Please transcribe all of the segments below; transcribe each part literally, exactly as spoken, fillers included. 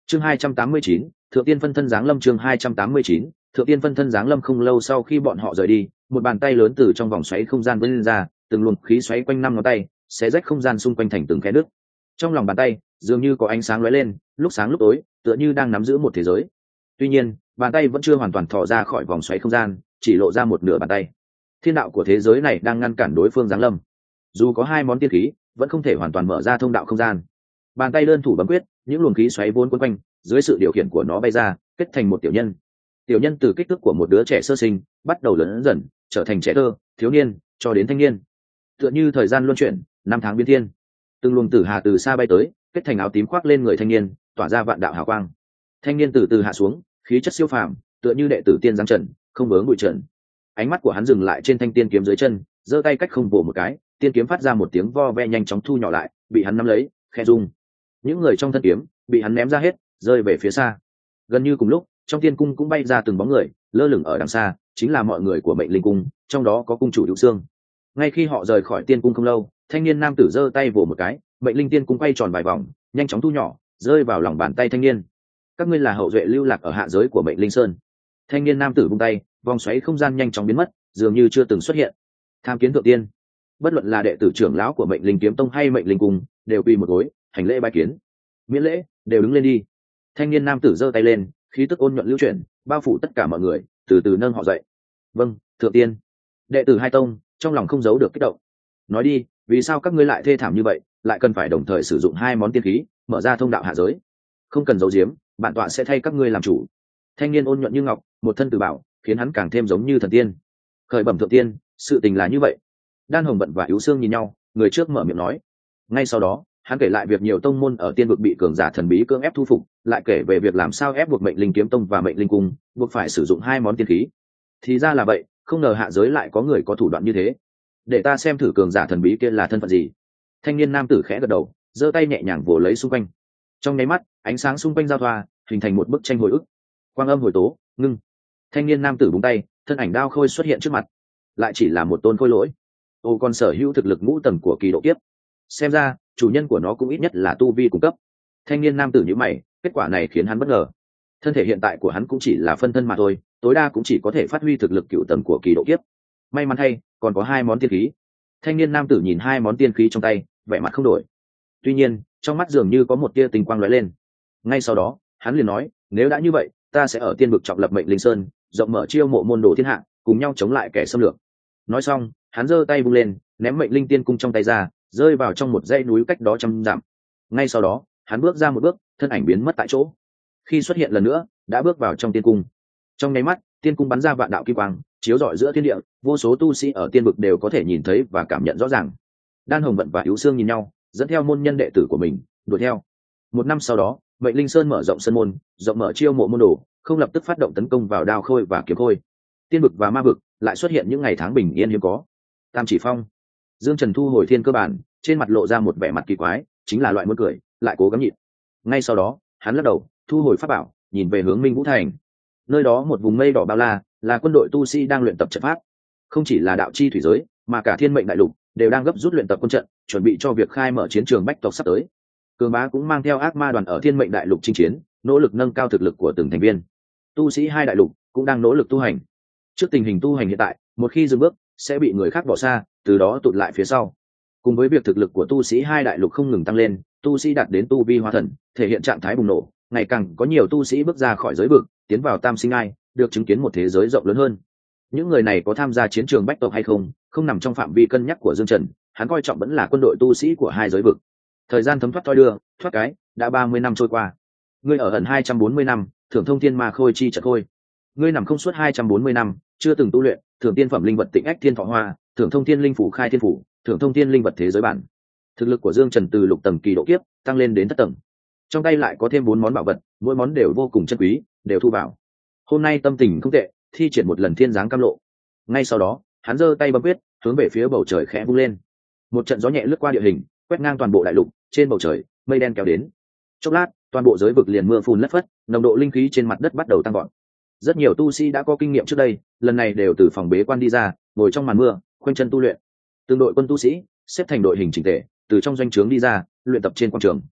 chương hai trăm tám mươi chín, thượng tiên phân thân giáng lâm. chương hai trăm tám mươi chín, thượng tiên phân thân giáng lâm. Không lâu sau khi bọn họ rời đi, một bàn tay lớn từ trong vòng xoáy không gian vươn ra, từng luồng khí xoáy quanh năm ngón tay xé rách không gian xung quanh thành từng khe nước. Trong lòng bàn tay dường như có ánh sáng lóe lên, lúc sáng lúc tối, tựa như đang nắm giữ một thế giới. Tuy nhiên bàn tay vẫn chưa hoàn toàn thò ra khỏi vòng xoáy không gian, chỉ lộ ra một nửa bàn tay. Thiên đạo của thế giới này đang ngăn cản đối phương giáng lâm. Dù có hai món tiên khí, vẫn không thể hoàn toàn mở ra thông đạo không gian. Bàn tay đơn thủ bấm quyết, những luồng khí xoáy vốn quấn quanh, dưới sự điều khiển của nó bay ra, kết thành một tiểu nhân. Tiểu nhân từ kích thước của một đứa trẻ sơ sinh, bắt đầu lớn dần, trở thành trẻ thơ, thiếu niên, cho đến thanh niên. Tựa như thời gian luân chuyển, năm tháng biến thiên. Từng luồng tử hà từ xa bay tới, kết thành áo tím khoác lên người thanh niên, tỏa ra vạn đạo hào quang. Thanh niên từ từ hạ xuống, khí chất siêu phàm, tựa như đệ tử tiên giáng trần, không vướng bụi trần. Ánh mắt của hắn dừng lại trên thanh tiên kiếm dưới chân, giơ tay cách không vồ một cái, tiên kiếm phát ra một tiếng vo ve nhanh chóng thu nhỏ lại, bị hắn nắm lấy, khe rung. Những người trong thân kiếm bị hắn ném ra hết, rơi về phía xa. Gần như cùng lúc, trong tiên cung cũng bay ra từng bóng người, lơ lửng ở đằng xa, chính là mọi người của Mệnh Linh cung, trong đó có cung chủ Hữu Xương. Ngay khi họ rời khỏi tiên cung không lâu, thanh niên nam tử giơ tay vồ một cái, Mệnh Linh tiên cung quay tròn vài vòng, nhanh chóng thu nhỏ, rơi vào lòng bàn tay thanh niên. Các ngươi là hậu duệ lưu lạc ở hạ giới của Mệnh Linh Sơn. Thanh niên nam tử vung tay, vòng xoáy không gian nhanh chóng biến mất, dường như chưa từng xuất hiện. Tham kiến thượng tiên. Bất luận là đệ tử trưởng lão của Mệnh Linh kiếm tông hay Mệnh Linh cung, đều quỳ một gối, hành lễ bái kiến. Miễn lễ, đều đứng lên đi. Thanh niên nam tử giơ tay lên, khí tức ôn nhuận lưu chuyển, bao phủ tất cả mọi người, từ từ nâng họ dậy. Vâng, thượng tiên. Đệ tử hai tông trong lòng không giấu được kích động. Nói đi, vì sao các ngươi lại thê thảm như vậy, lại cần phải đồng thời sử dụng hai món tiên khí, mở ra thông đạo hạ giới? Không cần giấu giếm, bản tọa sẽ thay các ngươi làm chủ. Thanh niên ôn nhuận như ngọc, một thân từ bảo, khiến hắn càng thêm giống như thần tiên. Khởi bẩm thượng tiên, sự tình là như vậy. Đan Hồng Vận và Yếu Xương nhìn nhau, người trước mở miệng nói. Ngay sau đó, hắn kể lại việc nhiều tông môn ở tiên vực bị cường giả thần bí cưỡng ép thu phục, lại kể về việc làm sao ép buộc Mệnh Linh kiếm tông và Mệnh Linh cung buộc phải sử dụng hai món tiên khí. Thì ra là vậy, không ngờ hạ giới lại có người có thủ đoạn như thế. Để ta xem thử cường giả thần bí kia là thân phận gì. Thanh niên nam tử khẽ gật đầu, giơ tay nhẹ nhàng vồ lấy xung quanh. Trong nháy mắt, ánh sáng xung quanh giao thoa, hình thành một bức tranh hồi ức. Quang âm hồi tố, ngưng. Thanh niên nam tử búng tay, thân ảnh đao khôi xuất hiện trước mặt. Lại chỉ là một tôn khôi lỗi. Ô còn sở hữu thực lực ngũ tầng của kỳ độ kiếp. Xem ra, chủ nhân của nó cũng ít nhất là tu vi cung cấp. Thanh niên nam tử nhíu mày, kết quả này khiến hắn bất ngờ. Thân thể hiện tại của hắn cũng chỉ là phân thân mà thôi, tối đa cũng chỉ có thể phát huy thực lực cựu tầng của kỳ độ kiếp. May mắn thay, còn có hai món tiên khí. Thanh niên nam tử nhìn hai món tiên khí trong tay, vẻ mặt không đổi. Tuy nhiên, trong mắt dường như có một tia tinh quang lóe lên. Ngay sau đó, hắn liền nói, nếu đã như vậy, ta sẽ ở tiên vực trọng lập Mệnh Linh Sơn, rộng mở chiêu mộ môn đồ thiên hạ, cùng nhau chống lại kẻ xâm lược. Nói xong, hắn giơ tay vung lên, ném Mệnh Linh tiên cung trong tay ra, rơi vào trong một dãy núi cách đó trăm dặm. Ngay sau đó, hắn bước ra một bước, thân ảnh biến mất tại chỗ. Khi xuất hiện lần nữa, đã bước vào trong tiên cung. Trong nháy mắt, tiên cung bắn ra vạn đạo kim quang, chiếu rọi giữa thiên địa, vô số tu sĩ ở tiên vực đều có thể nhìn thấy và cảm nhận rõ ràng. Đan Hồng Vận và Yếu Xương nhìn nhau, dẫn theo môn nhân đệ tử của mình, đuổi theo. Một năm sau đó, Mệnh Linh Sơn mở rộng sân môn, rộng mở chiêu mộ môn đồ, không lập tức phát động tấn công vào đao khôi và kiếm khôi. Tiên vực và ma vực lại xuất hiện những ngày tháng bình yên hiếm có. Tam Chỉ Phong, Dương Trần thu hồi thiên cơ bản, trên mặt lộ ra một vẻ mặt kỳ quái, chính là loại muốn cười, lại cố gắng nhịn. Ngay sau đó, hắn lắc đầu, thu hồi pháp bảo, nhìn về hướng Minh Vũ Thành. Nơi đó một vùng mây đỏ bao la, là quân đội tu sĩ đang luyện tập trận pháp. Không chỉ là đạo chi thủy giới, mà cả thiên mệnh đại lục đều đang gấp rút luyện tập quân trận, chuẩn bị cho việc khai mở chiến trường bách tộc sắp tới. Cường Bá cũng mang theo ác ma đoàn ở thiên mệnh đại lục chinh chiến, nỗ lực nâng cao thực lực của từng thành viên. Tu sĩ hai đại lục cũng đang nỗ lực tu hành. Trước tình hình tu hành hiện tại, một khi dừng bước sẽ bị người khác bỏ xa, từ đó tụt lại phía sau. Cùng với việc thực lực của tu sĩ hai đại lục không ngừng tăng lên, tu sĩ đạt đến tu vi hóa thần, thể hiện trạng thái bùng nổ, ngày càng có nhiều tu sĩ bước ra khỏi giới vực, tiến vào tam sinh ai, được chứng kiến một thế giới rộng lớn hơn. Những người này có tham gia chiến trường bách tộc hay không, không nằm trong phạm vi cân nhắc của Dương Trần, hắn coi trọng vẫn là quân đội tu sĩ của hai giới vực. Thời gian thấm thoát thoi đưa, thoát cái, đã ba mươi năm trôi qua. Ngươi ở ẩn hai trăm bốn mươi năm, thưởng thông thiên ma khôi chi trận khôi. Ngươi nằm không suốt hai trăm bốn mươi năm, chưa từng tu luyện, thưởng tiên phẩm linh vật tịnh ách thiên thọ hoa, thưởng thông thiên linh phủ khai thiên phủ, thưởng thông thiên linh vật thế giới bản. Thực lực của Dương Trần từ lục tầng kỳ độ kiếp tăng lên đến thất tầng. Trong tay lại có thêm bốn món bảo vật, mỗi món đều vô cùng chân quý, đều thu vào. Hôm nay tâm tình không tệ, thi triển một lần thiên giáng cam lộ. Ngay sau đó, hắn giơ tay bấm quyết, hướng về phía bầu trời khẽ vung lên. Một trận gió nhẹ lướt qua địa hình, quét ngang toàn bộ đại lục, trên bầu trời, mây đen kéo đến. Chốc lát, toàn bộ giới vực liền mưa phùn lất phất, nồng độ linh khí trên mặt đất bắt đầu tăng vọt. Rất nhiều tu sĩ đã có kinh nghiệm trước đây, lần này đều từ phòng bế quan đi ra, ngồi trong màn mưa, khoanh chân tu luyện. Từng đội quân tu sĩ xếp thành đội hình chỉnh tề, từ trong doanh trướng đi ra, luyện tập trên quảng trường.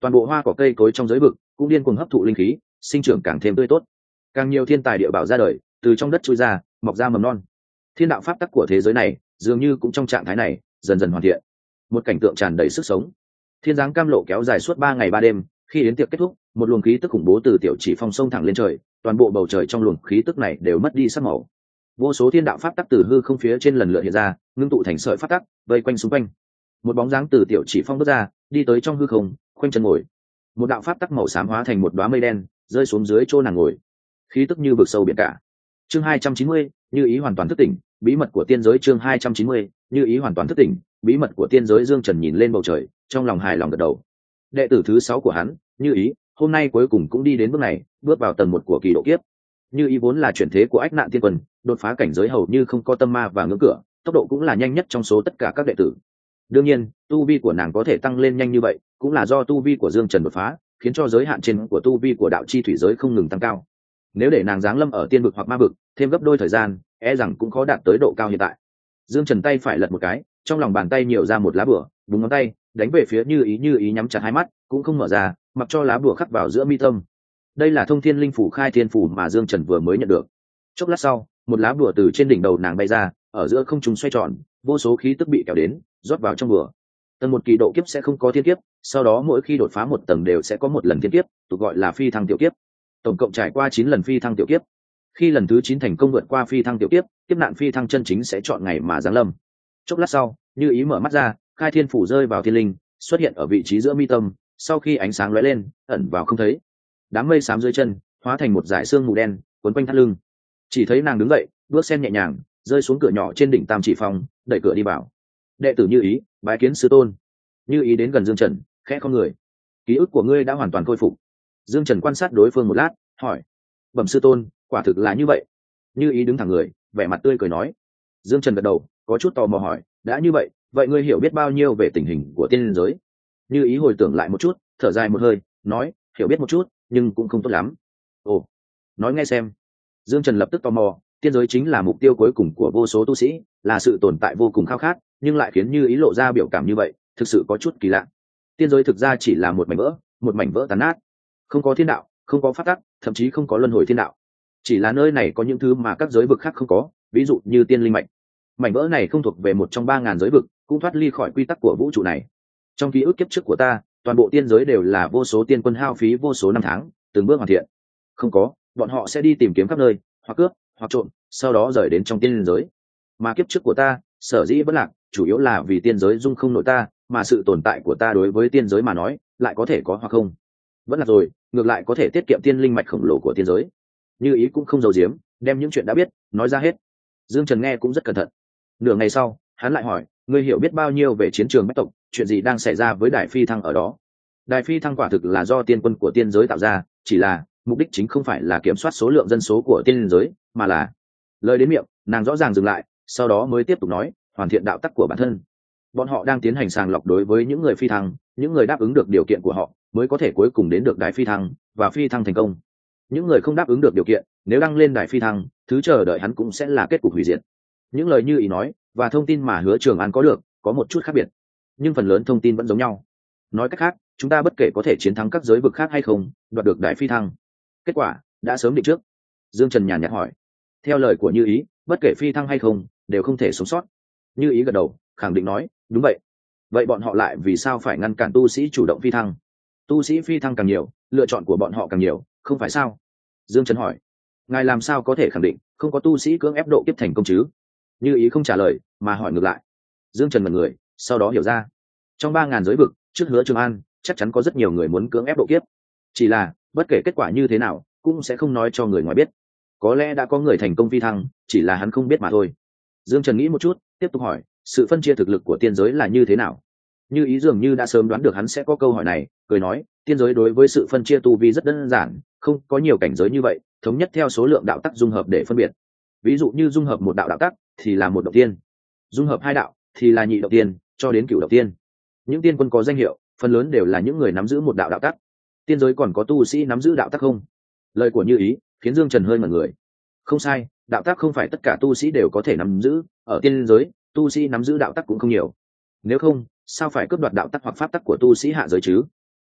Toàn bộ hoa cỏ cây cối trong giới vực cũng điên cuồng hấp thụ linh khí, sinh trưởng càng thêm tươi tốt. Càng nhiều thiên tài địa bảo ra đời, từ trong đất chui ra, mọc ra mầm non. Thiên đạo pháp tắc của thế giới này dường như cũng trong trạng thái này dần dần hoàn thiện. Một cảnh tượng tràn đầy sức sống. Thiên giáng cam lộ kéo dài suốt ba ngày ba đêm, khi đến tiệc kết thúc, một luồng khí tức khủng bố từ tiểu chỉ phong sông thẳng lên trời, toàn bộ bầu trời trong luồng khí tức này đều mất đi sắc màu. Vô số thiên đạo pháp tắc từ hư không phía trên lần lượt hiện ra, ngưng tụ thành sợi pháp tắc, vây quanh xung quanh. Một bóng dáng từ tiểu chỉ phong bước ra, đi tới trong hư không, khoanh chân ngồi. Một đạo pháp tắc màu xám hóa thành một đóa mây đen, rơi xuống dưới chỗ nàng ngồi. Khí tức như vực sâu biển cả. Chương hai trăm chín mươi, như ý hoàn toàn thức tỉnh, bí mật của tiên giới. Chương hai trăm chín mươi, như ý hoàn toàn thức tỉnh, bí mật của tiên giới. Dương Trần nhìn lên bầu trời, trong lòng hài lòng gật đầu. Đệ tử thứ sáu của hắn, Như Ý, hôm nay cuối cùng cũng đi đến bước này, bước vào tầng một của kỳ độ kiếp. Như Ý vốn là chuyển thế của Ách Nạn Tiên Quân, đột phá cảnh giới hầu như không có tâm ma và ngưỡng cửa, tốc độ cũng là nhanh nhất trong số tất cả các đệ tử. Đương nhiên, tu vi của nàng có thể tăng lên nhanh như vậy, cũng là do tu vi của Dương Trần đột phá, khiến cho giới hạn trên của tu vi của đạo chi thủy giới không ngừng tăng cao. Nếu để nàng giáng lâm ở tiên vực hoặc ma vực, thêm gấp đôi thời gian, e rằng cũng khó đạt tới độ cao hiện tại. Dương Trần tay phải lật một cái, trong lòng bàn tay nhiều ra một lá bùa, búng ngón tay, đánh về phía Như Ý. Như Ý nhắm chặt hai mắt, cũng không mở ra, mặc cho lá bùa khắc vào giữa mi tâm. Đây là thông thiên linh phủ khai thiên phủ mà Dương Trần vừa mới nhận được. Chốc lát sau, một lá bùa từ trên đỉnh đầu nàng bay ra, ở giữa không trung xoay tròn, vô số khí tức bị kéo đến, rót vào trong bùa. Tầng một kỳ độ kiếp sẽ không có thiên kiếp, sau đó mỗi khi đột phá một tầng đều sẽ có một lần thiên kiếp, tục gọi là phi thăng tiểu kiếp. Tổng cộng trải qua chín lần phi thăng tiểu kiếp. Khi lần thứ chín thành công vượt qua phi thăng tiểu kiếp, kiếp nạn phi thăng chân chính sẽ chọn ngày mà giáng lâm. Chốc lát sau, Như Ý mở mắt ra, khai thiên phủ rơi vào thiên linh, xuất hiện ở vị trí giữa mi tâm, sau khi ánh sáng lóe lên, ẩn vào không thấy. Đám mây xám dưới chân hóa thành một dải sương mù đen, quấn quanh thắt lưng. Chỉ thấy nàng đứng dậy, bước sen nhẹ nhàng, rơi xuống cửa nhỏ trên đỉnh Tam Chỉ Phong, đẩy cửa đi vào. Đệ tử Như Ý, bái kiến sư tôn. Như Ý đến gần Dương Trần, khẽ con người. Ký ức của ngươi đã hoàn toàn khôi phục. Dương Trần quan sát đối phương một lát, hỏi: Bẩm sư tôn, quả thực là như vậy? Như Ý đứng thẳng người, vẻ mặt tươi cười nói. Dương Trần gật đầu, có chút tò mò hỏi: đã như vậy, vậy ngươi hiểu biết bao nhiêu về tình hình của tiên giới? Như Ý hồi tưởng lại một chút, thở dài một hơi, nói: hiểu biết một chút, nhưng cũng không tốt lắm. Ồ, nói nghe xem. Dương Trần lập tức tò mò. Tiên giới chính là mục tiêu cuối cùng của vô số tu sĩ, là sự tồn tại vô cùng khao khát, nhưng lại khiến Như Ý lộ ra biểu cảm như vậy, thực sự có chút kỳ lạ. Tiên giới thực ra chỉ là một mảnh vỡ, một mảnh vỡ tàn nát, không có thiên đạo, không có pháp tắc, thậm chí không có luân hồi thiên đạo. Chỉ là nơi này có những thứ mà các giới vực khác không có, ví dụ như tiên linh mạch. Mảnh vỡ này không thuộc về một trong ba ngàn giới vực, cũng thoát ly khỏi quy tắc của vũ trụ này. Trong ký ức kiếp trước của ta, toàn bộ tiên giới đều là vô số tiên quân hao phí vô số năm tháng, từng bước hoàn thiện. Không có, bọn họ sẽ đi tìm kiếm khắp nơi, hoặc cướp, hoặc trộm, sau đó rời đến trong tiên giới. Mà kiếp trước của ta, sở dĩ vẫn lạc, chủ yếu là vì tiên giới dung không nội ta, mà sự tồn tại của ta đối với tiên giới mà nói, lại có thể có hoặc không. Vẫn là rồi, ngược lại có thể tiết kiệm tiên linh mạch khổng lồ của tiên giới. Như Ý cũng không giấu giếm, đem những chuyện đã biết nói ra hết. Dương Trần nghe cũng rất cẩn thận. Nửa ngày sau, hắn lại hỏi: ngươi hiểu biết bao nhiêu về chiến trường bách tộc, chuyện gì đang xảy ra với Đại Phi Thăng ở đó? Đại Phi Thăng quả thực là do tiên quân của tiên giới tạo ra, chỉ là mục đích chính không phải là kiểm soát số lượng dân số của tiên giới, mà là... Lời đến miệng, nàng rõ ràng dừng lại, sau đó mới tiếp tục nói: hoàn thiện đạo tắc của bản thân. Bọn họ đang tiến hành sàng lọc đối với những người phi thăng, những người đáp ứng được điều kiện của họ mới có thể cuối cùng đến được Đại Phi Thăng và phi thăng thành công. Những người không đáp ứng được điều kiện, nếu đăng lên Đại Phi Thăng, thứ chờ đợi hắn cũng sẽ là kết cục hủy diệt. Những lời Như Ý nói và thông tin mà Hứa Trường An có được có một chút khác biệt, nhưng phần lớn thông tin vẫn giống nhau. Nói cách khác, chúng ta bất kể có thể chiến thắng các giới vực khác hay không, đoạt được Đại Phi Thăng, kết quả đã sớm định trước. Dương Trần nhàn nhạt hỏi. Theo lời của Như Ý, bất kể phi thăng hay không đều không thể sống sót. Như Ý gật đầu, khẳng định nói: đúng vậy. Vậy bọn họ lại vì sao phải ngăn cản tu sĩ chủ động phi thăng? Tu sĩ phi thăng càng nhiều, lựa chọn của bọn họ càng nhiều, không phải sao? Dương Trần hỏi. Ngài làm sao có thể khẳng định không có tu sĩ cưỡng ép độ kiếp thành công chứ? Như Ý không trả lời, mà hỏi ngược lại. Dương Trần mật người, sau đó hiểu ra. Trong ba ngàn giới vực, trước Hứa Trường An, chắc chắn có rất nhiều người muốn cưỡng ép độ kiếp. Chỉ là, bất kể kết quả như thế nào, cũng sẽ không nói cho người ngoài biết. Có lẽ đã có người thành công phi thăng, chỉ là hắn không biết mà thôi. Dương Trần nghĩ một chút, tiếp tục hỏi: sự phân chia thực lực của tiên giới là như thế nào? Như Ý dường như đã sớm đoán được hắn sẽ có câu hỏi này, cười nói: tiên giới đối với sự phân chia tu vi rất đơn giản, không có nhiều cảnh giới như vậy, thống nhất theo số lượng đạo tắc dung hợp để phân biệt. Ví dụ như dung hợp một đạo đạo tắc thì là một động tiên, dung hợp hai đạo thì là nhị động tiên, cho đến cửu động tiên. Những tiên quân có danh hiệu, phần lớn đều là những người nắm giữ một đạo đạo tắc. Tiên giới còn có tu sĩ nắm giữ đạo tắc không? Lời của Như Ý khiến Dương Trần hơi ngẩn người. Không sai, đạo tắc không phải tất cả tu sĩ đều có thể nắm giữ, ở tiên giới, tu sĩ nắm giữ đạo tắc cũng không nhiều. Nếu không, sao phải cướp đoạt đạo tắc hoặc pháp tắc của tu sĩ hạ giới chứ?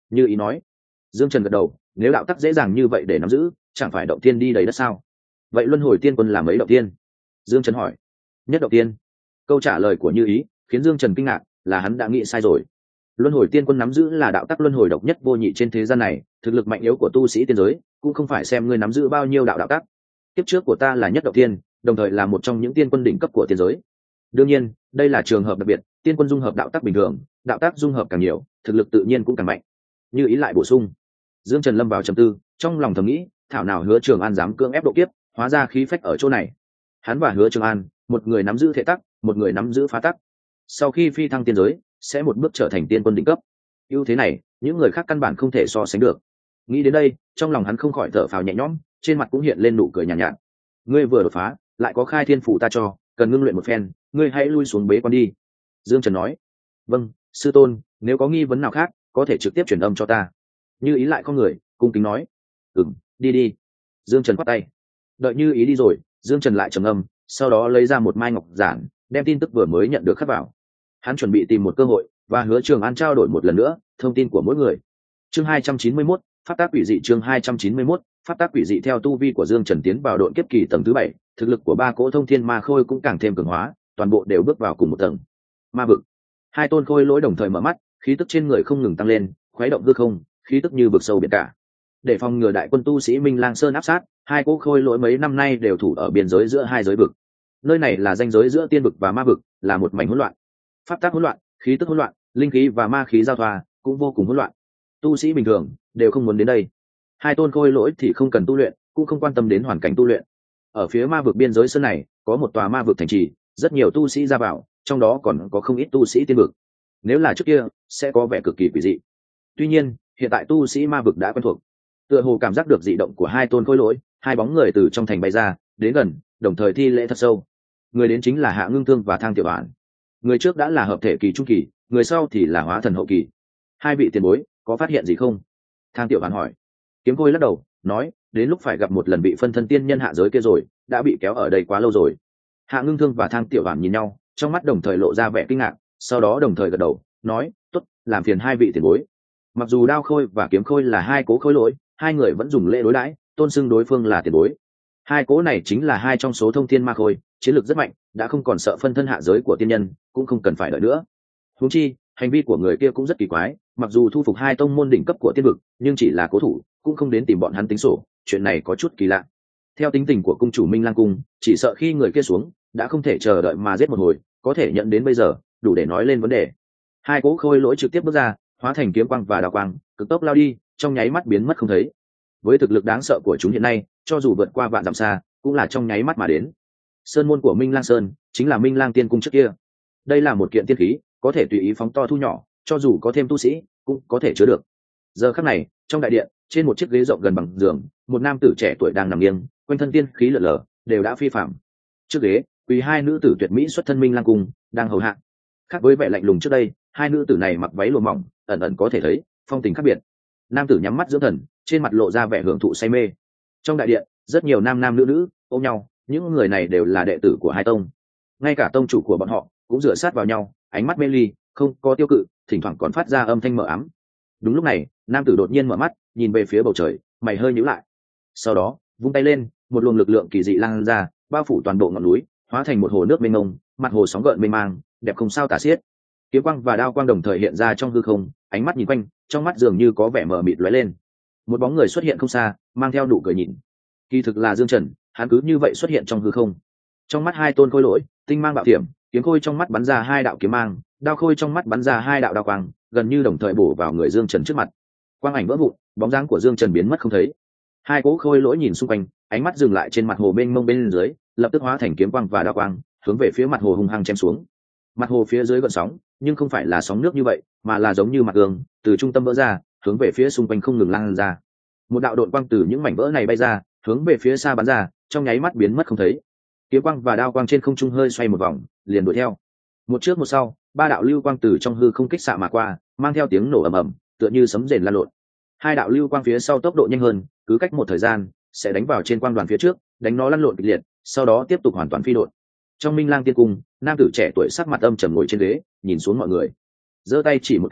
Như ý nói. Dương Trần gật đầu, nếu đạo tắc dễ dàng như vậy để nắm giữ, chẳng phải động tiên đi đầy đất sao? Vậy luân hồi tiên quân là mấy động tiên? Dương Trần hỏi. Nhất động tiên. Câu trả lời của Như ý khiến Dương Trần kinh ngạc, là hắn đã nghĩ sai rồi. Luân hồi tiên quân nắm giữ là đạo tắc luân hồi độc nhất vô nhị trên thế gian này, thực lực mạnh yếu của tu sĩ tiên giới cũng không phải xem ngươi nắm giữ bao nhiêu đạo đạo tắc. Kiếp trước của ta là nhất động tiên, đồng thời là một trong những tiên quân đỉnh cấp của tiên giới. Đương nhiên, đây là trường hợp đặc biệt, tiên quân dung hợp đạo tắc bình thường, đạo tắc dung hợp càng nhiều, thực lực tự nhiên cũng càng mạnh. Như ý lại bổ sung. Dương Trần lâm vào trầm tư, trong lòng thầm nghĩ, thảo nào Hứa Trường An dám cưỡng ép độ kiếp, hóa ra khí phách ở chỗ này. Hắn và Hứa Trường An, một người nắm giữ thể tắc, một người nắm giữ phá tắc. Sau khi phi thăng tiên giới, sẽ một bước trở thành tiên quân đỉnh cấp. Ưu thế này, những người khác căn bản không thể so sánh được. Nghĩ đến đây, trong lòng hắn không khỏi thở phào nhẹ nhõm, trên mặt cũng hiện lên nụ cười nhàn nhạt, nhạt. Ngươi vừa đột phá, lại có khai thiên phủ ta cho, cần ngưng luyện một phen, ngươi hãy lui xuống bế quan đi. Dương Trần nói. Vâng, sư tôn, nếu có nghi vấn nào khác, có thể trực tiếp truyền âm cho ta. Như ý lại có người, cung kính nói. Ừm, đi đi. Dương Trần khoát tay. Đợi Như ý đi rồi, Dương Trần lại trầm âm, sau đó lấy ra một mai ngọc giản, đem tin tức vừa mới nhận được khắc vào. Hắn chuẩn bị tìm một cơ hội và Hứa Trường An trao đổi một lần nữa thông tin của mỗi người. Chương hai trăm chín mươi mốt, pháp tác quỷ dị. Chương hai trăm chín mươi mốt, pháp tác quỷ dị. Theo tu vi của Dương Trần tiến vào độn kiếp kỳ tầng thứ bảy, thực lực của ba cỗ thông thiên ma khôi cũng càng thêm cường hóa, toàn bộ đều bước vào cùng một tầng. Ma vực. Hai tôn khôi lỗi đồng thời mở mắt, khí tức trên người không ngừng tăng lên, khuấy động hư không, khí tức như vực sâu biển cả. Để phòng ngừa đại quân tu sĩ Minh Lang Sơn áp sát, hai cỗ khôi lỗi mấy năm nay đều thủ ở biên giới giữa hai giới vực. Nơi này là ranh giới giữa tiên vực và ma vực, là một mảnh hỗn loạn. Pháp tác hỗn loạn, khí tức hỗn loạn, linh khí và ma khí giao thoa cũng vô cùng hỗn loạn. Tu sĩ bình thường đều không muốn đến đây. Hai tôn khôi lỗi thì không cần tu luyện, cũng không quan tâm đến hoàn cảnh tu luyện. Ở phía ma vực biên giới sơn này có một tòa ma vực thành trì, rất nhiều tu sĩ ra vào, trong đó còn có không ít tu sĩ tiên vực. Nếu là trước kia sẽ có vẻ cực kỳ quỷ dị. Tuy nhiên hiện tại tu sĩ ma vực đã quen thuộc, tựa hồ cảm giác được dị động của hai tôn khôi lỗi, hai bóng người từ trong thành bay ra, đến gần, đồng thời thi lễ thật sâu. Người đến chính là Hạ Ngưng Thương và Thang Tiểu Hoàn. Người trước đã là hợp thể kỳ trung kỳ, người sau thì là hóa thần hậu kỳ. Hai vị tiền bối có phát hiện gì không? Thang Tiểu Hoàn hỏi. Kiếm Khôi lắc đầu nói, đến lúc phải gặp một lần bị phân thân tiên nhân hạ giới kia rồi, đã bị kéo ở đây quá lâu rồi. Hạ Ngưng Thương và Thang Tiểu Hoàn nhìn nhau, trong mắt đồng thời lộ ra vẻ kinh ngạc, sau đó đồng thời gật đầu nói, tốt, làm phiền hai vị tiền bối. Mặc dù Đao Khôi và Kiếm Khôi là hai cố khôi lỗi, hai người vẫn dùng lễ đối đãi, tôn xưng đối phương là tiền bối. Hai cố này chính là hai trong số thông thiên ma khôi, chiến lược rất mạnh, đã không còn sợ phân thân hạ giới của tiên nhân, cũng không cần phải đợi nữa. Huống chi hành vi của người kia cũng rất kỳ quái, mặc dù thu phục hai tông môn đỉnh cấp của tiên vực, nhưng chỉ là cố thủ, cũng không đến tìm bọn hắn tính sổ, chuyện này có chút kỳ lạ. Theo tính tình của cung chủ Minh Lang cung, chỉ sợ khi người kia xuống, đã không thể chờ đợi mà giết một hồi, có thể nhận đến bây giờ, đủ để nói lên vấn đề. Hai cố khôi lỗi trực tiếp bước ra, hóa thành kiếm quang và đao quang, cực tốc lao đi, trong nháy mắt biến mất không thấy. Với thực lực đáng sợ của chúng hiện nay, cho dù vượt qua vạn dặm xa, cũng là trong nháy mắt mà đến. Sơn môn của Minh Lang Sơn chính là Minh Lang Tiên cung trước kia. Đây là một kiện tiên khí, có thể tùy ý phóng to thu nhỏ, cho dù có thêm tu sĩ, cũng có thể chứa được. Giờ khắc này, trong đại điện, trên một chiếc ghế rộng gần bằng giường, một nam tử trẻ tuổi đang nằm nghiêng, quanh thân tiên khí lở lở, đều đã phi phạm. Trước ghế, quỳ hai nữ tử tuyệt mỹ xuất thân Minh Lang cung, đang hầu hạ. Khác với vẻ lạnh lùng trước đây, hai nữ tử này mặc váy lụa mỏng, ẩn ẩn có thể thấy phong tình khác biệt. Nam tử nhắm mắt dưỡng thần, trên mặt lộ ra vẻ hưởng thụ say mê. Trong đại điện, rất nhiều nam nam nữ nữ ôm nhau, những người này đều là đệ tử của hai tông. Ngay cả tông chủ của bọn họ cũng dựa sát vào nhau, ánh mắt mê ly, không có tiêu cự, thỉnh thoảng còn phát ra âm thanh mờ ám. Đúng lúc này, nam tử đột nhiên mở mắt, nhìn về phía bầu trời, mày hơi nhíu lại. Sau đó, vung tay lên, một luồng lực lượng kỳ dị lan ra, bao phủ toàn bộ ngọn núi, hóa thành một hồ nước mênh mông, mặt hồ sóng gợn mênh mang, đẹp không sao tả xiết. Kiếm quang và đao quang đồng thời hiện ra trong hư không, ánh mắt nhìn quanh, trong mắt dường như có vẻ mờ mịt lóe lên. Một bóng người xuất hiện không xa, mang theo nụ cười nhìn. Kỳ thực là Dương Trần, hắn cứ như vậy xuất hiện trong hư không. Trong mắt hai tôn khôi lỗi, tinh mang bạo tiệm, kiếm khôi trong mắt bắn ra hai đạo kiếm mang, đao khôi trong mắt bắn ra hai đạo đao quang, gần như đồng thời bổ vào người Dương Trần trước mặt. Quang ảnh vỡ vụn, bóng dáng của Dương Trần biến mất không thấy. Hai cỗ khôi lỗi nhìn xung quanh, ánh mắt dừng lại trên mặt hồ mênh mông bên dưới, lập tức hóa thành kiếm quang và đao quang, hướng về phía mặt hồ hung hăng chém xuống. Mặt hồ phía dưới gợn sóng, nhưng không phải là sóng nước như vậy, mà là giống như mặt gương, từ trung tâm vỡ ra, hướng về phía xung quanh không ngừng lan ra. Một đạo độn quang từ những mảnh vỡ này bay ra, hướng về phía xa bắn ra, trong nháy mắt biến mất không thấy. Kiếm quang và đao quang trên không trung hơi xoay một vòng, liền đuổi theo. Một trước một sau, ba đạo lưu quang từ trong hư không kích xạ mà qua, mang theo tiếng nổ ầm ầm, tựa như sấm rền lan lộn. Hai đạo lưu quang phía sau tốc độ nhanh hơn, cứ cách một thời gian sẽ đánh vào trên quang đoàn phía trước, đánh nó lăn lộn kịch liệt, sau đó tiếp tục hoàn toàn phi độn. Trong Minh Lang Tiên cung, nam tử trẻ tuổi sắc mặt âm trầm ngồi trên ghế, nhìn xuống mọi người, giơ tay chỉ một cái,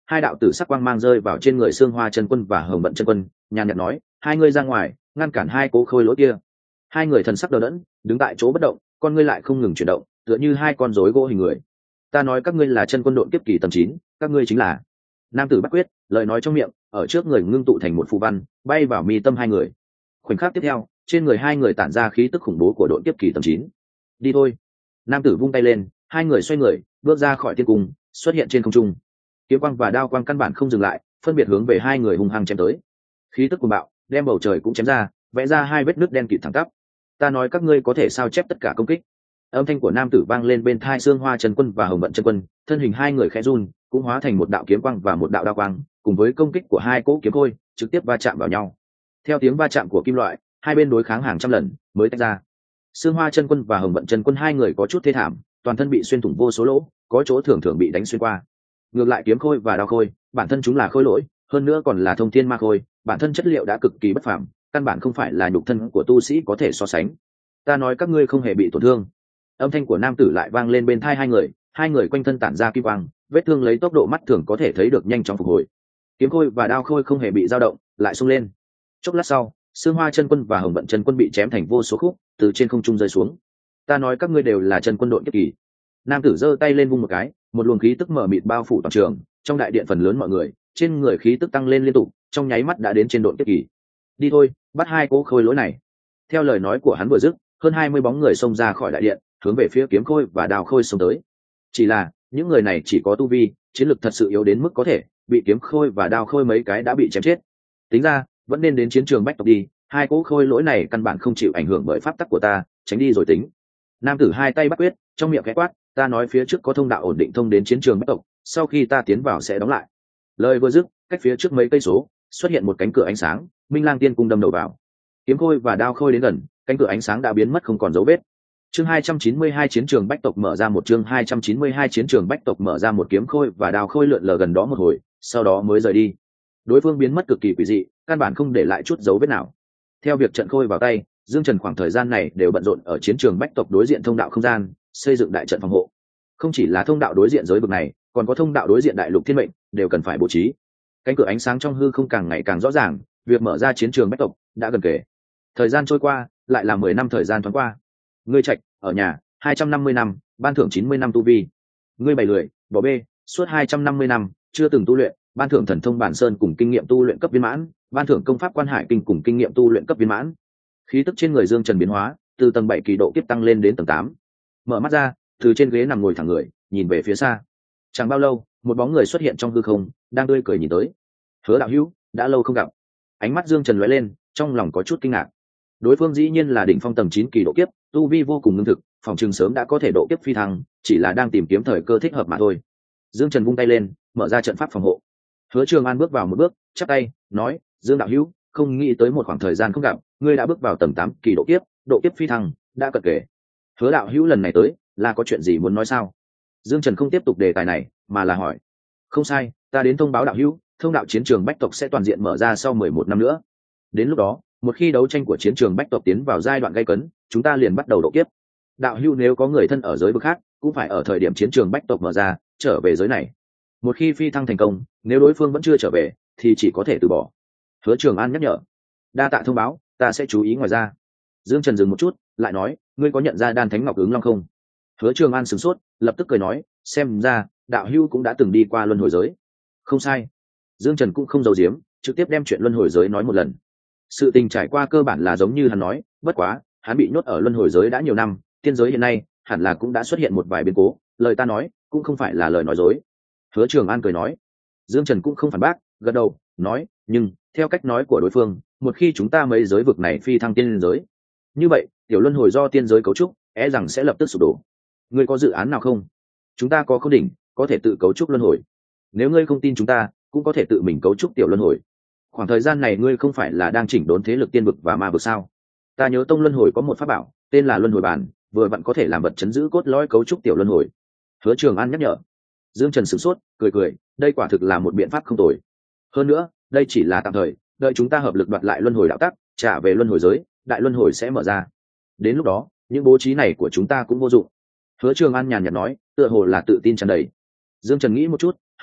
hai đạo tử sắc quang mang rơi vào trên người Sương Hoa chân quân và Hồng Vận chân quân, nhàn nhạt nói, hai ngươi ra ngoài ngăn cản hai cố khôi lỗi kia. Hai người thần sắc đờ đẫn, đứng tại chỗ bất động, con ngươi lại không ngừng chuyển động, tựa như hai con rối gỗ hình người. Ta nói các ngươi là chân quân đội kiếp kỳ tầm chín, các ngươi chính là. Nam tử Bắc Quyết, lời nói trong miệng, ở trước người ngưng tụ thành một phù văn, bay vào mi tâm hai người. Khoảnh khắc tiếp theo, trên người hai người tản ra khí tức khủng bố của đội kiếp kỳ tầm chín. Đi thôi. Nam tử vung tay lên, hai người xoay người, bước ra khỏi thiên cung, xuất hiện trên không trung. Kiếm quang và đao quang căn bản không dừng lại, phân biệt hướng về hai người hung hăng chém tới. Khí tức cuồng bạo, đem bầu trời cũng chém ra, vẽ ra hai vết nứt đen kịt thẳng tắp. Ta nói các ngươi có thể sao chép tất cả công kích. Âm thanh của nam tử vang lên bên tai Sương Hoa chân quân và Hồng Vận chân quân, thân hình hai người khẽ run, cũng hóa thành một đạo kiếm quang và một đạo đao quang, cùng với công kích của hai cỗ kiếm khôi, trực tiếp va chạm vào nhau. Theo tiếng va chạm của kim loại, hai bên đối kháng hàng trăm lần mới tách ra. Sương Hoa chân quân và Hồng Vận chân quân hai người có chút thê thảm, toàn thân bị xuyên thủng vô số lỗ, có chỗ thường thường bị đánh xuyên qua. Ngược lại kiếm khôi và đao khôi, bản thân chúng là khôi lỗi, hơn nữa còn là thông thiên ma khôi, bản thân chất liệu đã cực kỳ bất phàm, căn bản không phải là nhục thân của tu sĩ có thể so sánh. Ta nói các ngươi không hề bị tổn thương. Âm thanh của nam tử lại vang lên bên tai hai người, hai người quanh thân tản ra kim quang, vết thương lấy tốc độ mắt thường có thể thấy được nhanh chóng phục hồi. Kiếm khôi và đao khôi không hề bị dao động, lại xung lên. Chốc lát sau, Sương Hoa chân quân và Hồng Vận chân quân bị chém thành vô số khúc, từ trên không trung rơi xuống. Ta nói các ngươi đều là chân quân đội kiếp kỳ. Nam tử giơ tay lên vung một cái, một luồng khí tức mờ mịt bao phủ toàn trường, trong đại điện phần lớn mọi người, trên người khí tức tăng lên liên tục, trong nháy mắt đã đến trên đội kiếp kỳ. Đi thôi, bắt hai cố khôi lỗi này. Theo lời nói của hắn vừa dứt, hơn hai mươi bóng người xông ra khỏi đại điện, hướng về phía kiếm khôi và đao khôi xông tới. Chỉ là những người này chỉ có tu vi, chiến lực thật sự yếu đến mức có thể bị kiếm khôi và đao khôi mấy cái đã bị chém chết. Tính ra vẫn nên đến chiến trường bách tộc đi, hai cỗ khôi lỗi này căn bản không chịu ảnh hưởng bởi pháp tắc của ta, tránh đi rồi tính. Nam tử hai tay bắt quyết, trong miệng khẽ quát, ta nói phía trước có thông đạo ổn định thông đến chiến trường bách tộc, sau khi ta tiến vào sẽ đóng lại. Lời vừa dứt, cách phía trước mấy cây số xuất hiện một cánh cửa ánh sáng, Minh Lang Tiên cung đâm đầu vào. Kiếm khôi và đao khôi đến gần, cánh cửa ánh sáng đã biến mất không còn dấu vết. Chương hai trăm chín mươi hai chiến trường bách tộc mở ra một chương hai trăm chín mươi hai chiến trường bách tộc mở ra một kiếm khôi và đao khôi lượn lờ gần đó một hồi, sau đó mới rời đi. Đối phương biến mất cực kỳ quỷ dị, căn bản không để lại chút dấu vết nào. Theo việc trận khôi vào tay, Dương Trần khoảng thời gian này đều bận rộn ở chiến trường bách tộc đối diện thông đạo không gian, xây dựng đại trận phòng hộ. Không chỉ là thông đạo đối diện giới vực này, còn có thông đạo đối diện đại lục thiên mệnh, đều cần phải bố trí. Cánh cửa ánh sáng trong hư không càng ngày càng rõ ràng, việc mở ra chiến trường bách tộc đã gần kề. Thời gian trôi qua, lại là mười năm thời gian thoáng qua. Ngươi Trạch ở nhà hai trăm năm mươi năm, ban thưởng chín mươi năm tu vi. Ngươi Bảy Lười bỏ bê suốt hai trăm năm mươi năm chưa từng tu luyện, ban thưởng thần thông bản sơn cùng kinh nghiệm tu luyện cấp viên mãn, ban thưởng công pháp quan hải kinh cùng kinh nghiệm tu luyện cấp viên mãn. Khí tức trên người Dương Trần biến hóa, từ tầng bảy kỳ độ kiếp tăng lên đến tầng tám. Mở mắt ra, từ trên ghế nằm ngồi thẳng người, nhìn về phía xa. Chẳng bao lâu, một bóng người xuất hiện trong hư không, đang tươi cười nhìn tới. Hứa đạo hữu, đã lâu không gặp. Ánh mắt Dương Trần lóe lên, trong lòng có chút kinh ngạc. Đối phương dĩ nhiên là đỉnh phong tầng chín kỳ độ kiếp, tu vi vô cùng ngưng thực, phòng trường sớm đã có thể độ kiếp phi thăng, chỉ là đang tìm kiếm thời cơ thích hợp mà thôi. Dương Trần vung tay lên, mở ra trận pháp phòng hộ. Hứa Trường An bước vào một bước, chắp tay, nói: "Dương đạo hữu, không nghĩ tới một khoảng thời gian không gặp, ngươi đã bước vào tầng tám kỳ độ kiếp, độ kiếp phi thăng đã cận kề. Hứa đạo hữu lần này tới, là có chuyện gì muốn nói sao?" Dương Trần không tiếp tục đề tài này, mà là hỏi: "Không sai, ta đến thông báo đạo hữu, thông đạo chiến trường bách tộc sẽ toàn diện mở ra sau mười một năm nữa. Đến lúc đó, một khi đấu tranh của chiến trường bách tộc tiến vào giai đoạn gay cấn, chúng ta liền bắt đầu độ kiếp. Đạo hữu nếu có người thân ở giới vực khác, cũng phải ở thời điểm chiến trường bách tộc mở ra, trở về giới này. Một khi phi thăng thành công, nếu đối phương vẫn chưa trở về, thì chỉ có thể từ bỏ." Hứa Trường An nhắc nhở: "Đa tạ thông báo, ta sẽ chú ý ngoài ra." Dương Trần dừng một chút, lại nói: "Ngươi có nhận ra Đan Thánh Ngọc Ứng Long không?" Hứa Trường An sửng sốt, lập tức cười nói: "Xem ra đạo hữu cũng đã từng đi qua luân hồi giới." "Không sai." Dương Trần cũng không giấu giếm, trực tiếp đem chuyện luân hồi giới nói một lần. Sự tình trải qua cơ bản là giống như hắn nói, bất quá hắn bị nhốt ở luân hồi giới đã nhiều năm, tiên giới hiện nay hẳn là cũng đã xuất hiện một vài biến cố, lời ta nói cũng không phải là lời nói dối. Hứa Trường An cười nói. Dương Trần cũng không phản bác, gật đầu nói: "Nhưng theo cách nói của đối phương, một khi chúng ta mấy giới vực này phi thăng tiên giới, như vậy tiểu luân hồi do tiên giới cấu trúc e rằng sẽ lập tức sụp đổ. Ngươi có dự án nào không? Chúng ta có khâu đỉnh, có thể tự cấu trúc luân hồi. Nếu ngươi không tin chúng ta, cũng có thể tự mình cấu trúc tiểu luân hồi. Khoảng thời gian này ngươi không phải là đang chỉnh đốn thế lực tiên vực và ma vực sao? Ta nhớ tông luân hồi có một pháp bảo tên là luân hồi bàn, vừa vặn có thể làm vật chấn giữ cốt lõi cấu trúc tiểu luân hồi." Hứa Trường An nhắc nhở. Dương Trần sửng sốt, cười cười, đây quả thực là một biện pháp không tồi. Hơn nữa, đây chỉ là tạm thời, đợi chúng ta hợp lực đoạt lại luân hồi đạo tắc, trả về luân hồi giới, đại luân hồi sẽ mở ra. Đến lúc đó, những bố trí này của chúng ta cũng vô dụng. Hứa Trường An nhàn nhạt nói, tựa hồ là tự tin tràn đầy. Dương Trần nghĩ một chút, hỏi: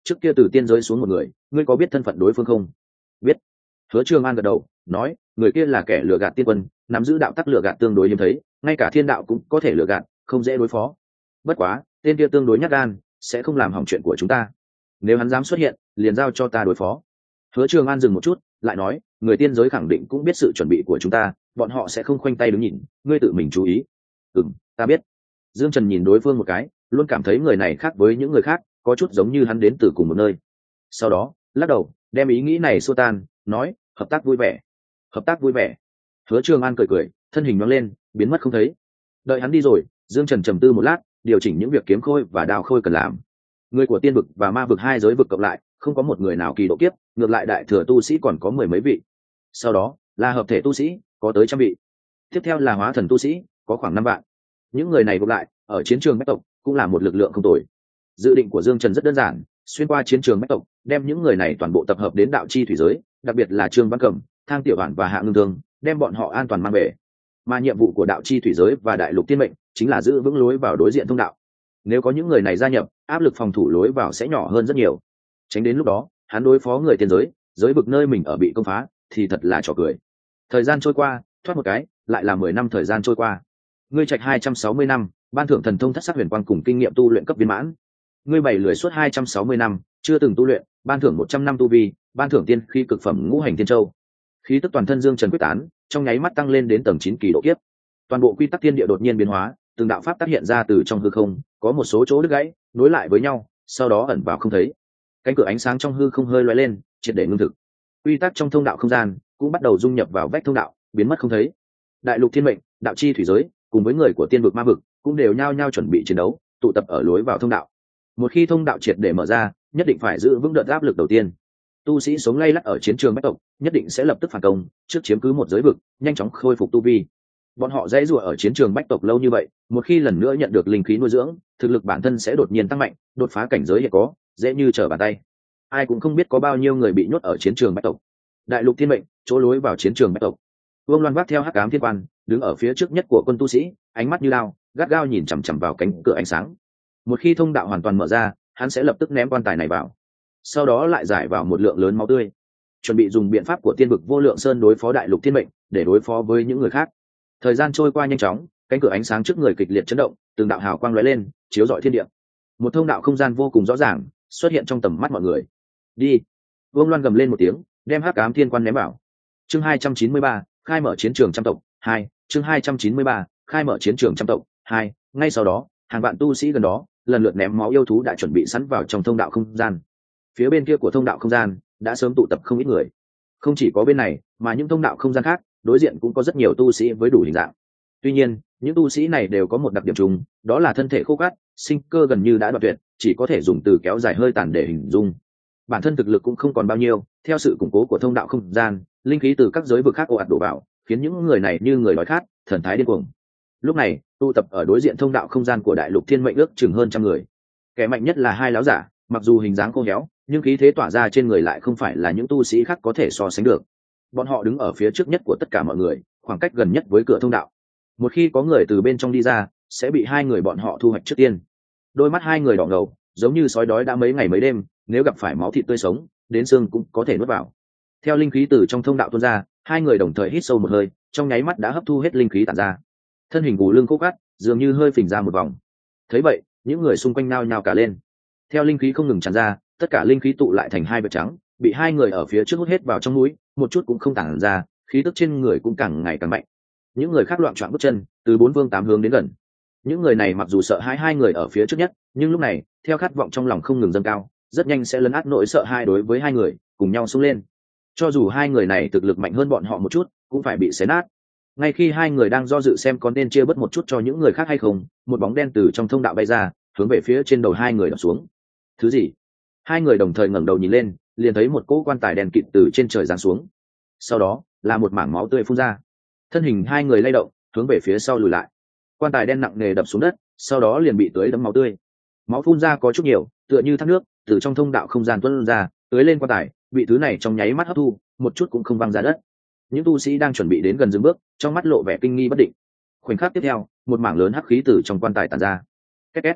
trước kia từ tiên giới xuống một người, ngươi có biết thân phận đối phương không? Biết. Hứa Trường An gật đầu nói, người kia là kẻ lừa gạt tiên quân, nắm giữ đạo tắc lừa gạt tương đối hiếm thấy, ngay cả thiên đạo cũng có thể lừa gạt, không dễ đối phó. Bất quá tên kia tương đối nhát gan, sẽ không làm hỏng chuyện của chúng ta. Nếu hắn dám xuất hiện, liền giao cho ta đối phó. Hứa Trường An dừng một chút, lại nói, người tiên giới khẳng định cũng biết sự chuẩn bị của chúng ta, bọn họ sẽ không khoanh tay đứng nhìn, ngươi tự mình chú ý. Ừm, ta biết. Dương Trần nhìn đối phương một cái, luôn cảm thấy người này khác với những người khác, có chút giống như hắn đến từ cùng một nơi. Sau đó lắc đầu, đem ý nghĩ này xua tan, nói, hợp tác vui vẻ. Hợp tác vui vẻ. Hứa Trường An cười cười, thân hình nhoáng lên, biến mất không thấy. Đợi hắn đi rồi, Dương Trần trầm tư một lát, điều chỉnh những việc kiếm khôi và đào khôi cần làm. Người của tiên vực và ma vực hai giới vực cộng lại, không có một người nào kỳ độ kiếp, ngược lại đại thừa tu sĩ còn có mười mấy vị. Sau đó là hợp thể tu sĩ, có tới trăm vị. Tiếp theo là hóa thần tu sĩ, có khoảng năm vạn. Những người này cộng lại, ở chiến trường bách tộc cũng là một lực lượng không tồi. Dự định của Dương Trần rất đơn giản, xuyên qua chiến trường bách tộc, đem những người này toàn bộ tập hợp đến đạo chi thủy giới, đặc biệt là Trương Văn Cẩm, Thang Tiểu Bản và Hạ Ngưng Thương, đem bọn họ an toàn mang về. Mà nhiệm vụ của đạo chi thủy giới và đại lục tiên mệnh chính là giữ vững lối vào đối diện thông đạo. Nếu có những người này gia nhập, áp lực phòng thủ lối vào sẽ nhỏ hơn rất nhiều. Tránh đến lúc đó, hắn đối phó người tiên giới, giới vực nơi mình ở bị công phá, thì thật là trò cười. Thời gian trôi qua, thoát một cái, lại là mười năm thời gian trôi qua. Ngươi trạch hai trăm sáu mươi năm, ban thưởng thần thông thất sắc huyền quang cùng kinh nghiệm tu luyện cấp viên mãn. Ngươi bảy lười suốt hai trăm sáu mươi năm, chưa từng tu luyện, ban thưởng một trăm năm tu vi, ban thưởng tiên khí cực phẩm ngũ hành tiên châu. Khí tức toàn thân Dương Trần quyết tán, trong nháy mắt tăng lên đến tầng chín kỳ độ kiếp. Toàn bộ quy tắc thiên địa đột nhiên biến hóa, từng đạo pháp tác hiện ra từ trong hư không, có một số chỗ đứt gãy, nối lại với nhau, sau đó ẩn vào không thấy. Cánh cửa ánh sáng trong hư không hơi lóe lên, triệt để ngưng thực. Quy tắc trong thông đạo không gian cũng bắt đầu dung nhập vào vách thông đạo, biến mất không thấy. Đại lục thiên mệnh, đạo chi thủy giới, cùng với người của tiên vực ma vực, cũng đều nhao nhao chuẩn bị chiến đấu, tụ tập ở lối vào thông đạo. Một khi thông đạo triệt để mở ra, nhất định phải giữ vững đợt áp lực đầu tiên. Tu sĩ sống lay lắt ở chiến trường bách tộc, nhất định sẽ lập tức phản công, trước chiếm cứ một giới vực, nhanh chóng khôi phục tu vi. Bọn họ dãy rủa ở chiến trường bách tộc lâu như vậy, một khi lần nữa nhận được linh khí nuôi dưỡng, thực lực bản thân sẽ đột nhiên tăng mạnh, đột phá cảnh giới hiện có, dễ như trở bàn tay. Ai cũng không biết có bao nhiêu người bị nhốt ở chiến trường bách tộc. Đại lục thiên mệnh, chỗ lối vào chiến trường bách tộc. Vương Loan vác theo hắc ám thiên quan, đứng ở phía trước nhất của quân tu sĩ, ánh mắt như lao, gắt gao nhìn chằm chằm vào cánh cửa ánh sáng. Một khi thông đạo hoàn toàn mở ra, hắn sẽ lập tức ném quan tài này vào, sau đó lại giải vào một lượng lớn máu tươi, chuẩn bị dùng biện pháp của tiên vực vô lượng sơn đối phó đại lục thiên mệnh, để đối phó với những người khác. Thời gian trôi qua nhanh chóng, cánh cửa ánh sáng trước người kịch liệt chấn động, từng đạo hào quang lóe lên, chiếu rọi thiên địa. Một thông đạo không gian vô cùng rõ ràng xuất hiện trong tầm mắt mọi người. Đi. Vương Loan gầm lên một tiếng, đem hắc ám thiên quan ném vào. Chương hai trăm chín mươi ba, khai mở chiến trường trăm tộc hai. Chương hai trăm chín mươi ba, khai mở chiến trường trăm tộc hai. Ngay sau đó, hàng vạn tu sĩ gần đó lần lượt ném máu yêu thú đã chuẩn bị sẵn vào trong thông đạo không gian. Phía bên kia của thông đạo không gian đã sớm tụ tập không ít người. Không chỉ có bên này, mà những thông đạo không gian khác, đối diện cũng có rất nhiều tu sĩ với đủ hình dạng. Tuy nhiên, những tu sĩ này đều có một đặc điểm chung, đó là thân thể khô cát, sinh cơ gần như đã đoạn tuyệt, chỉ có thể dùng từ kéo dài hơi tàn để hình dung. Bản thân thực lực cũng không còn bao nhiêu, theo sự củng cố của thông đạo không gian, linh khí từ các giới vực khác ồ ạt đổ vào, khiến những người này như người đói khát, thần thái điên cuồng. Lúc này, tụ tập ở đối diện thông đạo không gian của đại lục thiên mệnh ước chừng hơn trăm người. Kẻ mạnh nhất là hai láo giả, mặc dù hình dáng khô héo, nhưng khí thế tỏa ra trên người lại không phải là những tu sĩ khác có thể so sánh được. Bọn họ đứng ở phía trước nhất của tất cả mọi người, khoảng cách gần nhất với cửa thông đạo. Một khi có người từ bên trong đi ra, sẽ bị hai người bọn họ thu hoạch trước tiên. Đôi mắt hai người đỏ ngầu, giống như sói đói đã mấy ngày mấy đêm, nếu gặp phải máu thịt tươi sống, đến xương cũng có thể nuốt vào. Theo linh khí từ trong thông đạo tuôn ra, hai người đồng thời hít sâu một hơi, trong nháy mắt đã hấp thu hết linh khí tản ra. Thân hình gù lưng khô cát, dường như hơi phình ra một vòng. Thấy vậy, những người xung quanh nao nhao cả lên. Theo linh khí không ngừng tràn ra, tất cả linh khí tụ lại thành hai vệt trắng, bị hai người ở phía trước hút hết vào trong mũi, một chút cũng không tản ra, khí tức trên người cũng càng ngày càng mạnh. Những người khác loạn choạng bước chân, từ bốn phương tám hướng đến gần. Những người này mặc dù sợ hãi hai người ở phía trước nhất, nhưng lúc này, theo khát vọng trong lòng không ngừng dâng cao, rất nhanh sẽ lấn át nỗi sợ hai đối với hai người, cùng nhau xông lên. Cho dù hai người này thực lực mạnh hơn bọn họ một chút, cũng phải bị xé nát. Ngay khi hai người đang do dự xem có nên chia bớt một chút cho những người khác hay không, một bóng đen từ trong thông đạo bay ra, hướng về phía trên đầu hai người đập xuống. Thứ gì? Hai người đồng thời ngẩng đầu nhìn lên, liền thấy một cỗ quan tài đen kịt từ trên trời giáng xuống. Sau đó, là một mảng máu tươi phun ra. Thân hình hai người lay động, hướng về phía sau lùi lại. Quan tài đen nặng nề đập xuống đất, sau đó liền bị tưới đẫm máu tươi. Máu phun ra có chút nhiều, tựa như thác nước, từ trong thông đạo không gian tuôn ra, tưới lên quan tài, bị thứ này trong nháy mắt hấp thu, một chút cũng không văng ra đất. Những tu sĩ đang chuẩn bị đến gần dừng bước, trong mắt lộ vẻ kinh nghi bất định. Khoảnh khắc tiếp theo, một mảng lớn hắc khí từ trong quan tài tản ra. Két két.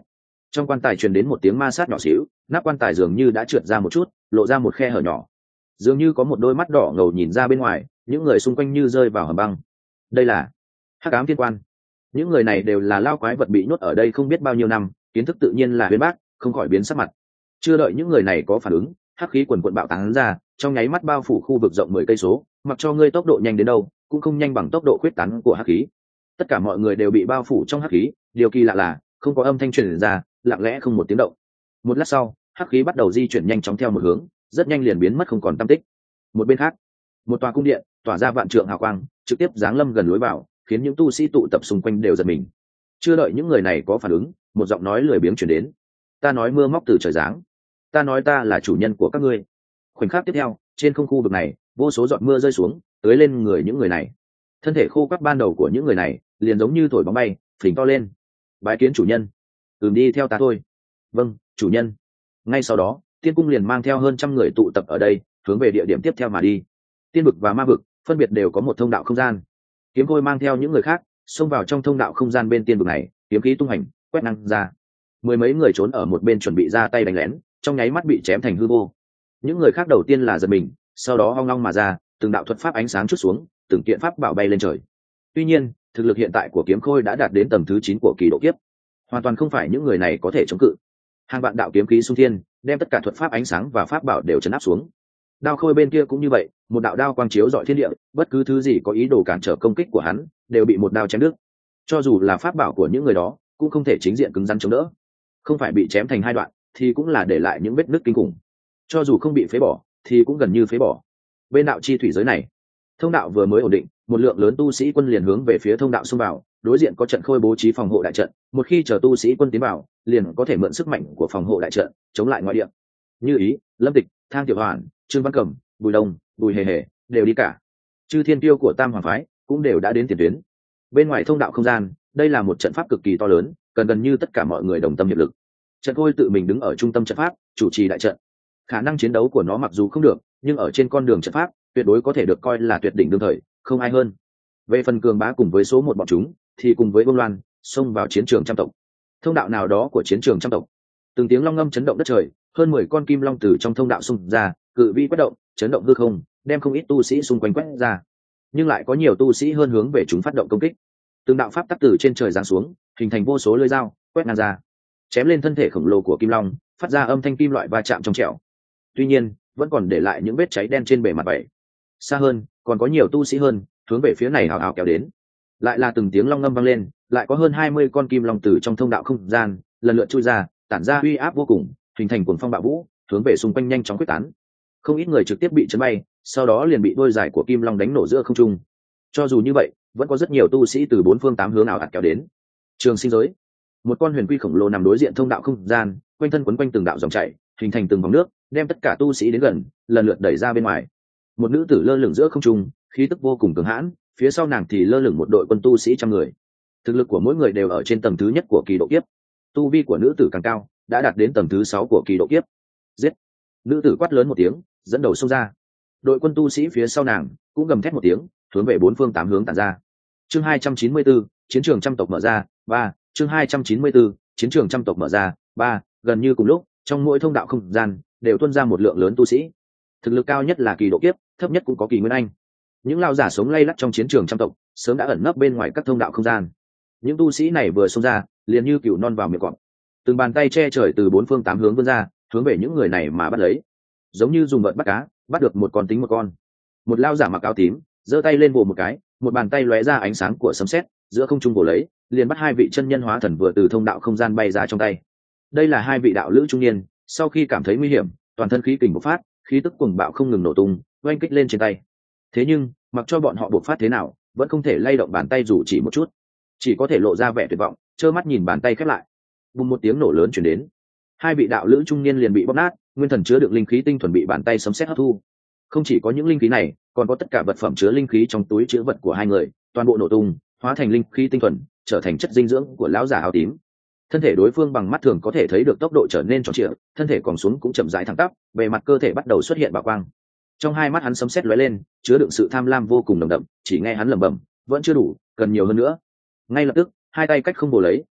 Trong quan tài truyền đến một tiếng ma sát nhỏ xíu, nắp quan tài dường như đã trượt ra một chút, lộ ra một khe hở nhỏ, dường như có một đôi mắt đỏ ngầu nhìn ra bên ngoài. Những người xung quanh như rơi vào hầm băng. Đây là hắc ám thiên quan. Những người này đều là lao quái vật bị nhốt ở đây không biết bao nhiêu năm, kiến thức tự nhiên là uyên bác, không khỏi biến sắc mặt. Chưa đợi những người này có phản ứng, hắc khí quần quần bạo tán ra, trong nháy mắt bao phủ khu vực rộng mười cây số, mặc cho ngươi tốc độ nhanh đến đâu cũng không nhanh bằng tốc độ khuyết tán của hắc khí. Tất cả mọi người đều bị bao phủ trong hắc khí, điều kỳ lạ là không có âm thanh truyền ra, lặng lẽ không một tiếng động. Một lát sau, hắc khí bắt đầu di chuyển nhanh chóng theo một hướng, rất nhanh liền biến mất không còn tăm tích. Một bên khác, một tòa cung điện tỏa ra vạn trượng hào quang, trực tiếp giáng lâm gần lối vào, khiến những tu sĩ tụ tập xung quanh đều giật mình. Chưa đợi những người này có phản ứng, một giọng nói lười biếng truyền đến: ta nói mưa móc từ trời giáng, ta nói ta là chủ nhân của các ngươi. Khoảnh khắc tiếp theo, trên không khu vực này, vô số giọt mưa rơi xuống, tưới lên người những người này. Thân thể khô quắt ban đầu của những người này liền giống như thổi bóng bay, phình to lên. Bái kiến chủ nhân. Ừm, đi theo ta thôi. Vâng, chủ nhân. Ngay sau đó, tiên cung liền mang theo hơn trăm người tụ tập ở đây, hướng về địa điểm tiếp theo mà đi. Tiên vực và ma vực phân biệt đều có một thông đạo không gian. Kiếm Khôi mang theo những người khác xông vào trong thông đạo không gian bên tiên vực này, kiếm khí tung hành, quét năng ra. Mười mấy người trốn ở một bên chuẩn bị ra tay đánh lén, trong nháy mắt bị chém thành hư vô. Những người khác đầu tiên là giật mình, sau đó hoang long mà ra, từng đạo thuật pháp ánh sáng chút xuống, từng kiện pháp bảo bay lên trời. Tuy nhiên, thực lực hiện tại của Kiếm Khôi đã đạt đến tầng thứ chín của kỳ độ kiếp, hoàn toàn không phải những người này có thể chống cự. Hàng vạn đạo kiếm khí xung thiên, đem tất cả thuật pháp ánh sáng và pháp bảo đều chấn áp xuống. Đao Khôi bên kia cũng như vậy, một đạo đao quang chiếu rọi thiên địa, bất cứ thứ gì có ý đồ cản trở công kích của hắn, đều bị một đao chém đứt. Cho dù là pháp bảo của những người đó, cũng không thể chính diện cứng rắn chống đỡ. Không phải bị chém thành hai đoạn, thì cũng là để lại những vết nứt kinh khủng. Cho dù không bị phế bỏ, thì cũng gần như phế bỏ. Bên đạo chi thủy giới này, thông đạo vừa mới ổn định, một lượng lớn tu sĩ quân liền hướng về phía thông đạo xông vào, đối diện có trận khôi bố trí phòng hộ đại trận, một khi chờ tu sĩ quân tiến vào, liền có thể mượn sức mạnh của phòng hộ đại trận chống lại ngoại địa. Như Ý, Lâm Tịch, Thang Tiểu Hoàn, Trương Văn Cẩm, Bùi Đông, Bùi Hề Hề đều đi cả. Chư thiên tiêu của Tam Hoàng phái cũng đều đã đến tiền tuyến. Bên ngoài thông đạo không gian, đây là một trận pháp cực kỳ to lớn, cần gần như tất cả mọi người đồng tâm hiệp lực. Trận khôi tự mình đứng ở trung tâm trận pháp, chủ trì đại trận. Khả năng chiến đấu của nó mặc dù không được, nhưng ở trên con đường trận pháp, tuyệt đối có thể được coi là tuyệt đỉnh đương thời, không ai hơn. Về phần cường bá cùng với số một bọn chúng, thì cùng với Vương Loan xông vào chiến trường trăm tộc. Thông đạo nào đó của chiến trường trăm tộc, từng tiếng long ngâm chấn động đất trời, hơn mười con kim long từ trong thông đạo xung ra, cự vi quét động, chấn động hư không, đem không ít tu sĩ xung quanh quét ra. Nhưng lại có nhiều tu sĩ hơn hướng về chúng phát động công kích. Từng đạo pháp tắc từ trên trời giáng xuống, hình thành vô số lưỡi dao, quét ngang ra, chém lên thân thể khổng lồ của kim long, phát ra âm thanh kim loại va chạm trong trẻo. Tuy nhiên, vẫn còn để lại những vết cháy đen trên bề mặt vậy. Xa hơn, còn có nhiều tu sĩ hơn, hướng về phía này hào hào kéo đến. Lại là từng tiếng long ngâm vang lên, lại có hơn hai mươi con kim long từ trong thông đạo không gian lần lượt chui ra, tản ra uy áp vô cùng, hình thành cuồng phong bạo vũ, hướng về xung quanh nhanh chóng quyết tán. Không ít người trực tiếp bị chấn bay, sau đó liền bị đôi giải của kim long đánh nổ giữa không trung. Cho dù như vậy, vẫn có rất nhiều tu sĩ từ bốn phương tám hướng ảo ạt kéo đến. Trường sinh giới, một con huyền quy khổng lồ nằm đối diện thông đạo không gian, quanh thân quấn quanh từng đạo dòng chảy, hình thành từng vòng nước, đem tất cả tu sĩ đến gần, lần lượt đẩy ra bên ngoài. Một nữ tử lơ lửng giữa không trung, khí tức vô cùng cường hãn, phía sau nàng thì lơ lửng một đội quân tu sĩ trăm người. Thực lực của mỗi người đều ở trên tầng thứ nhất của kỳ độ kiếp. Tu vi của nữ tử càng cao, đã đạt đến tầng thứ sáu của kỳ độ kiếp. Giết! Nữ tử quát lớn một tiếng, dẫn đầu xông ra. Đội quân tu sĩ phía sau nàng cũng gầm thét một tiếng, hướng về bốn phương tám hướng tản ra. Chương hai trăm chín mươi tư, chiến trường trăm tộc mở ra, ba. Chương hai trăm chín mươi tư, chiến trường trăm tộc mở ra, ba. Gần như cùng lúc, trong mỗi thông đạo không gian đều tuôn ra một lượng lớn tu sĩ. Thực lực cao nhất là kỳ độ kiếp, thấp nhất cũng có kỳ nguyên anh. Những lao giả sống lay lắt trong chiến trường trăm tộc sớm đã ẩn nấp bên ngoài các thông đạo không gian. Những tu sĩ này vừa xông ra, liền như cừu non vào miệng cọp. Từng bàn tay che trời từ bốn phương tám hướng vươn ra, hướng về những người này mà bắt lấy, giống như dùng vợt bắt cá, bắt được một con tính một con. Một lao giả mặc áo tím giơ tay lên vồ một cái, một bàn tay lóe ra ánh sáng của sấm sét, giữa không trung vồ lấy, liền bắt hai vị chân nhân hóa thần vừa từ thông đạo không gian bay ra trong tay. Đây là hai vị đạo lữ trung niên, sau khi cảm thấy nguy hiểm, toàn thân khí kình bộc phát, khí tức cuồng bạo không ngừng nổ tung, oanh kích lên trên tay. Thế nhưng, mặc cho bọn họ bộc phát thế nào, vẫn không thể lay động bàn tay dù chỉ một chút, chỉ có thể lộ ra vẻ tuyệt vọng, trơ mắt nhìn bàn tay khép lại. Bùng một tiếng nổ lớn truyền đến, hai vị đạo lữ trung niên liền bị bóp nát, nguyên thần chứa được linh khí tinh thuần bị bàn tay sấm sét hấp thu. Không chỉ có những linh khí này, còn có tất cả vật phẩm chứa linh khí trong túi chứa vật của hai người, toàn bộ nổ tung, hóa thành linh khí tinh thuần, trở thành chất dinh dưỡng của lão giả áo tím. Thân thể đối phương bằng mắt thường có thể thấy được tốc độ trở nên tròn trịa, thân thể còn xuống cũng chậm rãi thẳng tắp, bề mặt cơ thể bắt đầu xuất hiện bạo quang. Trong hai mắt hắn sấm sét lóe lên, chứa đựng sự tham lam vô cùng nồng đậm, chỉ nghe hắn lẩm bẩm, vẫn chưa đủ, cần nhiều hơn nữa. Ngay lập tức, hai tay cách không bổ lấy,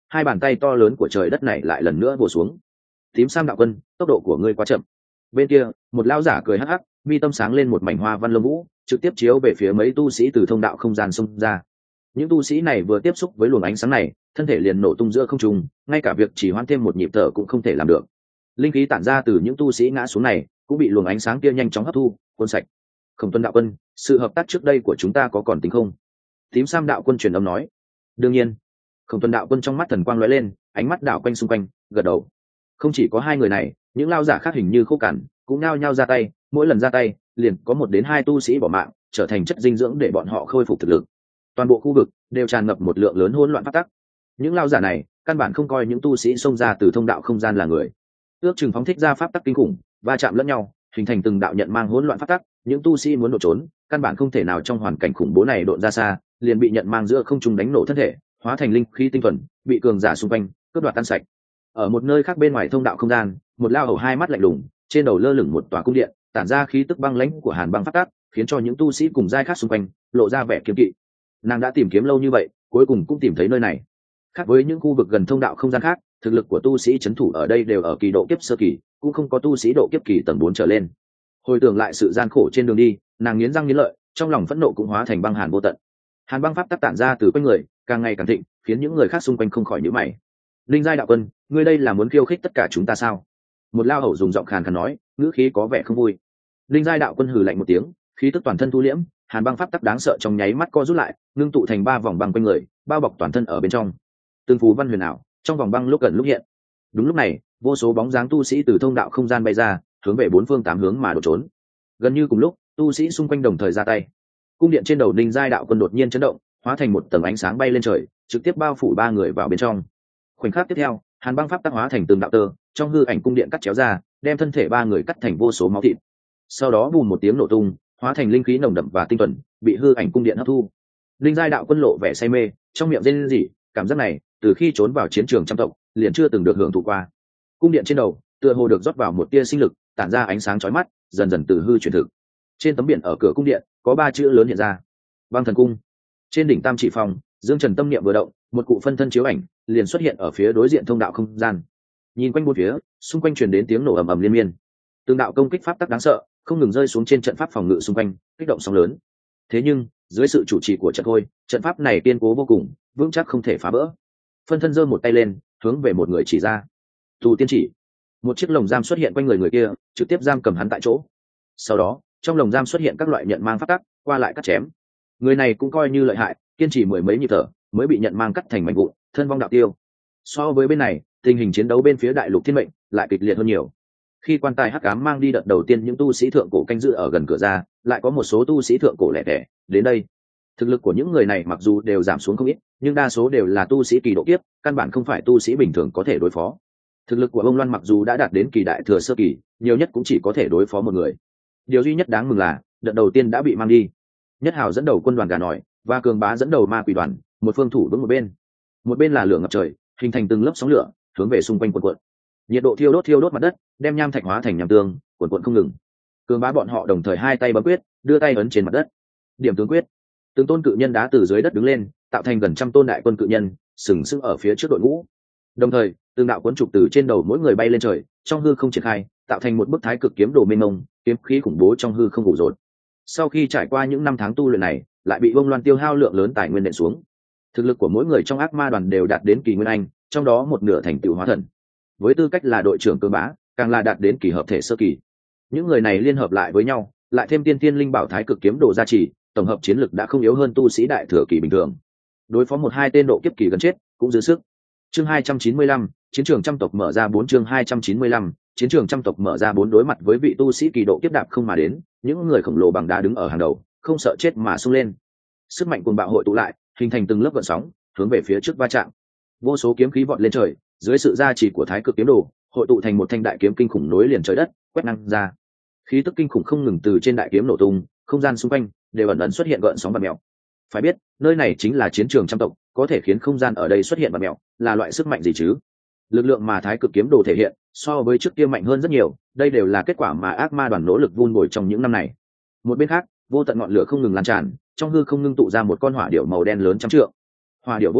hai bàn tay to lớn của trời đất này lại lần nữa vồ xuống. Tím sam đạo quân, tốc độ của ngươi quá chậm. Bên kia một lão giả cười hắc hắc, mi tâm sáng lên một mảnh hoa văn lông vũ, trực tiếp chiếu về phía mấy tu sĩ từ thông đạo không gian xông ra. Những tu sĩ này vừa tiếp xúc với luồng ánh sáng này, thân thể liền nổ tung giữa không trung, ngay cả việc chỉ hoãn thêm một nhịp thở cũng không thể làm được. Linh khí tản ra từ những tu sĩ ngã xuống này cũng bị luồng ánh sáng kia nhanh chóng hấp thu, cuốn sạch. Khổng Tuân đạo quân, sự hợp tác trước đây của chúng ta có còn tính không? Tím sam đạo quân truyền âm nói. Đương nhiên. Khổng Tuân đạo quân trong mắt thần quang lóe lên, ánh mắt đảo quanh xung quanh, gật đầu. Không chỉ có hai người này, những lao giả khác hình như khô cằn cũng nao nhao ra tay, mỗi lần ra tay liền có một đến hai tu sĩ bỏ mạng, trở thành chất dinh dưỡng để bọn họ khôi phục thực lực. Toàn bộ khu vực đều tràn ngập một lượng lớn hỗn loạn pháp tắc. Những lao giả này căn bản không coi những tu sĩ xông ra từ thông đạo không gian là người, ước chừng phóng thích ra pháp tắc kinh khủng, va chạm lẫn nhau, hình thành từng đạo nhận mang hỗn loạn pháp tắc. Những tu sĩ muốn đột trốn, căn bản không thể nào trong hoàn cảnh khủng bố này độn ra xa, liền bị nhận mang giữa không trung đánh nổ thân thể, hóa thành linh khí tinh thuần, bị cường giả xung quanh cướp đoạt tan sạch. Ở một nơi khác bên ngoài thông đạo không gian, một lao hầu hai mắt lạnh lùng, trên đầu lơ lửng một tòa cung điện, tản ra khí tức băng lãnh của hàn băng pháp tắc, khiến cho những tu sĩ cùng giai khác xung quanh lộ ra vẻ kiêng kỵ. Nàng đã tìm kiếm lâu như vậy, cuối cùng cũng tìm thấy nơi này. Khác với những khu vực gần thông đạo không gian khác, thực lực của tu sĩ trấn thủ ở đây đều ở kỳ độ kiếp sơ kỳ, cũng không có tu sĩ độ kiếp kỳ tầng bốn trở lên. Hồi tưởng lại sự gian khổ trên đường đi, nàng nghiến răng nghiến lợi, trong lòng phẫn nộ cũng hóa thành băng hàn vô tận. Hàn băng pháp tắc tản ra từ quanh người, càng ngày càng thịnh, khiến những người khác xung quanh không khỏi nhíu mày. Linh giai đạo quân, ngươi đây là muốn khiêu khích tất cả chúng ta sao? Một lao hầu dùng giọng khàn khàn nói, ngữ khí có vẻ không vui. Linh giai đạo quân hừ lạnh một tiếng, khí tức toàn thân thu liễm, hàn băng pháp tắc đáng sợ trong nháy mắt co rút lại, ngưng tụ thành ba vòng băng quanh người, bao bọc toàn thân ở bên trong. Từng phù văn huyền ảo trong vòng băng lúc gần lúc hiện. Đúng lúc này, vô số bóng dáng tu sĩ từ thông đạo không gian bay ra, hướng về bốn phương tám hướng mà đổ trốn. Gần như cùng lúc, tu sĩ xung quanh đồng thời ra tay. Cung điện trên đầu Linh giai đạo quân đột nhiên chấn động, hóa thành một tầng ánh sáng bay lên trời, trực tiếp bao phủ ba người vào bên trong. Khoảnh khắc tiếp theo, hàn băng pháp tác hóa thành từng đạo tơ, trong hư ảnh cung điện cắt chéo ra, đem thân thể ba người cắt thành vô số máu thịt. Sau đó bùm một tiếng nổ tung, hóa thành linh khí nồng đậm và tinh thuần, bị hư ảnh cung điện hấp thu. Linh giai đạo quân lộ vẻ say mê, trong miệng rên rỉ, cảm giác này, từ khi trốn vào chiến trường trăm tộc, liền chưa từng được hưởng thụ qua. Cung điện trên đầu, tựa hồ được rót vào một tia sinh lực, tản ra ánh sáng chói mắt, dần dần từ hư chuyển thực. Trên tấm biển ở cửa cung điện, có ba chữ lớn hiện ra: Băng Thần Cung. Trên đỉnh Tam Chỉ Phòng, Dương Trần tâm niệm vừa động, một cụ phân thân chiếu ảnh liền xuất hiện ở phía đối diện thông đạo không gian. Nhìn quanh bốn phía, xung quanh truyền đến tiếng nổ ầm ầm liên miên. Từng đạo công kích pháp tắc đáng sợ không ngừng rơi xuống trên trận pháp phòng ngự xung quanh, kích động sóng lớn. Thế nhưng, dưới sự chủ trì của trận khôi, trận pháp này kiên cố vô cùng, vững chắc không thể phá vỡ. Phân thân giơ một tay lên, hướng về một người chỉ ra. Tù tiên chỉ. Một chiếc lồng giam xuất hiện quanh người người kia, trực tiếp giam cầm hắn tại chỗ. Sau đó, trong lồng giam xuất hiện các loại nhận mang pháp tắc, qua lại cắt chém. Người này cũng coi như lợi hại, kiên trì mười mấy nhịp thở, mới bị nhận mang cắt thành mảnh vụn, thân vong đạo tiêu. So với bên này, tình hình chiến đấu bên phía đại lục thiên mệnh lại kịch liệt hơn nhiều. Khi quan tài hắc ám mang đi đợt đầu tiên những tu sĩ thượng cổ canh giữ ở gần cửa ra, lại có một số tu sĩ thượng cổ lẻ tẻ đến đây. Thực lực của những người này mặc dù đều giảm xuống không ít, nhưng đa số đều là tu sĩ kỳ độ kiếp, căn bản không phải tu sĩ bình thường có thể đối phó. Thực lực của ông Loan mặc dù đã đạt đến kỳ đại thừa sơ kỳ, nhiều nhất cũng chỉ có thể đối phó một người. Điều duy nhất đáng mừng là đợt đầu tiên đã bị mang đi. Nhất Hào dẫn đầu quân đoàn gà nòi và Cường Bá dẫn đầu ma quỷ đoàn, một phương thủ vững một bên. Một bên là lửa ngập trời, hình thành từng lớp sóng lửa, hướng về xung quanh quần quận. Nhiệt độ thiêu đốt thiêu đốt mặt đất, đem nham thạch hóa thành nham tương, quần quận không ngừng. Cường Bá bọn họ đồng thời hai tay bấm quyết, đưa tay ấn trên mặt đất. Điểm tướng quyết. Từng tôn cự nhân đá từ dưới đất đứng lên, tạo thành gần trăm tôn đại quân cự nhân, sừng sững ở phía trước đội ngũ. Đồng thời, từng đạo cuốn trục từ trên đầu mỗi người bay lên trời, trong hư không triển khai, tạo thành một bức thái cực kiếm đồ mênh mông, kiếm khí khủng bố trong hư không ngủ rột. Sau khi trải qua những năm tháng tu luyện này, lại bị Vông Loan tiêu hao lượng lớn tài nguyên nện xuống. Thực lực của mỗi người trong ác ma đoàn đều đạt đến kỳ nguyên anh, trong đó một nửa thành tựu hóa thần. Với tư cách là đội trưởng Cường Bá, càng là đạt đến kỳ hợp thể sơ kỳ. Những người này liên hợp lại với nhau, lại thêm tiên tiên linh bảo thái cực kiếm đồ gia trì, tổng hợp chiến lực đã không yếu hơn tu sĩ đại thừa kỳ bình thường. Đối phó một hai tên độ kiếp kỳ gần chết, cũng dư sức. Chương hai trăm chín mươi lăm, chiến trường trăm tộc mở ra bốn chương hai trăm chín mươi lăm, chiến trường trăm tộc mở ra bốn đối mặt với vị tu sĩ kỳ độ kiếp đạp không mà đến, những người khổng lồ bằng đá đứng ở hàng đầu, không sợ chết mà xông lên. Sức mạnh cuồng bạo hội tụ lại, hình thành từng lớp gợn sóng, hướng về phía trước va chạm. Vô số kiếm khí vọt lên trời, dưới sự gia trì của thái cực kiếm đồ, hội tụ thành một thanh đại kiếm kinh khủng nối liền trời đất, quét ngang ra. Khí tức kinh khủng không ngừng từ trên đại kiếm nổ tung, không gian xung quanh đều ẩn ẩn xuất hiện gợn sóng bạt mèo. Phải biết, nơi này chính là chiến trường trăm tộc, có thể khiến không gian ở đây xuất hiện bạt mèo, là loại sức mạnh gì chứ? Lực lượng mà thái cực kiếm đồ thể hiện, so với trước kia mạnh hơn rất nhiều, đây đều là kết quả mà ác ma đoàn nỗ lực vun bồi trong những năm này. Một bên khác, vô tận ngọn lửa không ngừng lan tràn, trong hư không ngưng tụ ra một con hỏa điểu màu đen lớn trăm trượng. Hỏa điểu vỗ cánh,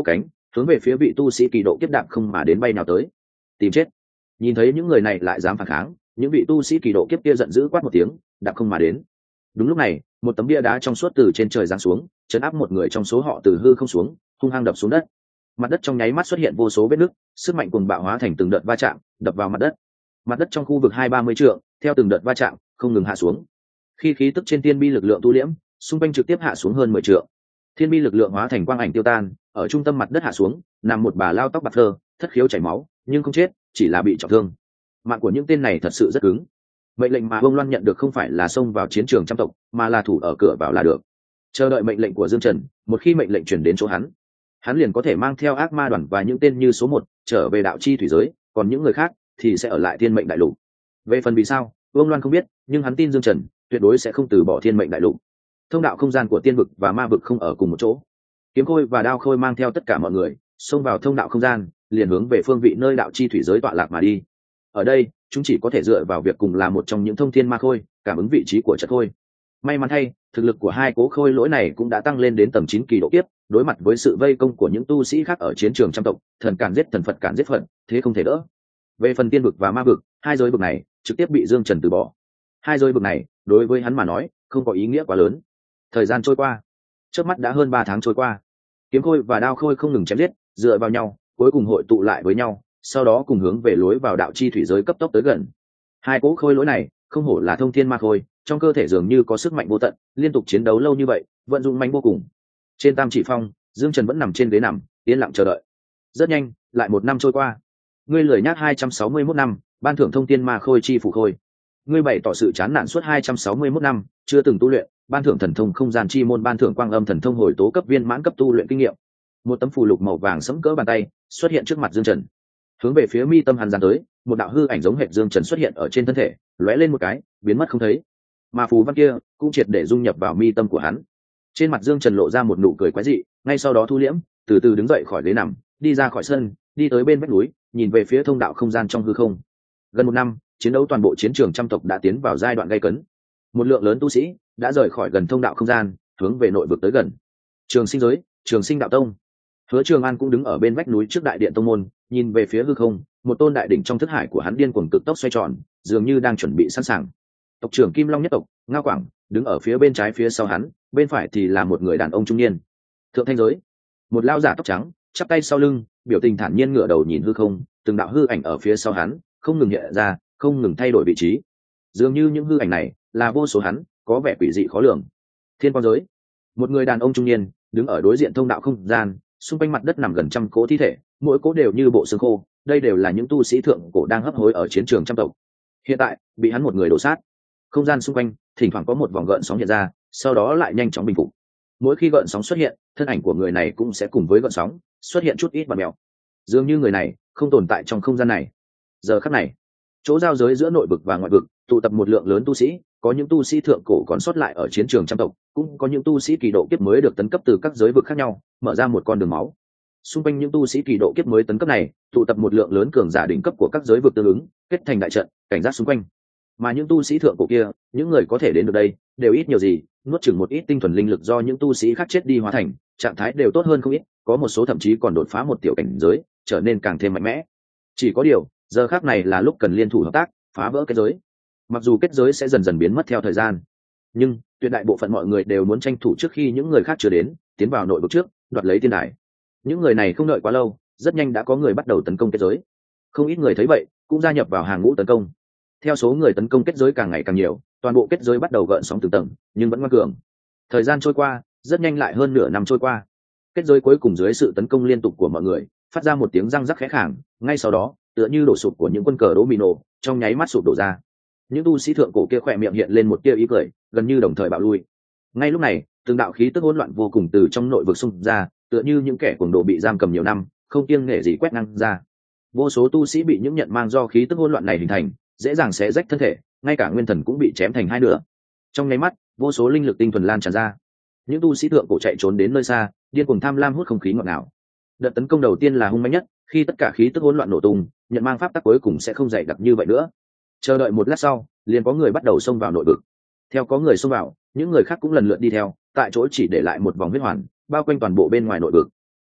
hướng về phía vị tu sĩ kỳ độ kiếp đạm không mà đến bay nào tới, tìm chết. Nhìn thấy những người này lại dám phản kháng, những vị tu sĩ kỳ độ kiếp kia giận dữ quát một tiếng, đạp không mà đến. Đúng lúc này, một tấm bia đá trong suốt từ trên trời giáng xuống, chấn áp một người trong số họ từ hư không xuống, hung hăng đập xuống đất. Mặt đất trong nháy mắt xuất hiện vô số vết nứt, sức mạnh cuồng bạo hóa thành từng đợt va chạm, đập vào mặt đất. Mặt đất trong khu vực hai ba mươi trượng, theo từng đợt va chạm, không ngừng hạ xuống. Khi khí tức trên tiên bi lực lượng tu liễm, xung quanh trực tiếp hạ xuống hơn mười trượng. Thiên bi lực lượng hóa thành quang ảnh tiêu tan, ở trung tâm mặt đất hạ xuống, nằm một bà lao tóc bạc phơ, thất khiếu chảy máu, nhưng không chết, chỉ là bị trọng thương. Mạng của những tên này thật sự rất cứng. Mệnh lệnh mà Vương Loan nhận được không phải là xông vào chiến trường trăm tộc, mà là thủ ở cửa vào là được. Chờ đợi mệnh lệnh của Dương Trần, một khi mệnh lệnh truyền đến chỗ hắn, hắn liền có thể mang theo ác ma đoàn và những tên như số một trở về đạo chi thủy giới, còn những người khác thì sẽ ở lại thiên mệnh đại lục. Về phần vì sao, Vương Loan không biết, nhưng hắn tin Dương Trần tuyệt đối sẽ không từ bỏ thiên mệnh đại lục. Thông đạo không gian của tiên vực và ma vực không ở cùng một chỗ. Kiếm Khôi và Đao Khôi mang theo tất cả mọi người xông vào thông đạo không gian, liền hướng về phương vị nơi đạo chi thủy giới tọa lạc mà đi. Ở đây, chúng chỉ có thể dựa vào việc cùng là một trong những thông thiên ma khôi, cảm ứng vị trí của trận khôi. May mắn thay, thực lực của hai cố khôi lỗi này cũng đã tăng lên đến tầm chín kỳ độ kiếp, đối mặt với sự vây công của những tu sĩ khác ở chiến trường trăm tộc, thần cản giết thần, Phật cản giết Phật, thế không thể đỡ. Về phần tiên vực và ma vực, hai giới vực này trực tiếp bị Dương Trần từ bỏ. Hai giới vực này, đối với hắn mà nói, không có ý nghĩa quá lớn. Thời gian trôi qua, trước mắt đã hơn ba tháng trôi qua. Kiếm Khôi và Đao Khôi không ngừng chém giết, dựa vào nhau, cuối cùng hội tụ lại với nhau, sau đó cùng hướng về lối vào đạo chi thủy giới cấp tốc tới gần. Hai cỗ khôi lỗi này không hổ là thông thiên ma khôi, trong cơ thể dường như có sức mạnh vô tận, liên tục chiến đấu lâu như vậy, vận dụng mạnh vô cùng. Trên Tam Chỉ Phong, Dương Trần vẫn nằm trên ghế nằm, yên lặng chờ đợi. Rất nhanh, lại một năm trôi qua. Ngươi lười nhác hai trăm sáu mươi mốt năm, ban thưởng thông thiên ma khôi chi phủ khôi. Ngươi bày tỏ sự chán nản suốt hai trăm sáu mươi mốt năm, chưa từng tu luyện, ban thưởng thần thông không gian chi môn, ban thưởng quang âm thần thông hồi tố cấp viên mãn cấp tu luyện kinh nghiệm. Một tấm phù lục màu vàng sẫm cỡ bàn tay xuất hiện trước mặt Dương Trần. Hướng về phía mi tâm hắn dán tới, một đạo hư ảnh giống hệt Dương Trần xuất hiện ở trên thân thể, lóe lên một cái, biến mất không thấy. Mà phù văn kia cũng triệt để dung nhập vào mi tâm của hắn. Trên mặt Dương Trần lộ ra một nụ cười quái dị, ngay sau đó thu liễm, từ từ đứng dậy khỏi ghế nằm, đi ra khỏi sân, đi tới bên vách núi, nhìn về phía thông đạo không gian trong hư không. Gần một năm, chiến đấu toàn bộ chiến trường trăm tộc đã tiến vào giai đoạn gay cấn. Một lượng lớn tu sĩ đã rời khỏi gần thông đạo không gian, hướng về nội vực tới gần. Trường Sinh giới, Trường Sinh đạo tông. Hứa Trường An cũng đứng ở bên vách núi trước đại điện tông môn, nhìn về phía hư không, một tôn đại đỉnh trong thức hải của hắn điên cuồng cực tốc xoay tròn, dường như đang chuẩn bị sẵn sàng. Tộc trưởng Kim Long nhất tộc, Ngao Quảng, đứng ở phía bên trái phía sau hắn, bên phải thì là một người đàn ông trung niên. Thượng Thanh giới, một lão giả tóc trắng, chắp tay sau lưng, biểu tình thản nhiên ngửa đầu nhìn hư không, từng đạo hư ảnh ở phía sau hắn, không ngừng hiện ra, không ngừng thay đổi vị trí. Dường như những hư ảnh này là vô số hắn, có vẻ quỷ dị khó lường. Thiên Quang giới, một người đàn ông trung niên, đứng ở đối diện thông đạo không gian, xung quanh mặt đất nằm gần trăm cỗ thi thể, mỗi cỗ đều như bộ xương khô, đây đều là những tu sĩ thượng cổ đang hấp hối ở chiến trường trăm tộc. Hiện tại bị hắn một người đổ sát. Không gian xung quanh thỉnh thoảng có một vòng gợn sóng hiện ra, sau đó lại nhanh chóng bình phục. Mỗi khi gợn sóng xuất hiện, thân ảnh của người này cũng sẽ cùng với gợn sóng xuất hiện chút ít và mèo. Dường như người này không tồn tại trong không gian này. Giờ khắc này, chỗ giao giới giữa nội vực và ngoại vực tụ tập một lượng lớn tu sĩ, có những tu sĩ thượng cổ còn sót lại ở chiến trường trăm tộc, cũng có những tu sĩ kỳ độ kiếp mới được tấn cấp từ các giới vực khác nhau, mở ra một con đường máu. Xung quanh những tu sĩ kỳ độ kiếp mới tấn cấp này, tụ tập một lượng lớn cường giả đỉnh cấp của các giới vực tương ứng, kết thành đại trận, cảnh giác xung quanh. Mà những tu sĩ thượng cổ kia, những người có thể đến được đây, đều ít nhiều gì nuốt chửng một ít tinh thuần linh lực do những tu sĩ khác chết đi hóa thành, trạng thái đều tốt hơn không ít, có một số thậm chí còn đột phá một tiểu cảnh giới, trở nên càng thêm mạnh mẽ. Chỉ có điều, giờ khắc này là lúc cần liên thủ hợp tác, phá vỡ kết giới. Mặc dù kết giới sẽ dần dần biến mất theo thời gian, nhưng tuyệt đại bộ phận mọi người đều muốn tranh thủ trước khi những người khác chưa đến, tiến vào nội vực trước, đoạt lấy tiên đài. Những người này không đợi quá lâu, rất nhanh đã có người bắt đầu tấn công kết giới. Không ít người thấy vậy, cũng gia nhập vào hàng ngũ tấn công. Theo số người tấn công kết giới càng ngày càng nhiều, toàn bộ kết giới bắt đầu gợn sóng từng tầng, nhưng vẫn ngoan cường. Thời gian trôi qua, rất nhanh lại hơn nửa năm trôi qua. Kết giới cuối cùng dưới sự tấn công liên tục của mọi người, phát ra một tiếng răng rắc khẽ khàng, ngay sau đó, tựa như đổ sụp của những quân cờ domino, trong nháy mắt sụp đổ ra. Những tu sĩ thượng cổ kia khỏe miệng hiện lên một tia ý cười, gần như đồng thời bạo lui. Ngay lúc này, từng đạo khí tức hỗn loạn vô cùng từ trong nội vực xung ra, tựa như những kẻ cuồng đồ bị giam cầm nhiều năm, không kiêng nể gì quét ngang ra. Vô số tu sĩ bị những nhận mang do khí tức hỗn loạn này hình thành, dễ dàng xé rách thân thể, ngay cả nguyên thần cũng bị chém thành hai nửa. Trong nháy mắt, vô số linh lực tinh thuần lan tràn ra. Những tu sĩ thượng cổ chạy trốn đến nơi xa, điên cuồng tham lam hút không khí ngọt ngào. Đợt tấn công đầu tiên là hung mãnh nhất, khi tất cả khí tức hỗn loạn nổ tung, nhận mang pháp tắc cuối cùng sẽ không dày đặc như vậy nữa. Chờ đợi một lát sau, liền có người bắt đầu xông vào nội vực. Theo có người xông vào, những người khác cũng lần lượt đi theo, tại chỗ chỉ để lại một vòng huyết hoàn, bao quanh toàn bộ bên ngoài nội vực.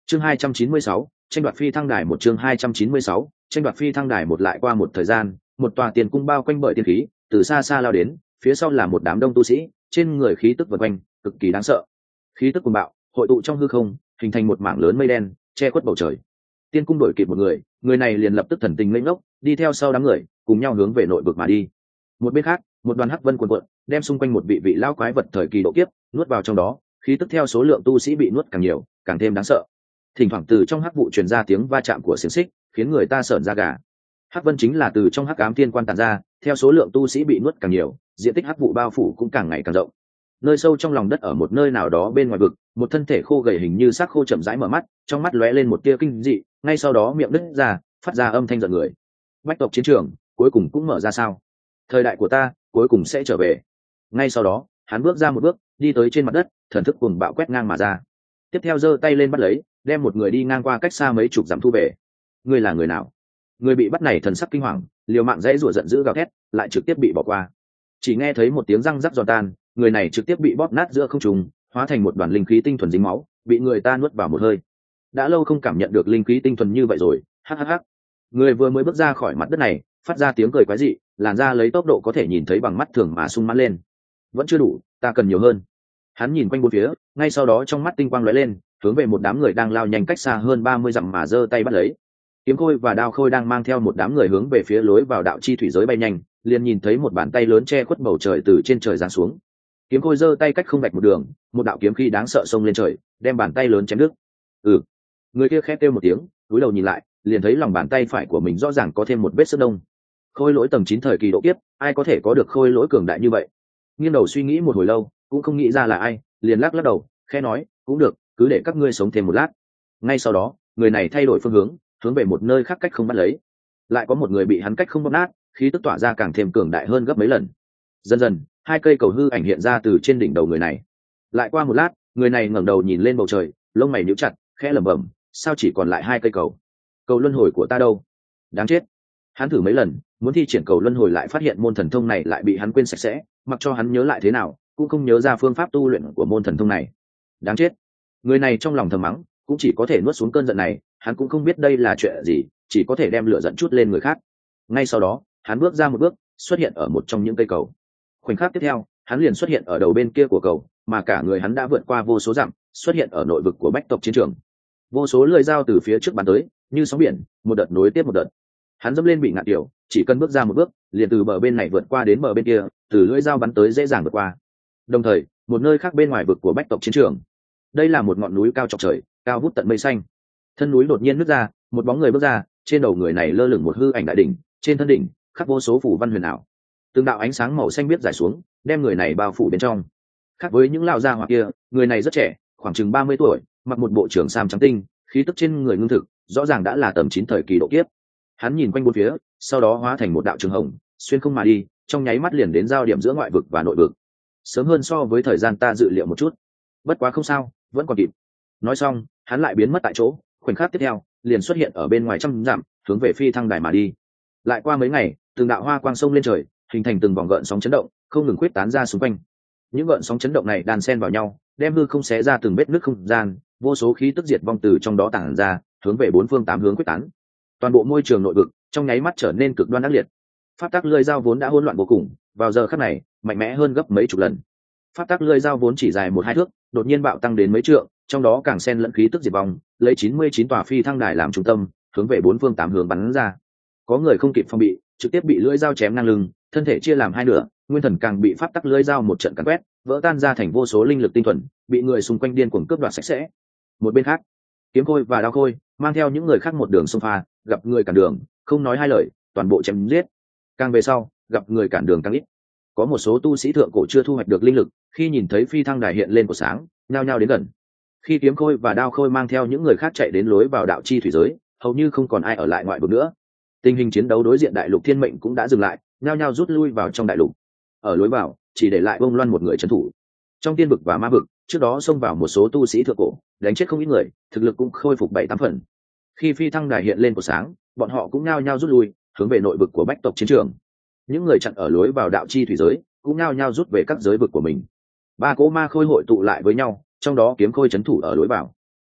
chương hai trăm chín mươi sáu, tranh đoạt phi thăng đài một chương hai trăm chín mươi sáu, tranh đoạt phi thăng đài một. Lại qua một thời gian, một tòa tiền cung bao quanh bởi tiên khí từ xa xa lao đến, phía sau là một đám đông tu sĩ, trên người khí tức vần quanh cực kỳ đáng sợ, khí tức cuồng bạo hội tụ trong hư không, hình thành một mảng lớn mây đen che khuất bầu trời. Tiên cung đổi kịp một người, người này liền lập tức thần tình lênh lốc đi theo sau đám người, cùng nhau hướng về nội vực mà đi. Một bên khác, một đoàn hắc vân cuồn cuộn đem xung quanh một vị vị lão quái vật thời kỳ độ kiếp nuốt vào trong đó, khí tức theo số lượng tu sĩ bị nuốt càng nhiều càng thêm đáng sợ. Thỉnh thoảng từ trong hắc vụ truyền ra tiếng va chạm của xiềng xích, khiến người ta sởn da gà. Hắc vân chính là từ trong hắc ám thiên quan tản ra, theo số lượng tu sĩ bị nuốt càng nhiều, diện tích hắc vụ bao phủ cũng càng ngày càng rộng. Nơi sâu trong lòng đất ở một nơi nào đó bên ngoài vực, một thân thể khô gầy hình như xác khô chậm rãi mở mắt, trong mắt lóe lên một tia kinh dị, ngay sau đó miệng nứt ra, phát ra âm thanh giận người. Bách tộc chiến trường cuối cùng cũng mở ra sao? Thời đại của ta cuối cùng sẽ trở về. Ngay sau đó, hắn bước ra một bước, đi tới trên mặt đất, thần thức cuồng bạo quét ngang mà ra. Tiếp theo giơ tay lên bắt lấy, đem một người đi ngang qua cách xa mấy chục dặm thu về. Ngươi là người nào? Người bị bắt này thần sắc kinh hoàng, liều mạng dãy rủa giận dữ gào thét, lại trực tiếp bị bỏ qua. Chỉ nghe thấy một tiếng răng rắc giòn tan, người này trực tiếp bị bóp nát giữa không trung, hóa thành một đoàn linh khí tinh thuần dính máu, bị người ta nuốt vào một hơi. Đã lâu không cảm nhận được linh khí tinh thuần như vậy rồi, hắc hắc hắc. Người vừa mới bước ra khỏi mặt đất này, phát ra tiếng cười quái dị, làn da lấy tốc độ có thể nhìn thấy bằng mắt thường mà sung mãn lên. Vẫn chưa đủ, ta cần nhiều hơn. Hắn nhìn quanh bốn phía, ngay sau đó trong mắt tinh quang lóe lên, hướng về một đám người đang lao nhanh cách xa hơn ba mươi dặm mà giơ tay bắt lấy. Kiếm Khôi và Đao Khôi đang mang theo một đám người hướng về phía lối vào đạo chi thủy giới bay nhanh, liền nhìn thấy một bàn tay lớn che khuất bầu trời từ trên trời giáng xuống. Kiếm Khôi giơ tay cách không vạch một đường, một đạo kiếm khí đáng sợ xông lên trời, đem bàn tay lớn chém đứt. Ừ. Người kia khẽ kêu một tiếng, cúi đầu nhìn lại, liền thấy lòng bàn tay phải của mình rõ ràng có thêm một vết xước đông. Khôi lỗi tầng chín thời kỳ độ kiếp, ai có thể có được khôi lỗi cường đại như vậy? Nghiêng đầu suy nghĩ một hồi lâu, cũng không nghĩ ra là ai, liền lắc lắc đầu, khẽ nói, cũng được, cứ để các ngươi sống thêm một lát. Ngay sau đó, người này thay đổi phương hướng, hướng về một nơi khác cách không bắt lấy. Lại có một người bị hắn cách không bóp nát, khí tức tỏa ra càng thêm cường đại hơn gấp mấy lần. Dần dần, hai cây cầu hư ảnh hiện ra từ trên đỉnh đầu người này. Lại qua một lát, người này ngẩng đầu nhìn lên bầu trời, lông mày nhíu chặt, khẽ lẩm bẩm, sao chỉ còn lại hai cây cầu? Cầu luân hồi của ta đâu? Đáng chết. Hắn thử mấy lần, muốn thi triển cầu luân hồi lại phát hiện môn thần thông này lại bị hắn quên sạch sẽ, mặc cho hắn nhớ lại thế nào, cũng không nhớ ra phương pháp tu luyện của môn thần thông này. Đáng chết. Người này trong lòng thầm mắng, cũng chỉ có thể nuốt xuống cơn giận này, hắn cũng không biết đây là chuyện gì, chỉ có thể đem lửa giận chút lên người khác. Ngay sau đó, hắn bước ra một bước, xuất hiện ở một trong những cây cầu. Khoảnh khắc tiếp theo, hắn liền xuất hiện ở đầu bên kia của cầu, mà cả người hắn đã vượt qua vô số dặm, xuất hiện ở nội vực của bách tộc chiến trường. Vô số lưỡi dao từ phía trước bắn tới, như sóng biển, một đợt nối tiếp một đợt. Hắn dẫm lên bị ngạn tiểu, chỉ cần bước ra một bước, liền từ bờ bên này vượt qua đến bờ bên kia, từ lưỡi dao bắn tới dễ dàng vượt qua. Đồng thời, một nơi khác bên ngoài vực của bách tộc chiến trường, đây là một ngọn núi cao chọc trời, cao vút tận mây xanh. Thân núi đột nhiên nứt ra, một bóng người bước ra, trên đầu người này lơ lửng một hư ảnh đại đỉnh, trên thân đỉnh khắc vô số phù văn huyền ảo. Từng đạo ánh sáng màu xanh biết rải xuống, đem người này bao phủ bên trong. Khác với những lão gia hỏa kia, người này rất trẻ, khoảng chừng ba mươi tuổi, mặc một bộ trưởng sam trắng tinh, khí tức trên người ngưng thực, rõ ràng đã là tầm chín thời kỳ độ kiếp. Hắn nhìn quanh bốn phía, sau đó hóa thành một đạo trường hồng, xuyên không mà đi, trong nháy mắt liền đến giao điểm giữa ngoại vực và nội vực. Sớm hơn so với thời gian ta dự liệu một chút, bất quá không sao, vẫn còn kịp. Nói xong, hắn lại biến mất tại chỗ, khoảnh khắc tiếp theo, liền xuất hiện ở bên ngoài trăm dặm, hướng về phi thăng đài mà đi. Lại qua mấy ngày, từng đạo hoa quang sông lên trời, hình thành từng vòng gợn sóng chấn động, không ngừng khuếch tán ra xung quanh. Những gợn sóng chấn động này đan xen vào nhau, đem hư không xé ra từng vết nứt không gian, vô số khí tức diệt vong từ trong đó tản ra, hướng về bốn phương tám hướng khuếch tán. Toàn bộ môi trường nội vực trong nháy mắt trở nên cực đoan ác liệt. Pháp tắc lưỡi dao vốn đã hỗn loạn vô cùng, vào giờ khắc này, mạnh mẽ hơn gấp mấy chục lần. Pháp tắc lưỡi dao vốn chỉ dài một hai thước, đột nhiên bạo tăng đến mấy trượng, trong đó càng xen lẫn khí tức diệt vong, lấy chín mươi chín tòa phi thăng đài làm trung tâm, hướng về bốn phương tám hướng bắn ra. Có người không kịp phòng bị, trực tiếp bị lưỡi dao chém ngang lưng, thân thể chia làm hai nửa, nguyên thần càng bị pháp tắc lưỡi dao một trận cắn quét, vỡ tan ra thành vô số linh lực tinh thuần, bị người xung quanh điên cuồng cướp đoạt sạch sẽ. Một bên khác, Kiếm Khôi và Đao Khôi mang theo những người khác một đường xông pha, gặp người cản đường, không nói hai lời, toàn bộ chém giết. Càng về sau, gặp người cản đường càng ít. Có một số tu sĩ thượng cổ chưa thu hoạch được linh lực, khi nhìn thấy phi thăng đài hiện lên của sáng, nhao nhao đến gần. Khi Kiếm Khôi và Đao Khôi mang theo những người khác chạy đến lối vào đạo chi thủy giới, hầu như không còn ai ở lại ngoại vực nữa. Tình hình chiến đấu đối diện đại lục thiên mệnh cũng đã dừng lại, nhao nhao rút lui vào trong đại lục. Ở lối vào, chỉ để lại Bông Loan một người trấn thủ. Trong tiên vực và ma vực, trước đó xông vào một số tu sĩ thượng cổ, đánh chết không ít người, thực lực cũng khôi phục bảy tám phần. Khi phi thăng đài hiện lên của sáng, bọn họ cũng nhao nhao rút lui, hướng về nội vực của bách tộc chiến trường. Những người chặn ở lối vào đạo chi thủy giới, cũng nhao nhao rút về các giới vực của mình. Ba cỗ ma khôi hội tụ lại với nhau, trong đó Kiếm Khôi trấn thủ ở lối vào.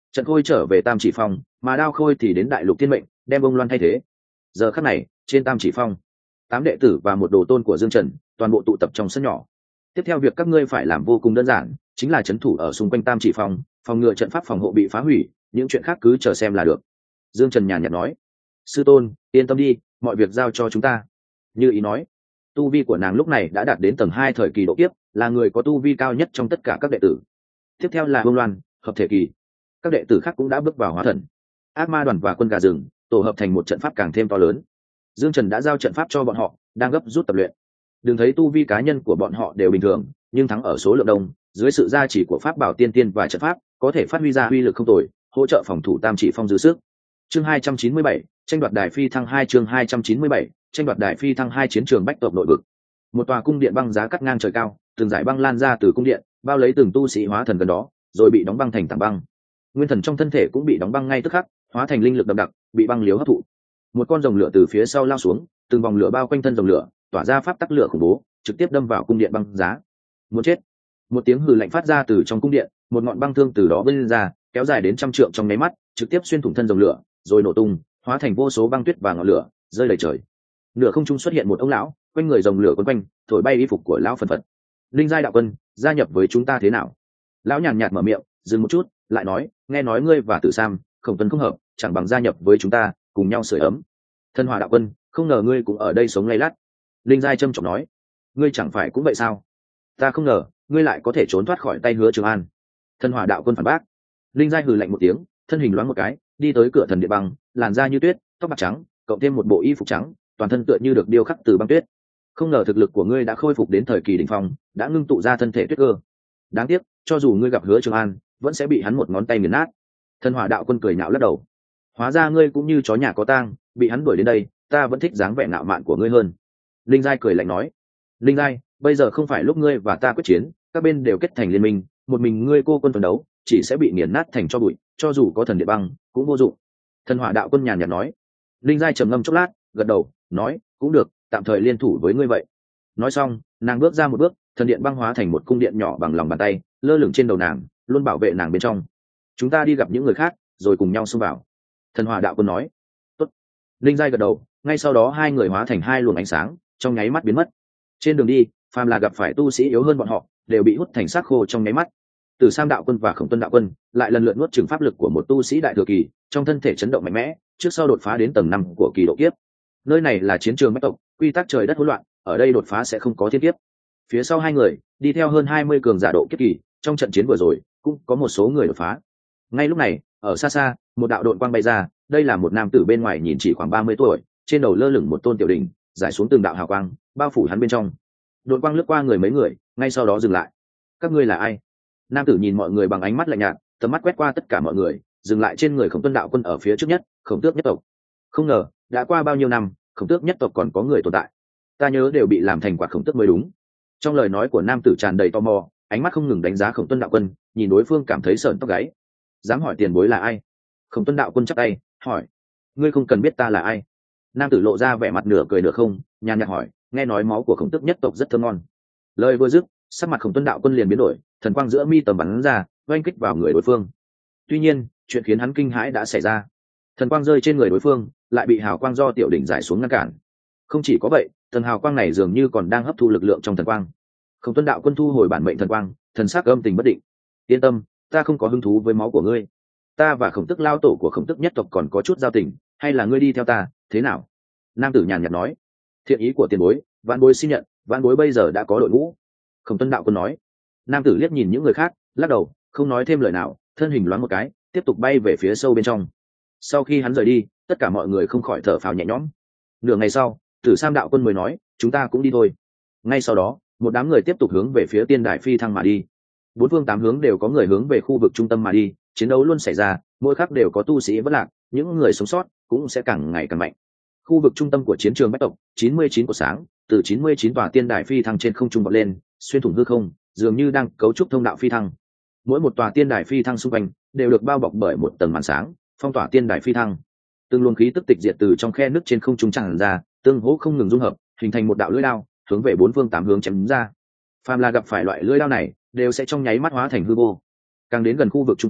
trận khôi trở về tam chỉ phong, mà đao khôi thì đến đại lục thiên mệnh đem ông loan thay thế. Giờ khắc này trên tam chỉ phong, tám đệ tử và một đồ tôn của Dương Trần toàn bộ tụ tập trong sân nhỏ. Tiếp theo việc các ngươi phải làm vô cùng đơn giản, chính là trấn thủ ở xung quanh tam chỉ phong, phòng ngừa trận pháp phòng hộ bị phá hủy, những chuyện khác cứ chờ xem là được. Dương Trần nhàn nhạt nói. Sư tôn yên tâm đi, mọi việc giao cho chúng ta. Như ý nói. Tu vi của nàng lúc này đã đạt đến tầng hai thời kỳ độ kiếp, là người có tu vi cao nhất trong tất cả các đệ tử. Tiếp theo là Vương Loan, hợp thể kỳ. Các đệ tử khác cũng đã bước vào hóa thần. Ác ma đoàn và quân gà rừng tổ hợp thành một trận pháp càng thêm to lớn. Dương Trần đã giao trận pháp cho bọn họ, đang gấp rút tập luyện. Đừng thấy tu vi cá nhân của bọn họ đều bình thường, nhưng thắng ở số lượng đông, dưới sự gia trì của pháp bảo tiên tiên và trận pháp, có thể phát huy ra uy lực không tồi, hỗ trợ phòng thủ tam chỉ phong dư sức. Chương hai trăm chín mươi bảy, tranh đoạt đài phi thăng hai chương hai trăm chín mươi bảy, tranh đoạt đài phi thăng hai chiến trường bách tộc nội vực. Một tòa cung điện băng giá cắt ngang trời cao, từng dải băng lan ra từ cung điện, bao lấy từng tu sĩ hóa thần gần đó, rồi bị đóng băng thành tảng băng. Nguyên thần trong thân thể cũng bị đóng băng ngay tức khắc, hóa thành linh lực đậm đặc, bị băng liếu hấp thụ. Một con rồng lửa từ phía sau lao xuống, từng vòng lửa bao quanh thân rồng lửa, tỏa ra pháp tắc lửa khủng bố, trực tiếp đâm vào cung điện băng giá. Muốn chết! Một tiếng hừ lạnh phát ra từ trong cung điện, một ngọn băng thương từ đó vươn ra, kéo dài đến trăm trượng trong nháy mắt, trực tiếp xuyên thủng thân rồng lửa, rồi nổ tung, hóa thành vô số băng tuyết và ngọn lửa, rơi đầy trời. Nửa không trung xuất hiện một ông lão, quanh người rồng lửa quấn quanh, thổi bay y phục của lão phần phật. Linh giai đạo quân, gia nhập với chúng ta thế nào? Lão nhàn nhạt mở miệng, dừng một chút, lại nói, nghe nói ngươi và Tử Sam, Khổng Tuấn không hợp, chẳng bằng gia nhập với chúng ta, cùng nhau sưởi ấm. Thân Hỏa đạo quân, không ngờ ngươi cũng ở đây sống lay lắt. Linh giai trầm trọng nói, ngươi chẳng phải cũng vậy sao? Ta không ngờ ngươi lại có thể trốn thoát khỏi tay Hứa Trường An. Thân Hỏa đạo quân phản bác. Linh giai hừ lạnh một tiếng, thân hình loáng một cái, đi tới cửa thần điện băng, làn da như tuyết, tóc bạc trắng, cộng thêm một bộ y phục trắng, toàn thân tựa như được điêu khắc từ băng tuyết. Không ngờ thực lực của ngươi đã khôi phục đến thời kỳ đỉnh phong, đã ngưng tụ ra thân thể tuyết cơ. Đáng tiếc, cho dù ngươi gặp Hứa Trường An, vẫn sẽ bị hắn một ngón tay nghiền nát. Thân Hỏa đạo quân cười nhạo lắc đầu. Hóa ra ngươi cũng như chó nhà có tang, bị hắn đuổi đến đây, ta vẫn thích dáng vẻ ngạo mạn của ngươi hơn. Linh giai cười lạnh nói. Linh giai, bây giờ không phải lúc ngươi và ta quyết chiến, các bên đều kết thành liên minh, một mình ngươi cô quân tuần đấu, chỉ sẽ bị nghiền nát thành cho bụi, cho dù có thần địa băng, cũng vô dụng. Thân Hỏa đạo quân nhàn nhạt nói. Linh giai trầm ngâm chốc lát, gật đầu, nói, cũng được, tạm thời liên thủ với ngươi vậy. Nói xong, nàng bước ra một bước, thần điện băng hóa thành một cung điện nhỏ bằng lòng bàn tay, lơ lửng trên đầu nàng, luôn bảo vệ nàng bên trong. Chúng ta đi gặp những người khác, rồi cùng nhau xông vào. Thần Hỏa đạo quân nói. Tốt. Linh giai gật đầu, ngay sau đó hai người hóa thành hai luồng ánh sáng, trong nháy mắt biến mất. Trên đường đi, phàm là gặp phải tu sĩ yếu hơn bọn họ, đều bị hút thành xác khô trong nháy mắt. Từ Sam đạo quân và Khổng Tuân đạo quân lại lần lượt nuốt trừng pháp lực của một tu sĩ đại thừa kỳ, trong thân thể chấn động mạnh mẽ, trước sau đột phá đến tầng năm của kỳ độ kiếp. Nơi này là chiến trường bách tộc, quy tắc trời đất hỗn loạn, ở đây đột phá sẽ không có thiên kiếp. Phía sau hai người, đi theo hơn hai mươi cường giả độ kiếp kỳ, trong trận chiến vừa rồi, cũng có một số người đột phá. Ngay lúc này, ở xa xa, một đạo độn quang bay ra, đây là một nam tử bên ngoài nhìn chỉ khoảng ba mươi tuổi, trên đầu lơ lửng một tôn tiểu đỉnh, rải xuống từng đạo hào quang, bao phủ hắn bên trong. Độn quang lướt qua người mấy người, ngay sau đó dừng lại. Các ngươi là ai? Nam tử nhìn mọi người bằng ánh mắt lạnh nhạt, tầm mắt quét qua tất cả mọi người, dừng lại trên người Khổng Tuân đạo quân ở phía trước nhất, Khổng Tước nhất tộc. Không ngờ, đã qua bao nhiêu năm, Khổng Tước nhất tộc còn có người tồn tại. Ta nhớ đều bị làm thành quả Khổng Tước mới đúng. Trong lời nói của nam tử tràn đầy tò mò, ánh mắt không ngừng đánh giá Khổng Tuân đạo quân, nhìn đối phương cảm thấy sởn tóc gáy. Dám hỏi tiền bối là ai? Khổng Tuân đạo quân chắp tay, hỏi. Ngươi không cần biết ta là ai. Nam tử lộ ra vẻ mặt nửa cười nửa không, nhàn nhạt hỏi, nghe nói máu của Khổng Tước nhất tộc rất thơm ngon. Lời vừa dứt, sắc mặt Khổng Tuân đạo quân liền biến đổi, thần quang giữa mi tầm bắn ra, oanh kích vào người đối phương. Tuy nhiên, chuyện khiến hắn kinh hãi đã xảy ra. Thần quang rơi trên người đối phương, lại bị hào quang do tiểu đỉnh giải xuống ngăn cản. Không chỉ có vậy, thần hào quang này dường như còn đang hấp thu lực lượng trong thần quang. Khổng Tuân đạo quân thu hồi bản mệnh thần quang, thần sắc âm tình bất định. Yên tâm, ta không có hứng thú với máu của ngươi. Ta và Khổng Tước lao tổ của Khổng Tước nhất tộc còn có chút giao tình, hay là ngươi đi theo ta, thế nào? Nam tử nhàn nhạt nói. Thiện ý của tiền bối, vạn bối xin nhận, vạn bối bây giờ đã có đội ngũ. Khổng Tuân đạo quân nói. Nam tử liếc nhìn những người khác, lắc đầu, không nói thêm lời nào, thân hình loáng một cái, tiếp tục bay về phía sâu bên trong. Sau khi hắn rời đi, tất cả mọi người không khỏi thở phào nhẹ nhõm. Nửa ngày sau, Tử Sam đạo quân mới nói, chúng ta cũng đi thôi. Ngay sau đó, một đám người tiếp tục hướng về phía tiên đài phi thăng mà đi. Bốn phương tám hướng đều có người hướng về khu vực trung tâm mà đi, chiến đấu luôn xảy ra, mỗi khắc đều có tu sĩ vất lạc, những người sống sót cũng sẽ càng ngày càng mạnh. Khu vực trung tâm của chiến trường bách tộc, chín mươi chín của sáng, từ chín mươi chín tòa tiên đài phi thăng trên không trung vọt lên, xuyên thủng hư không, dường như đang cấu trúc thông đạo phi thăng. Mỗi một tòa tiên đài phi thăng xung quanh đều được bao bọc bởi một tầng màn sáng, phong tỏa tiên đài phi thăng. Từng luồng khí tức tịch diệt từ trong khe nứt trên không trung tràn ra, tương hỗ không ngừng dung hợp, hình thành một đạo lưỡi đao, hướng về bốn phương tám hướng chém ra. Phàm là gặp phải loại lưỡi đao này, đều sẽ trong nháy mắt hóa thành hư vô. Càng đến gần khu vực trung tâm,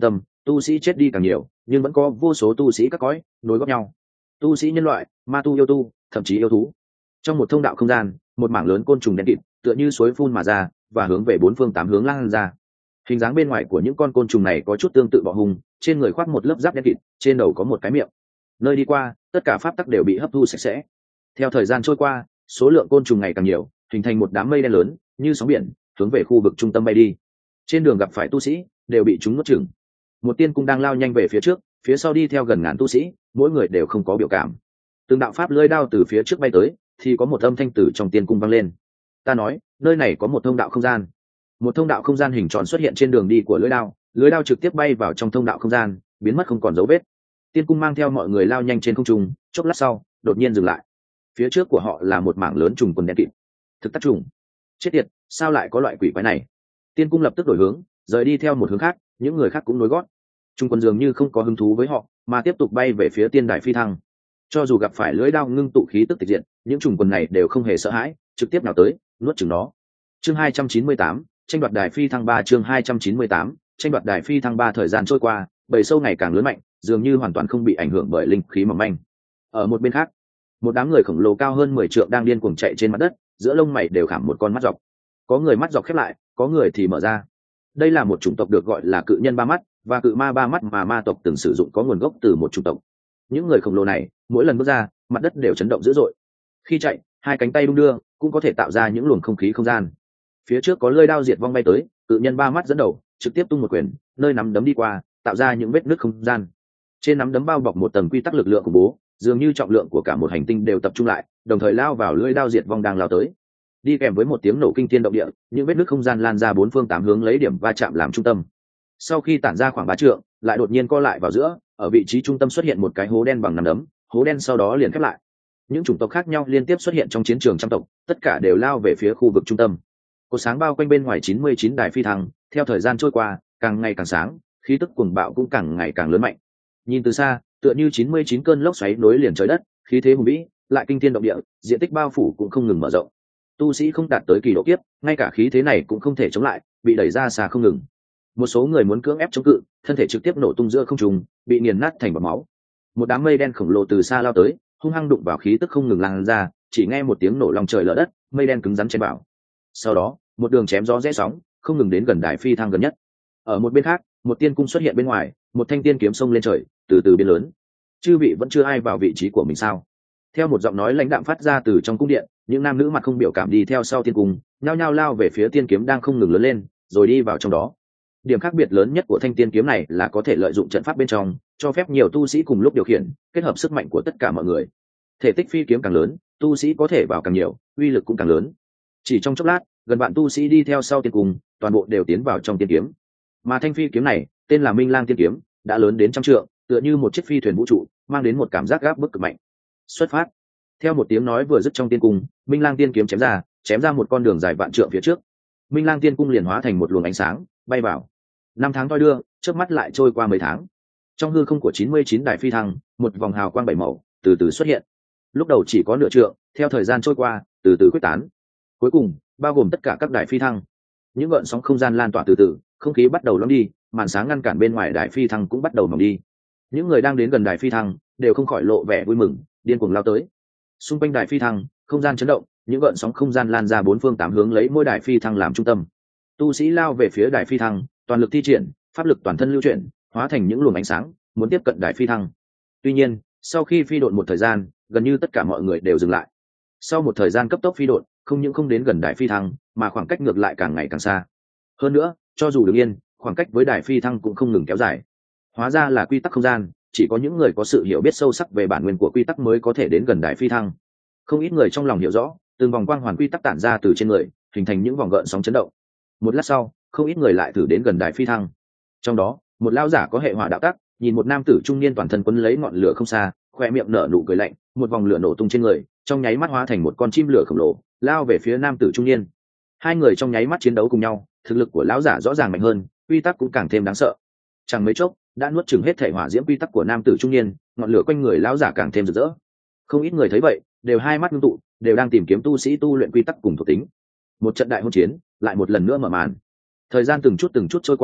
tu sĩ chết đi càng nhiều, nhưng vẫn có vô số tu sĩ các cõi nối góp nhau. Tu sĩ nhân loại, ma tu yêu tu, thậm chí yêu thú. Trong một thông đạo không gian, một mảng lớn côn trùng đen kịt tựa như suối phun mà ra và hướng về bốn phương tám hướng lan ra. Hình dáng bên ngoài của những con côn trùng này có chút tương tự bọ hung, trên người khoác một lớp giáp đen kịt, trên đầu có một cái miệng. Nơi đi qua, tất cả pháp tắc đều bị hấp thu sạch sẽ. Theo thời gian trôi qua, số lượng côn trùng ngày càng nhiều, hình thành một đám mây đen lớn như sóng biển, hướng về khu vực trung tâm bay đi. Trên đường gặp phải tu sĩ, đều bị chúng nuốt chửng. Một tiên cung đang lao nhanh về phía trước, phía sau đi theo gần ngàn tu sĩ, mỗi người đều không có biểu cảm. Từng đạo pháp lưỡi đao từ phía trước bay tới, thì có một âm thanh từ trong tiên cung vang lên. Ta nói, nơi này có một thông đạo không gian. Một thông đạo không gian hình tròn xuất hiện trên đường đi của lưỡi đao, lưỡi đao trực tiếp bay vào trong thông đạo không gian, biến mất không còn dấu vết. Tiên cung mang theo mọi người lao nhanh trên không trung, chốc lát sau, đột nhiên dừng lại. Phía trước của họ là một mảng lớn trùng quần đen kịt. Thực tắc trùng. Chết tiệt, sao lại có loại quỷ quái này? Tiên cung lập tức đổi hướng, rời đi theo một hướng khác, những người khác cũng nối gót. Trung quân dường như không có hứng thú với họ, mà tiếp tục bay về phía tiên đài phi thăng. Cho dù gặp phải lưỡi đao ngưng tụ khí tức tịch diện, những trùng quần này đều không hề sợ hãi, trực tiếp nào tới, nuốt chửng nó. Chương hai trăm chín mươi tám, tranh đoạt đài phi thăng ba. Chương hai trăm chín mươi tám, tranh đoạt đài phi thăng ba. Thời gian trôi qua, bầy sâu ngày càng lớn mạnh, dường như hoàn toàn không bị ảnh hưởng bởi linh khí mỏng manh. Ở một bên khác, một đám người khổng lồ cao hơn mười trượng đang điên cuồng chạy trên mặt đất, giữa lông mày đều khảm một con mắt dọc. Có người mắt dọc khép lại, có người thì mở ra. Đây là một chủng tộc được gọi là cự nhân ba mắt và cự ma ba mắt mà ma tộc từng sử dụng, có nguồn gốc từ một chủng tộc. Những người khổng lồ này mỗi lần bước ra, mặt đất đều chấn động dữ dội. Khi chạy, hai cánh tay đung đưa cũng có thể tạo ra những luồng không khí không gian. Phía trước có lưỡi đao diệt vong bay tới, cự nhân ba mắt dẫn đầu, trực tiếp tung một quyền, nơi nắm đấm đi qua, tạo ra những vết nứt không gian. Trên nắm đấm bao bọc một tầng quy tắc lực lượng khủng bố, dường như trọng lượng của cả một hành tinh đều tập trung lại, đồng thời lao vào lưỡi đao diệt vong đang lao tới. Đi kèm với một tiếng nổ kinh thiên động địa, những vết nứt không gian lan ra bốn phương tám hướng, lấy điểm va chạm làm trung tâm. Sau khi tản ra khoảng ba trượng, lại đột nhiên co lại vào giữa, ở vị trí trung tâm xuất hiện một cái hố đen bằng nắm đấm, hố đen sau đó liền khép lại. Những chủng tộc khác nhau liên tiếp xuất hiện trong chiến trường trăm tộc, tất cả đều lao về phía khu vực trung tâm. Cột sáng bao quanh bên ngoài chín mươi chín đài phi thăng, theo thời gian trôi qua, càng ngày càng sáng, khí tức cuồng bạo cũng càng ngày càng lớn mạnh. Nhìn từ xa, tựa như chín mươi chín cơn lốc xoáy nối liền trời đất, khí thế hùng vĩ, lại kinh thiên động địa, diện tích bao phủ cũng không ngừng mở rộng. Tu sĩ không đạt tới kỳ độ kiếp, ngay cả khí thế này cũng không thể chống lại, bị đẩy ra xa không ngừng. Một số người muốn cưỡng ép chống cự, thân thể trực tiếp nổ tung giữa không trung, bị nghiền nát thành bọt máu. Một đám mây đen khổng lồ từ xa lao tới, hung hăng đụng vào khí tức không ngừng lan ra, chỉ nghe một tiếng nổ long trời lở đất, mây đen cứng rắn chen vào. Sau đó, một đường chém gió rẽ sóng, không ngừng đến gần đài phi thăng gần nhất. Ở một bên khác, một tiên cung xuất hiện bên ngoài, một thanh tiên kiếm xông lên trời, từ từ biến lớn. Chư vị vẫn chưa ai vào vị trí của mình sao? Theo một giọng nói lãnh đạm phát ra từ trong cung điện, những nam nữ mặt không biểu cảm đi theo sau tiên cung, nhao nhao lao về phía tiên kiếm đang không ngừng lớn lên, rồi đi vào trong đó. Điểm khác biệt lớn nhất của thanh tiên kiếm này là có thể lợi dụng trận pháp bên trong, cho phép nhiều tu sĩ cùng lúc điều khiển, kết hợp sức mạnh của tất cả mọi người. Thể tích phi kiếm càng lớn, tu sĩ có thể vào càng nhiều, uy lực cũng càng lớn. Chỉ trong chốc lát, gần vạn tu sĩ đi theo sau tiên cung, toàn bộ đều tiến vào trong tiên kiếm. Mà thanh phi kiếm này, tên là Minh Lang tiên kiếm, đã lớn đến trăm trượng, tựa như một chiếc phi thuyền vũ trụ, mang đến một cảm giác gáp bức cực mạnh. Xuất phát. Theo một tiếng nói vừa dứt trong tiên cung, Minh Lang tiên kiếm chém ra, chém ra một con đường dài vạn trượng phía trước. Minh Lang tiên cung liền hóa thành một luồng ánh sáng, bay vào. Năm tháng thoi đưa, chớp mắt lại trôi qua mấy tháng. Trong hư không của chín mươi chín đài phi thăng, một vòng hào quang bảy màu từ từ xuất hiện. Lúc đầu chỉ có nửa trượng, theo thời gian trôi qua, từ từ quyết tán. Cuối cùng, bao gồm tất cả các đài phi thăng. Những gợn sóng không gian lan tỏa từ từ, không khí bắt đầu lắng đi, màn sáng ngăn cản bên ngoài đài phi thăng cũng bắt đầu mỏng đi. Những người đang đến gần đài phi thăng đều không khỏi lộ vẻ vui mừng, điên cuồng lao tới. Xung quanh đài phi thăng, không gian chấn động, những gợn sóng không gian lan ra bốn phương tám hướng, lấy mỗi đài phi thăng làm trung tâm. Tu sĩ lao về phía đài phi thăng, toàn lực thi triển, pháp lực toàn thân lưu chuyển, hóa thành những luồng ánh sáng, muốn tiếp cận đài phi thăng. Tuy nhiên, sau khi phi độn một thời gian, gần như tất cả mọi người đều dừng lại. Sau một thời gian cấp tốc phi độn, không những không đến gần đài phi thăng, mà khoảng cách ngược lại càng ngày càng xa. Hơn nữa, cho dù đứng yên, khoảng cách với đài phi thăng cũng không ngừng kéo dài. Hóa ra là quy tắc không gian, chỉ có những người có sự hiểu biết sâu sắc về bản nguyên của quy tắc mới có thể đến gần đài phi thăng. Không ít người trong lòng hiểu rõ, từng vòng quang hoàn quy tắc tản ra từ trên người, hình thành những vòng gợn sóng chấn động. Một lát sau, không ít người lại thử đến gần đài phi thăng. Trong đó, một lão giả có hệ hỏa đạo tắc, nhìn một nam tử trung niên toàn thân quấn lấy ngọn lửa không xa, khoe miệng nở nụ cười lạnh, một vòng lửa nổ tung trên người, trong nháy mắt hóa thành một con chim lửa khổng lồ, lao về phía nam tử trung niên. Hai người trong nháy mắt chiến đấu cùng nhau, thực lực của lão giả rõ ràng mạnh hơn, quy tắc cũng càng thêm đáng sợ. Chẳng mấy chốc, đã nuốt chửng hết thể hỏa diễm quy tắc của nam tử trung niên, ngọn lửa quanh người lão giả càng thêm rực rỡ. Không ít người thấy vậy, đều hai mắt ngưng tụ, đều đang tìm kiếm tu sĩ tu luyện quy tắc cùng thuộc tính. Một trận đại hôn chiến lại một lần nữa mở màn. Thời gian từng chút từng chút trôi qua,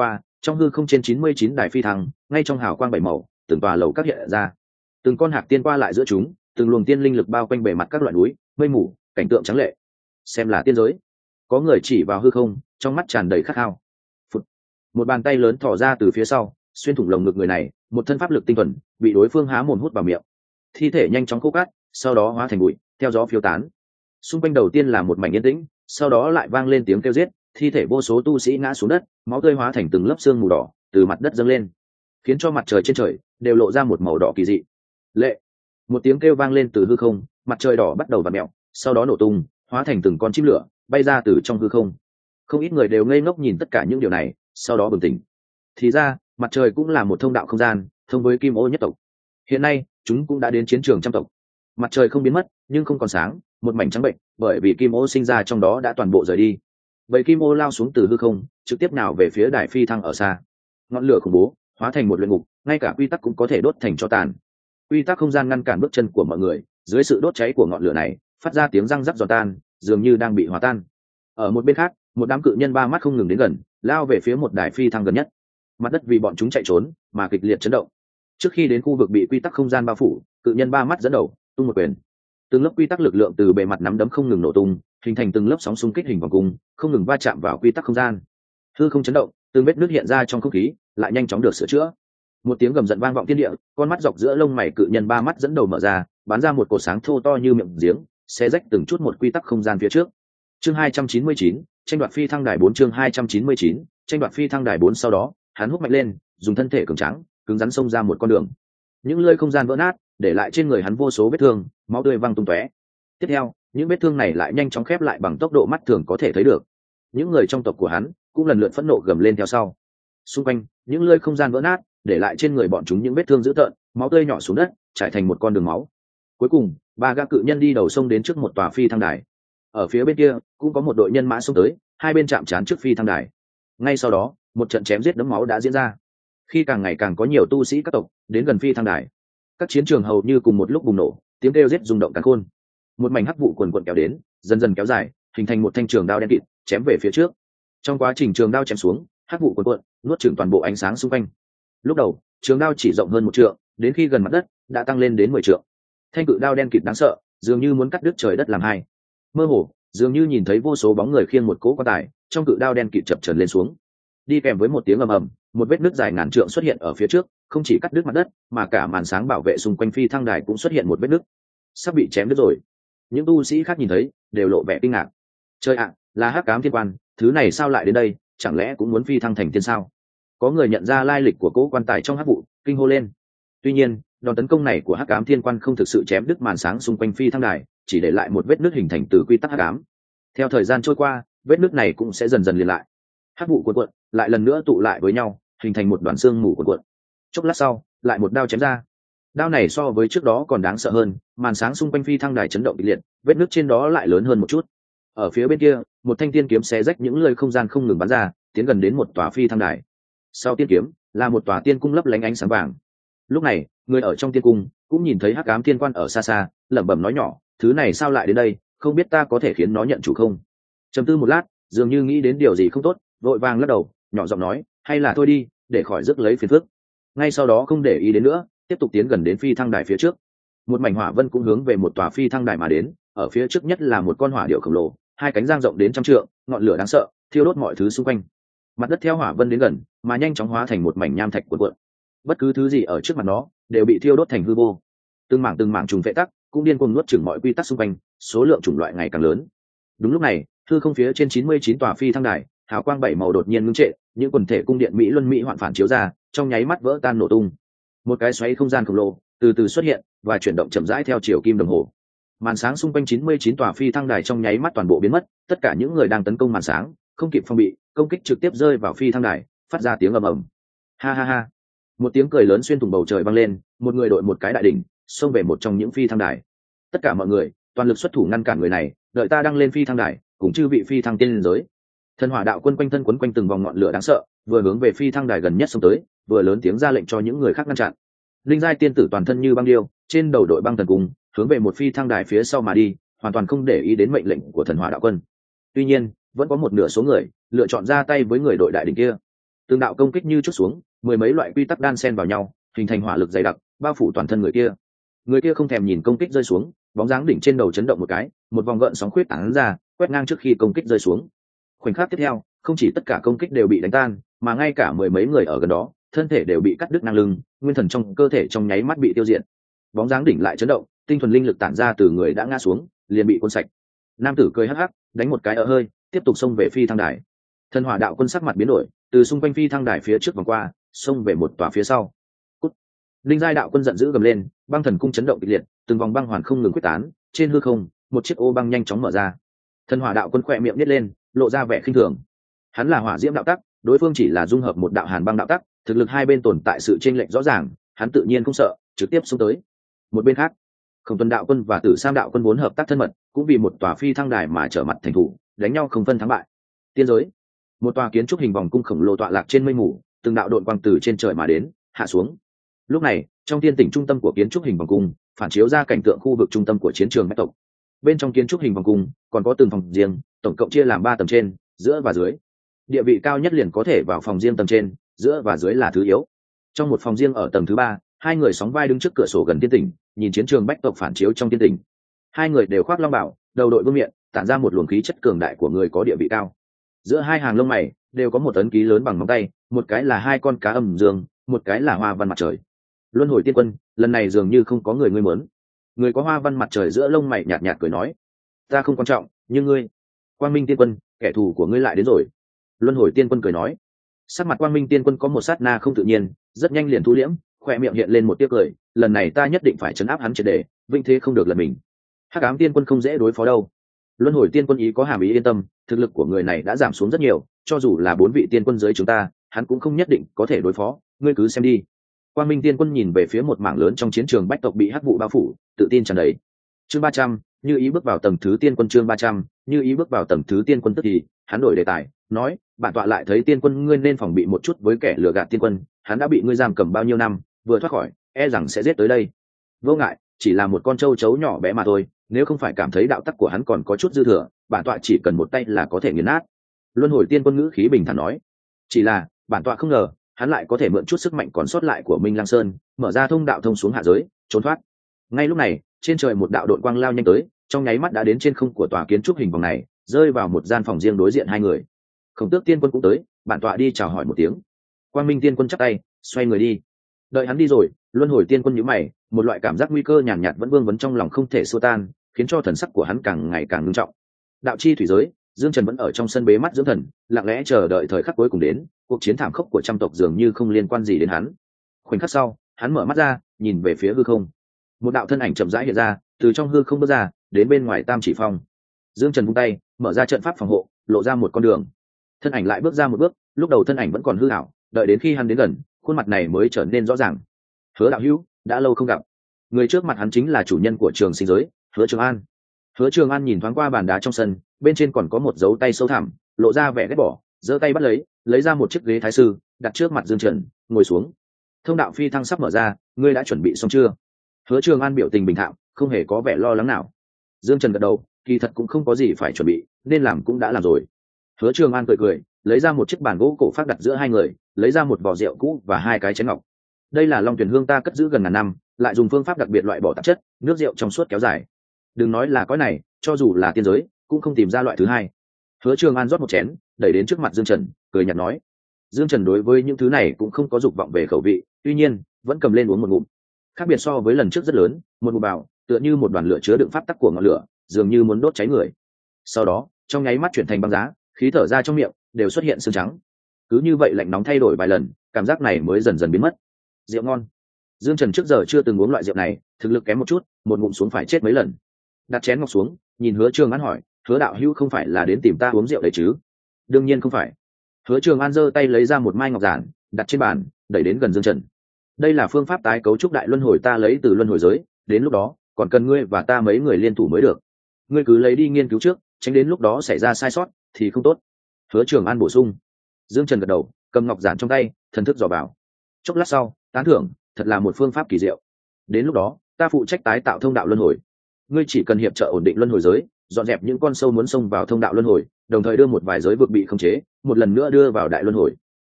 Trong hư không trên chín mươi chín đài phi thăng, ngay trong hào quang bảy màu, từng tòa lầu các hiện ra, từng con hạc tiên qua lại giữa chúng, từng luồng tiên linh lực bao quanh bề mặt các loại núi mây mù, cảnh tượng trắng lệ, xem là tiên giới. Có người chỉ vào hư không, trong mắt tràn đầy khát khao. Phụt. Một bàn tay lớn thò ra từ phía sau, xuyên thủng lồng ngực người này, một thân pháp lực tinh thuần bị đối phương há mồm hút vào miệng, thi thể nhanh chóng khô cát, sau đó hóa thành bụi theo gió phiêu tán. Xung quanh đầu tiên là một mảnh yên tĩnh, sau đó lại vang lên tiếng kêu giết, thi thể vô số tu sĩ ngã xuống đất, máu tươi hóa thành từng lớp xương mù đỏ từ mặt đất dâng lên, khiến cho mặt trời trên trời đều lộ ra một màu đỏ kỳ dị. Lệ. Một tiếng kêu vang lên từ hư không, mặt trời đỏ bắt đầu vặn mèo, sau đó nổ tung, hóa thành từng con chim lửa bay ra từ trong hư không. Không ít người đều ngây ngốc nhìn tất cả những điều này, sau đó bừng tỉnh. Thì ra mặt trời cũng là một thông đạo không gian, thông với Kim Ô nhất tộc. Hiện nay chúng cũng đã đến chiến trường trăm tộc. Mặt trời không biến mất nhưng không còn sáng, một mảnh trắng bệnh, bởi vì Kim Ô sinh ra trong đó đã toàn bộ rời đi. Bầy Kim Ô lao xuống từ hư không, trực tiếp nào về phía đài phi thăng ở xa. Ngọn lửa khủng bố hóa thành một luyện ngục, ngay cả quy tắc cũng có thể đốt thành tro tàn. Quy tắc không gian ngăn cản bước chân của mọi người, dưới sự đốt cháy của ngọn lửa này phát ra tiếng răng rắc giòn tan, dường như đang bị hòa tan. Ở một bên khác, một đám cự nhân ba mắt không ngừng đến gần, lao về phía một đài phi thăng gần nhất. Mặt đất vì bọn chúng chạy trốn mà kịch liệt chấn động. Trước khi đến khu vực bị quy tắc không gian bao phủ, cự nhân ba mắt dẫn đầu tung một quyền, từng lớp quy tắc lực lượng từ bề mặt nắm đấm không ngừng nổ tung, hình thành từng lớp sóng xung kích hình vòng cung, không ngừng va chạm vào quy tắc không gian. Hư không chấn động, từng vết nước hiện ra trong không khí, lại nhanh chóng được sửa chữa. Một tiếng gầm giận vang vọng thiên địa, con mắt dọc giữa lông mày cự nhân ba mắt dẫn đầu mở ra, bắn ra một cột sáng thô to như miệng giếng, xé rách từng chút một quy tắc không gian phía trước. Chương hai trăm chín mươi chín, tranh đoạt phi thăng đài bốn. Chương hai trăm chín mươi chín, tranh đoạt phi thăng đài bốn. Sau đó hắn hút mạnh lên, dùng thân thể cường tráng cứng rắn xông ra một con đường. Những lơi không gian vỡ nát, để lại trên người hắn vô số vết thương, máu tươi văng tung tóe. Tiếp theo những vết thương này lại nhanh chóng khép lại bằng tốc độ mắt thường có thể thấy được. Những người trong tộc của hắn cũng lần lượt phẫn nộ gầm lên theo sau. Xung quanh những lơi không gian vỡ nát, để lại trên người bọn chúng những vết thương dữ tợn, máu tươi nhỏ xuống đất trải thành một con đường máu. Cuối cùng ba gã cự nhân đi đầu sông đến trước một tòa phi thăng đài. Ở phía bên kia cũng có một đội nhân mã xông tới, hai bên chạm trán trước phi thăng đài. Ngay sau đó một trận chém giết đẫm máu đã diễn ra. Khi càng ngày càng có nhiều tu sĩ các tộc đến gần phi thăng đài, các chiến trường hầu như cùng một lúc bùng nổ, tiếng kêu giết rung động càn khôn. Một mảnh hắc vụ cuồn cuộn kéo đến, dần dần kéo dài, hình thành một thanh trường đao đen kịt chém về phía trước. Trong quá trình trường đao chém xuống, hắc vụ cuồn cuộn nuốt chửng toàn bộ ánh sáng xung quanh. Lúc đầu trường đao chỉ rộng hơn một trượng, đến khi gần mặt đất đã tăng lên đến mười trượng. Thanh cự đao đen kịt đáng sợ, dường như muốn cắt đứt trời đất làm hai. Mơ hồ dường như nhìn thấy vô số bóng người khiêng một cỗ quan tài, trong cự đao đen kịt chập chờn lên xuống. Đi kèm với một tiếng ầm ầm, một vết nứt dài ngàn trượng xuất hiện ở phía trước, không chỉ cắt đứt mặt đất, mà cả màn sáng bảo vệ xung quanh phi thăng đài cũng xuất hiện một vết nứt. Sắp bị chém đứt rồi. Những tu sĩ khác nhìn thấy đều lộ vẻ kinh ngạc. Trời ạ, là Hắc Ám Thiên Quan, thứ này sao lại đến đây, chẳng lẽ cũng muốn phi thăng thành tiên sao? Có người nhận ra lai lịch của cỗ quan tài trong hắc vụ, kinh hô lên. Tuy nhiên đòn tấn công này của Hắc Ám Thiên Quan không thực sự chém đứt màn sáng xung quanh phi thăng đài, chỉ để lại một vết nứt hình thành từ quy tắc hắc ám. Theo thời gian trôi qua, vết nứt này cũng sẽ dần dần liền lại. Hắc vụ cuộn cuộn lại lần nữa tụ lại với nhau, hình thành một đoàn xương mù cuộn cuộn. Chốc lát sau lại một đao chém ra. Đao này so với trước đó còn đáng sợ hơn, màn sáng xung quanh phi thăng đài chấn động kịch liệt, vết nứt trên đó lại lớn hơn một chút. Ở phía bên kia một thanh tiên kiếm xé rách những lơi không gian không ngừng bắn ra, tiến gần đến một tòa phi thăng đài. Sau tiên kiếm là một tòa tiên cung lấp lánh ánh sáng vàng. Lúc này người ở trong tiên cung cũng nhìn thấy Hắc Ám Thiên Quan ở xa xa, lẩm bẩm nói nhỏ, thứ này sao lại đến đây, không biết ta có thể khiến nó nhận chủ không? Trầm tư một lát, dường như nghĩ đến điều gì không tốt, vội vàng lắc đầu, nhỏ giọng nói, hay là thôi đi, để khỏi rước lấy phiền phức. Ngay sau đó không để ý đến nữa, tiếp tục tiến gần đến phi thăng đài phía trước. Một mảnh hỏa vân cũng hướng về một tòa phi thăng đài mà đến, ở phía trước nhất là một con hỏa điệu khổng lồ, hai cánh dang rộng đến trăm trượng, ngọn lửa đáng sợ thiêu đốt mọi thứ xung quanh. Mặt đất theo hỏa vân đến gần mà nhanh chóng hóa thành một mảnh nham thạch cuộn cuộn. Bất cứ thứ gì ở trước mặt nó đều bị thiêu đốt thành hư vô. Từng mảng từng mảng trùng vệ tắc cũng điên cuồng nuốt chửng mọi quy tắc xung quanh, số lượng chủng loại ngày càng lớn. Đúng lúc này hư không phía trên chín mươi chín tòa phi thăng đài, hào quang bảy màu đột nhiên ngưng trệ, những quần thể cung điện mỹ luân mỹ hoạn phản chiếu ra, trong nháy mắt vỡ tan nổ tung. Một cái xoáy không gian khổng lồ từ từ xuất hiện và chuyển động chậm rãi theo chiều kim đồng hồ. Màn sáng xung quanh chín mươi chín tòa phi thăng đài trong nháy mắt toàn bộ biến mất, tất cả những người đang tấn công màn sáng không kịp phòng bị, công kích trực tiếp rơi vào phi thăng đài, phát ra tiếng ầm ầm. Ha ha ha. Một tiếng cười lớn xuyên thủng bầu trời vang lên, một người đội một cái đại đỉnh xông về một trong những phi thăng đài. Tất cả mọi người toàn lực xuất thủ ngăn cản người này, đợi ta đăng lên phi thăng đài, cũng chư vị phi thăng tiên liên giới. Thần hỏa đạo quân quanh thân quấn quanh từng vòng ngọn lửa đáng sợ, vừa hướng về phi thăng đài gần nhất xông tới, vừa lớn tiếng ra lệnh cho những người khác ngăn chặn. Linh giai tiên tử toàn thân như băng điêu, trên đầu đội băng thần cung, hướng về một phi thăng đài phía sau mà đi, hoàn toàn không để ý đến mệnh lệnh của thần hỏa đạo quân. Tuy nhiên vẫn có một nửa số người lựa chọn ra tay với người đội đại đỉnh kia. Từng đạo công kích như chút xuống, mười mấy loại quy tắc đan xen vào nhau, hình thành hỏa lực dày đặc, bao phủ toàn thân người kia. Người kia không thèm nhìn công kích rơi xuống, bóng dáng đỉnh trên đầu chấn động một cái, một vòng gợn sóng khuyết tán ra, quét ngang trước khi công kích rơi xuống. Khoảnh khắc tiếp theo, không chỉ tất cả công kích đều bị đánh tan, mà ngay cả mười mấy người ở gần đó, thân thể đều bị cắt đứt ngang lưng, nguyên thần trong cơ thể trong nháy mắt bị tiêu diệt. Bóng dáng đỉnh lại chấn động, tinh thuần linh lực tản ra từ người đã ngã xuống, liền bị cuốn sạch. Nam tử cười hắc hắc, đánh một cái ở hơi, tiếp tục xông về phi thăng đài. Thần hỏa đạo quân sắc mặt biến đổi, từ xung quanh phi thăng đài phía trước vòng qua, xông về một tòa phía sau. Cút. Linh giai đạo quân giận dữ gầm lên, băng thần cung chấn động kịch liệt, từng vòng băng hoàn không ngừng quyết tán, trên hư không, một chiếc ô băng nhanh chóng mở ra. Thần hỏa đạo quân khỏe miệng nhếch lên, lộ ra vẻ khinh thường. Hắn là hỏa diễm đạo tắc, đối phương chỉ là dung hợp một đạo hàn băng đạo tắc, thực lực hai bên tồn tại sự chênh lệch rõ ràng, hắn tự nhiên không sợ, trực tiếp xông tới. Một bên khác, Khổng Tuần đạo quân và Tử Sam đạo quân vốn hợp tác thân mật, cũng vì một tòa phi thăng đài mà trở mặt thành thủ, đánh nhau không phân thắng bại. Tiên giới, một tòa kiến trúc hình vòng cung khổng lồ tọa lạc trên mây mù, từng đạo độn quang từ trên trời mà đến, hạ xuống. Lúc này, trong tiên tỉnh trung tâm của kiến trúc hình vòng cung, phản chiếu ra cảnh tượng khu vực trung tâm của chiến trường bách tộc. Bên trong kiến trúc hình vòng cung còn có từng phòng riêng, tổng cộng chia làm ba tầng trên, giữa và dưới. Địa vị cao nhất liền có thể vào phòng riêng tầng trên, giữa và dưới là thứ yếu. Trong một phòng riêng ở tầng thứ ba, hai người sóng vai đứng trước cửa sổ gần tiên tỉnh, nhìn chiến trường bách tộc phản chiếu trong tiên tỉnh. Hai người đều khoác long bảo, đầu đội vương miện, tản ra một luồng khí chất cường đại của người có địa vị cao. Giữa hai hàng lông mày đều có một ấn ký lớn bằng ngón tay, một cái là hai con cá âm dương, một cái là hoa văn mặt trời. Luân hồi tiên quân, lần này dường như không có người ngươi muốn. Người có hoa văn mặt trời giữa lông mày nhạt nhạt cười nói, ta không quan trọng, nhưng ngươi, Quang Minh tiên quân, kẻ thù của ngươi lại đến rồi. Luân hồi tiên quân cười nói. Sắc mặt Quang Minh tiên quân có một sát na không tự nhiên, rất nhanh liền thu liễm, khoe miệng hiện lên một tiếc cười, lần này ta nhất định phải chấn áp hắn triệt để, vinh thế không được là mình. Hắc ám tiên quân không dễ đối phó đâu. Luân hồi tiên quân ý có hàm ý yên tâm, thực lực của người này đã giảm xuống rất nhiều, cho dù là bốn vị tiên quân dưới chúng ta, hắn cũng không nhất định có thể đối phó, ngươi cứ xem đi. Quang Minh tiên quân nhìn về phía một mảng lớn trong chiến trường bách tộc bị hắc vụ bao phủ, tự tin tràn đầy. Chương ba trăm, như ý bước vào tầng thứ tiên quân chương ba trăm, như ý bước vào tầng thứ tiên quân tức thì, hắn đổi đề tài, nói, bản tọa lại thấy tiên quân ngươi nên phòng bị một chút với kẻ lừa gạt tiên quân, hắn đã bị ngươi giam cầm bao nhiêu năm, vừa thoát khỏi, e rằng sẽ giết tới đây. Vô ngại, chỉ là một con châu chấu nhỏ bé mà thôi, nếu không phải cảm thấy đạo tắc của hắn còn có chút dư thừa, bản tọa chỉ cần một tay là có thể nghiền nát. Luân hồi tiên quân ngữ khí bình thản nói, chỉ là bản tọa không ngờ hắn lại có thể mượn chút sức mạnh còn sót lại của Minh Lăng Sơn, mở ra thông đạo thông xuống hạ giới, trốn thoát. Ngay lúc này, trên trời một đạo đội quang lao nhanh tới, trong nháy mắt đã đến trên không của tòa kiến trúc hình vòng này, rơi vào một gian phòng riêng đối diện hai người. Khổng Tước tiên quân cũng tới, bản tọa đi chào hỏi một tiếng. Quang Minh tiên quân chắp tay, xoay người đi. Đợi hắn đi rồi, Luân hồi tiên quân nhíu mày, một loại cảm giác nguy cơ nhàn nhạt vẫn vương vấn trong lòng không thể xua tan, khiến cho thần sắc của hắn càng ngày càng nghiêm trọng. Đạo chi thủy giới, Dương Trần vẫn ở trong sân bế mắt dưỡng thần, lặng lẽ chờ đợi thời khắc cuối cùng đến, cuộc chiến thảm khốc của trăm tộc dường như không liên quan gì đến hắn. Khoảnh khắc sau, hắn mở mắt ra, nhìn về phía hư không. Một đạo thân ảnh chậm rãi hiện ra, từ trong hư không bước ra, đến bên ngoài Tam Chỉ Phong. Dương Trần vung tay, mở ra trận pháp phòng hộ, lộ ra một con đường. Thân ảnh lại bước ra một bước, lúc đầu thân ảnh vẫn còn hư ảo, đợi đến khi hắn đến gần, khuôn mặt này mới trở nên rõ ràng. Hứa đạo hữu, đã lâu không gặp. Người trước mặt hắn chính là chủ nhân của Trường Sinh giới, Hứa Trường An. Hứa Trường An nhìn thoáng qua bàn đá trong sân, bên trên còn có một dấu tay sâu thẳm, lộ ra vẻ ghét bỏ, giơ tay bắt lấy, lấy ra một chiếc ghế thái sư, đặt trước mặt Dương Trần, ngồi xuống. Thông đạo phi thăng sắp mở ra, ngươi đã chuẩn bị xong chưa? Hứa Trường An biểu tình bình thản, không hề có vẻ lo lắng nào. Dương Trần gật đầu, kỳ thật cũng không có gì phải chuẩn bị, nên làm cũng đã làm rồi. Hứa Trường An cười cười, lấy ra một chiếc bàn gỗ cổ phát đặt giữa hai người, lấy ra một vò rượu cũ và hai cái chén ngọc. Đây là Long Tuyển Hương ta cất giữ gần ngàn năm, lại dùng phương pháp đặc biệt loại bỏ tạp chất, nước rượu trong suốt kéo dài. Đừng nói là cõi này, cho dù là tiên giới, cũng không tìm ra loại thứ hai. Hứa Trường An rót một chén, đẩy đến trước mặt Dương Trần, cười nhạt nói. Dương Trần đối với những thứ này cũng không có dục vọng về khẩu vị, tuy nhiên vẫn cầm lên uống một ngụm. Khác biệt so với lần trước rất lớn, một ngụm vào, tựa như một đoàn lửa chứa đựng pháp tắc của ngọn lửa, dường như muốn đốt cháy người. Sau đó, trong nháy mắt chuyển thành băng giá, khí thở ra trong miệng đều xuất hiện sương trắng. Cứ như vậy lạnh nóng thay đổi vài lần, cảm giác này mới dần dần biến mất. Rượu ngon. Dương Trần trước giờ chưa từng uống loại rượu này, thực lực kém một chút, một ngụm xuống phải chết mấy lần. Đặt chén ngọc xuống, nhìn Hứa Trường An hỏi, Hứa đạo hữu không phải là đến tìm ta uống rượu đấy chứ? Đương nhiên không phải. Hứa Trường An giơ tay lấy ra một mai ngọc giản, đặt trên bàn, đẩy đến gần Dương Trần. Đây là phương pháp tái cấu trúc đại luân hồi ta lấy từ luân hồi giới, đến lúc đó còn cần ngươi và ta mấy người liên thủ mới được. Ngươi cứ lấy đi nghiên cứu trước, tránh đến lúc đó xảy ra sai sót thì không tốt. Hứa Trường An bổ sung. Dương Trần gật đầu, cầm ngọc giản trong tay, thần thức dò vào. Chốc lát sau, tán thưởng, thật là một phương pháp kỳ diệu. Đến lúc đó, ta phụ trách tái tạo thông đạo luân hồi. Ngươi chỉ cần hiệp trợ ổn định luân hồi giới, dọn dẹp những con sâu muốn xông vào thông đạo luân hồi, đồng thời đưa một vài giới vực bị khống chế, một lần nữa đưa vào đại luân hồi.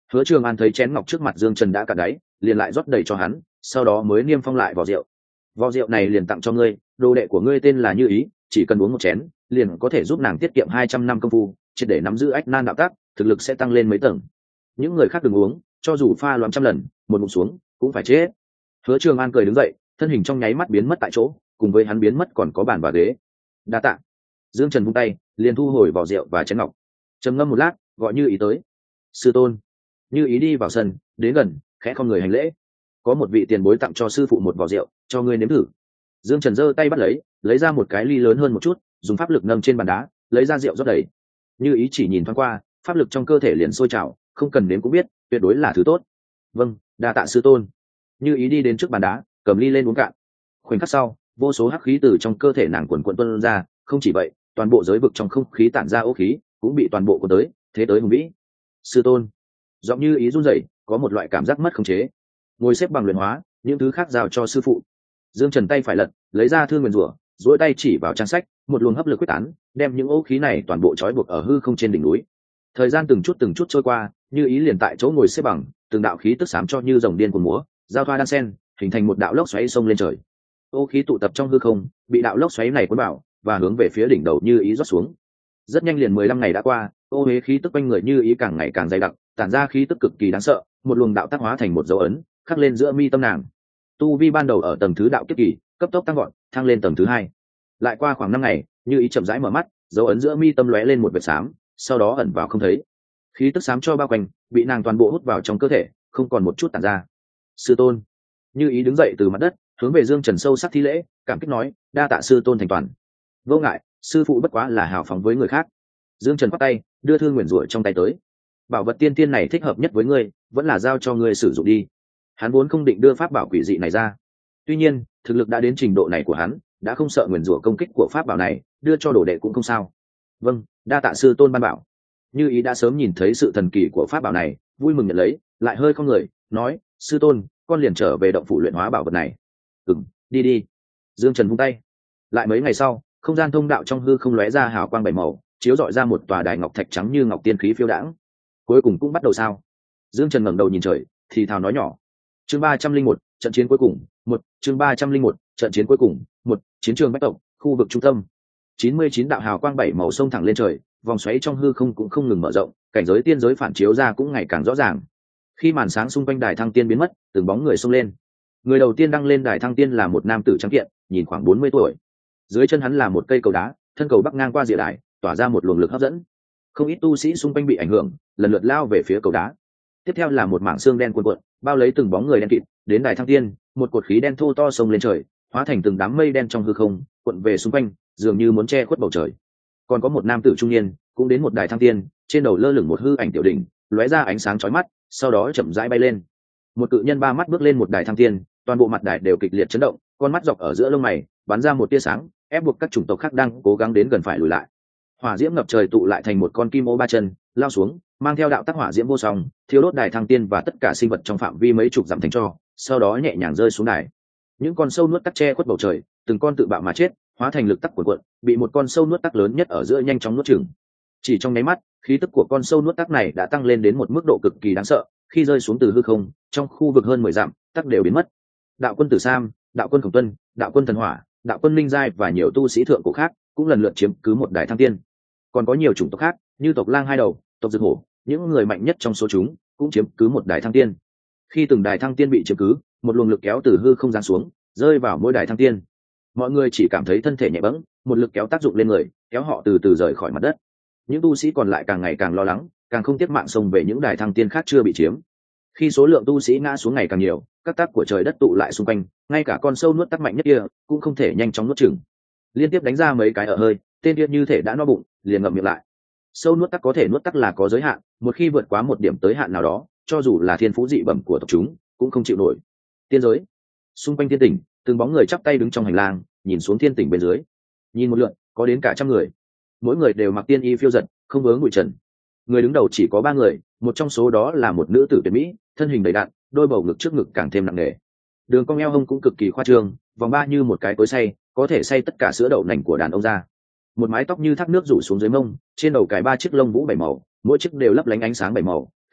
Hứa Trường An thấy chén ngọc trước mặt Dương Trần đã cạn đáy, liền lại rót đầy cho hắn, sau đó mới niêm phong lại vỏ rượu. Vỏ rượu này liền tặng cho ngươi, đồ đệ của ngươi tên là Như Ý, chỉ cần uống một chén, liền có thể giúp nàng tiết kiệm hai trăm năm công phu, triệt để nắm giữ ách nan đạo tác, thực lực sẽ tăng lên mấy tầng. Những người khác đừng uống, cho dù pha loãng trăm lần, một ngụm xuống cũng phải chết. Hứa Trường An cười đứng dậy, thân hình trong nháy mắt biến mất tại chỗ, cùng với hắn biến mất còn có bàn và ghế. Đa tạ. Dương Trần vung tay, liền thu hồi vỏ rượu và chén ngọc. Trầm ngâm một lát, gọi Như Ý tới. Sư tôn. Như Ý đi vào sân, đến gần, khẽ không người hành lễ. Có một vị tiền bối tặng cho sư phụ một vỏ rượu, cho ngươi nếm thử. Dương Trần giơ tay bắt lấy, lấy ra một cái ly lớn hơn một chút, dùng pháp lực nâng trên bàn đá, lấy ra rượu rót đầy. Như Ý chỉ nhìn thoáng qua, pháp lực trong cơ thể liền sôi trào, không cần nếm cũng biết, tuyệt đối là thứ tốt. Vâng, đa tạ sư tôn. Như Ý đi đến trước bàn đá, cầm ly lên uống cạn. Khoảnh khắc sau, vô số hắc khí từ trong cơ thể nàng quần quần tuôn ra, không chỉ vậy, toàn bộ giới vực trong không khí tản ra ô khí, cũng bị toàn bộ cuốn tới, thế tới hùng vĩ. Sư tôn. Giọng Như Ý run rẩy, có một loại cảm giác mất khống chế. Ngồi xếp bằng luyện hóa, những thứ khác giao cho sư phụ. Dương Trần tay phải lật, lấy ra thư nguyền rủa, duỗi tay chỉ vào trang sách, một luồng hấp lực quyết tán, đem những ô khí này toàn bộ trói buộc ở hư không trên đỉnh núi. Thời gian từng chút từng chút trôi qua, Như Ý liền tại chỗ ngồi xếp bằng, từng đạo khí tức xám cho như rồng điên cuồng múa, giao thoa đan sen, hình thành một đạo lốc xoáy sông lên trời. Ô khí tụ tập trong hư không, bị đạo lốc xoáy này cuốn vào và hướng về phía đỉnh đầu Như Ý rót xuống. Rất nhanh liền mười lăm ngày đã qua, ô huế khí tức quanh người Như Ý càng ngày càng dày đặc, tản ra khí tức cực kỳ đáng sợ, một luồng đạo tác hóa thành một dấu ấn, khắc lên giữa mi tâm nàng. Tu vi ban đầu ở tầng thứ đạo kiếp kỳ, cấp tốc tăng gọn, thăng lên tầng thứ hai. Lại qua khoảng năm ngày, Như Ý chậm rãi mở mắt, dấu ấn giữa mi tâm lóe lên một vệt xám, sau đó ẩn vào không thấy. Khí tức xám cho bao quanh, bị nàng toàn bộ hút vào trong cơ thể, không còn một chút tản ra. Sư tôn. Như Ý đứng dậy từ mặt đất, hướng về Dương Trần sâu sắc thi lễ, cảm kích nói, đa tạ sư tôn thành toàn. Vô ngại, sư phụ bất quá là hào phóng với người khác. Dương Trần bắt tay, đưa thư nguyền rủa trong tay tới. Bảo vật tiên tiên này thích hợp nhất với ngươi, vẫn là giao cho ngươi sử dụng đi. Hắn vốn không định đưa pháp bảo quỷ dị này ra, tuy nhiên thực lực đã đến trình độ này của hắn, đã không sợ nguyền rủa công kích của pháp bảo này, đưa cho đồ đệ cũng không sao. Vâng, đa tạ sư tôn ban bảo. Như Ý đã sớm nhìn thấy sự thần kỳ của pháp bảo này, vui mừng nhận lấy, lại hơi không người nói, sư tôn, con liền trở về động phủ luyện hóa bảo vật này. Ừm, đi đi. Dương Trần vung tay. Lại mấy ngày sau, không gian thông đạo trong hư không lóe ra hào quang bảy màu, chiếu rọi ra một tòa đài ngọc thạch trắng như ngọc tiên khí phiêu đãng. Cuối cùng cũng bắt đầu sao? Dương Trần ngẩng đầu nhìn trời, thì thào nói nhỏ. Chương ba trăm linh một, trận chiến cuối cùng, một, chương ba trăm linh một, trận chiến cuối cùng, một, chiến trường bách tộc, khu vực trung tâm. chín mươi chín đạo hào quang bảy màu xông thẳng lên trời, vòng xoáy trong hư không cũng không ngừng mở rộng, cảnh giới tiên giới phản chiếu ra cũng ngày càng rõ ràng. Khi màn sáng xung quanh đài thăng tiên biến mất, từng bóng người xông lên. Người đầu tiên đăng lên đài thăng tiên là một nam tử trắng kiện, nhìn khoảng bốn mươi tuổi. Dưới chân hắn là một cây cầu đá, thân cầu bắc ngang qua rìa đài, tỏa ra một luồng lực hấp dẫn. Không ít tu sĩ xung quanh bị ảnh hưởng, lần lượt lao về phía cầu đá. Tiếp theo là một mảng xương đen cuồn cuộn, bao lấy từng bóng người đen kịt, đến đài thăng tiên, một cột khí đen thô to xông lên trời, hóa thành từng đám mây đen trong hư không, cuộn về xung quanh, dường như muốn che khuất bầu trời. Còn có một nam tử trung niên, cũng đến một đài thăng tiên, trên đầu lơ lửng một hư ảnh tiểu đỉnh, lóe ra ánh sáng chói mắt, sau đó chậm rãi bay lên. Một cự nhân ba mắt bước lên một đài thăng tiên, toàn bộ mặt đài đều kịch liệt chấn động, con mắt dọc ở giữa lông mày bắn ra một tia sáng, ép buộc các chủng tộc khác đang cố gắng đến gần phải lùi lại. Hỏa diễm ngập trời tụ lại thành một con kim ô ba chân, lao xuống, mang theo đạo tác hỏa diễm vô song, thiêu đốt đài thăng tiên và tất cả sinh vật trong phạm vi mấy chục dặm thành tro, sau đó nhẹ nhàng rơi xuống đài. Những con sâu nuốt tắc che khuất bầu trời, từng con tự bạo mà chết, hóa thành lực tắc cuộn cuộn, bị một con sâu nuốt tắc lớn nhất ở giữa nhanh chóng nuốt chửng. Chỉ trong nháy mắt, khí tức của con sâu nuốt tắc này đã tăng lên đến một mức độ cực kỳ đáng sợ, khi rơi xuống từ hư không, trong khu vực hơn mười dặm, tắc đều biến mất. Đạo quân Tử Sam, đạo quân Khổng Tuân, đạo quân Thần Hỏa, đạo quân Linh Giai và nhiều tu sĩ thượng cổ khác cũng lần lượt chiếm cứ một đài thăng tiên. Còn có nhiều chủng tộc khác, như tộc Lang hai đầu, tộc Dực Hổ, những người mạnh nhất trong số chúng cũng chiếm cứ một đài thăng tiên. Khi từng đài thăng tiên bị chiếm cứ, một luồng lực kéo từ hư không giáng xuống, rơi vào mỗi đài thăng tiên. Mọi người chỉ cảm thấy thân thể nhẹ bẫng, một lực kéo tác dụng lên người, kéo họ từ từ rời khỏi mặt đất. Những tu sĩ còn lại càng ngày càng lo lắng, càng không tiếc mạng xông về những đài thăng tiên khác chưa bị chiếm. Khi số lượng tu sĩ ngã xuống ngày càng nhiều, các tác của trời đất tụ lại xung quanh, ngay cả con sâu nuốt tắc mạnh nhất kia cũng không thể nhanh chóng nuốt chửng. Liên tiếp đánh ra mấy cái ở hơi, tên kia như thể đã no bụng, liền ngậm miệng lại. Sâu nuốt tắc có thể nuốt tắc là có giới hạn, một khi vượt quá một điểm tới hạn nào đó, cho dù là thiên phú dị bẩm của tộc chúng cũng không chịu nổi. Tiên giới, xung quanh thiên tỉnh, từng bóng người chắp tay đứng trong hành lang, nhìn xuống thiên tỉnh bên dưới. Nhìn một lượt, có đến cả trăm người, mỗi người đều mặc tiên y phiêu dật, không vướng bụi trần. Người đứng đầu chỉ có ba người, một trong số đó là một nữ tử tuyệt mỹ, thân hình đầy đặn, đôi bầu ngực trước ngực càng thêm nặng nề. Đường cong eo hông cũng cực kỳ khoa trương, vòng ba như một cái cối xay, có thể xay tất cả sữa đậu nành của đàn ông ra. Một mái tóc như thác nước rủ xuống dưới mông, trên đầu cài ba chiếc lông vũ bảy màu, mỗi chiếc đều lấp lánh ánh sáng bảy màu,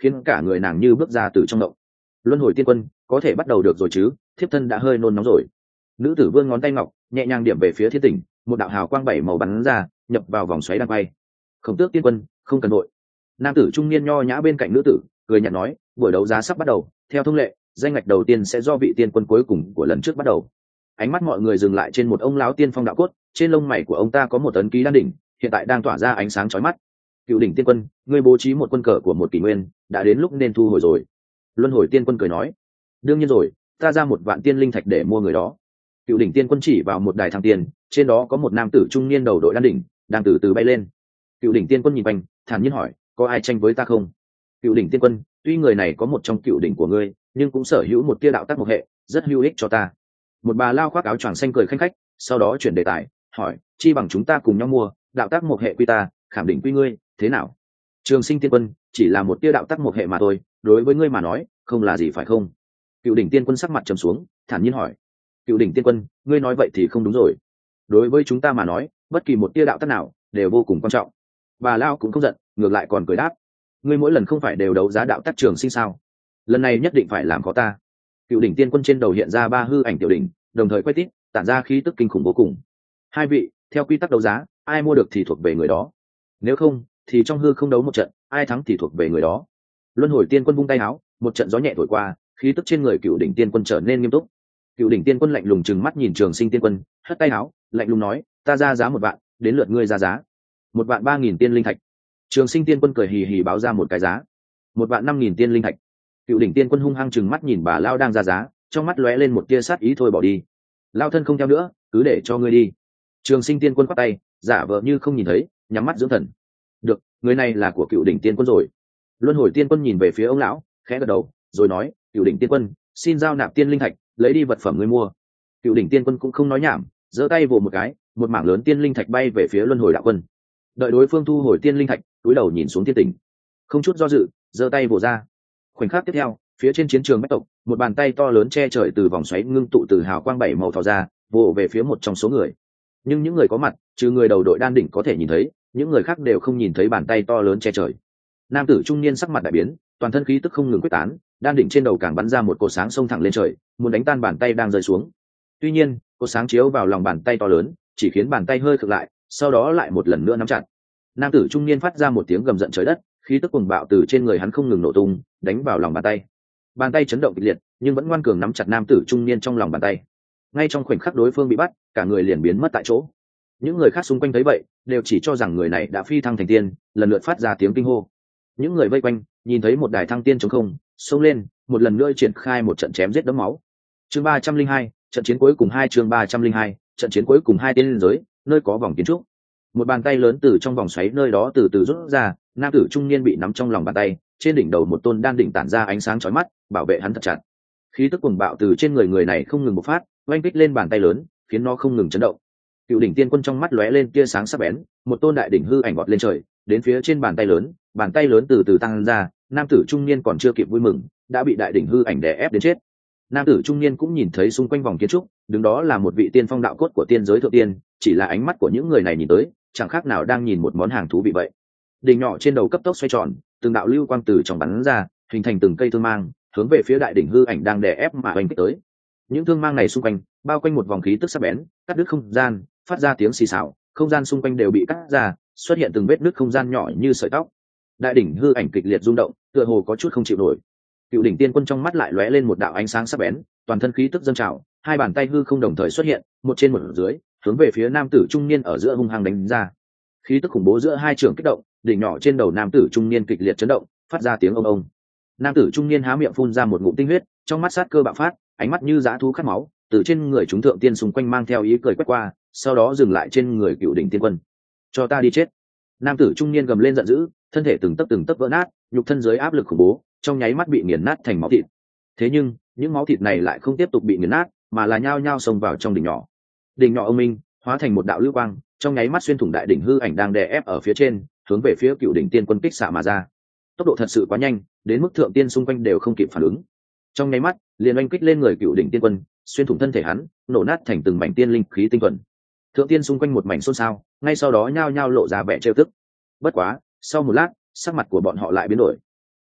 khiến cả người nàng như bước ra từ trong động. Luân hồi tiên quân, có thể bắt đầu được rồi chứ? Thiếp thân đã hơi nôn nóng rồi. Nữ tử vươn ngón tay ngọc nhẹ nhàng điểm về phía thiên tỉnh, một đạo hào quang bảy màu bắn ra, nhập vào vòng xoáy đang quay. Khổng Tước tiên quân, không cần nội. Nam tử trung niên nho nhã bên cạnh nữ tử cười nhạt nói, buổi đấu giá sắp bắt đầu, theo thông lệ danh ngạch đầu tiên sẽ do vị tiên quân cuối cùng của lần trước bắt đầu. Ánh mắt mọi người dừng lại trên một ông lão tiên phong đạo cốt, trên lông mày của ông ta có một ấn ký đan đỉnh, hiện tại đang tỏa ra ánh sáng chói mắt. Cựu đỉnh tiên quân, ngươi bố trí một quân cờ của một kỷ nguyên, đã đến lúc nên thu hồi rồi. Luân hồi tiên quân cười nói, đương nhiên rồi, ta ra một vạn tiên linh thạch để mua người đó. Cựu đỉnh tiên quân chỉ vào một đài thăng tiền, trên đó có một nam tử trung niên đầu đội đan đỉnh đang từ từ bay lên. Cựu đỉnh tiên quân nhìn quanh, thản nhiên hỏi, có ai tranh với ta không? Cựu đỉnh tiên quân, tuy người này có một trong cựu đỉnh của ngươi, nhưng cũng sở hữu một tia đạo tác một hệ, rất hữu ích cho ta. Một bà lao khoác áo choàng xanh cười khanh khách, sau đó chuyển đề tài, hỏi, chi bằng chúng ta cùng nhau mua, đạo tác một hệ quy ta, khảm định quy ngươi, thế nào? Trường Sinh tiên quân, chỉ là một tia đạo tác một hệ mà thôi, đối với ngươi mà nói, không là gì phải không? Cựu đỉnh tiên quân sắc mặt trầm xuống, thản nhiên hỏi, Cựu đỉnh tiên quân, ngươi nói vậy thì không đúng rồi. Đối với chúng ta mà nói, bất kỳ một tia đạo tác nào đều vô cùng quan trọng. Bà lao cũng không giận, ngược lại còn cười đáp, ngươi mỗi lần không phải đều đấu giá đạo tác Trường Sinh sao? Lần này nhất định phải làm khó ta. Cựu đỉnh tiên quân trên đầu hiện ra ba hư ảnh tiểu đỉnh, đồng thời quay tít, tản ra khí tức kinh khủng vô cùng. Hai vị, theo quy tắc đấu giá, ai mua được thì thuộc về người đó. Nếu không, thì trong hư không đấu một trận, ai thắng thì thuộc về người đó. Luân hồi tiên quân vung tay áo, một trận gió nhẹ thổi qua, khí tức trên người cựu đỉnh tiên quân trở nên nghiêm túc. Cựu đỉnh tiên quân lạnh lùng trừng mắt nhìn Trường Sinh tiên quân, hất tay áo, lạnh lùng nói, ta ra giá một vạn, đến lượt ngươi ra giá. Một vạn ba nghìn tiên linh thạch. Trường Sinh tiên quân cười hì hì báo ra một cái giá. Một vạn năm nghìn tiên linh thạch. Cựu đỉnh tiên quân hung hăng trừng mắt nhìn bà lao đang ra giá, trong mắt lóe lên một tia sát ý, thôi bỏ đi. Lao thân không theo nữa, cứ để cho ngươi đi. Trường Sinh tiên quân quát tay, giả vờ như không nhìn thấy, nhắm mắt dưỡng thần. Được, người này là của Cựu đỉnh tiên quân rồi. Luân hồi tiên quân nhìn về phía ông lão, khẽ gật đầu, rồi nói, Cựu đỉnh tiên quân, xin giao nạp tiên linh thạch, lấy đi vật phẩm ngươi mua. Cựu đỉnh tiên quân cũng không nói nhảm, giơ tay vồ một cái, một mảng lớn tiên linh thạch bay về phía luân hồi đạo quân. Đợi đối phương thu hồi tiên linh thạch, cúi đầu nhìn xuống tiên tỉnh, không chút do dự, giơ tay vồ ra. Khoảnh khắc tiếp theo, phía trên chiến trường bách tộc, một bàn tay to lớn che trời từ vòng xoáy ngưng tụ từ hào quang bảy màu thò ra, vồ về phía một trong số người. Nhưng những người có mặt, trừ người đầu đội đan đỉnh có thể nhìn thấy, những người khác đều không nhìn thấy bàn tay to lớn che trời. Nam tử trung niên sắc mặt đại biến, toàn thân khí tức không ngừng quyết tán, đan đỉnh trên đầu càng bắn ra một cột sáng xông thẳng lên trời, muốn đánh tan bàn tay đang rơi xuống. Tuy nhiên, cột sáng chiếu vào lòng bàn tay to lớn, chỉ khiến bàn tay hơi khựng lại, sau đó lại một lần nữa nắm chặt. Nam tử trung niên phát ra một tiếng gầm giận trời đất, khí tức cuồng bạo từ trên người hắn không ngừng nổ tung, đánh vào lòng bàn tay. Bàn tay chấn động kịch liệt, nhưng vẫn ngoan cường nắm chặt nam tử trung niên trong lòng bàn tay. Ngay trong khoảnh khắc đối phương bị bắt, cả người liền biến mất tại chỗ. Những người khác xung quanh thấy vậy, đều chỉ cho rằng người này đã phi thăng thành tiên, lần lượt phát ra tiếng kinh hô. Những người vây quanh nhìn thấy một đài thăng tiên trống không, xông lên, một lần nữa triển khai một trận chém giết đẫm máu. Chương ba trăm linh hai, trận chiến cuối cùng hai chương ba trăm linh hai, trận chiến cuối cùng hai tiên liên giới, nơi có vòng kiến trúc. Một bàn tay lớn từ trong vòng xoáy nơi đó từ từ rút ra, nam tử trung niên bị nắm trong lòng bàn tay, trên đỉnh đầu một tôn đan đỉnh tản ra ánh sáng chói mắt, bảo vệ hắn thật chặt. Khí tức cuồng bạo từ trên người người này không ngừng bộc phát, oanh kích lên bàn tay lớn, khiến nó không ngừng chấn động. Cựu đỉnh tiên quân trong mắt lóe lên tia sáng sắc bén, một tôn đại đỉnh hư ảnh vọt lên trời, đến phía trên bàn tay lớn, bàn tay lớn từ từ tăng ra, nam tử trung niên còn chưa kịp vui mừng, đã bị đại đỉnh hư ảnh đè ép đến chết. Nam tử trung niên cũng nhìn thấy xung quanh vòng kiến trúc, đứng đó là một vị tiên phong đạo cốt của tiên giới thượng tiên, chỉ là ánh mắt của những người này nhìn tới, chẳng khác nào đang nhìn một món hàng thú vị vậy. Đỉnh nhỏ trên đầu cấp tốc xoay tròn, từng đạo lưu quang từ trong bắn ra, hình thành từng cây thương mang, hướng về phía đại đỉnh hư ảnh đang đè ép mà oanh kích tới. Những thương mang này xung quanh, bao quanh một vòng khí tức sắc bén, cắt đứt không gian, phát ra tiếng xì xào, không gian xung quanh đều bị cắt ra, xuất hiện từng vết nứt không gian nhỏ như sợi tóc. Đại đỉnh hư ảnh kịch liệt rung động, tựa hồ có chút không chịu nổi. Cựu đỉnh tiên quân trong mắt lại lóe lên một đạo ánh sáng sắc bén, toàn thân khí tức dâng trào, hai bàn tay hư không đồng thời xuất hiện, một trên một dưới, hướng về phía nam tử trung niên ở giữa hung hăng đánh ra. Khí tức khủng bố giữa hai trường kích động, đỉnh nhỏ trên đầu nam tử trung niên kịch liệt chấn động, phát ra tiếng ông ông. Nam tử trung niên há miệng phun ra một ngụm tinh huyết, trong mắt sát cơ bạo phát, ánh mắt như dã thú khát máu, từ trên người chúng thượng tiên xung quanh mang theo ý cười quét qua, sau đó dừng lại trên người cựu đỉnh tiên quân. Cho ta đi chết! Nam tử trung niên gầm lên giận dữ, thân thể từng tấc từng tấc vỡ nát, nhục thân dưới áp lực khủng bố, trong nháy mắt bị nghiền nát thành máu thịt. Thế nhưng những máu thịt này lại không tiếp tục bị nghiền nát, mà là nhao nhao xông vào trong đỉnh nhỏ. Đỉnh nhỏ ông minh hóa thành một đạo lưu quang, trong nháy mắt xuyên thủng đại đỉnh hư ảnh đang đè ép ở phía trên, hướng về phía cựu đỉnh tiên quân kích xạ mà ra. Tốc độ thật sự quá nhanh, đến mức thượng tiên xung quanh đều không kịp phản ứng. Trong nháy mắt liền oanh kích lên người cựu đỉnh tiên quân, xuyên thủng thân thể hắn, nổ nát thành từng mảnh tiên linh khí tinh thuần. Thượng tiên xung quanh một mảnh xôn xao, ngay sau đó nhao nhao lộ ra vẻ trêu tức. Bất quá sau một lát, sắc mặt của bọn họ lại biến đổi.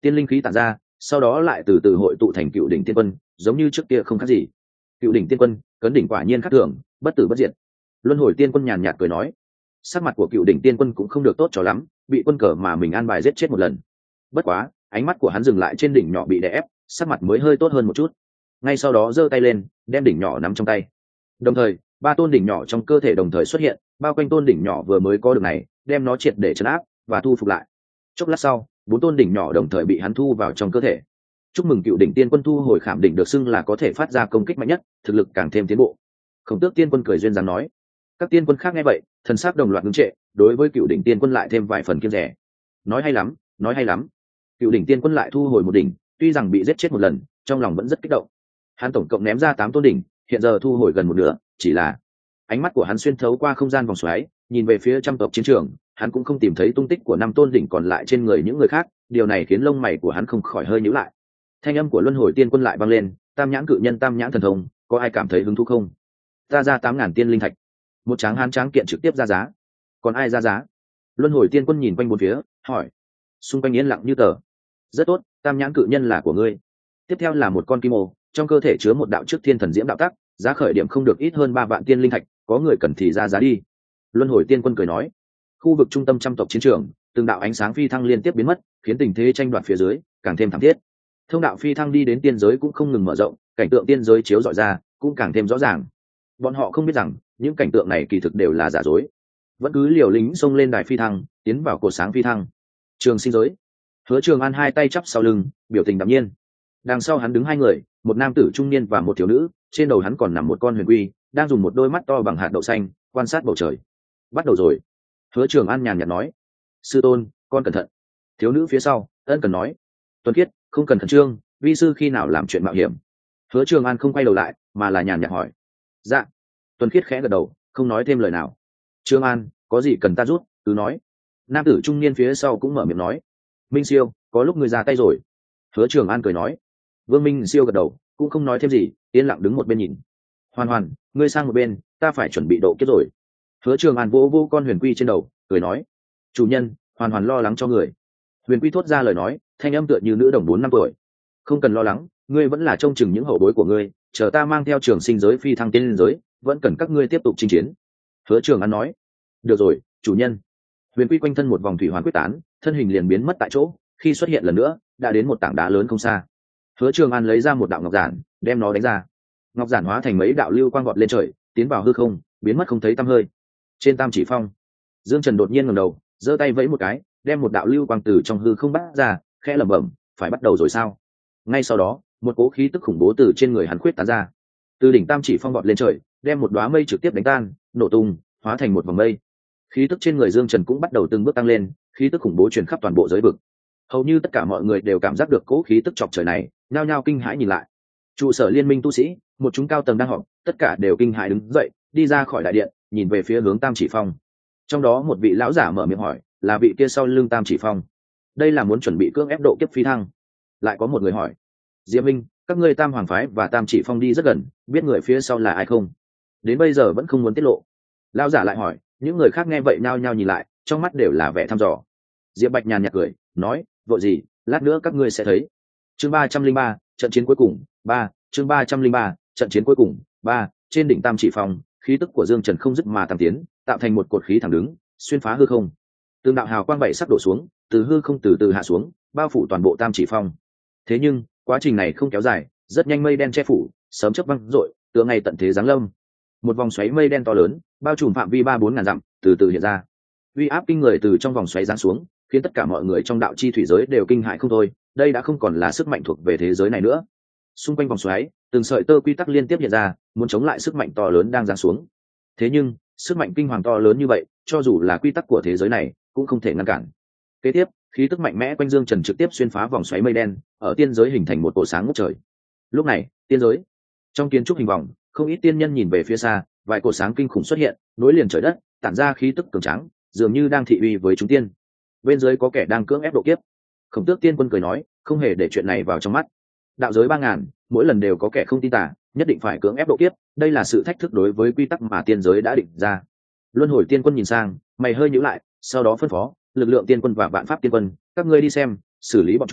tiên linh khí tản ra, sau đó lại từ từ hội tụ thành cựu đỉnh tiên quân, giống như trước kia không khác gì. Cựu đỉnh tiên quân, cấn đỉnh quả nhiên khác thường, bất tử bất diệt. Luân hồi tiên quân nhàn nhạt cười nói. Sắc mặt của cựu đỉnh tiên quân cũng không được tốt cho lắm, bị quân cờ mà mình an bài giết chết một lần. Bất quá, ánh mắt của hắn dừng lại trên đỉnh nhỏ bị đè ép, sắc mặt mới hơi tốt hơn một chút. Ngay sau đó giơ tay lên, đem đỉnh nhỏ nắm trong tay. Đồng thời, ba tôn đỉnh nhỏ trong cơ thể đồng thời xuất hiện, bao quanh tôn đỉnh nhỏ vừa mới có được này, đem nó triệt để trấn áp và thu phục lại. Chốc lát sau, bốn tôn đỉnh nhỏ đồng thời bị hắn thu vào trong cơ thể. Chúc mừng cựu đỉnh tiên quân thu hồi khảm đỉnh được xưng là có thể phát ra công kích mạnh nhất, thực lực càng thêm tiến bộ. Khổng Tước tiên quân cười duyên dáng nói. Các tiên quân khác nghe vậy, thần sắc đồng loạt ngưng trệ, đối với cựu đỉnh tiên quân lại thêm vài phần kiêng rẻ. Nói hay lắm, nói hay lắm. Cựu đỉnh tiên quân lại thu hồi một đỉnh, tuy rằng bị giết chết một lần, trong lòng vẫn rất kích động. Hắn tổng cộng ném ra tám tôn đỉnh, hiện giờ thu hồi gần một nửa, chỉ là ánh mắt của hắn xuyên thấu qua không gian vòng xoáy, nhìn về phía trăm tộc chiến trường, hắn cũng không tìm thấy tung tích của năm tôn đỉnh còn lại trên người những người khác, điều này khiến lông mày của hắn không khỏi hơi nhíu lại. Thanh âm của Luân Hồi tiên quân lại vang lên, Tam nhãn cự nhân Tam nhãn thần thông, có ai cảm thấy hứng thú không? Ta ra tám ngàn tiên linh thạch. Một tráng hán tráng kiện trực tiếp ra giá. Còn ai ra giá? Luân Hồi tiên quân nhìn quanh bốn phía, hỏi. Xung quanh yên lặng như tờ. Rất tốt, Tam nhãn cự nhân là của ngươi. Tiếp theo là một con kim ô, trong cơ thể chứa một đạo trước thiên thần diễm đạo tắc, giá khởi điểm không được ít hơn ba vạn tiên linh thạch, có người cần thì ra giá đi. Luân Hồi tiên quân cười nói. Khu vực trung tâm trăm tộc chiến trường, từng đạo ánh sáng phi thăng liên tiếp biến mất, khiến tình thế tranh đoạt phía dưới càng thêm thảm thiết. Thông đạo phi thăng đi đến tiên giới cũng không ngừng mở rộng, cảnh tượng tiên giới chiếu rọi ra cũng càng thêm rõ ràng. Bọn họ không biết rằng những cảnh tượng này kỳ thực đều là giả dối, vẫn cứ liều lính xông lên đài phi thăng, tiến vào cột sáng phi thăng. Trường Sinh giới, Hứa Trường An hai tay chắp sau lưng, biểu tình đạm nhiên. Đằng sau hắn đứng hai người, một nam tử trung niên và một thiếu nữ, trên đầu hắn còn nằm một con huyền quy, đang dùng một đôi mắt to bằng hạt đậu xanh quan sát bầu trời. Bắt đầu rồi. Hứa Trường An nhàn nhạt nói. Sư tôn, con cẩn thận. Thiếu nữ phía sau ân cần nói. Tuấn Kiết, không cần khẩn trương, vi sư khi nào làm chuyện mạo hiểm? Hứa Trường An không quay đầu lại, mà là nhàn nhạt hỏi. Dạ. Tuấn Kiết khẽ gật đầu, không nói thêm lời nào. Trường An, có gì cần ta giúp, cứ nói. Nam tử trung niên phía sau cũng mở miệng nói. Minh Siêu, có lúc người ra tay rồi. Hứa Trường An cười nói. Vương Minh Siêu gật đầu, cũng không nói thêm gì, yên lặng đứng một bên nhìn. Hoàn Hoàn, ngươi sang một bên, ta phải chuẩn bị độ kiếp rồi. Hứa Trường An vỗ vỗ con huyền quy trên đầu, cười nói. Chủ nhân, Hoàn Hoàn lo lắng cho người. Huyền quy thốt ra lời nói, thanh âm tựa như nữ đồng bốn năm tuổi. Không cần lo lắng, ngươi vẫn là trông chừng những hậu bối của ngươi, chờ ta mang theo Trường Sinh giới phi thăng tiên linh giới, vẫn cần các ngươi tiếp tục chinh chiến. Hứa Trường An nói. Được rồi, chủ nhân. Huyền quy quanh thân một vòng thủy hoàn quyết tán, thân hình liền biến mất tại chỗ, khi xuất hiện lần nữa đã đến một tảng đá lớn không xa. Hứa Trường An lấy ra một đạo ngọc giản, đem nó đánh ra. Ngọc giản hóa thành mấy đạo lưu quang vọt lên trời, tiến vào hư không, biến mất không thấy tăm hơi. Trên Tam Chỉ Phong, Dương Trần đột nhiên ngẩng đầu, giơ tay vẫy một cái, đem một đạo lưu quang từ trong hư không bắt ra, khẽ lẩm bẩm, phải bắt đầu rồi sao? Ngay sau đó, một cỗ khí tức khủng bố từ trên người hắn khuyết tán ra, từ đỉnh Tam Chỉ Phong vọt lên trời, đem một đóa mây trực tiếp đánh tan, nổ tung, hóa thành một vòng mây. Khí tức trên người Dương Trần cũng bắt đầu từng bước tăng lên, khí tức khủng bố truyền khắp toàn bộ giới vực. Hầu như tất cả mọi người đều cảm giác được cỗ khí tức chọc trời này, nhao nhao kinh hãi nhìn lại. Trụ sở liên minh tu sĩ, một chúng cao tầng đang họp, tất cả đều kinh hãi đứng dậy, đi ra khỏi đại điện, nhìn về phía hướng Tam Chỉ Phong. Trong đó một vị lão giả mở miệng hỏi, là vị kia sau lưng Tam Chỉ Phong. Đây là muốn chuẩn bị cưỡng ép độ kiếp phi thăng. Lại có một người hỏi, Diệp Minh, các ngươi Tam Hoàng phái và Tam Chỉ Phong đi rất gần, biết người phía sau là ai không? Đến bây giờ vẫn không muốn tiết lộ. Lão giả lại hỏi, những người khác nghe vậy nhao nhao nhìn lại, trong mắt đều là vẻ thăm dò. Diệp Bạch nhàn nhạt cười, nói, vội gì, lát nữa các ngươi sẽ thấy. Chương ba trăm linh ba, trận chiến cuối cùng, ba, chương ba trăm linh ba, trận chiến cuối cùng, ba, trên đỉnh Tam Chỉ Phong, khí tức của Dương Trần không dứt mà tăng tiến, tạo thành một cột khí thẳng đứng, xuyên phá hư không. Từng đạo hào quang bảy sắc đổ xuống, từ hư không từ từ hạ xuống, bao phủ toàn bộ Tam Chỉ Phong. Thế nhưng, quá trình này không kéo dài, rất nhanh mây đen che phủ, sớm chớp văng rội, tựa ngày tận thế giáng lâm. Một vòng xoáy mây đen to lớn, bao trùm phạm vi ba bốn ngàn dặm, từ từ hiện ra. Uy áp kinh người từ trong vòng xoáy giáng xuống, khiến tất cả mọi người trong đạo chi thủy giới đều kinh hãi không thôi, đây đã không còn là sức mạnh thuộc về thế giới này nữa. Xung quanh vòng xoáy, từng sợi tơ quy tắc liên tiếp hiện ra, muốn chống lại sức mạnh to lớn đang giáng xuống. Thế nhưng, sức mạnh kinh hoàng to lớn như vậy, cho dù là quy tắc của thế giới này, cũng không thể ngăn cản. Kế tiếp, khí tức mạnh mẽ quanh Dương Trần trực tiếp xuyên phá vòng xoáy mây đen, ở tiên giới hình thành một cổ sáng ngút trời. Lúc này, tiên giới, trong kiến trúc hình vòng, không ít tiên nhân nhìn về phía xa, vài cổ sáng kinh khủng xuất hiện, nối liền trời đất, tản ra khí tức cường tráng, dường như đang thị uy với chúng tiên. Bên dưới có kẻ đang cưỡng ép độ kiếp. Khổng Tước tiên quân cười nói, không hề để chuyện này vào trong mắt. Đạo giới ba ngàn, mỗi lần đều có kẻ không tin tả, nhất định phải cưỡng ép độ kiếp, đây là sự thách thức đối với quy tắc mà tiên giới đã định ra. Luân Hồi tiên quân nhìn sang, mày hơi nhíu lại, sau đó phân phó, lực lượng tiên quân và vạn pháp tiên quân, các ngươi đi xem, xử lý bọn chúng,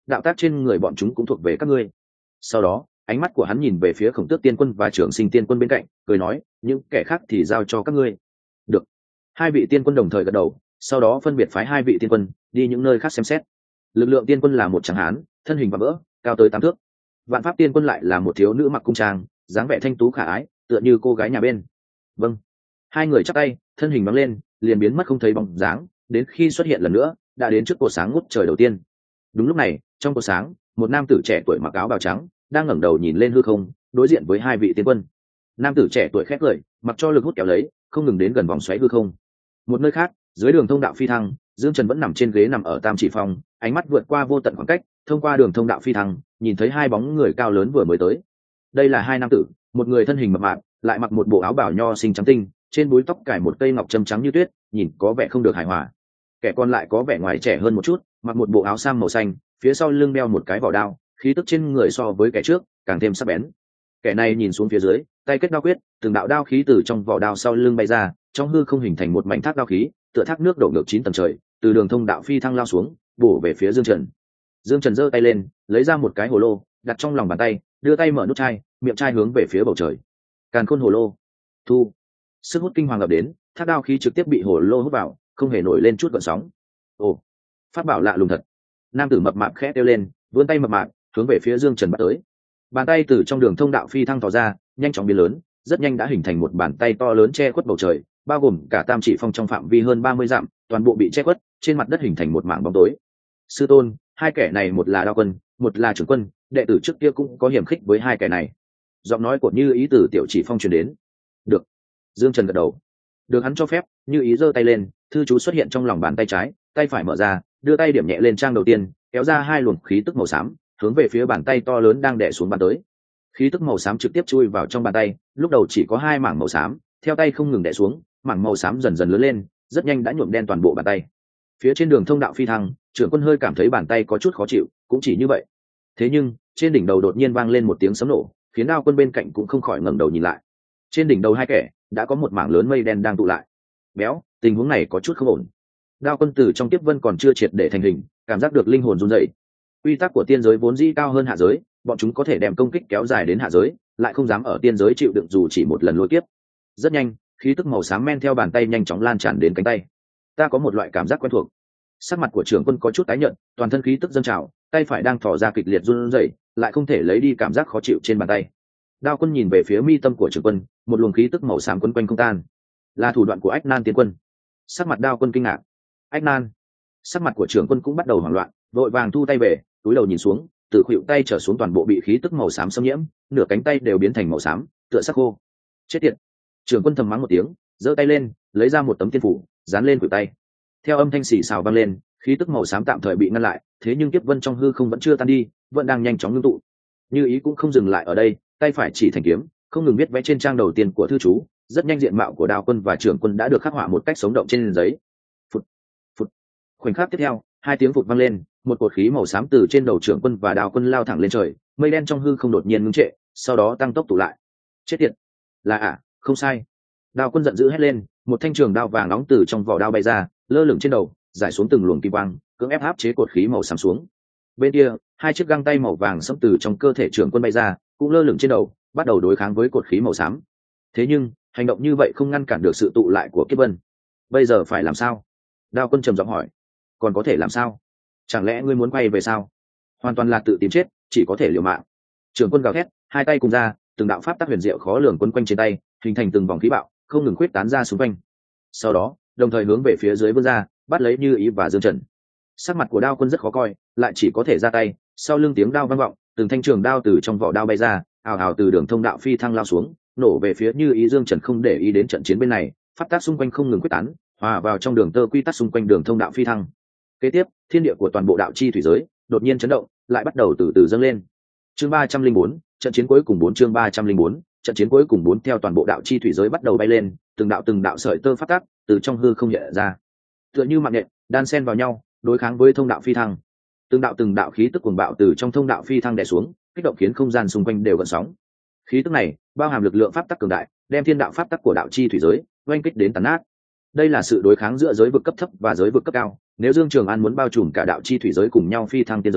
đạo tác trên người bọn chúng cũng thuộc về các ngươi. Sau đó ánh mắt của hắn nhìn về phía Khổng Tước tiên quân và Trường Sinh tiên quân bên cạnh, cười nói, những kẻ khác thì giao cho các ngươi. Được. Hai vị tiên quân đồng thời gật đầu, sau đó phân biệt phái hai vị tiên quân đi những nơi khác xem xét. Lực lượng tiên quân là một tráng hán, thân hình và vỡ, cao tới tám thước. Vạn pháp tiên quân lại là một thiếu nữ mặc cung trang, dáng vẻ thanh tú khả ái, tựa như cô gái nhà bên. Vâng. Hai người chắp tay, thân hình bắn lên, liền biến mất không thấy bóng dáng, đến khi xuất hiện lần nữa, đã đến trước cột sáng ngút trời đầu tiên. Đúng lúc này, trong cột sáng, một nam tử trẻ tuổi mặc áo bào trắng, đang ngẩng đầu nhìn lên hư không, đối diện với hai vị tiên quân. Nam tử trẻ tuổi khét cười, mặc cho lực hút kéo lấy, không ngừng đến gần vòng xoáy hư không. Một nơi khác, dưới đường thông đạo phi thăng, Dương Trần vẫn nằm trên ghế nằm ở Tam Chỉ Phong, ánh mắt vượt qua vô tận khoảng cách, thông qua đường thông đạo phi thăng, nhìn thấy hai bóng người cao lớn vừa mới tới. Đây là hai nam tử, một người thân hình mập mạp, lại mặc một bộ áo bào nho xinh trắng tinh, trên búi tóc cài một cây ngọc trâm trắng như tuyết, nhìn có vẻ không được hài hòa. Kẻ còn lại có vẻ ngoài trẻ hơn một chút, mặc một bộ áo sam màu xanh, phía sau lưng đeo một cái vỏ đao, khí tức trên người so với kẻ trước càng thêm sắc bén. Kẻ này nhìn xuống phía dưới, tay kết đao quyết, từng đạo đao khí từ trong vỏ đao sau lưng bay ra, trong hư không hình thành một mảnh thác đao khí, tựa thác nước đổ ngược chín tầng trời, từ đường thông đạo phi thăng lao xuống, bổ về phía Dương Trần. Dương Trần giơ tay lên, lấy ra một cái hồ lô, đặt trong lòng bàn tay, đưa tay mở nút chai, miệng chai hướng về phía bầu trời. Càn Khôn hồ lô, thu. Sức hút kinh hoàng ập đến, thác đao khí trực tiếp bị hồ lô hút vào, không hề nổi lên chút gợn sóng. Ồ, pháp bảo lạ lùng thật. Nam tử mập mạp khẽ kêu lên, vươn tay mập mạp hướng về phía Dương Trần bắt tới. Bàn tay từ trong đường thông đạo phi thăng tỏ ra, nhanh chóng biến lớn, rất nhanh đã hình thành một bàn tay to lớn che khuất bầu trời, bao gồm cả Tam Chỉ Phong trong phạm vi hơn ba mươi dặm, toàn bộ bị che khuất, trên mặt đất hình thành một mảng bóng tối. Sư tôn, hai kẻ này một là Đao Quân, một là Trưởng Quân, đệ tử trước kia cũng có hiểm khích với hai kẻ này. Giọng nói của Như Ý từ Tiểu Chỉ Phong truyền đến. Được. Dương Trần gật đầu. Được hắn cho phép, Như Ý giơ tay lên, thư chú xuất hiện trong lòng bàn tay trái, tay phải mở ra, đưa tay điểm nhẹ lên trang đầu tiên, kéo ra hai luồng khí tức màu xám, hướng về phía bàn tay to lớn đang đè xuống bàn tới. Khí tức màu xám trực tiếp chui vào trong bàn tay, lúc đầu chỉ có hai mảng màu xám, theo tay không ngừng đè xuống, mảng màu xám dần dần lớn lên, rất nhanh đã nhuộm đen toàn bộ bàn tay. Phía trên đường thông đạo phi thăng, Trưởng Quân hơi cảm thấy bàn tay có chút khó chịu, cũng chỉ như vậy. Thế nhưng, trên đỉnh đầu đột nhiên vang lên một tiếng sấm nổ, khiến Đao Quân bên cạnh cũng không khỏi ngẩng đầu nhìn lại. Trên đỉnh đầu hai kẻ, đã có một mảng lớn mây đen đang tụ lại. Béo, tình huống này có chút không ổn. Đao Quân Tử trong tiếp vân còn chưa triệt để thành hình, cảm giác được linh hồn run rẩy. Quy tắc của tiên giới vốn dĩ cao hơn hạ giới, bọn chúng có thể đem công kích kéo dài đến hạ giới, lại không dám ở tiên giới chịu đựng dù chỉ một lần lôi kiếp. Rất nhanh, khí tức màu xám men theo bàn tay nhanh chóng lan tràn đến cánh tay. Ta có một loại cảm giác quen thuộc. Sắc mặt của Trưởng Quân có chút tái nhợt, toàn thân khí tức dâng trào, tay phải đang thò ra kịch liệt run rẩy, lại không thể lấy đi cảm giác khó chịu trên bàn tay. Đao Quân nhìn về phía mi tâm của Trưởng Quân, một luồng khí tức màu xám quấn quanh không tan. Là thủ đoạn của Ách Nan Tiên Quân. Sắc mặt Đao Quân kinh ngạc. Ách Nan. Sắc mặt của Trưởng Quân cũng bắt đầu hoảng loạn, vội vàng thu tay về, túi đầu nhìn xuống, từ khuỷu tay trở xuống toàn bộ bị khí tức màu xám xâm nhiễm, nửa cánh tay đều biến thành màu xám, tựa xác khô. Chết tiệt. Trưởng Quân thầm mắng một tiếng, giơ tay lên, lấy ra một tấm tiên phủ, dán lên khuỷu tay. Theo âm thanh xì xào vang lên, khí tức màu xám tạm thời bị ngăn lại, thế nhưng kiếp vân trong hư không vẫn chưa tan đi, vẫn đang nhanh chóng ngưng tụ. Như Ý cũng không dừng lại ở đây, tay phải chỉ thành kiếm, không ngừng viết vẽ trên trang đầu tiên của thư chú, rất nhanh diện mạo của Đao Quân và Trưởng Quân đã được khắc họa một cách sống động trên giấy. Phụt, phụt. Khoảnh khắc tiếp theo, hai tiếng phụt vang lên, một cột khí màu xám từ trên đầu Trưởng Quân và Đao Quân lao thẳng lên trời, mây đen trong hư không đột nhiên ngưng trệ, sau đó tăng tốc tụ lại. Chết tiệt. Là à, không sai. Đao Quân giận dữ hét lên, một thanh trường đao vàng nóng từ trong vỏ đao bay ra, lơ lửng trên đầu, giải xuống từng luồng kim quang, cưỡng ép áp chế cột khí màu xám xuống. Bên kia, hai chiếc găng tay màu vàng sẫm từ trong cơ thể Trưởng Quân bay ra, cũng lơ lửng trên đầu, bắt đầu đối kháng với cột khí màu xám. Thế nhưng, hành động như vậy không ngăn cản được sự tụ lại của kiếp vân. Bây giờ phải làm sao? Đao Quân trầm giọng hỏi. Còn có thể làm sao? Chẳng lẽ ngươi muốn quay về sao? Hoàn toàn là tự tìm chết, chỉ có thể liều mạng. Trưởng Quân gào thét, hai tay cùng ra, từng đạo pháp tắc huyền diệu khó lường quấn quanh trên tay, hình thành từng vòng khí bạo, không ngừng khuyết tán ra xung quanh. Sau đó, đồng thời hướng về phía dưới vươn ra, bắt lấy Như Ý và Dương Trần. Sắc mặt của Đao Quân rất khó coi, lại chỉ có thể ra tay, sau lưng tiếng đao vang vọng, từng thanh trường đao từ trong vỏ đao bay ra, ào ào từ đường thông đạo phi thăng lao xuống, nổ về phía Như Ý. Dương Trần không để ý đến trận chiến bên này, pháp tắc xung quanh không ngừng quyết tán, hòa vào trong đường tơ quy tắc xung quanh đường thông đạo phi thăng. Kế tiếp, thiên địa của toàn bộ đạo chi thủy giới đột nhiên chấn động, lại bắt đầu từ từ dâng lên. Chương ba trăm linh bốn, trận chiến cuối cùng bốn chương ba trăm linh bốn, trận chiến cuối cùng bốn theo toàn bộ đạo chi thủy giới bắt đầu bay lên, từng đạo từng đạo sợi tơ pháp tắc từ trong hư không hiện ra, tựa như mạng nhện đan xen vào nhau, đối kháng với thông đạo phi thăng. Từng đạo từng đạo khí tức cuồng bạo từ trong thông đạo phi thăng đè xuống, kích động khiến không gian xung quanh đều gợn sóng. Khí tức này bao hàm lực lượng pháp tắc cường đại, đem thiên đạo pháp tắc của đạo chi thủy giới oanh kích đến tàn nát. Đây là sự đối kháng giữa giới vực cấp thấp và giới vực cấp cao, nếu Dương Trường An muốn bao trùm cả đạo chi thủy giới cùng nhau phi thăng tiên giới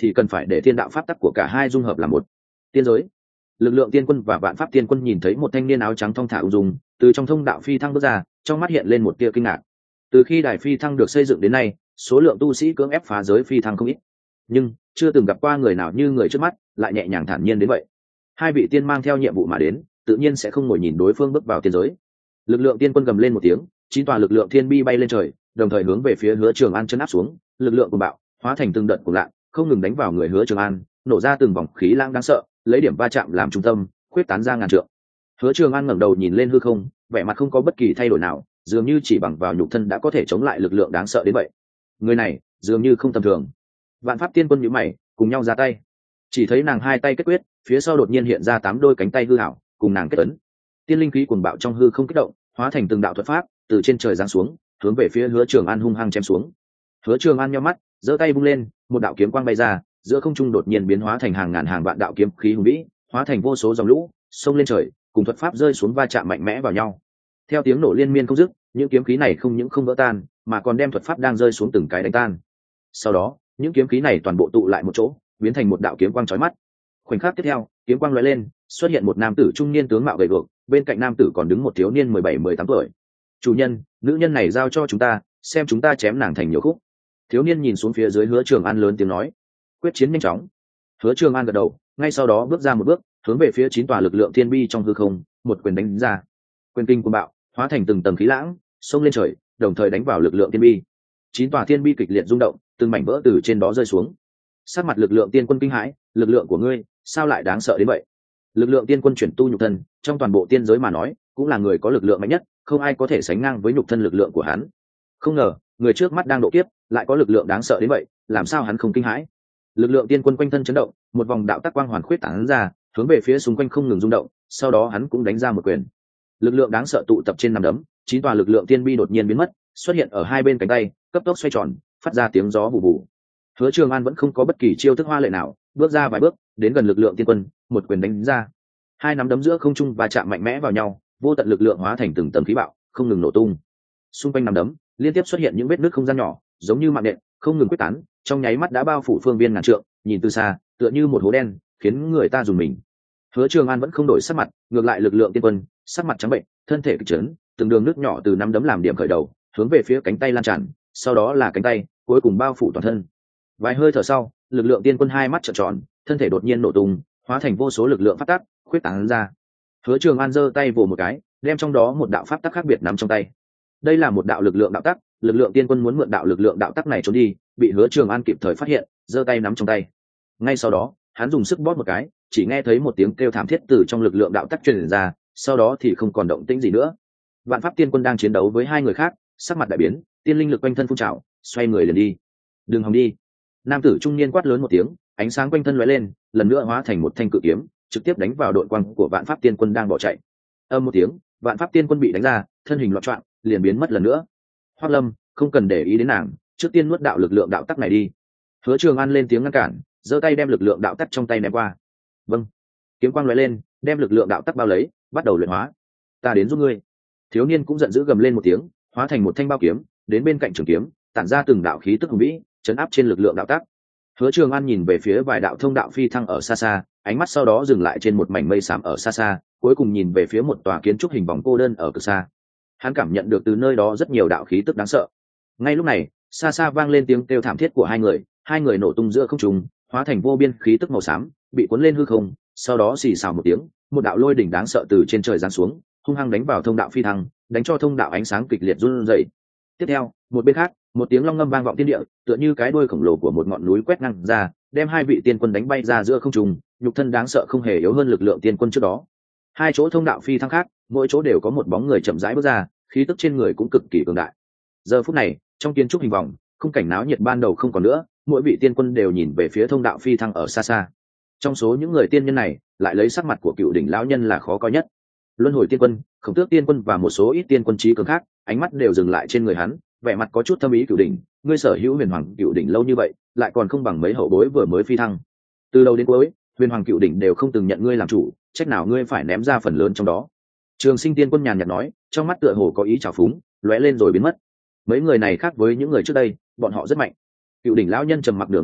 thì cần phải để thiên đạo pháp tắc của cả hai dung hợp là một. Tiên giới, lực lượng tiên quân và vạn pháp tiên quân nhìn thấy một thanh niên áo trắng thong thả ung dung từ trong thông đạo phi thăng bước ra, trong mắt hiện lên một tia kinh ngạc. Từ khi đài phi thăng được xây dựng đến nay, số lượng tu sĩ cưỡng ép phá giới phi thăng không ít, nhưng chưa từng gặp qua người nào như người trước mắt lại nhẹ nhàng thản nhiên đến vậy. Hai vị tiên mang theo nhiệm vụ mà đến, tự nhiên sẽ không ngồi nhìn đối phương bước vào tiên giới. Lực lượng tiên quân gầm lên một tiếng, chín tòa lực lượng thiên bi bay lên trời, đồng thời hướng về phía Hứa Trường An chân áp xuống. Lực lượng của bạo hóa thành từng đợt cuồng loạn, không ngừng đánh vào người Hứa Trường An, nổ ra từng vòng khí lãng đáng sợ, lấy điểm va chạm làm trung tâm, khuyết tán ra ngàn trượng. Hứa Trường An ngẩng đầu nhìn lên hư không, vẻ mặt không có bất kỳ thay đổi nào, dường như chỉ bằng vào nhục thân đã có thể chống lại lực lượng đáng sợ đến vậy. Người này dường như không tầm thường. Vạn pháp tiên quân nhíu mày, cùng nhau ra tay. Chỉ thấy nàng hai tay kết quyết, phía sau đột nhiên hiện ra tám đôi cánh tay hư ảo, cùng nàng kết ấn. Tiên linh khí cuồng bạo trong hư không kích động, hóa thành từng đạo thuật pháp, từ trên trời giáng xuống, hướng về phía Hứa Trường An hung hăng chém xuống. Hứa Trường An nhíu mắt, giơ tay vung lên, một đạo kiếm quang bay ra, giữa không trung đột nhiên biến hóa thành hàng ngàn hàng vạn đạo kiếm khí hùng vĩ, hóa thành vô số dòng lũ, xông lên trời, cùng thuật pháp rơi xuống va chạm mạnh mẽ vào nhau. Theo tiếng nổ liên miên không dứt, những kiếm khí này không những không vỡ tan, mà còn đem thuật pháp đang rơi xuống từng cái đánh tan. Sau đó, những kiếm khí này toàn bộ tụ lại một chỗ, biến thành một đạo kiếm quang chói mắt. Khoảnh khắc tiếp theo, kiếm quang lóe lên, xuất hiện một nam tử trung niên tướng mạo gầy guộc, bên cạnh nam tử còn đứng một thiếu niên mười bảy mười tám tuổi. "Chủ nhân, nữ nhân này giao cho chúng ta, xem chúng ta chém nàng thành nhiều khúc." Thiếu niên nhìn xuống phía dưới Hứa Trường An lớn tiếng nói. Quyết chiến nhanh chóng. Hứa Trường An gật đầu, ngay sau đó bước ra một bước, hướng về phía chín tòa lực lượng thiên bi trong hư không, một quyền đánh ra. Quyền kinh cuồng bạo, hóa thành từng tầng khí lãng, xông lên trời, đồng thời đánh vào lực lượng thiên bi. Chín tòa thiên bi kịch liệt rung động, từng mảnh vỡ từ trên đó rơi xuống. Sát mặt lực lượng tiên quân kinh hãi, lực lượng của ngươi, sao lại đáng sợ đến vậy? Lực lượng tiên quân chuyển tu nhục thân, trong toàn bộ tiên giới mà nói, cũng là người có lực lượng mạnh nhất, không ai có thể sánh ngang với nhục thân lực lượng của hắn. Không ngờ, người trước mắt đang độ kiếp, lại có lực lượng đáng sợ đến vậy, làm sao hắn không kinh hãi? Lực lượng tiên quân quanh thân chấn động, một vòng đạo tắc quang hoàn khuyết tán ra, hướng về phía xung quanh không ngừng rung động, sau đó hắn cũng đánh ra một quyền. Lực lượng đáng sợ tụ tập trên nắm đấm, chín tòa lực lượng tiên bi đột nhiên biến mất, xuất hiện ở hai bên cánh tay, cấp tốc xoay tròn, phát ra tiếng gió bù bù. Hứa Trường An vẫn không có bất kỳ chiêu thức hoa lệ nào, bước ra vài bước, đến gần lực lượng tiên quân, một quyền đánh ra. Hai nắm đấm giữa không trung va chạm mạnh mẽ vào nhau, vô tận lực lượng hóa thành từng tầng khí bạo, không ngừng nổ tung. Xung quanh nắm đấm, liên tiếp xuất hiện những vết nứt không gian nhỏ, giống như mạng nện, không ngừng quyết tán, trong nháy mắt đã bao phủ phương viên ngàn trượng, nhìn từ xa, tựa như một hố đen, khiến người ta dùng mình. Hứa Trường An vẫn không đổi sắc mặt, ngược lại lực lượng tiên quân, sắc mặt trắng bệnh, thân thể kịch chấn, từng đường nước nhỏ từ nắm đấm làm điểm khởi đầu, hướng về phía cánh tay lan tràn, sau đó là cánh tay, cuối cùng bao phủ toàn thân. Vài hơi thở sau, lực lượng tiên quân hai mắt trợn tròn, thân thể đột nhiên nổ tung, hóa thành vô số lực lượng phát tắc, khuyết tán ra. Hứa Trường An giơ tay vồ một cái, đem trong đó một đạo pháp tắc khác biệt nắm trong tay. Đây là một đạo lực lượng đạo tắc, lực lượng tiên quân muốn mượn đạo lực lượng đạo tắc này trốn đi, bị Hứa Trường An kịp thời phát hiện, giơ tay nắm trong tay. Ngay sau đó, hắn dùng sức bóp một cái, chỉ nghe thấy một tiếng kêu thảm thiết từ trong lực lượng đạo tắc truyền ra, sau đó thì không còn động tĩnh gì nữa. Vạn pháp tiên quân đang chiến đấu với hai người khác, sắc mặt đại biến, tiên linh lực quanh thân phun trào, xoay người liền đi. "Đừng hòng đi!" Nam tử trung niên quát lớn một tiếng, ánh sáng quanh thân lóe lên, lần nữa hóa thành một thanh cự kiếm, trực tiếp đánh vào đội quang của Vạn pháp tiên quân đang bỏ chạy. Âm một tiếng, Vạn pháp tiên quân bị đánh ra, thân hình loạn choạng, liền biến mất lần nữa. "Hoắc Lâm, không cần để ý đến nàng, trước tiên nuốt đạo lực lượng đạo tắc này đi." Hứa Trường An lên tiếng ngăn cản, giơ tay đem lực lượng đạo tắc trong tay ném qua. "Vâng." Kiếm quang lóe lên, đem lực lượng đạo tắc bao lấy, bắt đầu luyện hóa. "Ta đến giúp ngươi." Thiếu niên cũng giận dữ gầm lên một tiếng, hóa thành một thanh bao kiếm, đến bên cạnh trường kiếm, tản ra từng đạo khí tức hùng vĩ, chấn áp trên lực lượng đạo tắc. Hứa Trường An nhìn về phía vài đạo thông đạo phi thăng ở xa xa, ánh mắt sau đó dừng lại trên một mảnh mây xám ở xa xa, cuối cùng nhìn về phía một tòa kiến trúc hình vòng cô đơn ở cực xa. Hắn cảm nhận được từ nơi đó rất nhiều đạo khí tức đáng sợ. Ngay lúc này, xa xa vang lên tiếng kêu thảm thiết của hai người, hai người nổ tung giữa không trung, hóa thành vô biên khí tức màu xám, bị cuốn lên hư không, sau đó xì xào một tiếng, một đạo lôi đỉnh đáng sợ từ trên trời giáng xuống, hung hăng đánh vào thông đạo phi thăng, đánh cho thông đạo ánh sáng kịch liệt run rẩy. Tiếp theo, một bên khác, một tiếng long ngâm vang vọng thiên địa, tựa như cái đuôi khổng lồ của một ngọn núi quét ngang ra, đem hai vị tiên quân đánh bay ra giữa không trung, nhục thân đáng sợ không hề yếu hơn lực lượng tiên quân trước đó. Hai chỗ thông đạo phi thăng khác, mỗi chỗ đều có một bóng người chậm rãi bước ra, khí tức trên người cũng cực kỳ cường đại. Giờ phút này, trong kiến trúc hình vòng, khung cảnh náo nhiệt ban đầu không còn nữa, mỗi vị tiên quân đều nhìn về phía thông đạo phi thăng ở xa xa. Trong số những người tiên nhân này, lại lấy sắc mặt của Cựu đỉnh lão nhân là khó coi nhất. Luân hồi tiên quân, Khổng Tước tiên quân và một số ít tiên quân trí cường khác, ánh mắt đều dừng lại trên người hắn, vẻ mặt có chút thâm ý. Cựu đỉnh, ngươi sở hữu Huyền Hoàng Cựu đỉnh lâu như vậy, lại còn không bằng mấy hậu bối vừa mới phi thăng. Từ đầu đến cuối, Huyền Hoàng Cựu đỉnh đều không từng nhận ngươi làm chủ, trách nào ngươi phải ném ra phần lớn trong đó. Trường Sinh tiên quân nhàn nhạt nói, trong mắt tựa hồ có ý trào phúng, lóe lên rồi biến mất. Mấy người này khác với những người trước đây, bọn họ rất mạnh. Cựu đỉnh lão nhân trầm mặc nửa ngày,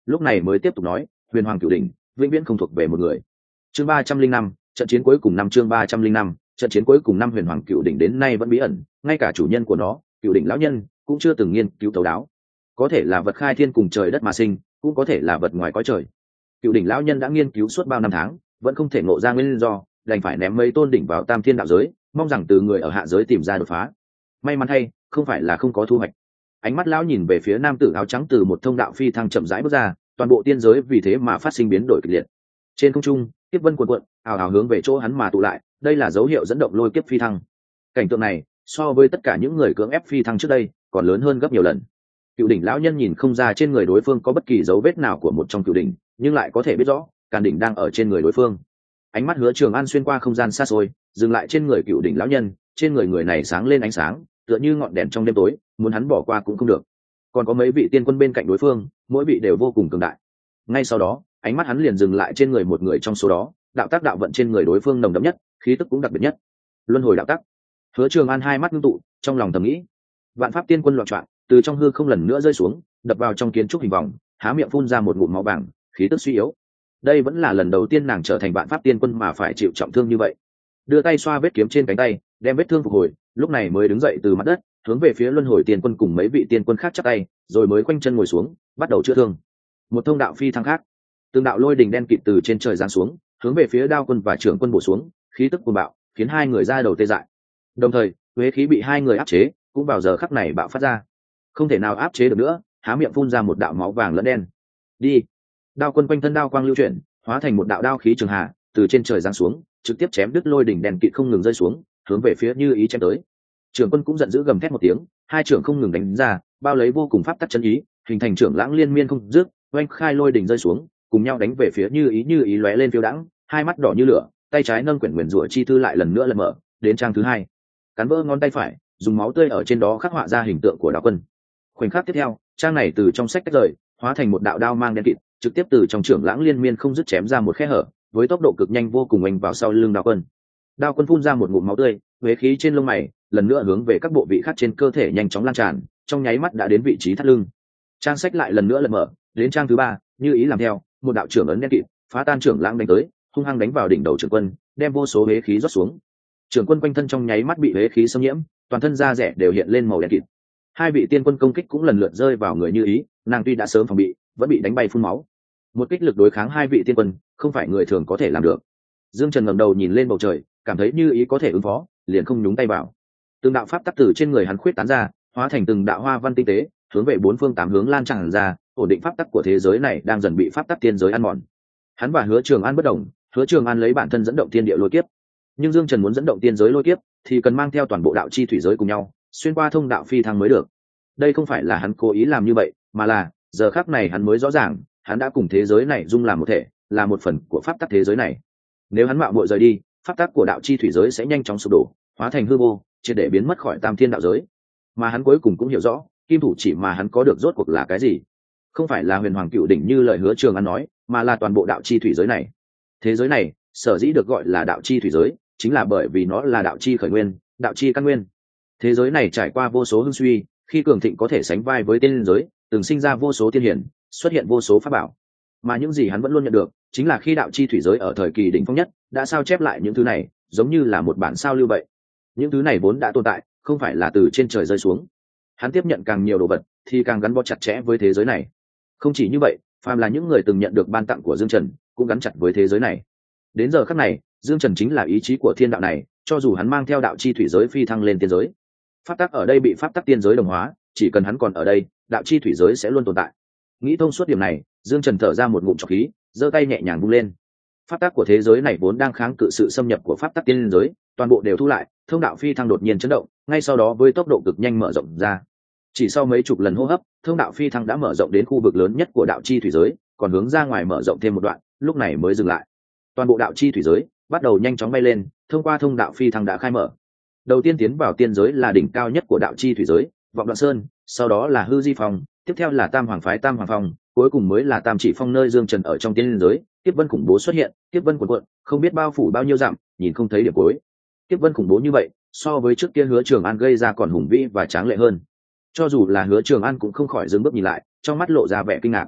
lúc này mới tiếp tục nói, huyền hoàng cửu đỉnh vĩnh viễn không thuộc về một người. Chương ba trăm linh năm, trận chiến cuối cùng năm chương ba trăm linh năm, trận chiến cuối cùng năm huyền hoàng cửu đỉnh đến nay vẫn bí ẩn, ngay cả chủ nhân của nó, cửu đỉnh lão nhân, cũng chưa từng nghiên cứu thấu đáo. Có thể là vật khai thiên cùng trời đất mà sinh, cũng có thể là vật ngoài cõi trời. Cửu đỉnh lão nhân đã nghiên cứu suốt bao năm tháng, vẫn không thể ngộ ra nguyên do, đành phải ném mấy tôn đỉnh vào tam thiên đạo giới, mong rằng từ người ở hạ giới tìm ra đột phá. May mắn thay, không phải là không có thu hoạch. Ánh mắt lão nhìn về phía nam tử áo trắng từ một thông đạo phi thăng chậm rãi bước ra, toàn bộ tiên giới vì thế mà phát sinh biến đổi kịch liệt. Trên không trung, kiếp vân cuộn cuộn, ào ào hướng về chỗ hắn mà tụ lại, đây là dấu hiệu dẫn động lôi kiếp phi thăng. Cảnh tượng này, so với tất cả những người cưỡng ép phi thăng trước đây, còn lớn hơn gấp nhiều lần. Cựu đỉnh lão nhân nhìn không ra trên người đối phương có bất kỳ dấu vết nào của một trong cựu đỉnh, nhưng lại có thể biết rõ, càn đỉnh đang ở trên người đối phương. Ánh mắt Hứa Trường An xuyên qua không gian xa xôi, dừng lại trên người cựu đỉnh lão nhân, trên người người này sáng lên ánh sáng, tựa như ngọn đèn trong đêm tối, muốn hắn bỏ qua cũng không được. Còn có mấy vị tiên quân bên cạnh đối phương, mỗi vị đều vô cùng cường đại. Ngay sau đó, ánh mắt hắn liền dừng lại trên người một người trong số đó, đạo tác đạo vận trên người đối phương nồng đậm nhất, khí tức cũng đặc biệt nhất. Luân hồi đạo tác. Hứa Trường An hai mắt ngưng tụ, trong lòng thầm nghĩ. Vạn pháp tiên quân loạn trọn, từ trong hư không lần nữa rơi xuống, đập vào trong kiến trúc hình vòng, há miệng phun ra một ngụm máu vàng, khí tức suy yếu. Đây vẫn là lần đầu tiên nàng trở thành vạn pháp tiên quân mà phải chịu trọng thương như vậy. Đưa tay xoa vết kiếm trên cánh tay, đem vết thương phục hồi, lúc này mới đứng dậy từ mặt đất, hướng về phía luân hồi tiên quân cùng mấy vị tiên quân khác chắp tay, rồi mới khoanh chân ngồi xuống, bắt đầu chữa thương. Một thông đạo phi thăng khác, từng đạo lôi đình đen kịt từ trên trời giáng xuống, hướng về phía Đao quân và Trưởng quân bổ xuống, khí tức cuồng bạo, khiến hai người ra đầu tê dại. Đồng thời, huế khí bị hai người áp chế, cũng vào giờ khắc này bạo phát ra. Không thể nào áp chế được nữa, há miệng phun ra một đạo máu vàng lẫn đen. Đi. Đao quân quanh thân đao quang lưu chuyển, hóa thành một đạo đao khí trường hạ, từ trên trời giáng xuống, trực tiếp chém đứt lôi đỉnh đèn kịt không ngừng rơi xuống, hướng về phía Như Ý chém tới. Trưởng quân cũng giận dữ gầm thét một tiếng, hai trưởng không ngừng đánh ra, bao lấy vô cùng pháp tắc chân ý, hình thành trưởng lãng liên miên không dứt, oanh khai lôi đỉnh rơi xuống, cùng nhau đánh về phía Như Ý. Như Ý lóe lên phiêu đãng, hai mắt đỏ như lửa, tay trái nâng quyển nguyền rủa chi thư lại lần nữa lật mở, đến trang thứ hai, cắn vỡ ngón tay phải, dùng máu tươi ở trên đó khắc họa ra hình tượng của Đao quân. Khoảnh khắc tiếp theo, trang này từ trong sách tách rời, hóa thành một đạo đao mang đen kịt, trực tiếp từ trong trưởng lãng liên miên không dứt chém ra một khe hở, với tốc độ cực nhanh vô cùng oanh vào sau lưng Đao quân. Đao quân phun ra một ngụm máu tươi, huế khí trên lông mày lần nữa hướng về các bộ vị khác trên cơ thể nhanh chóng lan tràn, trong nháy mắt đã đến vị trí thắt lưng. Trang sách lại lần nữa lật mở, đến trang thứ ba, Như Ý làm theo, một đạo trưởng ấn đen kịt phá tan trưởng lãng đánh tới, hung hăng đánh vào đỉnh đầu trưởng quân, đem vô số huế khí rót xuống. Trưởng quân quanh thân trong nháy mắt bị huế khí xâm nhiễm, toàn thân da rẻ đều hiện lên màu đen kịt. Hai vị tiên quân công kích cũng lần lượt rơi vào người Như Ý, nàng tuy đã sớm phòng bị, vẫn bị đánh bay phun máu. Một kích lực đối kháng hai vị tiên quân, không phải người thường có thể làm được. Dương Trần ngẩng đầu nhìn lên bầu trời, cảm thấy Như Ý có thể ứng phó, liền không nhúng tay vào. Từng đạo pháp tắc từ trên người hắn khuyết tán ra, hóa thành từng đạo hoa văn tinh tế, hướng về bốn phương tám hướng lan tràn ra, ổn định pháp tắc của thế giới này đang dần bị pháp tắc tiên giới ăn mòn. Hắn và Hứa Trường An bất đồng, Hứa Trường An lấy bản thân dẫn động thiên địa lôi kiếp, nhưng Dương Trần muốn dẫn động tiên giới lôi kiếp, thì cần mang theo toàn bộ đạo chi thủy giới cùng nhau, xuyên qua thông đạo phi thăng mới được. Đây không phải là hắn cố ý làm như vậy, mà là giờ khắc này hắn mới rõ ràng, hắn đã cùng thế giới này dung làm một thể, là một phần của pháp tắc thế giới này. Nếu hắn mạo muội rời đi, pháp tắc của đạo chi thủy giới sẽ nhanh chóng sụp đổ, hóa thành hư vô, triệt để biến mất khỏi tam thiên đạo giới. Mà hắn cuối cùng cũng hiểu rõ, kim thủ chỉ mà hắn có được rốt cuộc là cái gì. Không phải là huyền hoàng cựu đỉnh như lời Hứa Trường An nói, mà là toàn bộ đạo chi thủy giới này. Thế giới này, sở dĩ được gọi là đạo chi thủy giới, chính là bởi vì nó là đạo chi khởi nguyên, đạo chi căn nguyên. Thế giới này trải qua vô số hưng suy, khi cường thịnh có thể sánh vai với tiên giới, từng sinh ra vô số tiên hiển, xuất hiện vô số pháp bảo. Mà những gì hắn vẫn luôn nhận được, chính là khi đạo chi thủy giới ở thời kỳ đỉnh phong nhất, đã sao chép lại những thứ này, giống như là một bản sao lưu vậy. Những thứ này vốn đã tồn tại, không phải là từ trên trời rơi xuống. Hắn tiếp nhận càng nhiều đồ vật, thì càng gắn bó chặt chẽ với thế giới này. Không chỉ như vậy, phàm là những người từng nhận được ban tặng của Dương Trần, cũng gắn chặt với thế giới này. Đến giờ khắc này, Dương Trần chính là ý chí của thiên đạo này, cho dù hắn mang theo đạo chi thủy giới phi thăng lên tiên giới. Pháp tắc ở đây bị pháp tắc tiên giới đồng hóa, chỉ cần hắn còn ở đây, đạo chi thủy giới sẽ luôn tồn tại. Nghĩ thông suốt điểm này, Dương Trần thở ra một ngụm trọc khí, giơ tay nhẹ nhàng vung lên. Pháp tắc của thế giới này vốn đang kháng cự sự xâm nhập của pháp tắc tiên giới, toàn bộ đều thu lại, thông đạo phi thăng đột nhiên chấn động, ngay sau đó với tốc độ cực nhanh mở rộng ra. Chỉ sau mấy chục lần hô hấp, thông đạo phi thăng đã mở rộng đến khu vực lớn nhất của đạo chi thủy giới, còn hướng ra ngoài mở rộng thêm một đoạn, lúc này mới dừng lại. Toàn bộ đạo chi thủy giới bắt đầu nhanh chóng bay lên, thông qua thông đạo phi thăng đã khai mở. Đầu tiên tiến vào tiên giới là đỉnh cao nhất của đạo chi thủy giới, Vọng Đoạn Sơn, sau đó là Hư Di Phong, tiếp theo là Tam Hoàng phái Tam Hoàng Phong, cuối cùng mới là Tam Chỉ Phong nơi Dương Trần ở trong tiên giới. Tiếp vân khủng bố xuất hiện, tiếp vân cuộn cuộn, không biết bao phủ bao nhiêu dặm, nhìn không thấy điểm cuối. Tiếp vân khủng bố như vậy, so với trước kia Hứa Trường An gây ra còn hùng vĩ và tráng lệ hơn. Cho dù là Hứa Trường An cũng không khỏi dừng bước nhìn lại, trong mắt lộ ra vẻ kinh ngạc.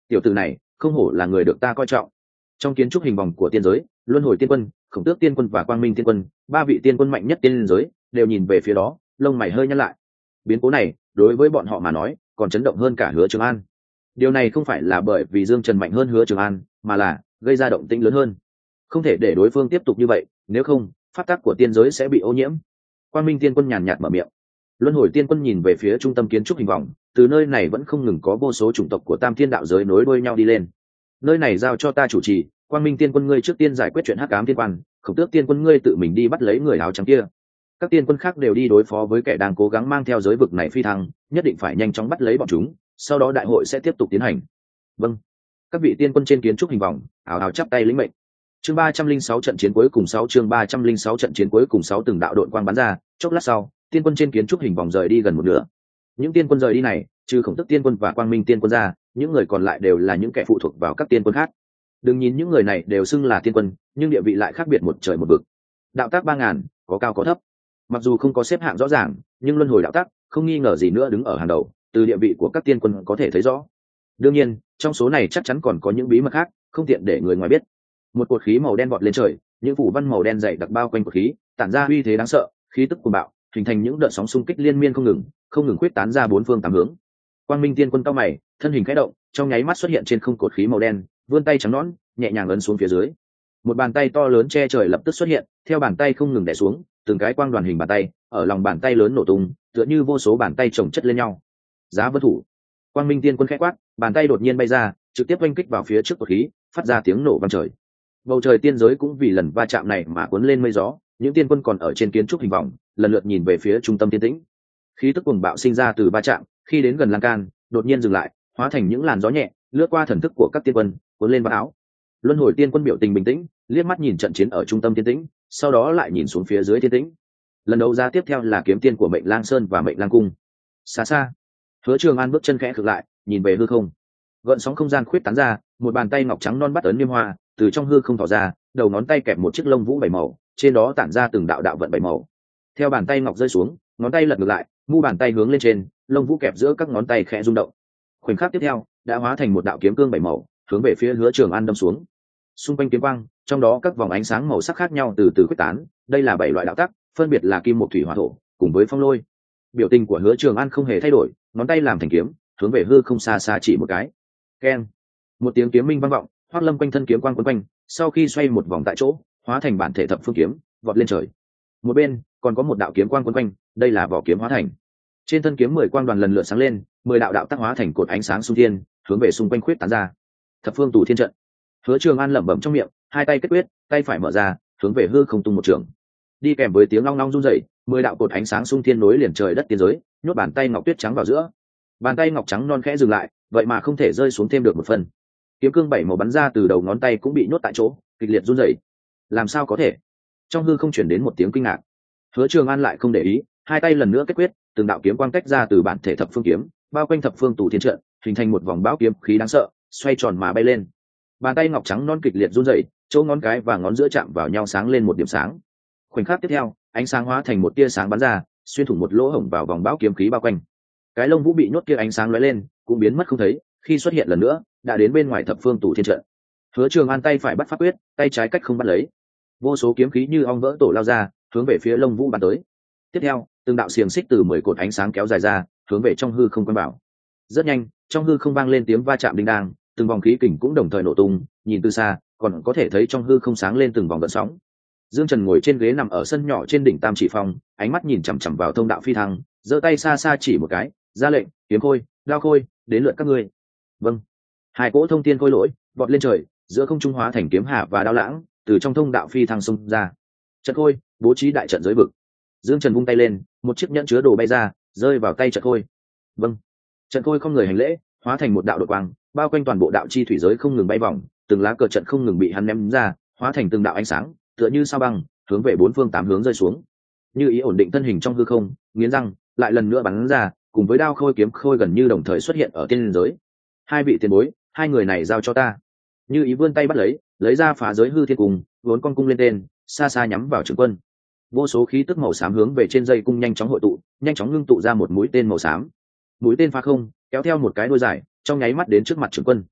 tiểu tử này không hổ là người được ta coi trọng. Trong kiến trúc hình vòng của tiên giới, luân hồi tiên quân, khổng tước tiên quân và quang minh tiên quân, ba vị tiên quân mạnh nhất tiên giới đều nhìn về phía đó, lông mày hơi nhăn lại. Biến cố này đối với bọn họ mà nói còn chấn động hơn cả Hứa Trường An. Điều này không phải là bởi vì Dương Trần mạnh hơn Hứa Trường An, mà là gây ra động tĩnh lớn hơn. Không thể để đối phương tiếp tục như vậy, nếu không pháp tắc của tiên giới sẽ bị ô nhiễm. Quang minh tiên quân nhàn nhạt mở miệng. Luân hồi tiên quân nhìn về phía trung tâm kiến trúc hình vòng, từ nơi này vẫn không ngừng có vô số chủng tộc của tam thiên đạo giới nối đuôi nhau đi lên. Nơi này giao cho ta chủ trì. Quang minh tiên quân ngươi trước tiên giải quyết chuyện hắc ám tiên quan, khổng tước tiên quân ngươi tự mình đi bắt lấy người áo trắng kia. Các tiên quân khác đều đi đối phó với kẻ đang cố gắng mang theo giới vực này phi thăng, nhất định phải nhanh chóng bắt lấy bọn chúng, sau đó đại hội sẽ tiếp tục tiến hành. Vâng. Các vị tiên quân trên kiến trúc hình vòng ào ào chắp tay lĩnh mệnh. Chương ba trăm linh sáu trận chiến cuối cùng sáu chương ba trăm linh sáu trận chiến cuối cùng sáu từng đạo đội quang bắn ra, chốc lát sau, tiên quân trên kiến trúc hình vòng rời đi gần một nửa. Những tiên quân rời đi này, trừ khổng tước tiên quân và quang minh tiên quân ra, những người còn lại đều là những kẻ phụ thuộc vào các tiên quân khác. Đừng nhìn những người này đều xưng là tiên quân, nhưng địa vị lại khác biệt một trời một vực. Đạo tác ba ngàn, có cao có thấp. Mặc dù không có xếp hạng rõ ràng, nhưng luân hồi đạo tác không nghi ngờ gì nữa đứng ở hàng đầu, từ địa vị của các tiên quân có thể thấy rõ. Đương nhiên, trong số này chắc chắn còn có những bí mật khác, không tiện để người ngoài biết. Một cột khí màu đen vọt lên trời, những phủ văn màu đen dày đặc bao quanh cột khí, tản ra uy thế đáng sợ, khí tức cuồng bạo, hình thành những đợt sóng xung kích liên miên không ngừng, không ngừng khuyết tán ra bốn phương tám hướng. Quang Minh Tiên Quân cao mày, thân hình khẽ động, trong nháy mắt xuất hiện trên không cột khí màu đen, vươn tay trắng nõn, nhẹ nhàng ấn xuống phía dưới. Một bàn tay to lớn che trời lập tức xuất hiện, theo bàn tay không ngừng đè xuống, từng cái quang đoàn hình bàn tay, ở lòng bàn tay lớn nổ tung, tựa như vô số bàn tay chồng chất lên nhau. Giá Vân Thủ. Quang Minh Tiên Quân khẽ quát, bàn tay đột nhiên bay ra, trực tiếp oanh kích vào phía trước cột khí, phát ra tiếng nổ vang trời. Bầu trời tiên giới cũng vì lần va chạm này mà cuốn lên mây gió, những tiên quân còn ở trên kiến trúc hình vòng, lần lượt nhìn về phía trung tâm tiên tĩnh. Khí tức cuồng bạo sinh ra từ va chạm, khi đến gần lan can, đột nhiên dừng lại, hóa thành những làn gió nhẹ, lướt qua thần thức của các tiên quân, cuốn lên vào áo. Luân hồi tiên quân biểu tình bình tĩnh, liếc mắt nhìn trận chiến ở trung tâm tiên tĩnh, sau đó lại nhìn xuống phía dưới tiên tĩnh. Lần đấu ra tiếp theo là kiếm tiên của Mệnh Lang Sơn và Mệnh Lang Cung. Xa xa, Hứa Trường An bước chân khẽ khựng lại, nhìn về hư không. Gợn sóng không gian khuyết tán ra, một bàn tay ngọc trắng non bắt ấn niêm hoa, từ trong hư không tỏ ra, đầu ngón tay kẹp một chiếc lông vũ bảy màu, trên đó tản ra từng đạo đạo vận bảy màu. Theo bàn tay ngọc rơi xuống, ngón tay lật ngược lại, mu bàn tay hướng lên trên, lông vũ kẹp giữa các ngón tay khẽ rung động. Khoảnh khắc tiếp theo, đã hóa thành một đạo kiếm cương bảy màu, hướng về phía Hứa Trường An đâm xuống. Xung quanh kiếm quang, trong đó các vòng ánh sáng màu sắc khác nhau từ từ khuếch tán, đây là bảy loại đạo tắc, phân biệt là kim, mộc, thủy, hỏa, thổ, cùng với phong lôi. Biểu tình của Hứa Trường An không hề thay đổi, ngón tay làm thành kiếm, hướng về hư không xa xa chỉ một cái. Keng. Một tiếng kiếm minh vang vọng, Hoắc Lâm quanh thân kiếm quang quấn quanh, sau khi xoay một vòng tại chỗ, hóa thành bản thể thập phương kiếm, vọt lên trời. Một bên còn có một đạo kiếm quang quấn quanh, đây là vỏ kiếm hóa thành. Trên thân kiếm mười quang đoàn lần lượt sáng lên, mười đạo đạo tác hóa thành cột ánh sáng xung thiên, hướng về xung quanh khuyết tán ra. Thập phương tù thiên trận. Hứa Trường An lẩm bẩm trong miệng, hai tay kết quyết, tay phải mở ra, hướng về hư không tung một trường. Đi kèm với tiếng long long rung rẩy, mười đạo cột ánh sáng xung thiên nối liền trời đất tiên giới, nhốt bàn tay ngọc tuyết trắng vào giữa. Bàn tay ngọc trắng non khẽ dừng lại, vậy mà không thể rơi xuống thêm được một phần. Kiếm cương bảy màu bắn ra từ đầu ngón tay cũng bị nhốt tại chỗ, kịch liệt run rẩy. Làm sao có thể? Trong hư không chuyển đến một tiếng kinh ngạc. Hứa Trường An lại không để ý, hai tay lần nữa kết quyết, từng đạo kiếm quang tách ra từ bản thể thập phương kiếm, bao quanh thập phương tù thiên trận, hình thành một vòng bão kiếm khí đáng sợ, xoay tròn mà bay lên. Bàn tay ngọc trắng non kịch liệt run rẩy, chỗ ngón cái và ngón giữa chạm vào nhau sáng lên một điểm sáng. Khoảnh khắc tiếp theo, ánh sáng hóa thành một tia sáng bắn ra, xuyên thủng một lỗ hổng vào vòng bão kiếm khí bao quanh. Cái lông vũ bị nhốt kia ánh sáng lóe lên, cũng biến mất không thấy, khi xuất hiện lần nữa, đã đến bên ngoài thập phương tù thiên trận. Hứa Trường An tay phải bắt pháp quyết, tay trái cách không bắt lấy. Vô số kiếm khí như ong vỡ tổ lao ra, hướng về phía lông vũ bắn tới. Tiếp theo, từng đạo xiềng xích từ mười cột ánh sáng kéo dài ra, hướng về trong hư không quan bảo. Rất nhanh, trong hư không vang lên tiếng va chạm đinh đang, từng vòng khí kình cũng đồng thời nổ tung, nhìn từ xa, còn có thể thấy trong hư không sáng lên từng vòng gợn sóng. Dương Trần ngồi trên ghế nằm ở sân nhỏ trên đỉnh Tam Chỉ Phong, ánh mắt nhìn chằm chằm vào thông đạo phi thăng, giơ tay xa xa chỉ một cái, ra lệnh, kiếm khôi, đao khôi, đến lượt các ngươi. Vâng. Hai cỗ thông thiên khôi lỗi vọt lên trời, giữa không trung hóa thành kiếm hạ và đao lãng, từ trong thông đạo phi thăng xông ra. Trận khôi, bố trí đại trận giới vực. Dương Trần vung tay lên, một chiếc nhẫn chứa đồ bay ra, rơi vào tay trận khôi. Vâng. Trận khôi không người hành lễ, hóa thành một đạo đội quang, bao quanh toàn bộ đạo chi thủy giới không ngừng bay vòng, từng lá cờ trận không ngừng bị hắn ném ra, hóa thành từng đạo ánh sáng, tựa như sao băng, hướng về bốn phương tám hướng rơi xuống. Như ý ổn định thân hình trong hư không, nghiến răng, lại lần nữa bắn ra, cùng với đao khôi kiếm khôi gần như đồng thời xuất hiện ở tiên giới. Hai vị tiền bối, hai người này giao cho ta. Như ý vươn tay bắt lấy, lấy ra phá giới hư thiên cung, vốn con cung lên tên, xa xa nhắm vào trưởng quân. Vô số khí tức màu xám hướng về trên dây cung nhanh chóng hội tụ, nhanh chóng ngưng tụ ra một mũi tên màu xám. Mũi tên phá không, kéo theo một cái đuôi dài, trong nháy mắt đến trước mặt trưởng quân.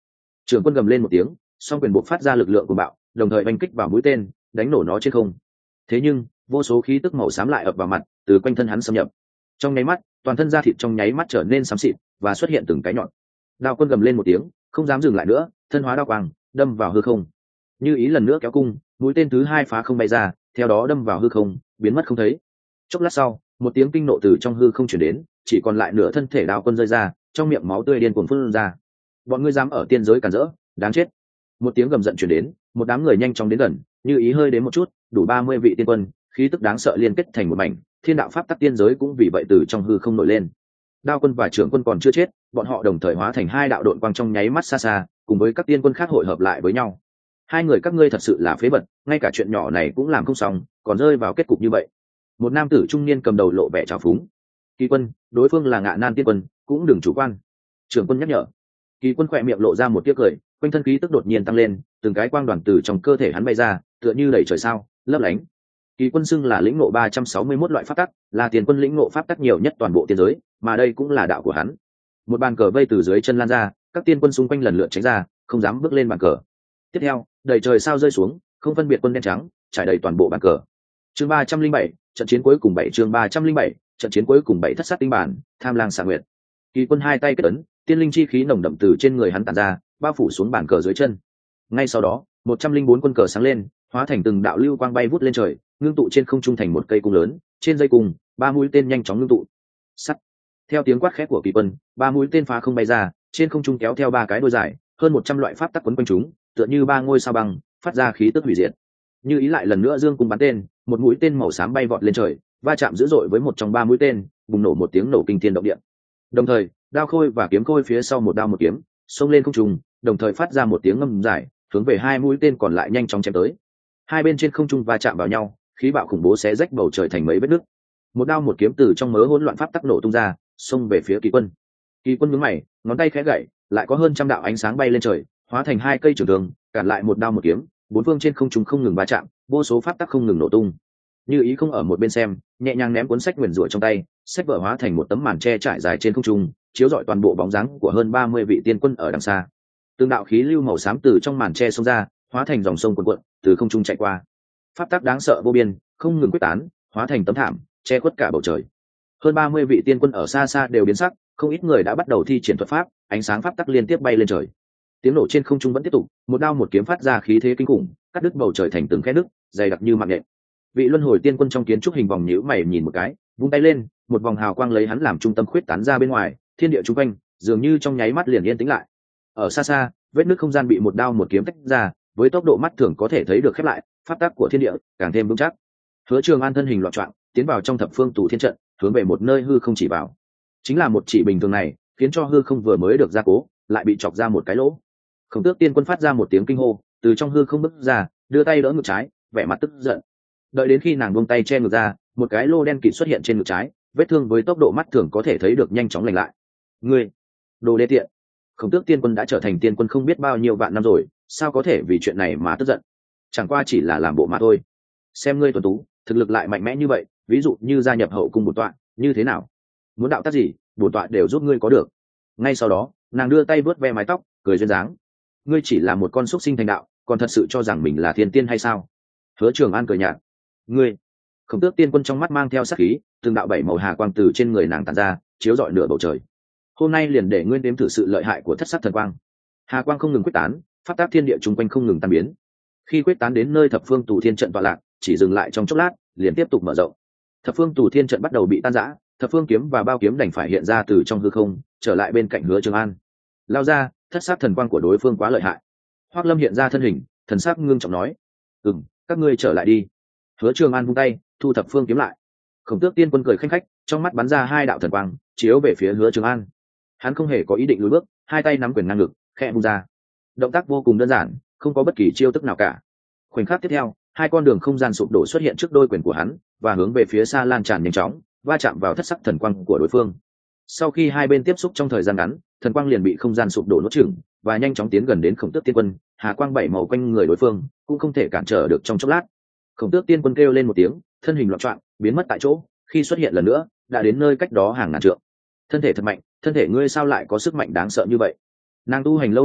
Trưởng quân gầm lên một tiếng, song quyền buộc phát ra lực lượng của bạo, đồng thời oanh kích vào mũi tên, đánh nổ nó trên không. Thế nhưng vô số khí tức màu xám lại ập vào mặt, từ quanh thân hắn xâm nhập. Trong nháy mắt, toàn thân da thịt trong nháy mắt trở nên xám xịt và xuất hiện từng cái nhọn. Đao quân gầm lên một tiếng, không dám dừng lại nữa, thân hóa đao quang, đâm vào hư không. Như ý lần nữa kéo cung, mũi tên thứ hai phá không bay ra, theo đó đâm vào hư không, biến mất không thấy. Chốc lát sau, một tiếng kinh nộ từ trong hư không truyền đến, chỉ còn lại nửa thân thể đao quân rơi ra, trong miệng máu tươi điên cuồng phun ra. Bọn ngươi dám ở tiên giới cản rỡ, đáng chết! Một tiếng gầm giận truyền đến, một đám người nhanh chóng đến gần, Như ý hơi đến một chút, đủ ba mươi vị tiên quân, khí tức đáng sợ liên kết thành một mảnh, thiên đạo pháp tắc tiên giới cũng vì vậy từ trong hư không nổi lên. Đao quân và trưởng quân còn chưa chết, bọn họ đồng thời hóa thành hai đạo độn quang trong nháy mắt xa xa, cùng với các tiên quân khác hội hợp lại với nhau. Hai người các ngươi thật sự là phế vật, ngay cả chuyện nhỏ này cũng làm không xong, còn rơi vào kết cục như vậy. Một nam tử trung niên cầm đầu lộ vẻ trào phúng. Kỳ quân, đối phương là Ngạ Nan tiên quân, cũng đừng chủ quan. Trưởng quân nhắc nhở. Kỳ quân khỏe miệng lộ ra một tia cười, quanh thân khí tức đột nhiên tăng lên, từng cái quang đoàn từ trong cơ thể hắn bay ra, tựa như đầy trời sao, lấp lánh. Kỳ quân xưng là lĩnh ngộ ba trăm sáu mươi mốt loại pháp tắc, là tiền quân lĩnh ngộ pháp tắc nhiều nhất toàn bộ tiên giới, mà đây cũng là đạo của hắn. Một bàn cờ vây từ dưới chân lan ra, các tiên quân xung quanh lần lượt tránh ra, không dám bước lên bàn cờ. Tiếp theo, đầy trời sao rơi xuống, không phân biệt quân đen trắng, trải đầy toàn bộ bàn cờ. Chương ba trăm linh bảy, trận chiến cuối cùng bảy chương ba trăm linh bảy, trận chiến cuối cùng bảy thất sát tinh bản, tham lang xạ nguyệt. Kỳ quân hai tay kết ấn, tiên linh chi khí nồng đậm từ trên người hắn tản ra, bao phủ xuống bàn cờ dưới chân. Ngay sau đó, một trăm linh bốn quân cờ sáng lên, hóa thành từng đạo lưu quang bay vút lên trời, ngưng tụ trên không trung thành một cây cung lớn, trên dây cung, ba mũi tên nhanh chóng ngưng tụ. Sắt. Theo tiếng quát khét của Kỳ quân, ba mũi tên phá không bay ra, trên không trung kéo theo ba cái đuôi dài, hơn một trăm loại pháp tắc quấn quanh chúng, tựa như ba ngôi sao băng, phát ra khí tức hủy diệt. Như ý lại lần nữa dương cung bắn tên, một mũi tên màu xám bay vọt lên trời, va chạm dữ dội với một trong ba mũi tên, bùng nổ một tiếng nổ kinh thiên động địa. Đồng thời, đao khôi và kiếm khôi phía sau một đao một kiếm, xông lên không trung, đồng thời phát ra một tiếng ngâm dài, hướng về hai mũi tên còn lại nhanh chóng chém tới. Hai bên trên không trung va chạm vào nhau, khí bạo khủng bố xé rách bầu trời thành mấy vết nứt. Một đao một kiếm từ trong mớ hỗn loạn pháp tắc nổ tung ra, xông về phía Kỳ quân. Kỳ quân nhướng mày, ngón tay khẽ gậy, lại có hơn trăm đạo ánh sáng bay lên trời, hóa thành hai cây trường thương, cản lại một đao một kiếm, bốn phương trên không trung không ngừng va chạm, vô số pháp tắc không ngừng nổ tung. Như ý không ở một bên xem, nhẹ nhàng ném cuốn sách nguyền rủa trong tay, sách vở hóa thành một tấm màn che trải dài trên không trung, chiếu rọi toàn bộ bóng dáng của hơn ba mươi vị tiên quân ở đằng xa. Từng đạo khí lưu màu xám từ trong màn che xông ra, hóa thành dòng sông cuồn cuộn, từ không trung chạy qua. Pháp tắc đáng sợ vô biên, không ngừng quyết tán, hóa thành tấm thảm, che khuất cả bầu trời. Hơn ba mươi vị tiên quân ở xa xa đều biến sắc, không ít người đã bắt đầu thi triển thuật pháp, ánh sáng pháp tắc liên tiếp bay lên trời. Tiếng nổ trên không trung vẫn tiếp tục, một đao một kiếm phát ra khí thế kinh khủng, cắt đứt bầu trời thành từng khe nứt, dày đặc như mạng nhện. Vị luân hồi tiên quân trong kiến trúc hình vòng nhíu mày nhìn một cái, vung tay lên, một vòng hào quang lấy hắn làm trung tâm khuyết tán ra bên ngoài, thiên địa chung quanh dường như trong nháy mắt liền yên tĩnh lại. Ở xa xa, vết nứt không gian bị một đao một kiếm tách ra, với tốc độ mắt thường có thể thấy được khép lại, pháp tắc của thiên địa càng thêm vững chắc. Hứa Trường An thân hình loạn choạng, tiến vào trong thập phương tù thiên trận, hướng về một nơi hư không chỉ vào. Chính là một chỉ bình thường này, khiến cho hư không vừa mới được gia cố, lại bị chọc ra một cái lỗ. Khổng Tước tiên quân phát ra một tiếng kinh hô, từ trong hư không bước ra, đưa tay đỡ ngực trái, vẻ mặt tức giận. Đợi đến khi nàng buông tay che ngực ra, một cái lô đen kịt xuất hiện trên ngực trái, vết thương với tốc độ mắt thường có thể thấy được nhanh chóng lành lại. Ngươi, đồ đê tiện! Khổng Tước tiên quân đã trở thành tiên quân không biết bao nhiêu vạn năm rồi, sao có thể vì chuyện này mà tức giận? Chẳng qua chỉ là làm bộ mà thôi. Xem ngươi tuấn tú, thực lực lại mạnh mẽ như vậy, ví dụ như gia nhập hậu cung bổn tọa, như thế nào? Muốn đạo tác gì, bổn tọa đều giúp ngươi có được. Ngay sau đó, nàng đưa tay vuốt ve mái tóc, cười duyên dáng. Ngươi chỉ là một con súc sinh thành đạo, còn thật sự cho rằng mình là thiên tiên hay sao? Hứa Trường An cười nhạt. Ngươi! Khổng Tước tiên quân trong mắt mang theo sát khí, từng đạo bảy màu hà quang từ trên người nàng tản ra, chiếu rọi nửa bầu trời. Hôm nay liền để ngươi đếm thử sự lợi hại của thất sắc thần quang. Hà quang không ngừng quyết tán, pháp tác thiên địa chung quanh không ngừng tan biến. Khi quyết tán đến nơi thập phương tù thiên trận tọa lạc, chỉ dừng lại trong chốc lát, liền tiếp tục mở rộng. Thập phương tù thiên trận bắt đầu bị tan rã, thập phương kiếm và bao kiếm đành phải hiện ra từ trong hư không, trở lại bên cạnh Hứa Trường An. Lao ra, thất sắc thần quang của đối phương quá lợi hại. Hoắc Lâm hiện ra thân hình, thần sắc ngưng trọng nói: "Ừm, các ngươi trở lại đi." Hứa Trường An vung tay, thu thập phương kiếm lại. Khổng Tước tiên quân cười khanh khách, trong mắt bắn ra hai đạo thần quang, chiếu về phía Hứa Trường An. Hắn không hề có ý định lùi bước, hai tay nắm quyền ngang ngực, khẽ vung ra. Động tác vô cùng đơn giản, không có bất kỳ chiêu thức nào cả. Khoảnh khắc tiếp theo, hai con đường không gian sụp đổ xuất hiện trước đôi quyền của hắn, và hướng về phía xa lan tràn nhanh chóng, va chạm vào thất sắc thần quang của đối phương. Sau khi hai bên tiếp xúc trong thời gian ngắn, thần quang liền bị không gian sụp đổ nuốt chửng, và nhanh chóng tiến gần đến Khổng Tước tiên quân. Hà quang bảy màu quanh người đối phương cũng không thể cản trở được trong chốc lát. Khổng Tước tiên quân kêu lên một tiếng, thân hình loạn choạng, biến mất tại chỗ. Khi xuất hiện lần nữa, đã đến nơi cách đó hàng ngàn trượng. Thân thể thật mạnh, thân thể ngươi sao lại có sức mạnh đáng sợ như vậy? Nàng tu hành lâu như vậy,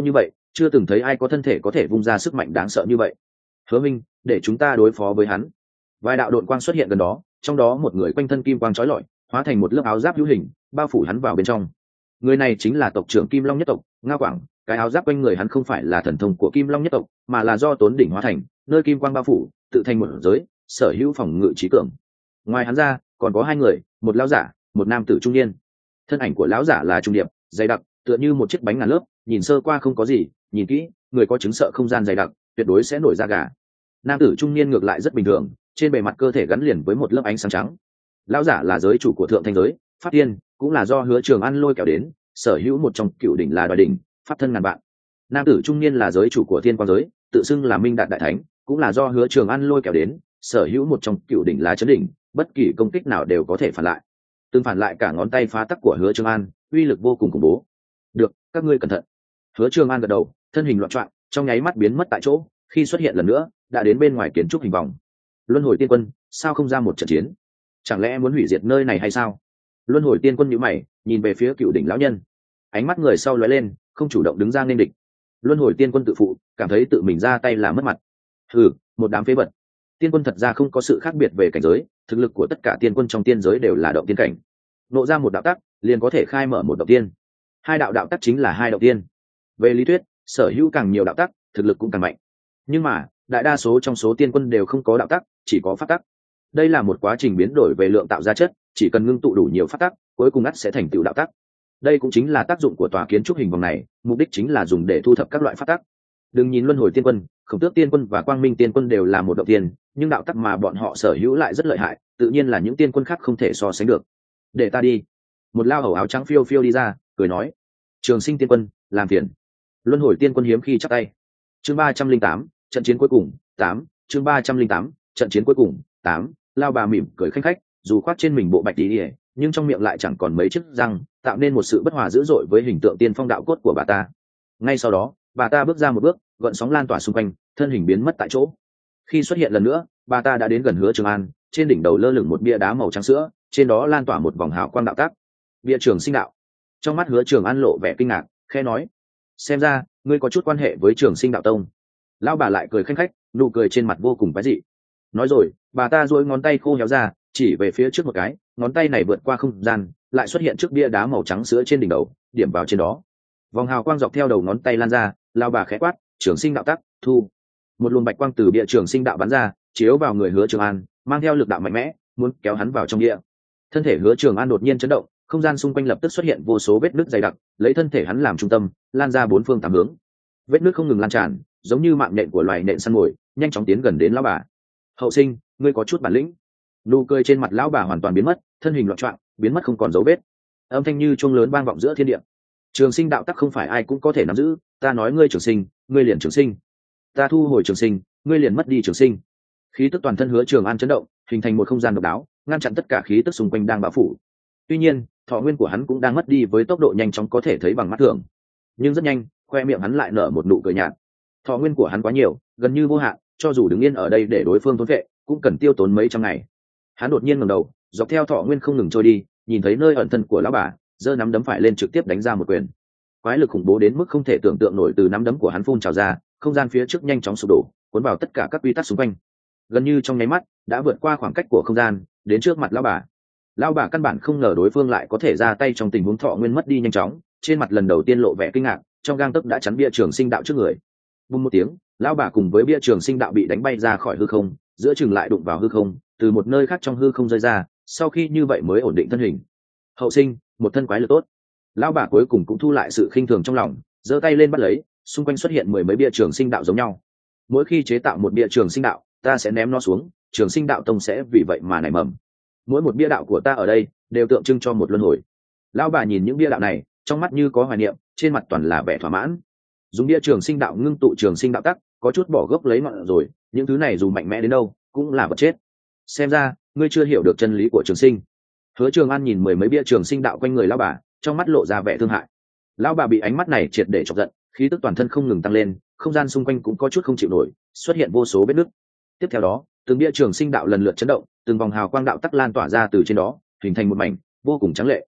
chưa từng thấy ai có thân thể có thể vung ra sức mạnh đáng sợ như vậy. Hứa minh, để chúng ta đối phó với hắn. Vài đạo đội quang xuất hiện gần đó, trong đó một người quanh thân kim quang chói lọi, hóa thành một lớp áo giáp hữu hình, bao phủ hắn vào bên trong. Người này chính là tộc trưởng Kim Long nhất tộc, Ngao Quảng. Cái áo giáp quanh người hắn không phải là thần thông của Kim Long nhất tộc, mà là do Tốn đỉnh hóa thành, nơi kim quang bao phủ, tự thành một giới, sở hữu phòng ngự trí cường. Ngoài hắn ra, còn có hai người, một lão giả, một nam tử trung niên. Thân ảnh của lão giả là trung điệp, dày đặc, tựa như một chiếc bánh ngàn lớp, nhìn sơ qua không có gì, nhìn kỹ, người có chứng sợ không gian dày đặc, tuyệt đối sẽ nổi da gà. Nam tử trung niên ngược lại rất bình thường, trên bề mặt cơ thể gắn liền với một lớp ánh sáng trắng. Lão giả là giới chủ của thượng thanh giới, pháp tiên, cũng là do Hứa Trường An lôi kéo đến, sở hữu một trong cựu đỉnh là đoài đỉnh, pháp thân ngàn vạn. Nam tử trung niên là giới chủ của thiên quang giới, tự xưng là minh đạt đại thánh, cũng là do Hứa Trường An lôi kéo đến, sở hữu một trong cựu đỉnh là chấn đỉnh, bất kỳ công kích nào đều có thể phản lại. Từng phản lại cả ngón tay phá tắc của Hứa Trường An, uy lực vô cùng khủng bố. Được, các ngươi cẩn thận. Hứa Trường An gật đầu, thân hình loạn choạng, trong nháy mắt biến mất tại chỗ, khi xuất hiện lần nữa, đã đến bên ngoài kiến trúc hình vòng. Luân hồi tiên quân, sao không ra một trận chiến? Chẳng lẽ muốn hủy diệt nơi này hay sao? Luân hồi tiên quân nhíu mày, nhìn về phía cựu đỉnh lão nhân. Ánh mắt người sau lóe lên, không chủ động đứng ra nên địch. Luân hồi tiên quân tự phụ, cảm thấy tự mình ra tay là mất mặt. Hừ, một đám phế vật. Tiên quân thật ra không có sự khác biệt về cảnh giới, thực lực của tất cả tiên quân trong tiên giới đều là động tiên cảnh. Nộ ra một đạo tắc, liền có thể khai mở một động tiên. Hai đạo đạo tắc chính là hai động tiên. Về lý thuyết, sở hữu càng nhiều đạo tắc, thực lực cũng càng mạnh. Nhưng mà, đại đa số trong số tiên quân đều không có đạo tắc, chỉ có pháp tắc. Đây là một quá trình biến đổi về lượng tạo ra chất, chỉ cần ngưng tụ đủ nhiều pháp tắc, cuối cùng ắt sẽ thành tựu đạo tắc. Đây cũng chính là tác dụng của tòa kiến trúc hình vòng này, mục đích chính là dùng để thu thập các loại pháp tắc. Đừng nhìn Luân hồi tiên quân, Khổng Tước tiên quân và Quang Minh tiên quân đều là một động tiên, nhưng đạo tắc mà bọn họ sở hữu lại rất lợi hại, tự nhiên là những tiên quân khác không thể so sánh được. Để ta đi. Một lao hầu áo trắng phiêu phiêu đi ra, cười nói: Trường Sinh tiên quân, làm phiền. Luân hồi tiên quân hiếm khi chắp tay. Chương ba trăm linh tám, trận chiến cuối cùng, tám. Chương ba trăm linh tám, trận chiến cuối cùng, tám. Lao bà mỉm cười khanh khách, dù khoác trên mình bộ bạch tí, nhưng trong miệng lại chẳng còn mấy chiếc răng, tạo nên một sự bất hòa dữ dội với hình tượng tiên phong đạo cốt của bà ta. Ngay sau đó, bà ta bước ra một bước, gợn sóng lan tỏa xung quanh, thân hình biến mất tại chỗ. Khi xuất hiện lần nữa, bà ta đã đến gần Hứa Trường An, trên đỉnh đầu lơ lửng một bia đá màu trắng sữa, trên đó lan tỏa một vòng hào quang đạo tác. Bia Trường Sinh đạo. Trong mắt Hứa Trường An lộ vẻ kinh ngạc, khẽ nói: xem ra ngươi có chút quan hệ với Trường Sinh đạo tông. Lão bà lại cười khanh khách, nụ cười trên mặt vô cùng quái dị. Nói rồi, bà ta duỗi ngón tay khô héo ra, chỉ về phía trước một cái, ngón tay này vượt qua không gian, lại xuất hiện trước bia đá màu trắng sữa trên đỉnh đầu, điểm vào trên đó. Vòng hào quang dọc theo đầu ngón tay lan ra, lão bà khẽ quát: Trường Sinh đạo tắc, thu. Một luồng bạch quang từ bia Trường Sinh đạo bắn ra, chiếu vào người Hứa Trường An, mang theo lực đạo mạnh mẽ, muốn kéo hắn vào trong địa. Thân thể Hứa Trường An đột nhiên chấn động, không gian xung quanh lập tức xuất hiện vô số vết nứt dày đặc, lấy thân thể hắn làm trung tâm, lan ra bốn phương tám hướng. Vết nứt không ngừng lan tràn, giống như mạng nhện của loài nhện săn mồi, nhanh chóng tiến gần đến lão bà. Hậu sinh, ngươi có chút bản lĩnh. Nụ cười trên mặt lão bà hoàn toàn biến mất, thân hình loạn choạng, biến mất không còn dấu vết. Âm thanh như chuông lớn vang vọng giữa thiên địa. Trường Sinh đạo tắc không phải ai cũng có thể nắm giữ, ta nói ngươi trường sinh, ngươi liền trường sinh. Ta thu hồi trường sinh, ngươi liền mất đi trường sinh. Khí tức toàn thân Hứa Trường An chấn động, hình thành một không gian độc đáo, ngăn chặn tất cả khí tức xung quanh đang bao phủ. Tuy nhiên, thọ nguyên của hắn cũng đang mất đi với tốc độ nhanh chóng có thể thấy bằng mắt thường. Nhưng rất nhanh, khoe miệng hắn lại nở một nụ cười nhạt. Thọ nguyên của hắn quá nhiều, gần như vô hạn, cho dù đứng yên ở đây để đối phương thôn vệ, cũng cần tiêu tốn mấy trăm ngày. Hắn đột nhiên ngẩng đầu, dọc theo thọ nguyên không ngừng trôi đi, nhìn thấy nơi ẩn thân của lão bà, giơ nắm đấm phải lên trực tiếp đánh ra một quyền. Quái lực khủng bố đến mức không thể tưởng tượng nổi từ nắm đấm của hắn phun trào ra, không gian phía trước nhanh chóng sụp đổ, cuốn vào tất cả các quy tắc xung quanh. Gần như trong nháy mắt, đã vượt qua khoảng cách của không gian, đến trước mặt lão bà. Lão bà căn bản không ngờ đối phương lại có thể ra tay trong tình huống thọ nguyên mất đi nhanh chóng, trên mặt lần đầu tiên lộ vẻ kinh ngạc, trong gang tấc đã chắn bia Trường Sinh đạo trước người. Bùng một tiếng, lão bà cùng với bia Trường Sinh đạo bị đánh bay ra khỏi hư không, giữa chừng lại đụng vào hư không, từ một nơi khác trong hư không rơi ra, sau khi như vậy mới ổn định thân hình. Hậu sinh, một thân quái lực tốt. Lão bà cuối cùng cũng thu lại sự khinh thường trong lòng, giơ tay lên bắt lấy, xung quanh xuất hiện mười mấy bia Trường Sinh đạo giống nhau. Mỗi khi chế tạo một bia Trường Sinh đạo, ta sẽ ném nó xuống, Trường Sinh đạo tông sẽ vì vậy mà nảy mầm. Mỗi một bia đạo của ta ở đây đều tượng trưng cho một luân hồi. Lão bà nhìn những bia đạo này, trong mắt như có hoài niệm, trên mặt toàn là vẻ thỏa mãn. Dùng bia Trường Sinh đạo ngưng tụ Trường Sinh đạo tắc, có chút bỏ gốc lấy ngọn rồi, những thứ này dù mạnh mẽ đến đâu cũng là vật chết. Xem ra ngươi chưa hiểu được chân lý của Trường Sinh. Hứa Trường An nhìn mười mấy bia Trường Sinh đạo quanh người lão bà, trong mắt lộ ra vẻ thương hại. Lão bà bị ánh mắt này triệt để chọc giận, khí tức toàn thân không ngừng tăng lên, không gian xung quanh cũng có chút không chịu nổi, xuất hiện vô số vết nứt. Tiếp theo đó, từng bia Trường Sinh đạo lần lượt chấn động, từng vòng hào quang đạo tắc lan tỏa ra từ trên đó, hình thành một mảnh vô cùng trắng lệ.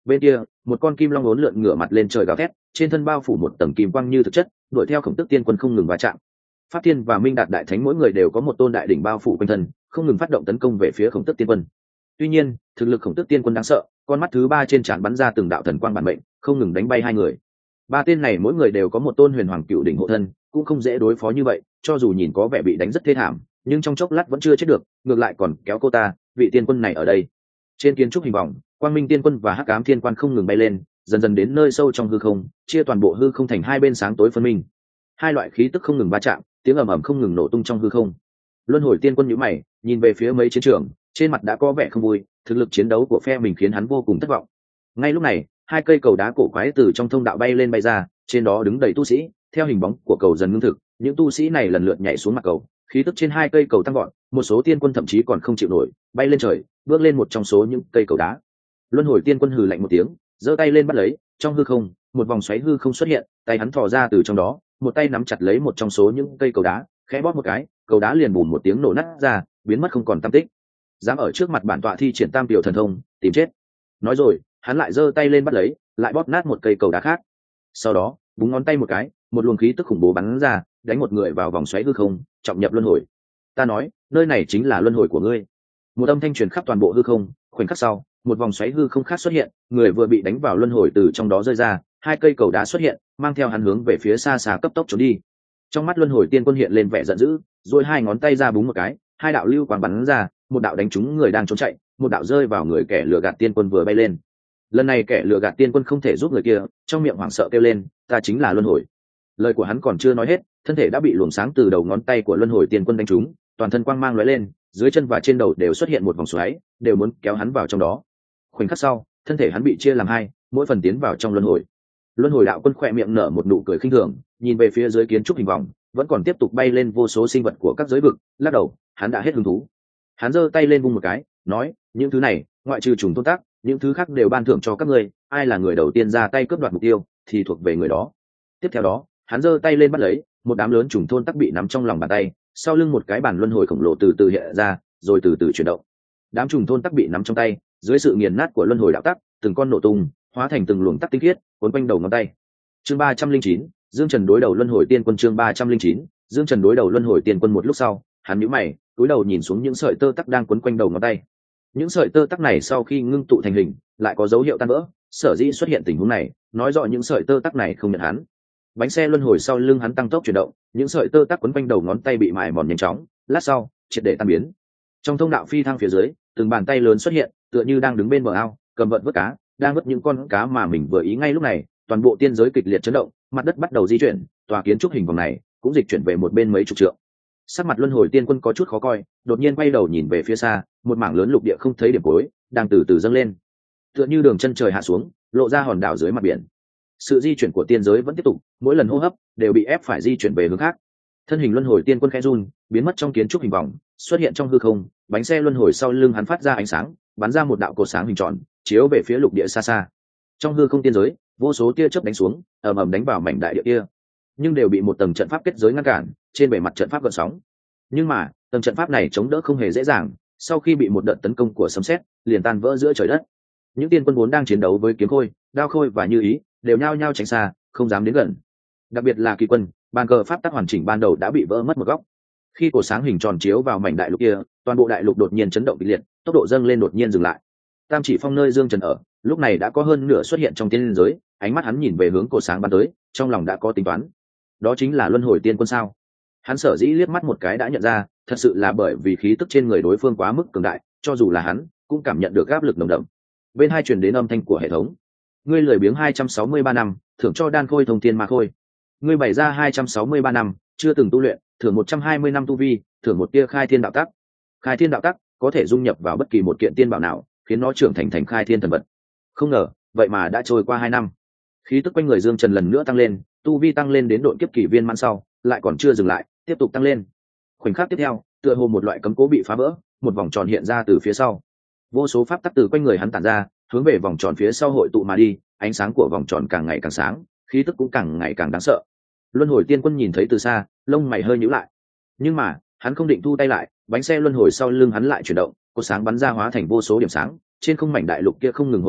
Bên kia một con kim long uốn lượn ngửa mặt lên trời gào thét, trên thân bao phủ một tầng kim quang như thực chất, đuổi theo khổng tức tiên quân không ngừng va chạm. Pháp Thiên và Minh Đạt đại thánh mỗi người đều có một tôn đại đỉnh bao phủ quanh thân, không ngừng phát động tấn công về phía khổng tức tiên quân. Tuy nhiên thực lực khổng tức tiên quân đáng sợ, con mắt thứ ba trên trán bắn ra từng đạo thần quang bản mệnh, không ngừng đánh bay hai người. Ba tên này mỗi người đều có một tôn huyền hoàng cựu đỉnh hộ thân, cũng không dễ đối phó như vậy. Cho dù nhìn có vẻ bị đánh rất thê thảm, nhưng trong chốc lát vẫn chưa chết được, ngược lại còn kéo cô ta, vị tiên quân này ở đây. Trên kiến trúc hình vòng, quang minh tiên quân và hắc ám thiên quan không ngừng bay lên, dần dần đến nơi sâu trong hư không, chia toàn bộ hư không thành hai bên sáng tối phân minh. Hai loại khí tức không ngừng va chạm, tiếng ầm ầm không ngừng nổ tung trong hư không. Luân hồi tiên quân nhíu mày, nhìn về phía mấy chiến trường, trên mặt đã có vẻ không vui, thực lực chiến đấu của phe mình khiến hắn vô cùng thất vọng. Ngay lúc này, hai cây cầu đá cổ quái từ trong thông đạo bay lên bay ra, trên đó đứng đầy tu sĩ, theo hình bóng của cầu dần ngưng thực, những tu sĩ này lần lượt nhảy xuống mặt cầu, khí tức trên hai cây cầu tăng vọt, một số tiên quân thậm chí còn không chịu nổi, bay lên trời, bước lên một trong số những cây cầu đá. Luân hồi tiên quân hừ lạnh một tiếng, giơ tay lên bắt lấy, trong hư không, một vòng xoáy hư không xuất hiện, tay hắn thò ra từ trong đó, một tay nắm chặt lấy một trong số những cây cầu đá, khẽ bóp một cái, cầu đá liền bùm một tiếng nổ nát ra, biến mất không còn tăm tích. Dám ở trước mặt bản tọa thi triển tam tiểu thần thông, tìm chết. Nói rồi, hắn lại giơ tay lên bắt lấy, lại bóp nát một cây cầu đá khác. Sau đó, búng ngón tay một cái, một luồng khí tức khủng bố bắn ra, đánh một người vào vòng xoáy hư không, trọng nhập luân hồi. Ta nói, nơi này chính là luân hồi của ngươi. Một âm thanh truyền khắp toàn bộ hư không, khoảnh khắc sau, một vòng xoáy hư không khác xuất hiện, người vừa bị đánh vào luân hồi từ trong đó rơi ra, hai cây cầu đá xuất hiện, mang theo hắn hướng về phía xa xa cấp tốc trốn đi. Trong mắt luân hồi tiên quân hiện lên vẻ giận dữ, rồi hai ngón tay ra búng một cái, hai đạo lưu quang bắn ra, một đạo đánh trúng người đang trốn chạy, một đạo rơi vào người kẻ lừa gạt tiên quân vừa bay lên. Lần này kẻ lừa gạt tiên quân không thể giúp người kia, trong miệng hoảng sợ kêu lên, ta chính là luân hồi. Lời của hắn còn chưa nói hết, thân thể đã bị luồng sáng từ đầu ngón tay của luân hồi tiên quân đánh trúng, toàn thân quang mang lóe lên, dưới chân và trên đầu đều xuất hiện một vòng xoáy, đều muốn kéo hắn vào trong đó. Khoảnh khắc sau, thân thể hắn bị chia làm hai, mỗi phần tiến vào trong luân hồi. Luân hồi đạo quân khỏe miệng nở một nụ cười khinh thường, nhìn về phía dưới kiến trúc hình vòng, vẫn còn tiếp tục bay lên vô số sinh vật của các giới vực. Lắc đầu, hắn đã hết hứng thú. Hắn giơ tay lên vung một cái, nói, những thứ này, ngoại trừ trùng tôn tác, những thứ khác đều ban thưởng cho các ngươi. Ai là người đầu tiên ra tay cướp đoạt mục tiêu, thì thuộc về người đó. Tiếp theo đó, hắn giơ tay lên bắt lấy, một đám lớn trùng thôn tắc bị nắm trong lòng bàn tay, sau lưng một cái bàn luân hồi khổng lồ từ từ hiện ra, rồi từ từ chuyển động. Đám trùng thôn tắc bị nắm trong tay, dưới sự nghiền nát của luân hồi đạo tắc, từng con nổ tung, hóa thành từng luồng tắc tinh khiết, cuốn quanh đầu ngón tay. Chương ba trăm linh chín, Dương Trần đối đầu luân hồi tiên quân. Chương ba trăm linh chín, Dương Trần đối đầu luân hồi tiên quân. Một lúc sau, hắn nhíu mày, cúi đầu nhìn xuống những sợi tơ tắc đang quấn quanh đầu ngón tay. Những sợi tơ tắc này sau khi ngưng tụ thành hình, lại có dấu hiệu tan vỡ, sở dĩ xuất hiện tình huống này, nói rõ những sợi tơ tắc này không nhận hắn. Bánh xe luân hồi sau lưng hắn tăng tốc chuyển động, những sợi tơ tắc quấn quanh đầu ngón tay bị mài mòn nhanh chóng, lát sau, triệt để tan biến. Trong thông đạo phi thăng phía dưới, từng bàn tay lớn xuất hiện, tựa như đang đứng bên bờ ao, cầm vận vớt cá, đang vớt những con cá mà mình vừa ý. Ngay lúc này, toàn bộ tiên giới kịch liệt chấn động, mặt đất bắt đầu di chuyển, tòa kiến trúc hình vòng này cũng dịch chuyển về một bên mấy chục trượng. Sắc mặt luân hồi tiên quân có chút khó coi, đột nhiên quay đầu nhìn về phía xa, một mảng lớn lục địa không thấy điểm cuối, đang từ từ dâng lên, tựa như đường chân trời hạ xuống, lộ ra hòn đảo dưới mặt biển. Sự di chuyển của tiên giới vẫn tiếp tục, mỗi lần hô hấp đều bị ép phải di chuyển về hướng khác. Thân hình luân hồi tiên quân khẽ run, biến mất trong kiến trúc hình vòng, xuất hiện trong hư không. Bánh xe luân hồi sau lưng hắn phát ra ánh sáng, bắn ra một đạo cột sáng hình tròn, chiếu về phía lục địa xa xa. Trong hư không tiên giới, vô số tia chớp đánh xuống, ầm ầm đánh vào mảnh đại địa kia, nhưng đều bị một tầng trận pháp kết giới ngăn cản, trên bề mặt trận pháp gợn sóng. Nhưng mà tầng trận pháp này chống đỡ không hề dễ dàng, sau khi bị một đợt tấn công của sấm sét, liền tan vỡ giữa trời đất. Những tiên quân vốn đang chiến đấu với kiếm khôi, đao khôi và như ý, đều nhao nhao tránh xa, không dám đến gần. Đặc biệt là kỳ quân, bàn cờ pháp tắc hoàn chỉnh ban đầu đã bị vỡ mất một góc. Khi cổ sáng hình tròn chiếu vào mảnh đại lục kia, toàn bộ đại lục đột nhiên chấn động kịch liệt, tốc độ dâng lên đột nhiên dừng lại. Tam Chỉ Phong nơi Dương Trần ở, lúc này đã có hơn nửa xuất hiện trong tiên giới, ánh mắt hắn nhìn về hướng cổ sáng bắn tới, trong lòng đã có tính toán. Đó chính là luân hồi tiên quân sao? Hắn sở dĩ liếc mắt một cái đã nhận ra, thật sự là bởi vì khí tức trên người đối phương quá mức cường đại, cho dù là hắn cũng cảm nhận được áp lực nồng đậm. Bên hai truyền đến âm thanh của hệ thống. Ngươi lười biếng hai trăm sáu mươi ba năm, thưởng cho đan khôi thông thiên ma khôi. Ngươi bày ra hai trăm sáu mươi ba năm, chưa từng tu luyện, thưởng một trăm hai mươi năm tu vi, thưởng một tia khai thiên đạo tắc. Khai thiên đạo tắc có thể dung nhập vào bất kỳ một kiện tiên bảo nào, khiến nó trưởng thành thành khai thiên thần vật. Không ngờ, vậy mà đã trôi qua hai năm. Khí tức quanh người Dương Trần lần nữa tăng lên, tu vi tăng lên đến độ kiếp kỳ viên mãn sau, lại còn chưa dừng lại, tiếp tục tăng lên. Khoảnh khắc tiếp theo, tựa hồ một loại cấm cố bị phá vỡ, một vòng tròn hiện ra từ phía sau. Vô số pháp tắc từ quanh người hắn tản ra, hướng về vòng tròn phía sau hội tụ mà đi, ánh sáng của vòng tròn càng ngày càng sáng, khí tức cũng càng ngày càng đáng sợ. Luân hồi tiên quân nhìn thấy từ xa, lông mày hơi nhíu lại. Nhưng mà, hắn không định thu tay lại, bánh xe luân hồi sau lưng hắn lại chuyển động, cột sáng bắn ra hóa thành vô số điểm sáng, trên không mảnh đại lục kia không ngừng hội tụ,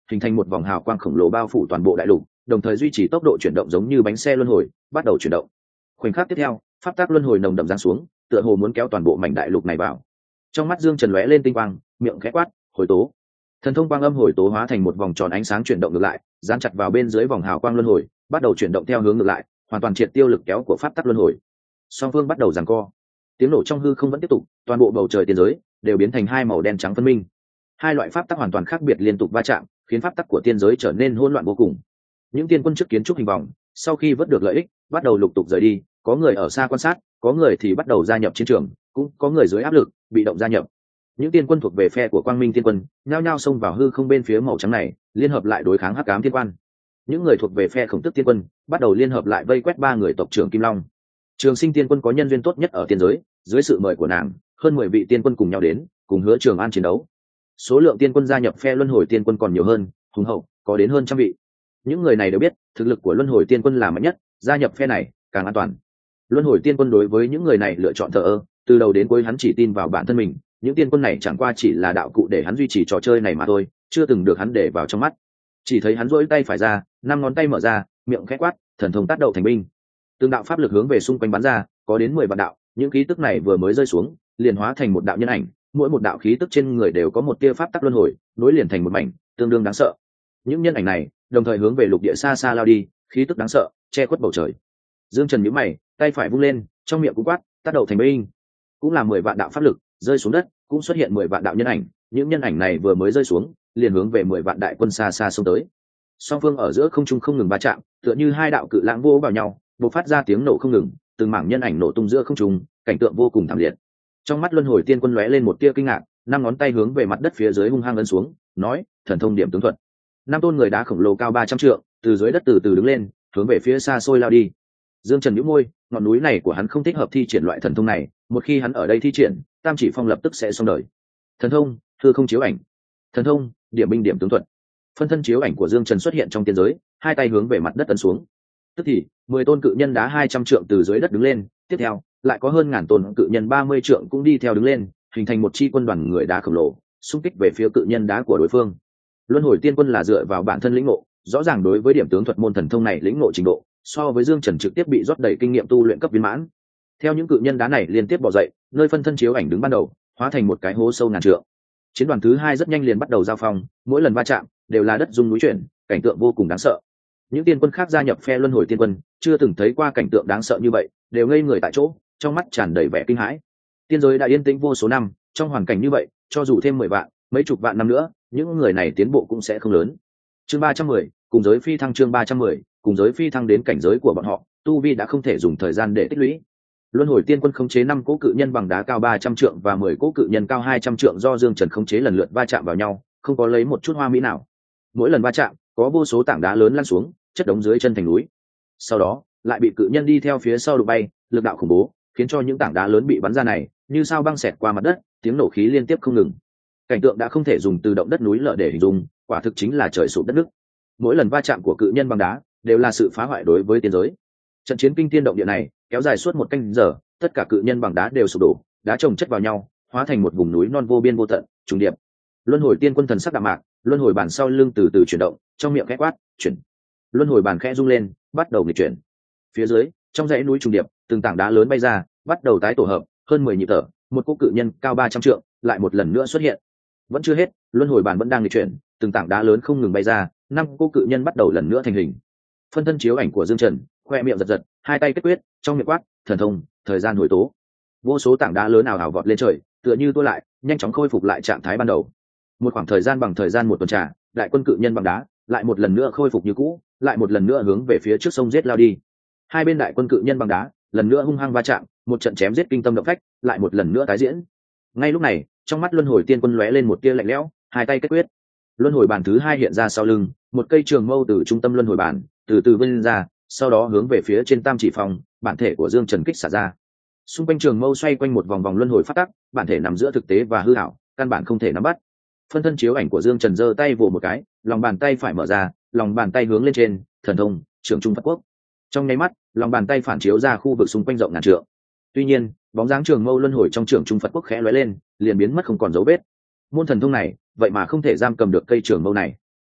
hình thành một vòng hào quang khổng lồ bao phủ toàn bộ đại lục, đồng thời duy trì tốc độ chuyển động giống như bánh xe luân hồi bắt đầu chuyển động. Khoảnh khắc tiếp theo, pháp tắc luân hồi nồng đậm giáng xuống, tựa hồ muốn kéo toàn bộ mảnh đại lục này vào. Trong mắt Dương Trần lóe lên tinh quang, miệng khẽ quát, hồi tố. Thần thông quang âm hồi tố hóa thành một vòng tròn ánh sáng chuyển động ngược lại, dán chặt vào bên dưới vòng hào quang luân hồi, bắt đầu chuyển động theo hướng ngược lại, hoàn toàn triệt tiêu lực kéo của pháp tắc luân hồi. Song phương bắt đầu giằng co. Tiếng nổ trong hư không vẫn tiếp tục, toàn bộ bầu trời tiên giới đều biến thành hai màu đen trắng phân minh. Hai loại pháp tắc hoàn toàn khác biệt liên tục va chạm, khiến pháp tắc của tiên giới trở nên hỗn loạn vô cùng. Những tiên quân trước kiến trúc hình vòng, sau khi vớt được lợi ích, bắt đầu lục tục rời đi, có người ở xa quan sát, có người thì bắt đầu gia nhập chiến trường, cũng có người dưới áp lực bị động gia nhập. Những tiên quân thuộc về phe của Quang Minh Tiên Quân, nhao nhao xông vào hư không bên phía màu trắng này, liên hợp lại đối kháng Hắc Ám Tiên Quan. Những người thuộc về phe Khổng Tước Tiên Quân bắt đầu liên hợp lại vây quét ba người tộc trưởng Kim Long. Trường Sinh Tiên Quân có nhân duyên tốt nhất ở tiên giới, dưới sự mời của nàng, hơn mười vị tiên quân cùng nhau đến, cùng Hứa Trường An chiến đấu. Số lượng tiên quân gia nhập phe Luân Hồi Tiên Quân còn nhiều hơn, hùng hậu, có đến hơn trăm vị. Những người này đều biết, thực lực của Luân Hồi Tiên Quân là mạnh nhất, gia nhập phe này càng an toàn. Luân Hồi Tiên Quân đối với những người này lựa chọn thờ ơ, từ đầu đến cuối hắn chỉ tin vào bản thân mình, những tiên quân này chẳng qua chỉ là đạo cụ để hắn duy trì trò chơi này mà thôi, chưa từng được hắn để vào trong mắt. Chỉ thấy hắn duỗi tay phải ra, năm ngón tay mở ra, miệng khẽ quát, thần thông tác động thành binh. Từng đạo pháp lực hướng về xung quanh bắn ra, có đến mười vạn đạo, những khí tức này vừa mới rơi xuống, liền hóa thành một đạo nhân ảnh, mỗi một đạo khí tức trên người đều có một tia pháp tắc luân hồi, nối liền thành một mảnh, tương đương đáng sợ. Những nhân ảnh này, đồng thời hướng về lục địa xa xa lao đi, khí tức đáng sợ, che khuất bầu trời. Dương Trần nhíu mày, tay phải vung lên, trong miệng cũng quát, tác động thành binh. Cũng là mười vạn đạo pháp lực rơi xuống đất, cũng xuất hiện mười vạn đạo nhân ảnh, những nhân ảnh này vừa mới rơi xuống, liền hướng về mười vạn đại quân xa xa xông tới. Song phương ở giữa không trung không ngừng va chạm, tựa như hai đạo cự lãng vô vào nhau, bộc phát ra tiếng nổ không ngừng, từng mảng nhân ảnh nổ tung giữa không trung, cảnh tượng vô cùng thảm liệt. Trong mắt Luân Hồi Tiên Quân lóe lên một tia kinh ngạc, năm ngón tay hướng về mặt đất phía dưới hung hăng ấn xuống, nói, thần thông điểm tướng thuật. Năm tôn người đá khổng lồ cao ba trăm trượng, từ dưới đất từ từ đứng lên, hướng về phía xa xôi lao đi. Dương Trần nhíu môi, ngọn núi này của hắn không thích hợp thi triển loại thần thông này, một khi hắn ở đây thi triển, Tam Chỉ Phong lập tức sẽ xong đời. Thần thông, hư không chiếu ảnh. Thần thông, điểm binh điểm tướng thuật. Phân thân chiếu ảnh của Dương Trần xuất hiện trong tiên giới, hai tay hướng về mặt đất ấn xuống. Tức thì, mười tôn cự nhân đá hai trăm trượng từ dưới đất đứng lên, tiếp theo, lại có hơn ngàn tôn cự nhân ba mươi trượng cũng đi theo đứng lên, hình thành một chi quân đoàn người đá khổng lồ, xung kích về phía cự nhân đá của đối phương. Luân Hồi Tiên Quân là dựa vào bản thân lĩnh ngộ, rõ ràng đối với điểm tướng thuật môn thần thông này lĩnh ngộ trình độ, so với Dương Trần trực tiếp bị rót đầy kinh nghiệm tu luyện cấp viên mãn. Theo những cự nhân đá này liên tiếp bò dậy, nơi phân thân chiếu ảnh đứng ban đầu, hóa thành một cái hố sâu ngàn trượng. Chiến đoàn thứ hai rất nhanh liền bắt đầu giao phong, mỗi lần va chạm đều là đất rung núi chuyển, cảnh tượng vô cùng đáng sợ. Những tiên quân khác gia nhập phe Luân Hồi Tiên Quân, chưa từng thấy qua cảnh tượng đáng sợ như vậy, đều ngây người tại chỗ, trong mắt tràn đầy vẻ kinh hãi. Tiên giới đã yên tĩnh vô số năm, trong hoàn cảnh như vậy, cho dù thêm mười vạn, mấy chục vạn năm nữa, những người này tiến bộ cũng sẽ không lớn. Chương ba trăm mười, cùng giới phi thăng chương ba trăm mười, cùng giới phi thăng đến cảnh giới của bọn họ, tu vi đã không thể dùng thời gian để tích lũy. Luân Hồi Tiên Quân khống chế năm cỗ cự nhân bằng đá cao ba trăm trượng và mười cỗ cự nhân cao hai trăm trượng do Dương Trần khống chế lần lượt va chạm vào nhau, không có lấy một chút hoa mỹ nào. Mỗi lần va chạm, có vô số tảng đá lớn lăn xuống, chất đống dưới chân thành núi. Sau đó, lại bị cự nhân đi theo phía sau đụng bay, lực đạo khủng bố, khiến cho những tảng đá lớn bị bắn ra này, như sao băng xẹt qua mặt đất, tiếng nổ khí liên tiếp không ngừng. Cảnh tượng đã không thể dùng từ động đất núi lở để hình dung, quả thực chính là trời sụp đất nứt. Mỗi lần va chạm của cự nhân bằng đá đều là sự phá hoại đối với tiên giới. Trận chiến kinh thiên động địa này kéo dài suốt một canh giờ, tất cả cự nhân bằng đá đều sụp đổ, đá chồng chất vào nhau, hóa thành một vùng núi non vô biên vô tận, trùng điệp. Luân Hồi Tiên Quân thần sắc đạm mạc, luân hồi bàn sau lưng từ từ chuyển động, trong miệng khẽ quát, "Chuyển." Luân hồi bàn khẽ rung lên, bắt đầu nghịch chuyển. Phía dưới, trong dãy núi trùng điệp, từng tảng đá lớn bay ra, bắt đầu tái tổ hợp, hơn mười nhịp thở, một cỗ cự nhân cao ba trăm trượng lại một lần nữa xuất hiện. Vẫn chưa hết, luân hồi bàn vẫn đang nghịch chuyển, từng tảng đá lớn không ngừng bay ra, năm cỗ cự nhân bắt đầu lần nữa thành hình. Phân thân chiếu ảnh của Dương Trần, khoe miệng giật giật, hai tay kết quyết, trong miệng quát, "Thần thông, thời gian hồi tố." Vô số tảng đá lớn ào ào vọt lên trời, tựa như tua lại, nhanh chóng khôi phục lại trạng thái ban đầu. Một khoảng thời gian bằng thời gian một tuần trà, đại quân cự nhân bằng đá lại một lần nữa khôi phục như cũ, lại một lần nữa hướng về phía trước sông giết lao đi. Hai bên đại quân cự nhân bằng đá lần nữa hung hăng va chạm, một trận chém giết kinh tâm động phách lại một lần nữa tái diễn. Ngay lúc này, trong mắt Luân Hồi Tiên Quân lóe lên một tia lạnh lẽo, hai tay kết quyết. Luân hồi bàn thứ hai hiện ra sau lưng, một cây trường mâu từ trung tâm luân hồi bàn từ từ vươn ra, sau đó hướng về phía trên Tam Chỉ Phong, bản thể của Dương Trần kích xả ra. Xung quanh trường mâu xoay quanh một vòng vòng luân hồi phát tắc, bản thể nằm giữa thực tế và hư ảo, căn bản không thể nắm bắt. Phân thân chiếu ảnh của Dương Trần giơ tay vồ một cái, lòng bàn tay phải mở ra, lòng bàn tay hướng lên trên, thần thông, trưởng trung Phật quốc. Trong nháy mắt, lòng bàn tay phản chiếu ra khu vực xung quanh rộng ngàn trượng. Tuy nhiên, bóng dáng trường mâu luân hồi trong trưởng trung Phật quốc khẽ lóe lên, liền biến mất không còn dấu vết. Môn thần thông này, vậy mà không thể giam cầm được cây trường mâu này.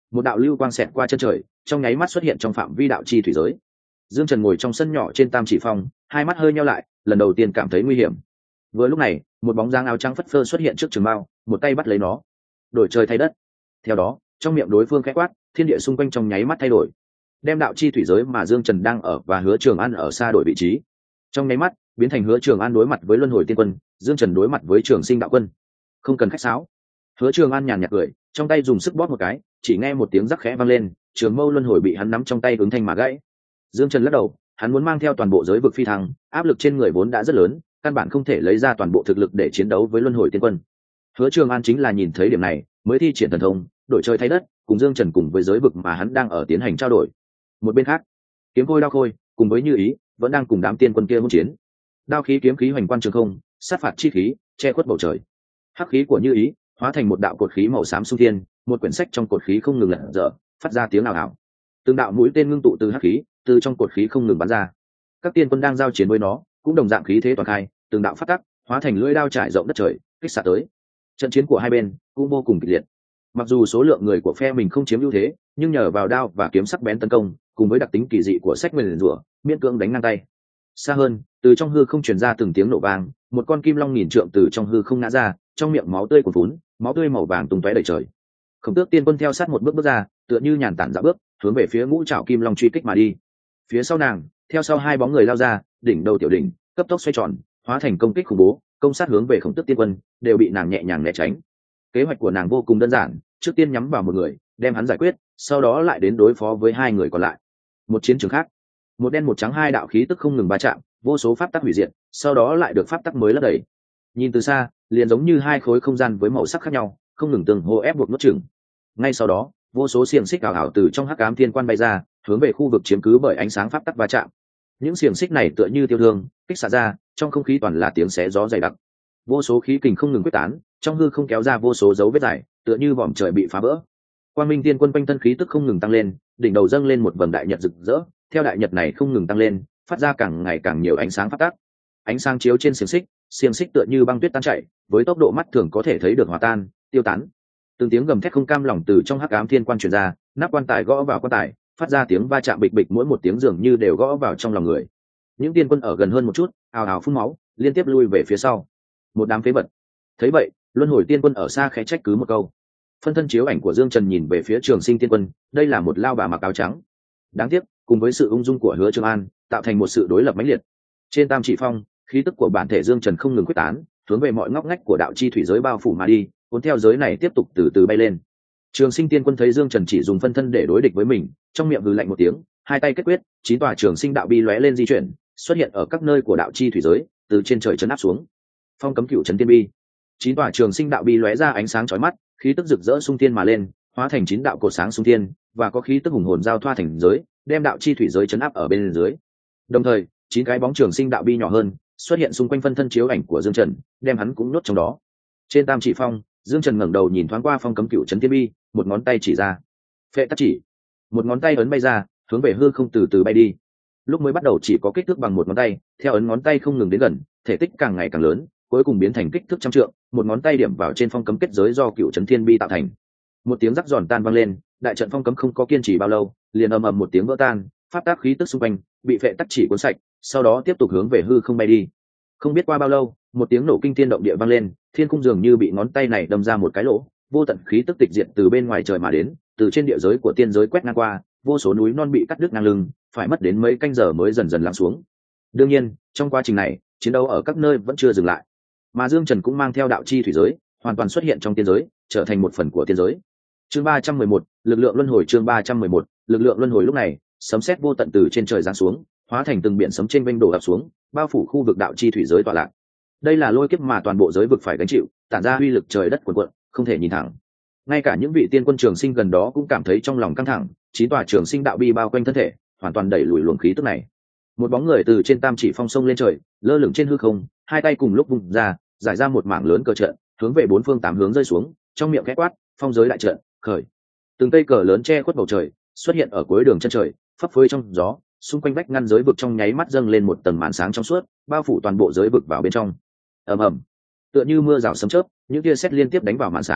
một đạo lưu quang xẹt qua chân trời, trong nháy mắt xuất hiện trong phạm vi đạo chi thủy giới. Dương Trần ngồi trong sân nhỏ trên tam chỉ phong, hai mắt hơi nheo lại, lần đầu tiên cảm thấy nguy hiểm. Vừa lúc này, một bóng dáng áo trắng phất phơ xuất hiện trước trường mao, một tay bắt lấy nó, đổi trời thay đất. Theo đó, trong miệng đối phương khẽ quát, thiên địa xung quanh trong nháy mắt thay đổi, đem đạo chi thủy giới mà Dương Trần đang ở và Hứa Trường An ở xa đổi vị trí. Trong nháy mắt, biến thành Hứa Trường An đối mặt với Luân Hồi Tiên Quân, Dương Trần đối mặt với Trường Sinh Đạo Quân. Không cần khách sáo. Hứa Trường An nhàn nhạt cười, trong tay dùng sức bóp một cái, chỉ nghe một tiếng rắc khẽ vang lên, trường mâu luân hồi bị hắn nắm trong tay ứng thanh mà gãy. Dương Trần lắc đầu, hắn muốn mang theo toàn bộ giới vực phi thăng, áp lực trên người vốn đã rất lớn, căn bản không thể lấy ra toàn bộ thực lực để chiến đấu với Luân Hồi Tiên Quân. Hứa Trường An chính là nhìn thấy điểm này, mới thi triển thần thông, đổi trời thay đất, cùng Dương Trần cùng với giới vực mà hắn đang ở tiến hành trao đổi. Một bên khác, Kiếm Khôi Đao Khôi cùng với Như Ý vẫn đang cùng đám tiên quân kia hỗn chiến. Đao khí kiếm khí hoành quan trường không, sát phạt chi khí che khuất bầu trời. Hắc khí của Như Ý hóa thành một đạo cột khí màu xám xung thiên, một quyển sách trong cột khí không ngừng lật dở, phát ra tiếng ào ào. Từng đạo mũi tên ngưng tụ từ hắc khí, từ trong cột khí không ngừng bắn ra. Các tiên quân đang giao chiến với nó, cũng đồng dạng khí thế toàn khai, từng đạo phát tắc hóa thành lưỡi đao trải rộng đất trời, kích xạ tới. Trận chiến của hai bên cũng vô cùng kịch liệt. Mặc dù số lượng người của phe mình không chiếm ưu thế, nhưng nhờ vào đao và kiếm sắc bén tấn công, cùng với đặc tính kỳ dị của sách nguyên rủa, miễn cưỡng đánh ngang tay. Xa hơn, từ trong hư không truyền ra từng tiếng nổ vang, một con kim long nghìn trượng từ trong hư không ngã ra, trong miệng máu tươi cuồn phún, máu tươi màu vàng tung tóe đầy trời. Khổng Tước tiên quân theo sát một bước bước ra, tựa như nhàn tản dạo bước, hướng về phía ngũ trảo kim long truy kích mà đi. Phía sau nàng, theo sau hai bóng người lao ra, đỉnh đầu tiểu đỉnh cấp tốc xoay tròn, hóa thành công kích khủng bố, công sát hướng về Khổng Tước tiên quân, đều bị nàng nhẹ nhàng né tránh. Kế hoạch của nàng vô cùng đơn giản, trước tiên nhắm vào một người, đem hắn giải quyết, sau đó lại đến đối phó với hai người còn lại. Một chiến trường khác, một đen một trắng hai đạo khí tức không ngừng va chạm, vô số pháp tắc hủy diệt, sau đó lại được pháp tắc mới lấp đầy. Nhìn từ xa, liền giống như hai khối không gian với màu sắc khác nhau, không ngừng tương hô ép buộc nuốt chửng. Ngay sau đó, vô số xiềng xích ảo ảo từ trong hắc ám thiên quan bay ra, hướng về khu vực chiếm cứ bởi ánh sáng pháp tắc va chạm. Những xiềng xích này tựa như tiêu thương, kích xạ ra, trong không khí toàn là tiếng xé gió dày đặc. Vô số khí kình không ngừng quyết tán, trong hư không kéo ra vô số dấu vết dài, tựa như vòm trời bị phá vỡ. Quang Minh Tiên Quân quanh thân khí tức không ngừng tăng lên, đỉnh đầu dâng lên một vầng đại nhật rực rỡ, theo đại nhật này không ngừng tăng lên, phát ra càng ngày càng nhiều ánh sáng phát tác. Ánh sáng chiếu trên xiềng xích, xiềng xích tựa như băng tuyết tan chảy, với tốc độ mắt thường có thể thấy được hòa tan, tiêu tán. Từng tiếng gầm thét không cam lòng từ trong hắc ám thiên quan truyền ra, nắp quan tài gõ vào quan tài, phát ra tiếng va chạm bịch bịch, mỗi một tiếng dường như đều gõ vào trong lòng người. Những tiên quân ở gần hơn một chút, ào ào phun máu, liên tiếp lui về phía sau. Một đám phế vật. Thấy vậy, Luân Hồi Tiên Quân ở xa khẽ trách cứ một câu. Phân thân chiếu ảnh của Dương Trần nhìn về phía Trường Sinh Tiên Quân, đây là một lao bà mặc áo trắng. Đáng tiếc, cùng với sự ung dung của Hứa Trường An, tạo thành một sự đối lập mãnh liệt. Trên tam chỉ phong, khí tức của bản thể Dương Trần không ngừng quyết tán, hướng về mọi ngóc ngách của đạo chi thủy giới bao phủ mà đi, cuốn theo giới này tiếp tục từ từ bay lên. Trường Sinh Tiên Quân thấy Dương Trần chỉ dùng phân thân để đối địch với mình, trong miệng hừ lạnh một tiếng, hai tay kết quyết, chín tòa Trường Sinh đạo bi lóe lên di chuyển, xuất hiện ở các nơi của đạo chi thủy giới, từ trên trời chấn áp xuống. Phong cấm cửu trấn tiên bi, chín tòa Trường Sinh đạo bi lóe ra ánh sáng chói mắt, khí tức rực rỡ xung thiên mà lên, hóa thành chín đạo cột sáng xung thiên, và có khí tức hùng hồn giao thoa thành giới, đem đạo chi thủy giới chấn áp ở bên dưới. Đồng thời, chín cái bóng Trường Sinh đạo bi nhỏ hơn xuất hiện xung quanh phân thân chiếu ảnh của Dương Trần, đem hắn cũng nhốt trong đó. Trên tam chỉ phong, Dương Trần ngẩng đầu nhìn thoáng qua phong cấm cửu trấn tiên bi, một ngón tay chỉ ra. Phệ tắc chỉ. Một ngón tay ấn bay ra, hướng về hư không từ từ bay đi. Lúc mới bắt đầu chỉ có kích thước bằng một ngón tay, theo ấn ngón tay không ngừng đến gần, thể tích càng ngày càng lớn, cuối cùng biến thành kích thước trăm trượng, một ngón tay điểm vào trên phong cấm kết giới do cựu trấn thiên bi tạo thành. Một tiếng rắc giòn tan vang lên, đại trận phong cấm không có kiên trì bao lâu, liền ầm ầm một tiếng vỡ tan, pháp tác khí tức xung quanh bị phệ tắc chỉ cuốn sạch, sau đó tiếp tục hướng về hư không bay đi. Không biết qua bao lâu, một tiếng nổ kinh thiên động địa vang lên, thiên cung dường như bị ngón tay này đâm ra một cái lỗ, vô tận khí tức tịch diệt từ bên ngoài trời mà đến, từ trên địa giới của tiên giới quét ngang qua, vô số núi non bị cắt đứt ngang lưng, phải mất đến mấy canh giờ mới dần dần lắng xuống. Đương nhiên, trong quá trình này, chiến đấu ở các nơi vẫn chưa dừng lại, mà Dương Trần cũng mang theo đạo chi thủy giới, hoàn toàn xuất hiện trong tiên giới, trở thành một phần của tiên giới. Chương ba trăm mười một, lực lượng luân hồi. Chương ba trăm mười một, lực lượng luân hồi. Lúc này, sấm sét vô tận từ trên trời giáng xuống, hóa thành từng biển sấm trên vênh đổ ập xuống, bao phủ khu vực đạo chi thủy giới tọa lạc. Đây là lôi kiếp mà toàn bộ giới vực phải gánh chịu, tản ra uy lực trời đất cuồn cuộn, không thể nhìn thẳng. Ngay cả những vị tiên quân trường sinh gần đó cũng cảm thấy trong lòng căng thẳng, chín tòa trường sinh đạo bi bao quanh thân thể, hoàn toàn đẩy lùi luồng khí tức này. Một bóng người từ trên tam chỉ phong sông lên trời, lơ lửng trên hư không, hai tay cùng lúc vung ra, giải ra một mảng lớn cờ trận, hướng về bốn phương tám hướng rơi xuống, trong miệng khẽ quát, phong giới đại trận, khởi. Từng cây cờ lớn che khuất bầu trời, xuất hiện ở cuối đường chân trời, phấp phới trong gió, xung quanh vách ngăn giới vực trong nháy mắt dâng lên một tầng màn sáng trong suốt, bao phủ toàn bộ giới vực vào bên trong. Ầm ầm, tựa như mưa rào sấm chớp, những tia sét liên tiếp đánh vào màn sáng,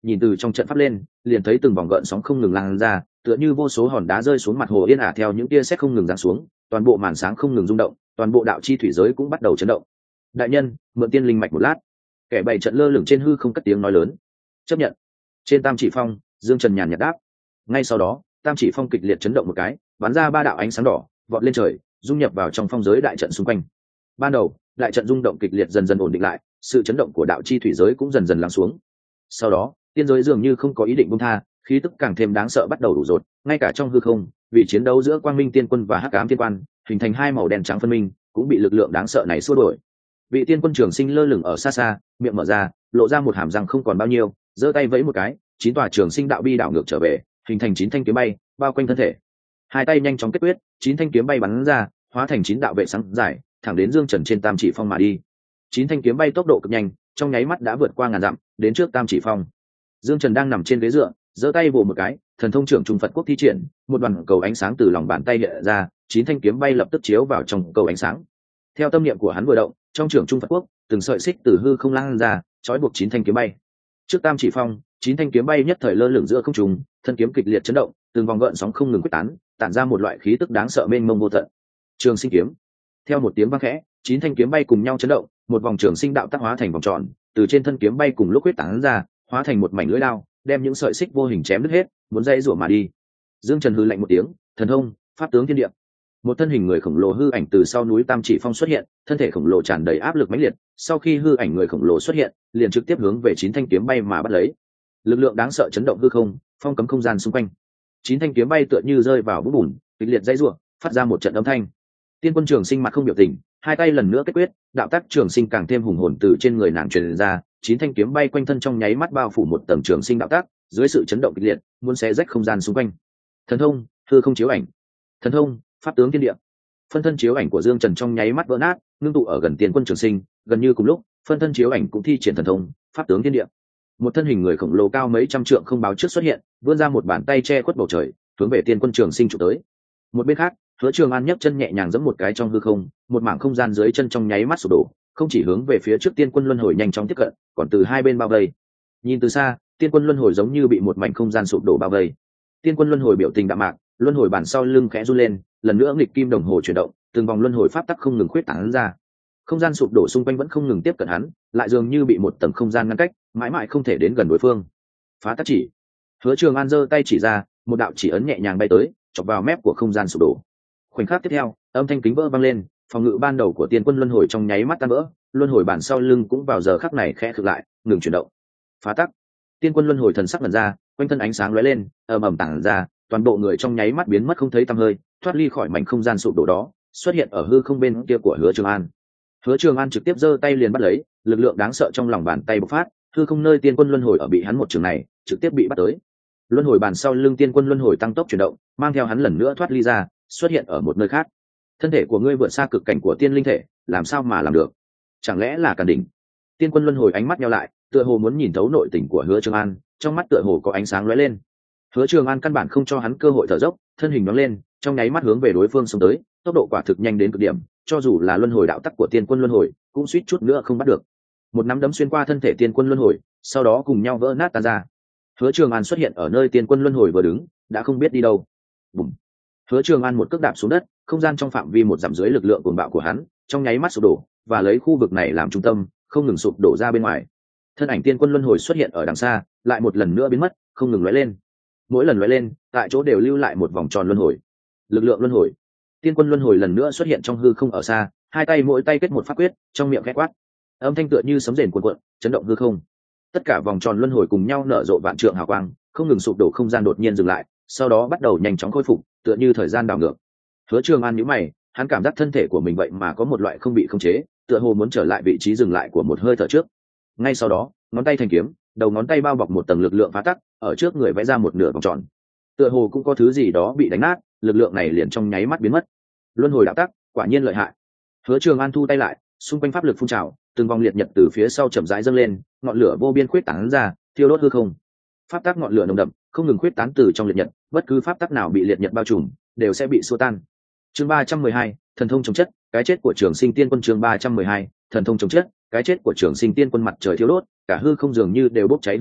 nhìn từ trong trận pháp lên liền thấy từng vòng gợn sóng không ngừng lan ra, tựa như vô số hòn đá rơi xuống mặt hồ yên ả. Theo những tia sét không ngừng giáng xuống, toàn bộ màn sáng không ngừng rung động, toàn bộ đạo chi thủy giới cũng bắt đầu chấn động. Đại nhân, mượn tiên linh mạch một lát. Kẻ bày trận lơ lửng trên hư không cất tiếng nói lớn. Chấp nhận. Trên tam chỉ phong, Dương Trần nhàn nhạt đáp. Ngay sau đó, tam chỉ phong kịch liệt chấn động một cái, bắn ra ba đạo ánh sáng đỏ, vọt lên trời, dung nhập vào trong phong giới đại trận xung quanh. Ban đầu, đại trận rung động kịch liệt dần dần ổn định lại, sự chấn động của đạo chi thủy giới cũng dần dần lắng xuống. Sau đó, tiên giới dường như không có ý định buông tha, khí tức càng thêm đáng sợ bắt đầu đủ rột, ngay cả trong hư không, vị chiến đấu giữa Quang Minh Tiên Quân và Hắc Ám Tiên Quan, hình thành hai màu đen trắng phân minh, cũng bị lực lượng đáng sợ này xua đuổi. Vị Tiên Quân Trường Sinh lơ lửng ở xa xa, miệng mở ra, lộ ra một hàm răng không còn bao nhiêu, giơ tay vẫy một cái, chín tòa Trường Sinh đạo bi đảo ngược trở về, hình thành chín thanh kiếm bay, bao quanh thân thể. Hai tay nhanh chóng kết quyết, chín thanh kiếm bay bắn ra, hóa thành chín đạo vệ sáng dài, thẳng đến Dương Trần trên tam chỉ phong mà đi. Chín thanh kiếm bay tốc độ cực nhanh, trong nháy mắt đã vượt qua ngàn dặm, đến trước tam chỉ phong. Dương Trần đang nằm trên ghế dựa, giơ tay vồ một cái, thần thông trưởng trung Phật quốc thi triển, một đoàn cầu ánh sáng từ lòng bàn tay hiện ra, chín thanh kiếm bay lập tức chiếu vào trong cầu ánh sáng. Theo tâm niệm của hắn vừa động, trong trưởng trung Phật quốc, từng sợi xích từ hư không lan ra, trói buộc chín thanh kiếm bay. Trước tam chỉ phong, chín thanh kiếm bay nhất thời lơ lửng giữa không trung, thân kiếm kịch liệt chấn động, từng vòng gợn sóng không ngừng quyết tán, tản ra một loại khí tức đáng sợ mênh mông vô tận. Trường Sinh kiếm. Theo một tiếng vang khẽ, chín thanh kiếm bay cùng nhau chấn động, một vòng trường sinh đạo tác hóa thành vòng tròn, từ trên thân kiếm bay cùng lúc quyết tán ra, hóa thành một mảnh lưỡi lao, đem những sợi xích vô hình chém đứt hết, muốn dây rủa mà đi. Dương Trần hư lạnh một tiếng, thần thông, pháp tướng thiên địa. Một thân hình người khổng lồ hư ảnh từ sau núi Tam Chỉ Phong xuất hiện, thân thể khổng lồ tràn đầy áp lực mãnh liệt, sau khi hư ảnh người khổng lồ xuất hiện, liền trực tiếp hướng về chín thanh kiếm bay mà bắt lấy. Lực lượng đáng sợ chấn động hư không, phong cấm không gian xung quanh. Chín thanh kiếm bay tựa như rơi vào vũng bùn, kịch liệt dây rủa, phát ra một trận âm thanh. Tiên Quân Trường Sinh mặt không biểu tình, hai tay lần nữa kết quyết, đạo tác trường sinh càng thêm hùng hồn từ trên người nàng truyền ra, chín thanh kiếm bay quanh thân trong nháy mắt bao phủ một tầng trường sinh đạo tác, dưới sự chấn động kịch liệt, muốn xé rách không gian xung quanh. Thần thông, hư không chiếu ảnh. Thần thông, pháp tướng thiên địa. Phân thân chiếu ảnh của Dương Trần trong nháy mắt vỡ nát, ngưng tụ ở gần Tiên Quân Trường Sinh, gần như cùng lúc, phân thân chiếu ảnh cũng thi triển thần thông, pháp tướng thiên địa. Một thân hình người khổng lồ cao mấy trăm trượng không báo trước xuất hiện, vươn ra một bàn tay che khuất bầu trời, hướng về Tiên Quân Trường Sinh chụp tới. Một bên khác, Hứa Trường An nhấc chân nhẹ nhàng giẫm một cái trong hư không, một mảng không gian dưới chân trong nháy mắt sụp đổ, không chỉ hướng về phía trước Tiên Quân Luân Hồi nhanh chóng tiếp cận, còn từ hai bên bao vây. Nhìn từ xa, Tiên Quân Luân Hồi giống như bị một mảnh không gian sụp đổ bao vây. Tiên Quân Luân Hồi biểu tình đạm mạc, luân hồi bản sau lưng khẽ run lên, lần nữa nghịch kim đồng hồ chuyển động, từng vòng luân hồi pháp tắc không ngừng khuyết tán ra. Không gian sụp đổ xung quanh vẫn không ngừng tiếp cận hắn, lại dường như bị một tầng không gian ngăn cách, mãi mãi không thể đến gần đối phương. Phá tắc chỉ. Hứa Trường An giơ tay chỉ ra, một đạo chỉ ấn nhẹ nhàng bay tới, chọc vào mép của không gian sụp đổ. Khoảnh khắc tiếp theo, âm thanh kính vỡ vang lên, phòng ngự ban đầu của Tiên Quân Luân Hồi trong nháy mắt tan vỡ, luân hồi bản sau lưng cũng vào giờ khắc này khẽ khựng lại, ngừng chuyển động. Phá tắc. Tiên Quân Luân Hồi thần sắc lần ra, quanh thân ánh sáng lóe lên, ầm ầm tản ra, toàn bộ người trong nháy mắt biến mất không thấy tăm hơi, thoát ly khỏi mảnh không gian sụp đổ đó, xuất hiện ở hư không bên kia của Hứa Trường An. Hứa Trường An trực tiếp giơ tay liền bắt lấy, lực lượng đáng sợ trong lòng bàn tay bộc phát, hư không nơi Tiên Quân Luân Hồi ở bị hắn một trường này, trực tiếp bị bắt tới. Luân hồi bàn sau lưng Tiên Quân Luân Hồi tăng tốc chuyển động, mang theo hắn lần nữa thoát ly ra, xuất hiện ở một nơi khác. Thân thể của ngươi vượt xa cực cảnh của tiên linh thể, làm sao mà làm được? Chẳng lẽ là Càn Đỉnh? Tiên Quân Luân Hồi ánh mắt nheo lại, tựa hồ muốn nhìn thấu nội tình của Hứa Trường An, trong mắt tựa hồ có ánh sáng lóe lên. Hứa Trường An căn bản không cho hắn cơ hội thở dốc, thân hình nhoáng lên, trong nháy mắt hướng về đối phương xông tới, tốc độ quả thực nhanh đến cực điểm, cho dù là luân hồi đạo tắc của Tiên Quân Luân Hồi, cũng suýt chút nữa không bắt được. Một nắm đấm xuyên qua thân thể Tiên Quân Luân Hồi, sau đó cùng nhau vỡ nát tan ra. Hứa Trường An xuất hiện ở nơi Tiên Quân Luân Hồi vừa đứng, đã không biết đi đâu. Bùm. Hứa Trường An một cước đạp xuống đất, không gian trong phạm vi một dặm dưới lực lượng cuồng bạo của hắn, trong nháy mắt sụp đổ, và lấy khu vực này làm trung tâm, không ngừng sụp đổ ra bên ngoài. Thân ảnh Tiên Quân Luân Hồi xuất hiện ở đằng xa, lại một lần nữa biến mất, không ngừng lóe lên. Mỗi lần lóe lên, tại chỗ đều lưu lại một vòng tròn luân hồi. Lực lượng luân hồi. Tiên Quân Luân Hồi lần nữa xuất hiện trong hư không ở xa, hai tay mỗi tay kết một pháp quyết, trong miệng khẽ quát. Âm thanh tựa như sấm rền cuồn cuộn, chấn động hư không. Tất cả vòng tròn luân hồi cùng nhau nở rộ vạn trượng hào quang, không ngừng sụp đổ, không gian đột nhiên dừng lại, sau đó bắt đầu nhanh chóng khôi phục, tựa như thời gian đảo ngược. Hứa Trường An nhíu mày, hắn cảm giác thân thể của mình vậy mà có một loại không bị khống chế, tựa hồ muốn trở lại vị trí dừng lại của một hơi thở trước. Ngay sau đó, ngón tay thành kiếm, đầu ngón tay bao bọc một tầng lực lượng phá tắc, ở trước người vẽ ra một nửa vòng tròn. Tựa hồ cũng có thứ gì đó bị đánh nát, lực lượng này liền trong nháy mắt biến mất. Luân hồi đạo tắc, quả nhiên lợi hại. Hứa Trường An thu tay lại, xung quanh pháp lực phun trào, từng vòng liệt nhật từ phía sau chậm rãi dâng lên, ngọn lửa vô biên khuyết tán ra, thiêu đốt hư không. Pháp tắc ngọn lửa nồng đậm, không ngừng khuyết tán từ trong liệt nhật, bất cứ pháp tắc nào bị liệt nhật bao trùm, đều sẽ bị xua tan. Chương ba trăm mười hai, thần thông chống chất, cái chết của Trường Sinh Tiên Quân. Chương ba trăm mười hai, thần thông chống chất, cái chết của Trường Sinh Tiên Quân. Mặt trời thiêu đốt, cả hư không dường như đều bốc cháy hừng hực,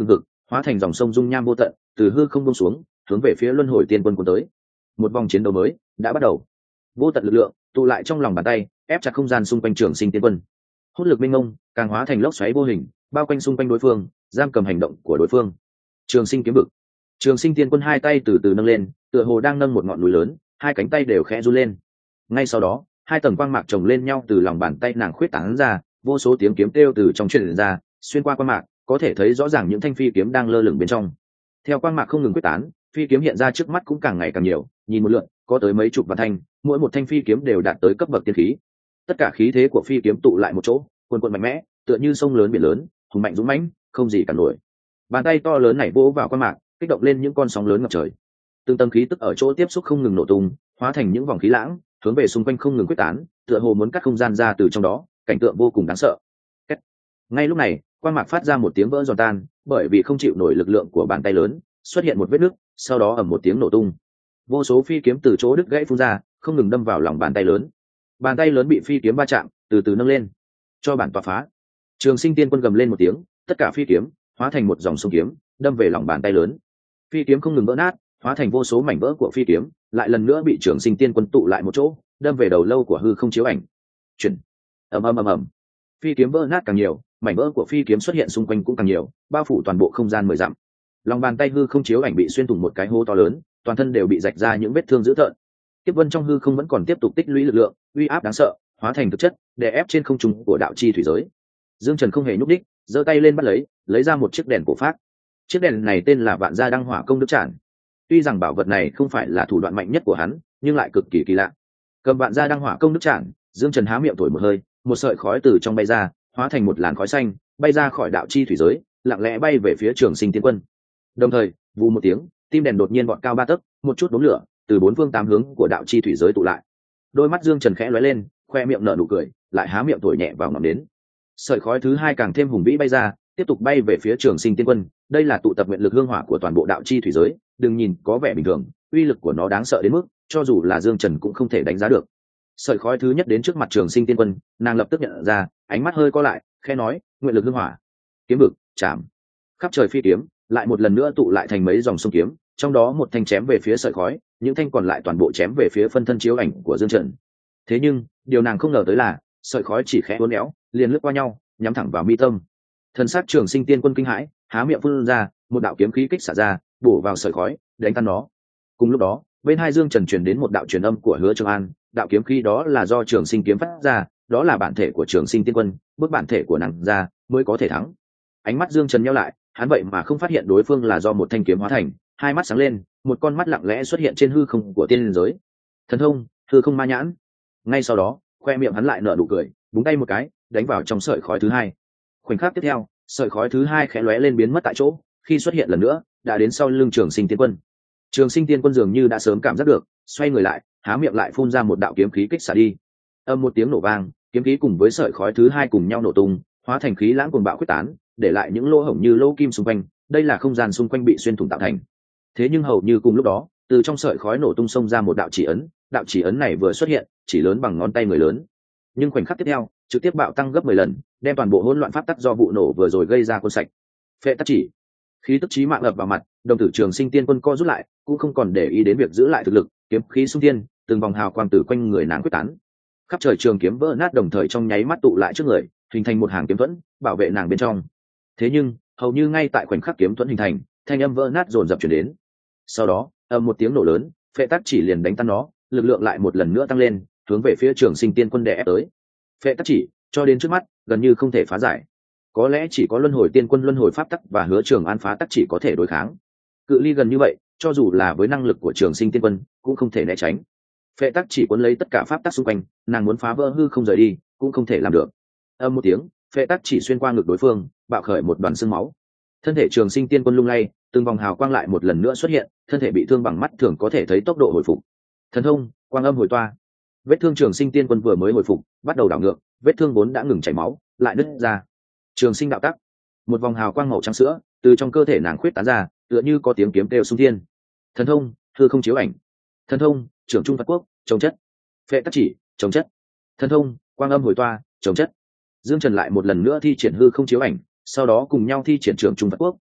hóa thành dòng sông dung nham vô tận, từ hư không buông xuống, hướng về phía luân hồi tiên quân cuốn tới. Một vòng chiến đấu mới đã bắt đầu. Vô tận lực lượng tụ lại trong lòng bàn tay, ép chặt không gian xung quanh Trường Sinh tiên quân. Hút lực minh ngông, càng hóa thành lốc xoáy vô hình, bao quanh xung quanh đối phương, giam cầm hành động của đối phương. Trường Sinh kiếm vực. Trường Sinh tiên quân hai tay từ từ nâng lên, tựa hồ đang nâng một ngọn núi lớn, hai cánh tay đều khẽ run lên. Ngay sau đó, hai tầng quang mạc chồng lên nhau từ lòng bàn tay nàng khuyết tán ra, vô số tiếng kiếm kêu từ trong truyền ra, xuyên qua quang mạc, có thể thấy rõ ràng những thanh phi kiếm đang lơ lửng bên trong. Theo quang mạc không ngừng quyết tán, phi kiếm hiện ra trước mắt cũng càng ngày càng nhiều, nhìn một lượt, có tới mấy chục vạn thanh, mỗi một thanh phi kiếm đều đạt tới cấp bậc tiên khí. Tất cả khí thế của phi kiếm tụ lại một chỗ, cuồn cuộn mạnh mẽ, tựa như sông lớn biển lớn, hùng mạnh dũng mãnh, không gì cản nổi. Bàn tay to lớn này vỗ vào quang mạc, kích động lên những con sóng lớn ngập trời. Từng tầng khí tức ở chỗ tiếp xúc không ngừng nổ tung, hóa thành những vòng khí lãng, hướng về xung quanh không ngừng quyết tán, tựa hồ muốn cắt không gian ra từ trong đó, cảnh tượng vô cùng đáng sợ. Kết. Ngay lúc này, quang mạc phát ra một tiếng vỡ giòn tan, bởi vì không chịu nổi lực lượng của bàn tay lớn, xuất hiện một vết nứt, sau đó ầm một tiếng nổ tung. Vô số phi kiếm từ chỗ đứt gãy phun ra, không ngừng đâm vào lòng bàn tay lớn. Bàn tay lớn bị phi kiếm va chạm, từ từ nâng lên, cho bản tỏa phá. Trường Sinh tiên quân gầm lên một tiếng, tất cả phi kiếm hóa thành một dòng sông kiếm, đâm về lòng bàn tay lớn. Phi kiếm không ngừng vỡ nát, hóa thành vô số mảnh vỡ của phi kiếm, lại lần nữa bị Trường Sinh tiên quân tụ lại một chỗ, đâm về đầu lâu của hư không chiếu ảnh. Chuyển. Ầm ầm ầm ầm. Phi kiếm vỡ nát càng nhiều, mảnh vỡ của phi kiếm xuất hiện xung quanh cũng càng nhiều, bao phủ toàn bộ không gian mười dặm. Lòng bàn tay hư không chiếu ảnh bị xuyên thủng một cái hố to lớn, toàn thân đều bị rạch ra những vết thương dữ tợn. Kiếp vân trong hư không vẫn còn tiếp tục tích lũy lực lượng, uy áp đáng sợ, hóa thành thực chất, đè ép trên không trung của đạo chi thủy giới. Dương Trần không hề nhúc đích, giơ tay lên bắt lấy, lấy ra một chiếc đèn cổ phát. Chiếc đèn này tên là Vạn Gia Đăng Hỏa Công Đức Trản. Tuy rằng bảo vật này không phải là thủ đoạn mạnh nhất của hắn, nhưng lại cực kỳ kỳ lạ. Cầm Vạn Gia Đăng Hỏa Công Đức Trản, Dương Trần há miệng thổi một hơi, một sợi khói từ trong bay ra, hóa thành một làn khói xanh, bay ra khỏi đạo chi thủy giới, lặng lẽ bay về phía Trường Sinh tiên quân. Đồng thời, vù một tiếng, tim đèn đột nhiên vọt cao ba tấc, một chút đốm lửa từ bốn phương tám hướng của đạo chi thủy giới tụ lại. Đôi mắt Dương Trần khẽ lóe lên, khoe miệng nở nụ cười, lại há miệng thổi nhẹ vào ngọn nến. Sợi khói thứ hai càng thêm hùng vĩ bay ra, tiếp tục bay về phía Trường Sinh tiên quân. Đây là tụ tập nguyện lực hương hỏa của toàn bộ đạo chi thủy giới, đừng nhìn có vẻ bình thường, uy lực của nó đáng sợ đến mức cho dù là Dương Trần cũng không thể đánh giá được. Sợi khói thứ nhất đến trước mặt Trường Sinh tiên quân, nàng lập tức nhận ra, ánh mắt hơi co lại, khẽ nói, nguyện lực hương hỏa, kiếm vực, chạm. Khắp trời phi kiếm lại một lần nữa tụ lại thành mấy dòng sông kiếm, trong đó một thanh chém về phía sợi khói, những thanh còn lại toàn bộ chém về phía phân thân chiếu ảnh của Dương Trần. Thế nhưng điều nàng không ngờ tới là sợi khói chỉ khẽ uốn éo, liền lướt qua nhau, nhắm thẳng vào mi tâm. Thân xác Trường Sinh tiên quân kinh hãi, há miệng phun ra một đạo kiếm khí kích xả ra, bổ vào sợi khói, đánh tan nó. Cùng lúc đó, bên hai Dương Trần truyền đến một đạo truyền âm của Hứa Trường An, đạo kiếm khí đó là do Trường Sinh kiếm phát ra, đó là bản thể của Trường Sinh tiên quân, bước bản thể của nàng ra mới có thể thắng. Ánh mắt Dương Trần nheo lại, hắn vậy mà không phát hiện đối phương là do một thanh kiếm hóa thành, hai mắt sáng lên, một con mắt lặng lẽ xuất hiện trên hư không của tiên linh giới. Thần thông, hư không ma nhãn. Ngay sau đó, khoe miệng hắn lại nở nụ cười, búng tay một cái, đánh vào trong sợi khói thứ hai. Khoảnh khắc tiếp theo, sợi khói thứ hai khẽ lóe lên biến mất tại chỗ, khi xuất hiện lần nữa, đã đến sau lưng Trường Sinh tiên quân. Trường Sinh tiên quân dường như đã sớm cảm giác được, xoay người lại, há miệng lại phun ra một đạo kiếm khí kích xả đi. Âm một tiếng nổ vang, kiếm khí cùng với sợi khói thứ hai cùng nhau nổ tung, hóa thành khí lãng cuồng bạo quyết tán, để lại những lỗ hổng như lỗ kim xung quanh. Đây là không gian xung quanh bị xuyên thủng tạo thành. Thế nhưng hầu như cùng lúc đó, từ trong sợi khói nổ tung xông ra một đạo chỉ ấn, đạo chỉ ấn này vừa xuất hiện, chỉ lớn bằng ngón tay người lớn, nhưng khoảnh khắc tiếp theo, trực tiếp bạo tăng gấp mười lần, đem toàn bộ hỗn loạn pháp tắc do vụ nổ vừa rồi gây ra cuốn sạch. Phệ tắc chỉ, khí tức chí mạng ập vào mặt, đồng tử Trường Sinh tiên quân co rút lại, cũng không còn để ý đến việc giữ lại thực lực, kiếm khí xung thiên, từng vòng hào quang từ quanh người nàng quyết tán. Khắp trời trường kiếm vỡ nát đồng thời trong nháy mắt tụ lại trước người, hình thành một hàng kiếm thuẫn, bảo vệ nàng bên trong. Thế nhưng, hầu như ngay tại khoảnh khắc kiếm thuẫn hình thành, thanh âm vỡ nát dồn dập truyền đến. Sau đó, ầm một tiếng nổ lớn, phệ tắc chỉ liền đánh tan nó, lực lượng lại một lần nữa tăng lên, hướng về phía Trường Sinh tiên quân đè ép tới. Phệ tắc chỉ, cho đến trước mắt, gần như không thể phá giải. Có lẽ chỉ có luân hồi tiên quân luân hồi pháp tắc và Hứa Trường An phá tắc chỉ có thể đối kháng. Cự ly gần như vậy, cho dù là với năng lực của Trường Sinh tiên quân, cũng không thể né tránh. Phệ tắc chỉ cuốn lấy tất cả pháp tắc xung quanh, nàng muốn phá vỡ hư không rời đi, cũng không thể làm được. Âm một tiếng, phệ tắc chỉ xuyên qua ngực đối phương, bạo khởi một đoàn xương máu. Thân thể Trường Sinh tiên quân lung lay, từng vòng hào quang lại một lần nữa xuất hiện, thân thể bị thương bằng mắt thường có thể thấy tốc độ hồi phục. Thần thông, quang âm hồi toa. Vết thương Trường Sinh tiên quân vừa mới hồi phục, bắt đầu đảo ngược, vết thương vốn đã ngừng chảy máu, lại nứt ra. Trường Sinh đạo tắc, một vòng hào quang màu trắng sữa từ trong cơ thể nàng khuyết tán ra, tựa như có tiếng kiếm kêu xung thiên. Thần thông, hư không chiếu ảnh. Thần thông, trưởng trung Phật quốc, trồng chất. Phệ tắc chỉ, trồng chất. Thần thông, quang âm hồi toa, trồng chất. Dương Trần lại một lần nữa thi triển hư không chiếu ảnh, sau đó cùng nhau thi triển trưởng trung Phật quốc,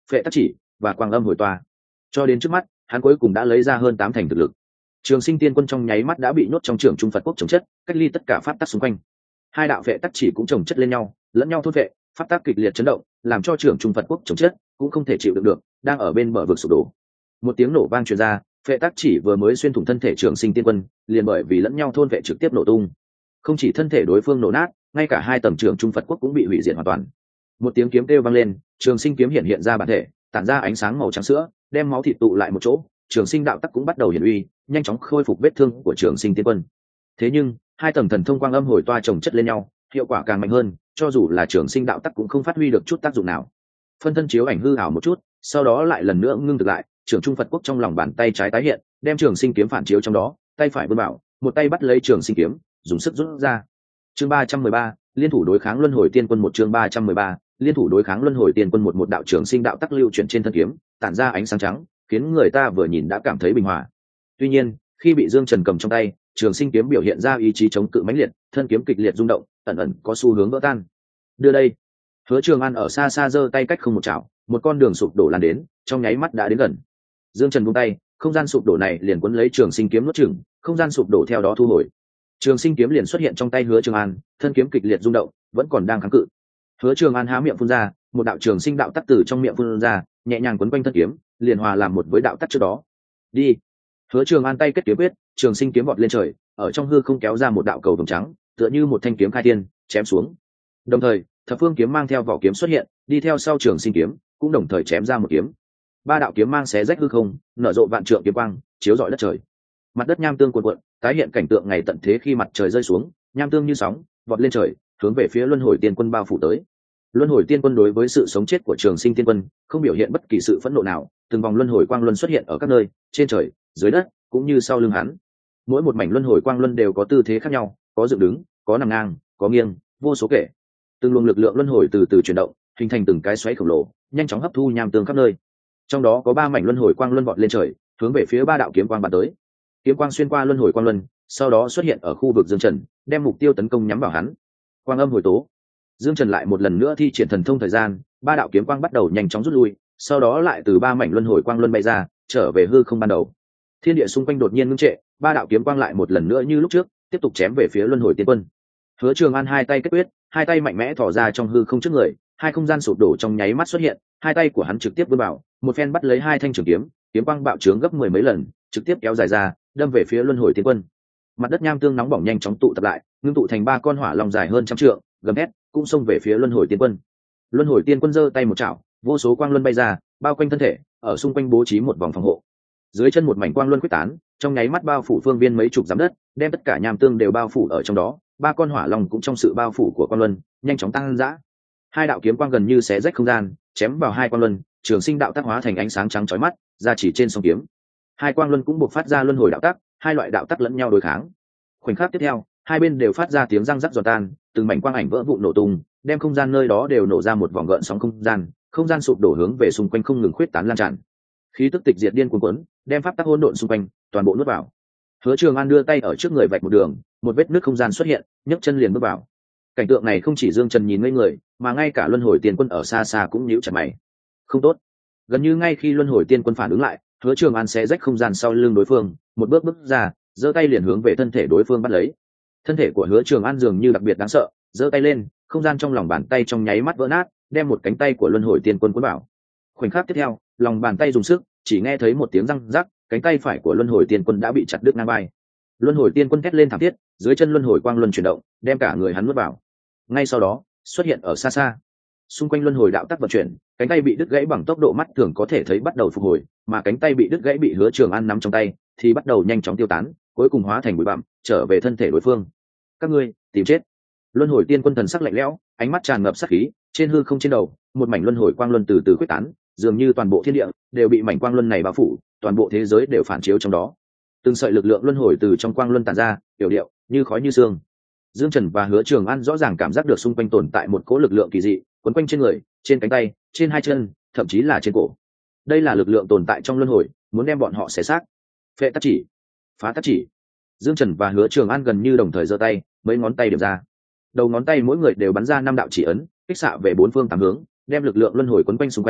phệ tắc chỉ và quang âm hồi toa. Cho đến trước mắt hắn cuối cùng đã lấy ra hơn tám thành thực lực. Trường Sinh Tiên Quân trong nháy mắt đã bị nhốt trong trường trung Phật quốc chống chất, cách ly tất cả pháp tắc xung quanh. Hai đạo phệ tắc chỉ cũng chồng chất lên nhau, lẫn nhau thôn vệ, pháp tắc kịch liệt chấn động, làm cho trường trung Phật quốc chống chất cũng không thể chịu đựng được, đang ở bên bờ vực sụp đổ. Một tiếng nổ vang truyền ra, phệ tắc chỉ vừa mới xuyên thủng thân thể Trường Sinh Tiên Quân, liền bởi vì lẫn nhau thôn vệ trực tiếp nổ tung. Không chỉ thân thể đối phương nổ nát, ngay cả hai tầng trường trung Phật quốc cũng bị hủy diệt hoàn toàn. Một tiếng kiếm kêu vang lên, Trường Sinh kiếm hiện hiện ra bản thể, tản ra ánh sáng màu trắng sữa, đem máu thịt tụ lại một chỗ. Trường Sinh đạo tắc cũng bắt đầu hiển uy, nhanh chóng khôi phục vết thương của Trường Sinh Tiên Quân. Thế nhưng hai tầng thần thông quang âm hồi toa chồng chất lên nhau, hiệu quả càng mạnh hơn, cho dù là Trường Sinh đạo tắc cũng không phát huy được chút tác dụng nào. Phân thân chiếu ảnh hư ảo một chút, sau đó lại lần nữa ngưng thực lại, Trường Trung Phật quốc trong lòng bàn tay trái tái hiện, đem Trường Sinh kiếm phản chiếu trong đó, tay phải vươn bảo, một tay bắt lấy Trường Sinh kiếm, dùng sức rút ra. Chương ba trăm mười ba, liên thủ đối kháng Luân Hồi Tiên Quân một chương ba trăm mười ba, liên thủ đối kháng Luân Hồi Tiên Quân một một đạo Trường Sinh đạo tắc lưu chuyển trên thân kiếm, tản ra ánh sáng trắng, khiến người ta vừa nhìn đã cảm thấy bình hòa. Tuy nhiên, khi bị Dương Trần cầm trong tay, Trường Sinh kiếm biểu hiện ra ý chí chống cự mãnh liệt, thân kiếm kịch liệt rung động, ẩn ẩn có xu hướng vỡ tan. Đưa đây. Hứa Trường An ở xa xa giơ tay cách không một chảo, một con đường sụp đổ lan đến, trong nháy mắt đã đến gần. Dương Trần buông tay, không gian sụp đổ này liền cuốn lấy Trường Sinh kiếm nuốt chửng, không gian sụp đổ theo đó thu hồi. Trường Sinh kiếm liền xuất hiện trong tay Hứa Trường An, thân kiếm kịch liệt rung động, vẫn còn đang kháng cự. Hứa Trường An há miệng phun ra, một đạo Trường Sinh đạo tắc từ trong miệng phun ra, nhẹ nhàng quấn quanh thân kiếm, liền hòa làm một với đạo tắc trước đó. Đi. Hứa Trường An tay kết kiếm quyết, Trường Sinh kiếm vọt lên trời, ở trong hư không kéo ra một đạo cầu vồng trắng, tựa như một thanh kiếm khai thiên, chém xuống. Đồng thời, Thập Phương kiếm mang theo vỏ kiếm xuất hiện, đi theo sau Trường Sinh kiếm, cũng đồng thời chém ra một kiếm. Ba đạo kiếm mang xé rách hư không, nở rộ vạn trượng kiếm quang, chiếu rọi đất trời. Mặt đất nham tương cuộn cuộn, tái hiện cảnh tượng ngày tận thế khi mặt trời rơi xuống, nham tương như sóng, vọt lên trời, hướng về phía Luân Hồi Tiên Quân bao phủ tới. Luân Hồi Tiên Quân đối với sự sống chết của Trường Sinh Tiên Quân không biểu hiện bất kỳ sự phẫn nộ nào, từng vòng luân hồi quang luân xuất hiện ở các nơi, trên trời, dưới đất, cũng như sau lưng hắn. Mỗi một mảnh luân hồi quang luân đều có tư thế khác nhau, có dựng đứng, có nằm ngang, có nghiêng, vô số kể. Từng luồng lực lượng luân hồi từ từ chuyển động, hình thành từng cái xoáy khổng lồ, nhanh chóng hấp thu nham tương khắp nơi. Trong đó có ba mảnh luân hồi quang luân vọt lên trời, hướng về phía ba đạo kiếm quang bắn tới. Kiếm quang xuyên qua luân hồi quang luân, sau đó xuất hiện ở khu vực Dương Trần, đem mục tiêu tấn công nhắm vào hắn. Quang âm hồi tố. Dương Trần lại một lần nữa thi triển thần thông thời gian, ba đạo kiếm quang bắt đầu nhanh chóng rút lui, sau đó lại từ ba mảnh luân hồi quang luân bay ra, trở về hư không ban đầu. Thiên địa xung quanh đột nhiên ngưng trệ, ba đạo kiếm quang lại một lần nữa như lúc trước, tiếp tục chém về phía Luân Hồi Tiên Quân. Hứa Trường An hai tay kết quyết, hai tay mạnh mẽ thò ra trong hư không trước người, hai không gian sụp đổ trong nháy mắt xuất hiện, hai tay của hắn trực tiếp vươn vào, một phen bắt lấy hai thanh trường kiếm, kiếm quang bạo trướng gấp mười mấy lần, trực tiếp kéo dài ra, đâm về phía Luân Hồi Tiên Quân. Mặt đất nham tương nóng bỏng nhanh chóng tụ tập lại, ngưng tụ thành ba con hỏa long dài hơn trăm trượng, gầm thét, cũng xông về phía Luân Hồi Tiên Quân. Luân Hồi Tiên Quân giơ tay một chảo, vô số quang luân bay ra, bao quanh thân thể, ở xung quanh bố trí một vòng phòng hộ. Dưới chân một mảnh quang luân quyết tán, trong nháy mắt bao phủ phương viên mấy chục dặm đất, đem tất cả nham tương đều bao phủ ở trong đó, ba con hỏa long cũng trong sự bao phủ của quang luân, nhanh chóng tăng dã. Hai đạo kiếm quang gần như xé rách không gian, chém vào hai quang luân, Trường Sinh đạo tác hóa thành ánh sáng trắng chói mắt, ra chỉ trên song kiếm. Hai quang luân cũng buộc phát ra luân hồi đạo tác, hai loại đạo tác lẫn nhau đối kháng. Khoảnh khắc tiếp theo, hai bên đều phát ra tiếng răng rắc giòn tan, từng mảnh quang ảnh vỡ vụn nổ tung, đem không gian nơi đó đều nổ ra một vòng gợn sóng không gian, không gian sụp đổ hướng về xung quanh không ngừng khuyết tán lan tràn. Khí tức tịch diệt điên cuồng cuốn, đem pháp tắc hỗn độn xung quanh toàn bộ nuốt vào. Hứa Trường An đưa tay ở trước người vạch một đường, một vết nứt không gian xuất hiện, nhấc chân liền bước vào. Cảnh tượng này không chỉ Dương Trần nhìn ngây người, mà ngay cả Luân Hồi Tiên Quân ở xa xa cũng nhíu chặt mày. Không tốt. Gần như ngay khi Luân Hồi Tiên Quân phản ứng lại, Hứa Trường An sẽ rách không gian sau lưng đối phương, một bước bước ra, giơ tay liền hướng về thân thể đối phương bắt lấy. Thân thể của Hứa Trường An dường như đặc biệt đáng sợ, giơ tay lên, không gian trong lòng bàn tay trong nháy mắt vỡ nát, đem một cánh tay của Luân Hồi Tiên Quân cuốn vào. Khoảnh khắc tiếp theo, lòng bàn tay dùng sức, chỉ nghe thấy một tiếng răng rắc, cánh tay phải của Luân Hồi Tiên Quân đã bị chặt đứt ngang vai. Luân Hồi Tiên Quân thét lên thảm thiết, dưới chân luân hồi quang luân chuyển động, đem cả người hắn nuốt vào. Ngay sau đó, xuất hiện ở xa xa. Xung quanh luân hồi đạo tắc vận chuyển, cánh tay bị đứt gãy bằng tốc độ mắt thường có thể thấy bắt đầu phục hồi, mà cánh tay bị đứt gãy bị Hứa Trường An nắm trong tay, thì bắt đầu nhanh chóng tiêu tán, cuối cùng hóa thành bụi bặm, trở về thân thể đối phương. Các ngươi, tìm chết. Luân Hồi Tiên Quân thần sắc lạnh lẽo, ánh mắt tràn ngập sát khí, trên hư không trên đầu, một mảnh luân hồi quang luân từ từ quyết tán, dường như toàn bộ thiên địa đều bị mảnh quang luân này bao phủ, toàn bộ thế giới đều phản chiếu trong đó. Từng sợi lực lượng luân hồi từ trong quang luân tản ra, tiểu điệu như khói như sương. Dương Trần và Hứa Trường An rõ ràng cảm giác được xung quanh tồn tại một cỗ lực lượng kỳ dị, quấn quanh trên người, trên cánh tay, trên hai chân, thậm chí là trên cổ. Đây là lực lượng tồn tại trong luân hồi, muốn đem bọn họ xé xác. Phệ tắc chỉ, phá tắc chỉ. Dương Trần và Hứa Trường An gần như đồng thời giơ tay, mấy ngón tay điểm ra. Đầu ngón tay mỗi người đều bắn ra năm đạo chỉ ấn, kích xạ về bốn phương tám hướng, đem lực lượng luân hồi quấn quanh xung quanh,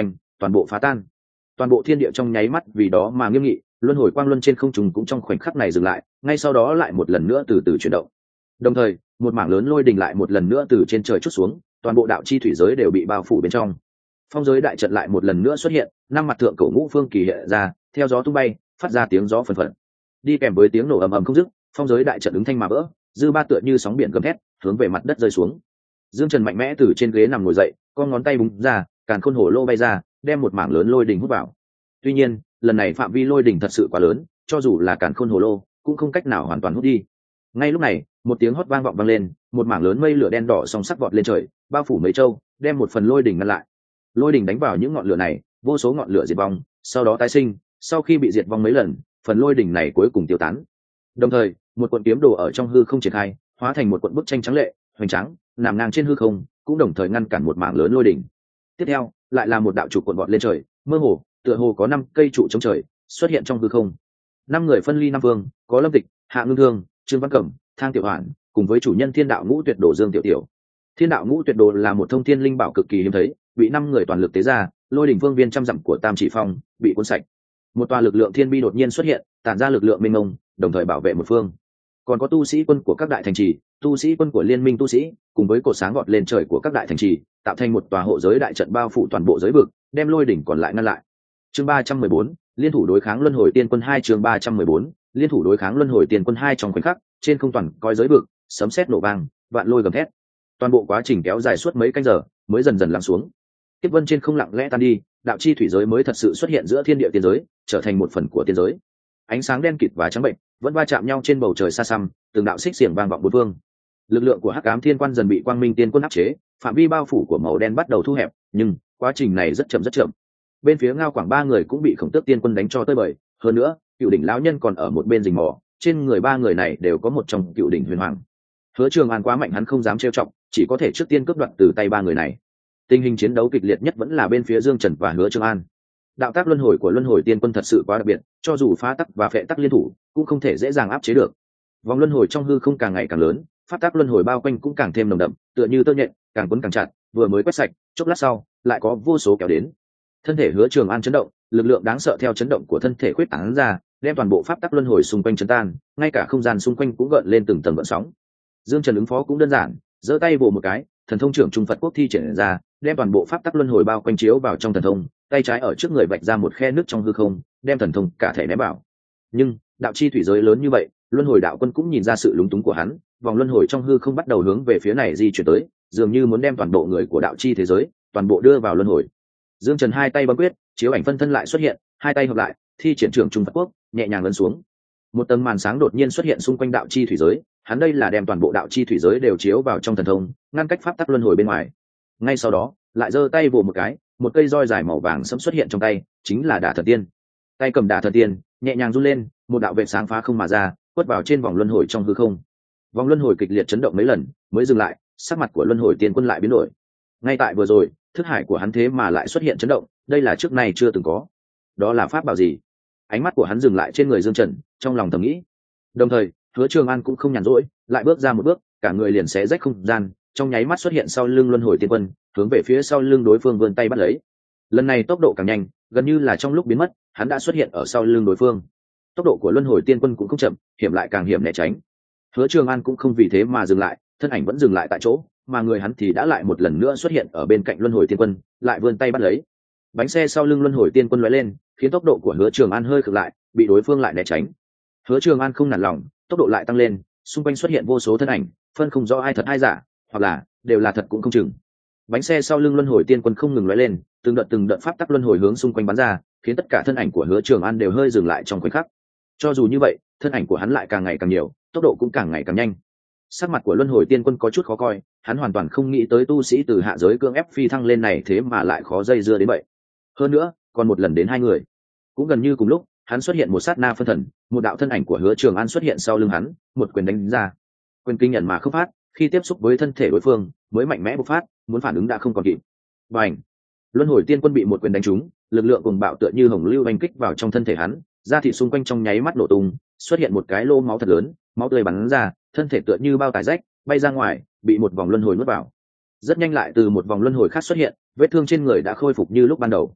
toàn bộ phá tan. Toàn bộ thiên địa trong nháy mắt vì đó mà nghiêm nghị, luân hồi quang luân trên không trung cũng trong khoảnh khắc này dừng lại, ngay sau đó lại một lần nữa từ từ chuyển động. Đồng thời, một mảng lớn lôi đình lại một lần nữa từ trên trời trút xuống, toàn bộ đạo chi thủy giới đều bị bao phủ bên trong. Phong giới đại trận lại một lần nữa xuất hiện, năm mặt thượng cổ ngũ phương kỳ hiện ra, theo gió tung bay, phát ra tiếng gió phần phật. Đi kèm với tiếng nổ ầm ầm không dứt, phong giới đại trận ứng thanh mà vỡ, dư ba tựa như sóng biển gầm thét, hướng về mặt đất rơi xuống. Dương Trần mạnh mẽ từ trên ghế nằm ngồi dậy, con ngón tay búng ra, càn khôn hổ lô bay ra, đem một mảng lớn lôi đình hút vào. Tuy nhiên, lần này phạm vi lôi đình thật sự quá lớn, cho dù là càn khôn hồ lô cũng không cách nào hoàn toàn hút đi. Ngay lúc này, một tiếng hót vang vọng vang lên, một mảng lớn mây lửa đen đỏ song sắc vọt lên trời, bao phủ mấy châu, đem một phần lôi đình ngăn lại. Lôi đình đánh vào những ngọn lửa này, vô số ngọn lửa diệt vong, sau đó tái sinh, sau khi bị diệt vong mấy lần, phần lôi đình này cuối cùng tiêu tán. Đồng thời, một cuộn kiếm đồ ở trong hư không triển khai, hóa thành một cuộn bức tranh trắng lệ, hoành tráng, nằm ngang trên hư không, cũng đồng thời ngăn cản một mảng lớn lôi đỉnh. Tiếp theo, lại là một đạo trụ cuộn vọt lên trời, mơ hồ, tựa hồ có năm cây trụ chống trời xuất hiện trong hư không. Năm người phân ly năm phương, có Lâm Tịch, Hạ Ngưng Thương, Trương Văn Cẩm, Thang Tiểu Hoản, cùng với chủ nhân Thiên Đạo Ngũ Tuyệt Đồ Dương Tiểu Tiểu. Thiên Đạo Ngũ Tuyệt Đồ là một thông thiên linh bảo cực kỳ hiếm thấy, bị năm người toàn lực tế ra, lôi đỉnh phương viên trăm dặm của Tam Chỉ Phong bị cuốn sạch. Một tòa lực lượng thiên bi đột nhiên xuất hiện, tản ra lực lượng mênh mông, đồng thời bảo vệ một phương. Còn có tu sĩ quân của các đại thành trì, tu sĩ quân của liên minh tu sĩ, cùng với cột sáng vọt lên trời của các đại thành trì, tạo thành một tòa hộ giới đại trận bao phủ toàn bộ giới vực, đem lôi đỉnh còn lại ngăn lại. Chương ba trăm mười bốn, liên thủ đối kháng luân hồi tiên quân hai. Chương ba trăm mười bốn, liên thủ đối kháng luân hồi tiên quân hai. Trong khoảnh khắc, trên không toàn coi giới vực, sấm sét nổ vang, vạn lôi gầm thét. Toàn bộ quá trình kéo dài suốt mấy canh giờ, mới dần dần lắng xuống. Kiếp vân trên không lặng lẽ tan đi, đạo chi thủy giới mới thật sự xuất hiện giữa thiên địa tiên giới, trở thành một phần của tiên giới. Ánh sáng đen kịt và trắng bệnh vẫn va chạm nhau trên bầu trời xa xăm, từng đạo xích xiềng vang vọng bốn phương. Lực lượng của Hắc Ám Thiên Quan dần bị Quang Minh Tiên Quân áp chế, phạm vi bao phủ của màu đen bắt đầu thu hẹp, nhưng quá trình này rất chậm rất chậm. Bên phía Ngao Quảng ba người cũng bị Khổng Tước Tiên Quân đánh cho tơi bời, hơn nữa, Cựu Đỉnh lão nhân còn ở một bên rình mò, trên người ba người này đều có một trong Cựu Đỉnh Huyền Hoàng. Hứa Trường An quá mạnh hắn không dám trêu chọc, chỉ có thể trước tiên cướp đoạt từ tay ba người này. Tình hình chiến đấu kịch liệt nhất vẫn là bên phía Dương Trần và Hứa Trường An. Đạo tác luân hồi của Luân Hồi Tiên Quân thật sự quá đặc biệt, cho dù phá tắc và phệ tắc liên thủ, cũng không thể dễ dàng áp chế được. Vòng luân hồi trong hư không càng ngày càng lớn, pháp tắc luân hồi bao quanh cũng càng thêm nồng đậm, tựa như tơ nhện, càng quấn càng chặt, vừa mới quét sạch, chốc lát sau, lại có vô số kéo đến. Thân thể Hứa Trường An chấn động, lực lượng đáng sợ theo chấn động của thân thể khuyết tán ra, đem toàn bộ pháp tắc luân hồi xung quanh chấn tan, ngay cả không gian xung quanh cũng gợn lên từng tầng gợn sóng. Dương Trần ứng phó cũng đơn giản, giơ tay vồ một cái, thần thông trưởng trung Phật quốc thi triển ra, đem toàn bộ pháp tắc luân hồi bao quanh chiếu vào trong thần thông, tay trái ở trước người vạch ra một khe nước trong hư không, đem thần thông cả thể ném vào. Nhưng đạo chi thủy giới lớn như vậy, luân hồi đạo quân cũng nhìn ra sự lúng túng của hắn, vòng luân hồi trong hư không bắt đầu hướng về phía này di chuyển tới, dường như muốn đem toàn bộ người của đạo chi thế giới toàn bộ đưa vào luân hồi. Dương Trần hai tay bấm quyết, chiếu ảnh phân thân lại xuất hiện, hai tay hợp lại, thi triển trưởng trung Phật quốc, nhẹ nhàng ấn xuống. Một tầng màn sáng đột nhiên xuất hiện xung quanh đạo chi thủy giới, hắn đây là đem toàn bộ đạo chi thủy giới đều chiếu vào trong thần thông, ngăn cách pháp tắc luân hồi bên ngoài. Ngay sau đó, lại giơ tay vồ một cái, một cây roi dài màu vàng sẫm xuất hiện trong tay, chính là Đả Thần Tiên. Tay cầm Đả Thần Tiên, nhẹ nhàng run lên, một đạo vệt sáng phá không mà ra, quất vào trên vòng luân hồi trong hư không. Vòng luân hồi kịch liệt chấn động mấy lần, mới dừng lại, sắc mặt của luân hồi tiên quân lại biến đổi. Ngay tại vừa rồi, thức hải của hắn thế mà lại xuất hiện chấn động, đây là trước nay chưa từng có. Đó là pháp bảo gì? Ánh mắt của hắn dừng lại trên người Dương Trần, trong lòng thầm nghĩ. Đồng thời, Hứa Trường An cũng không nhàn rỗi, lại bước ra một bước, cả người liền xé rách không gian, trong nháy mắt xuất hiện sau lưng luân hồi tiên quân, hướng về phía sau lưng đối phương vươn tay bắt lấy. Lần này tốc độ càng nhanh, gần như là trong lúc biến mất, hắn đã xuất hiện ở sau lưng đối phương. Tốc độ của luân hồi tiên quân cũng không chậm, hiểm lại càng hiểm né tránh. Hứa Trường An cũng không vì thế mà dừng lại, thân ảnh vẫn dừng lại tại chỗ, mà người hắn thì đã lại một lần nữa xuất hiện ở bên cạnh luân hồi tiên quân, lại vươn tay bắt lấy. Bánh xe sau lưng luân hồi tiên quân lóe lên, khiến tốc độ của Hứa Trường An hơi khựng lại, bị đối phương lại né tránh. Hứa Trường An không nản lòng, tốc độ lại tăng lên, xung quanh xuất hiện vô số thân ảnh, phân không rõ ai thật ai giả, hoặc là đều là thật cũng không chừng. Bánh xe sau lưng luân hồi tiên quân không ngừng lóe lên, từng đợt từng đợt pháp tắc luân hồi hướng xung quanh bắn ra, khiến tất cả thân ảnh của Hứa Trường An đều hơi dừng lại trong khoảnh khắc. Cho dù như vậy, thân ảnh của hắn lại càng ngày càng nhiều, tốc độ cũng càng ngày càng nhanh. Sắc mặt của luân hồi tiên quân có chút khó coi, hắn hoàn toàn không nghĩ tới tu sĩ từ hạ giới cưỡng ép phi thăng lên này thế mà lại khó dây dưa đến vậy. Hơn nữa, còn một lần đến hai người. Cũng gần như cùng lúc, hắn xuất hiện một sát na phân thần, một đạo thân ảnh của Hứa Trường An xuất hiện sau lưng hắn, một quyền đánh ra. Quyền kinh nhận mà không phát, khi tiếp xúc với thân thể đối phương, mới mạnh mẽ bộc phát, muốn phản ứng đã không còn kịp. Bành! Luân hồi tiên quân bị một quyền đánh trúng, lực lượng cuồng bạo tựa như hồng lưu đánh kích vào trong thân thể hắn, da thịt xung quanh trong nháy mắt nổ tung, xuất hiện một cái lỗ máu thật lớn, máu tươi bắn ra, thân thể tựa như bao tải rách, bay ra ngoài, bị một vòng luân hồi nuốt vào. Rất nhanh lại từ một vòng luân hồi khác xuất hiện, vết thương trên người đã khôi phục như lúc ban đầu.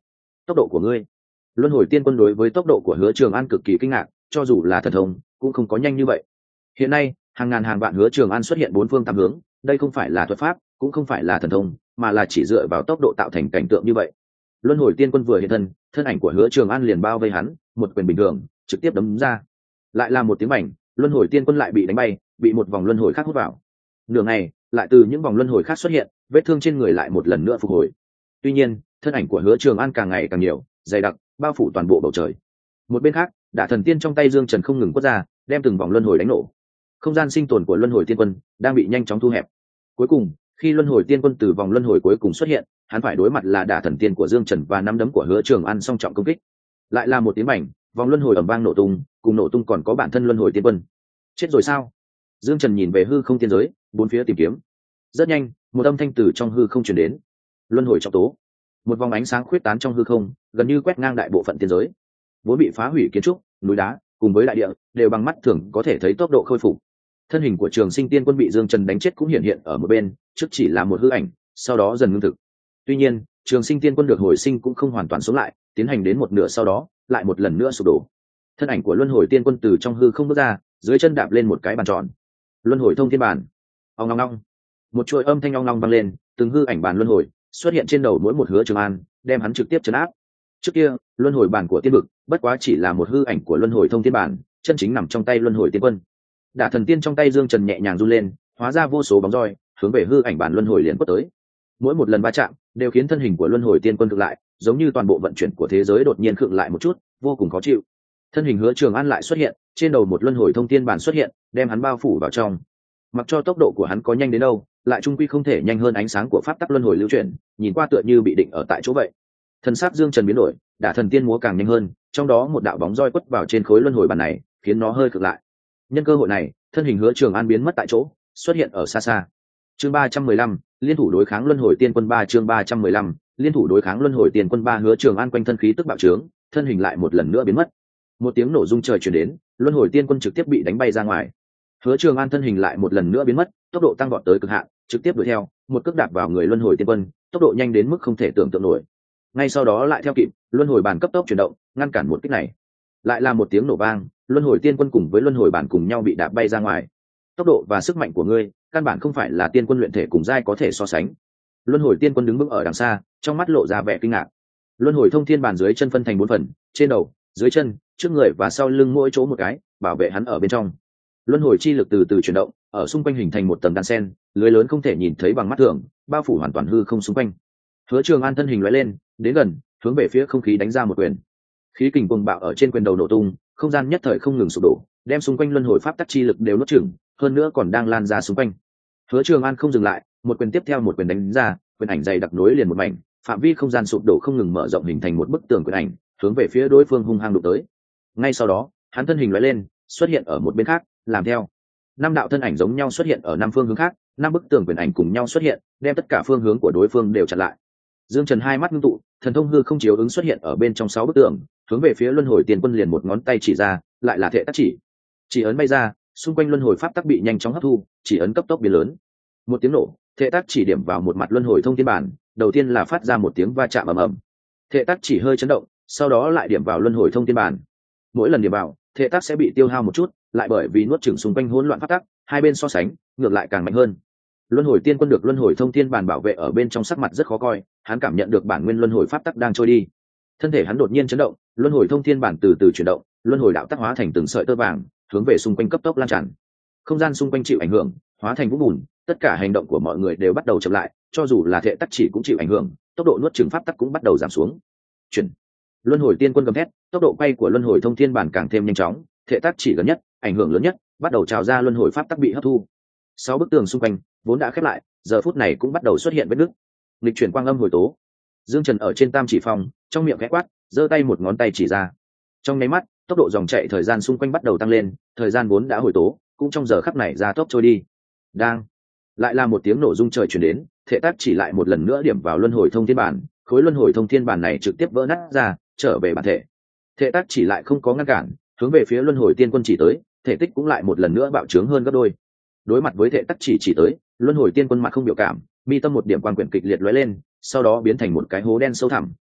tốc độ của ngươi. Luân hồi tiên quân đối với tốc độ của Hứa Trường An cực kỳ kinh ngạc, cho dù là thần thông cũng không có nhanh như vậy. Hiện nay hàng ngàn hàng vạn Hứa Trường An xuất hiện bốn phương tám hướng, đây không phải là thuật pháp, cũng không phải là thần thông, mà là chỉ dựa vào tốc độ tạo thành cảnh tượng như vậy. Luân hồi tiên quân vừa hiện thân, thân ảnh của Hứa Trường An liền bao vây hắn, một quyền bình thường trực tiếp đấm ra. Lại là một tiếng bành, luân hồi tiên quân lại bị đánh bay, bị một vòng luân hồi khác hút vào. Nửa ngày, lại từ những vòng luân hồi khác xuất hiện, vết thương trên người lại một lần nữa phục hồi. Tuy nhiên, thân ảnh của Hứa Trường An càng ngày càng nhiều, dày đặc, bao phủ toàn bộ bầu trời. Một bên khác, Đả Thần Tiên trong tay Dương Trần không ngừng quất ra, đem từng vòng luân hồi đánh nổ. Không gian sinh tồn của luân hồi tiên quân đang bị nhanh chóng thu hẹp. Cuối cùng, khi luân hồi tiên quân từ vòng luân hồi cuối cùng xuất hiện, hắn phải đối mặt là Đả Thần Tiên của Dương Trần và nắm đấm của Hứa Trường An song trọng công kích. Lại là một tiếng mảnh, vòng luân hồi ầm vang nổ tung, cùng nổ tung còn có bản thân luân hồi tiên quân. Chết rồi sao? Dương Trần nhìn về hư không tiên giới, bốn phía tìm kiếm. Rất nhanh, một âm thanh từ trong hư không truyền đến. Luân hồi trọng tố. Một vòng ánh sáng khuyết tán trong hư không, gần như quét ngang đại bộ phận tiên giới. Vốn bị phá hủy kiến trúc, núi đá, cùng với đại địa, đều bằng mắt thường có thể thấy tốc độ khôi phục. Thân hình của Trường Sinh tiên quân bị Dương Trần đánh chết cũng hiện hiện ở một bên, trước chỉ là một hư ảnh, sau đó dần ngưng thực. Tuy nhiên, Trường Sinh tiên quân được hồi sinh cũng không hoàn toàn sống lại, tiến hành đến một nửa sau đó, lại một lần nữa sụp đổ. Thân ảnh của Luân hồi tiên quân từ trong hư không bước ra, dưới chân đạp lên một cái bàn tròn. Luân hồi thông thiên bàn. Ong ong ong. Một chuỗi âm thanh ong ong vang lên, từng hư ảnh bàn luân hồi xuất hiện trên đầu mỗi một Hứa Trường An, đem hắn trực tiếp trấn áp. Trước kia, luân hồi bàn của tiên vực bất quá chỉ là một hư ảnh của luân hồi thông thiên bản, chân chính nằm trong tay luân hồi tiên quân. Đả Thần Tiên trong tay Dương Trần nhẹ nhàng run lên, hóa ra vô số bóng roi hướng về hư ảnh bản luân hồi liền quất tới. Mỗi một lần va chạm đều khiến thân hình của luân hồi tiên quân cực lại, giống như toàn bộ vận chuyển của thế giới đột nhiên khựng lại một chút, vô cùng khó chịu. Thân hình Hứa Trường An lại xuất hiện, trên đầu một luân hồi thông thiên bản xuất hiện, đem hắn bao phủ vào trong. Mặc cho tốc độ của hắn có nhanh đến đâu, lại trung quy không thể nhanh hơn ánh sáng của pháp tắc luân hồi lưu chuyển, nhìn qua tựa như bị định ở tại chỗ vậy. Thần sắc Dương Trần biến đổi, Đả Thần Tiên múa càng nhanh hơn, trong đó một đạo bóng roi quất vào trên khối luân hồi bàn này, khiến nó hơi cực lại. Nhân cơ hội này, thân hình Hứa Trường An biến mất tại chỗ, xuất hiện ở xa xa. Chương ba trăm mười lăm, liên thủ đối kháng luân hồi tiên quân ba chương ba trăm mười lăm, liên thủ đối kháng luân hồi tiên quân ba Hứa Trường An quanh thân khí tức bạo trướng, thân hình lại một lần nữa biến mất. Một tiếng nổ rung trời truyền đến, luân hồi tiên quân trực tiếp bị đánh bay ra ngoài. Hứa Trường An thân hình lại một lần nữa biến mất, tốc độ tăng vọt tới cực hạn, trực tiếp đuổi theo, một cước đạp vào người luân hồi tiên quân, tốc độ nhanh đến mức không thể tưởng tượng nổi. Ngay sau đó lại theo kịp, luân hồi bàn cấp tốc chuyển động, ngăn cản một kích này. Lại là một tiếng nổ vang, luân hồi tiên quân cùng với luân hồi bàn cùng nhau bị đạp bay ra ngoài. Tốc độ và sức mạnh của ngươi, căn bản không phải là tiên quân luyện thể cùng giai có thể so sánh. Luân hồi tiên quân đứng vững ở đằng xa, trong mắt lộ ra vẻ kinh ngạc. Luân hồi thông thiên bàn dưới chân phân thành bốn phần, trên đầu, dưới chân, trước người và sau lưng mỗi chỗ một cái, bảo vệ hắn ở bên trong. Luân hồi chi lực từ từ chuyển động, ở xung quanh hình thành một tầng đan sen, lưới lớn không thể nhìn thấy bằng mắt thường, bao phủ hoàn toàn hư không xung quanh. Hứa Trường An thân hình lóe lên, đến gần, hướng về phía không khí đánh ra một quyền. Khí kình cuồng bạo ở trên quyền đầu nổ tung, không gian nhất thời không ngừng sụp đổ, đem xung quanh luân hồi pháp tắc chi lực đều nuốt chửng, hơn nữa còn đang lan ra xung quanh. Hứa Trường An không dừng lại, một quyền tiếp theo một quyền đánh ra, quyền ảnh dày đặc nối liền một mảnh, phạm vi không gian sụp đổ không ngừng mở rộng hình thành một bức tường quyền ảnh, hướng về phía đối phương hung hăng đụng tới. Ngay sau đó, hắn thân hình lóe lên, xuất hiện ở một bên khác, làm theo. Năm đạo thân ảnh giống nhau xuất hiện ở năm phương hướng khác, năm bức tường quyền ảnh cùng nhau xuất hiện, đem tất cả phương hướng của đối phương đều chặn lại. Dương Trần hai mắt ngưng tụ, thần thông hư không chiếu ứng xuất hiện ở bên trong sáu bức tường, hướng về phía luân hồi tiền quân liền một ngón tay chỉ ra, lại là thệ tác chỉ. Chỉ ấn bay ra, xung quanh luân hồi pháp tắc bị nhanh chóng hấp thu, chỉ ấn cấp tốc biến lớn. Một tiếng nổ, thệ tác chỉ điểm vào một mặt luân hồi thông thiên bản, đầu tiên là phát ra một tiếng va chạm ầm ầm. Thệ tác chỉ hơi chấn động, sau đó lại điểm vào luân hồi thông thiên bản. Mỗi lần điểm vào, thệ tác sẽ bị tiêu hao một chút, lại bởi vì nuốt chửng xung quanh hỗn loạn pháp tắc, hai bên so sánh, ngược lại càng mạnh hơn. Luân hồi tiên quân được luân hồi thông thiên bản bảo vệ ở bên trong, sắc mặt rất khó coi, hắn cảm nhận được bản nguyên luân hồi pháp tắc đang trôi đi. Thân thể hắn đột nhiên chấn động, luân hồi thông thiên bản từ từ chuyển động, luân hồi đạo tắc hóa thành từng sợi tơ vàng, hướng về xung quanh cấp tốc lan tràn. Không gian xung quanh chịu ảnh hưởng, hóa thành vũng bùn, tất cả hành động của mọi người đều bắt đầu chậm lại, cho dù là thệ tắc chỉ cũng chịu ảnh hưởng, tốc độ nuốt chửng pháp tắc cũng bắt đầu giảm xuống. Chuyển. Luân hồi tiên quân gầm thét, tốc độ quay của luân hồi thông thiên bản càng thêm nhanh chóng, thệ tắc chỉ gần nhất, ảnh hưởng lớn nhất, bắt đầu trào ra luân hồi pháp tắc bị hấp thu. Sáu bức tường xung quanh vốn đã khép lại, giờ phút này cũng bắt đầu xuất hiện vết nứt. Lịch chuyển quang âm hồi tố. Dương Trần ở trên tam chỉ phòng, trong miệng khẽ quát, giơ tay một ngón tay chỉ ra. Trong nháy mắt, tốc độ dòng chảy thời gian xung quanh bắt đầu tăng lên, thời gian vốn đã hồi tố, cũng trong giờ khắc này ra tốc trôi đi. Đang, lại là một tiếng nổ rung trời truyền đến, thệ tác chỉ lại một lần nữa điểm vào luân hồi thông thiên bản, khối luân hồi thông thiên bản này trực tiếp vỡ nát ra, trở về bản thể. Thệ tác chỉ lại không có ngăn cản, hướng về phía luân hồi tiên quân chỉ tới, thể tích cũng lại một lần nữa bạo trướng hơn gấp đôi. Đối mặt với thệ tác chỉ chỉ tới, luân hồi tiên quân mặt không biểu cảm, mi tâm một điểm quang quyển kịch liệt lóe lên, sau đó biến thành một cái hố đen sâu thẳm,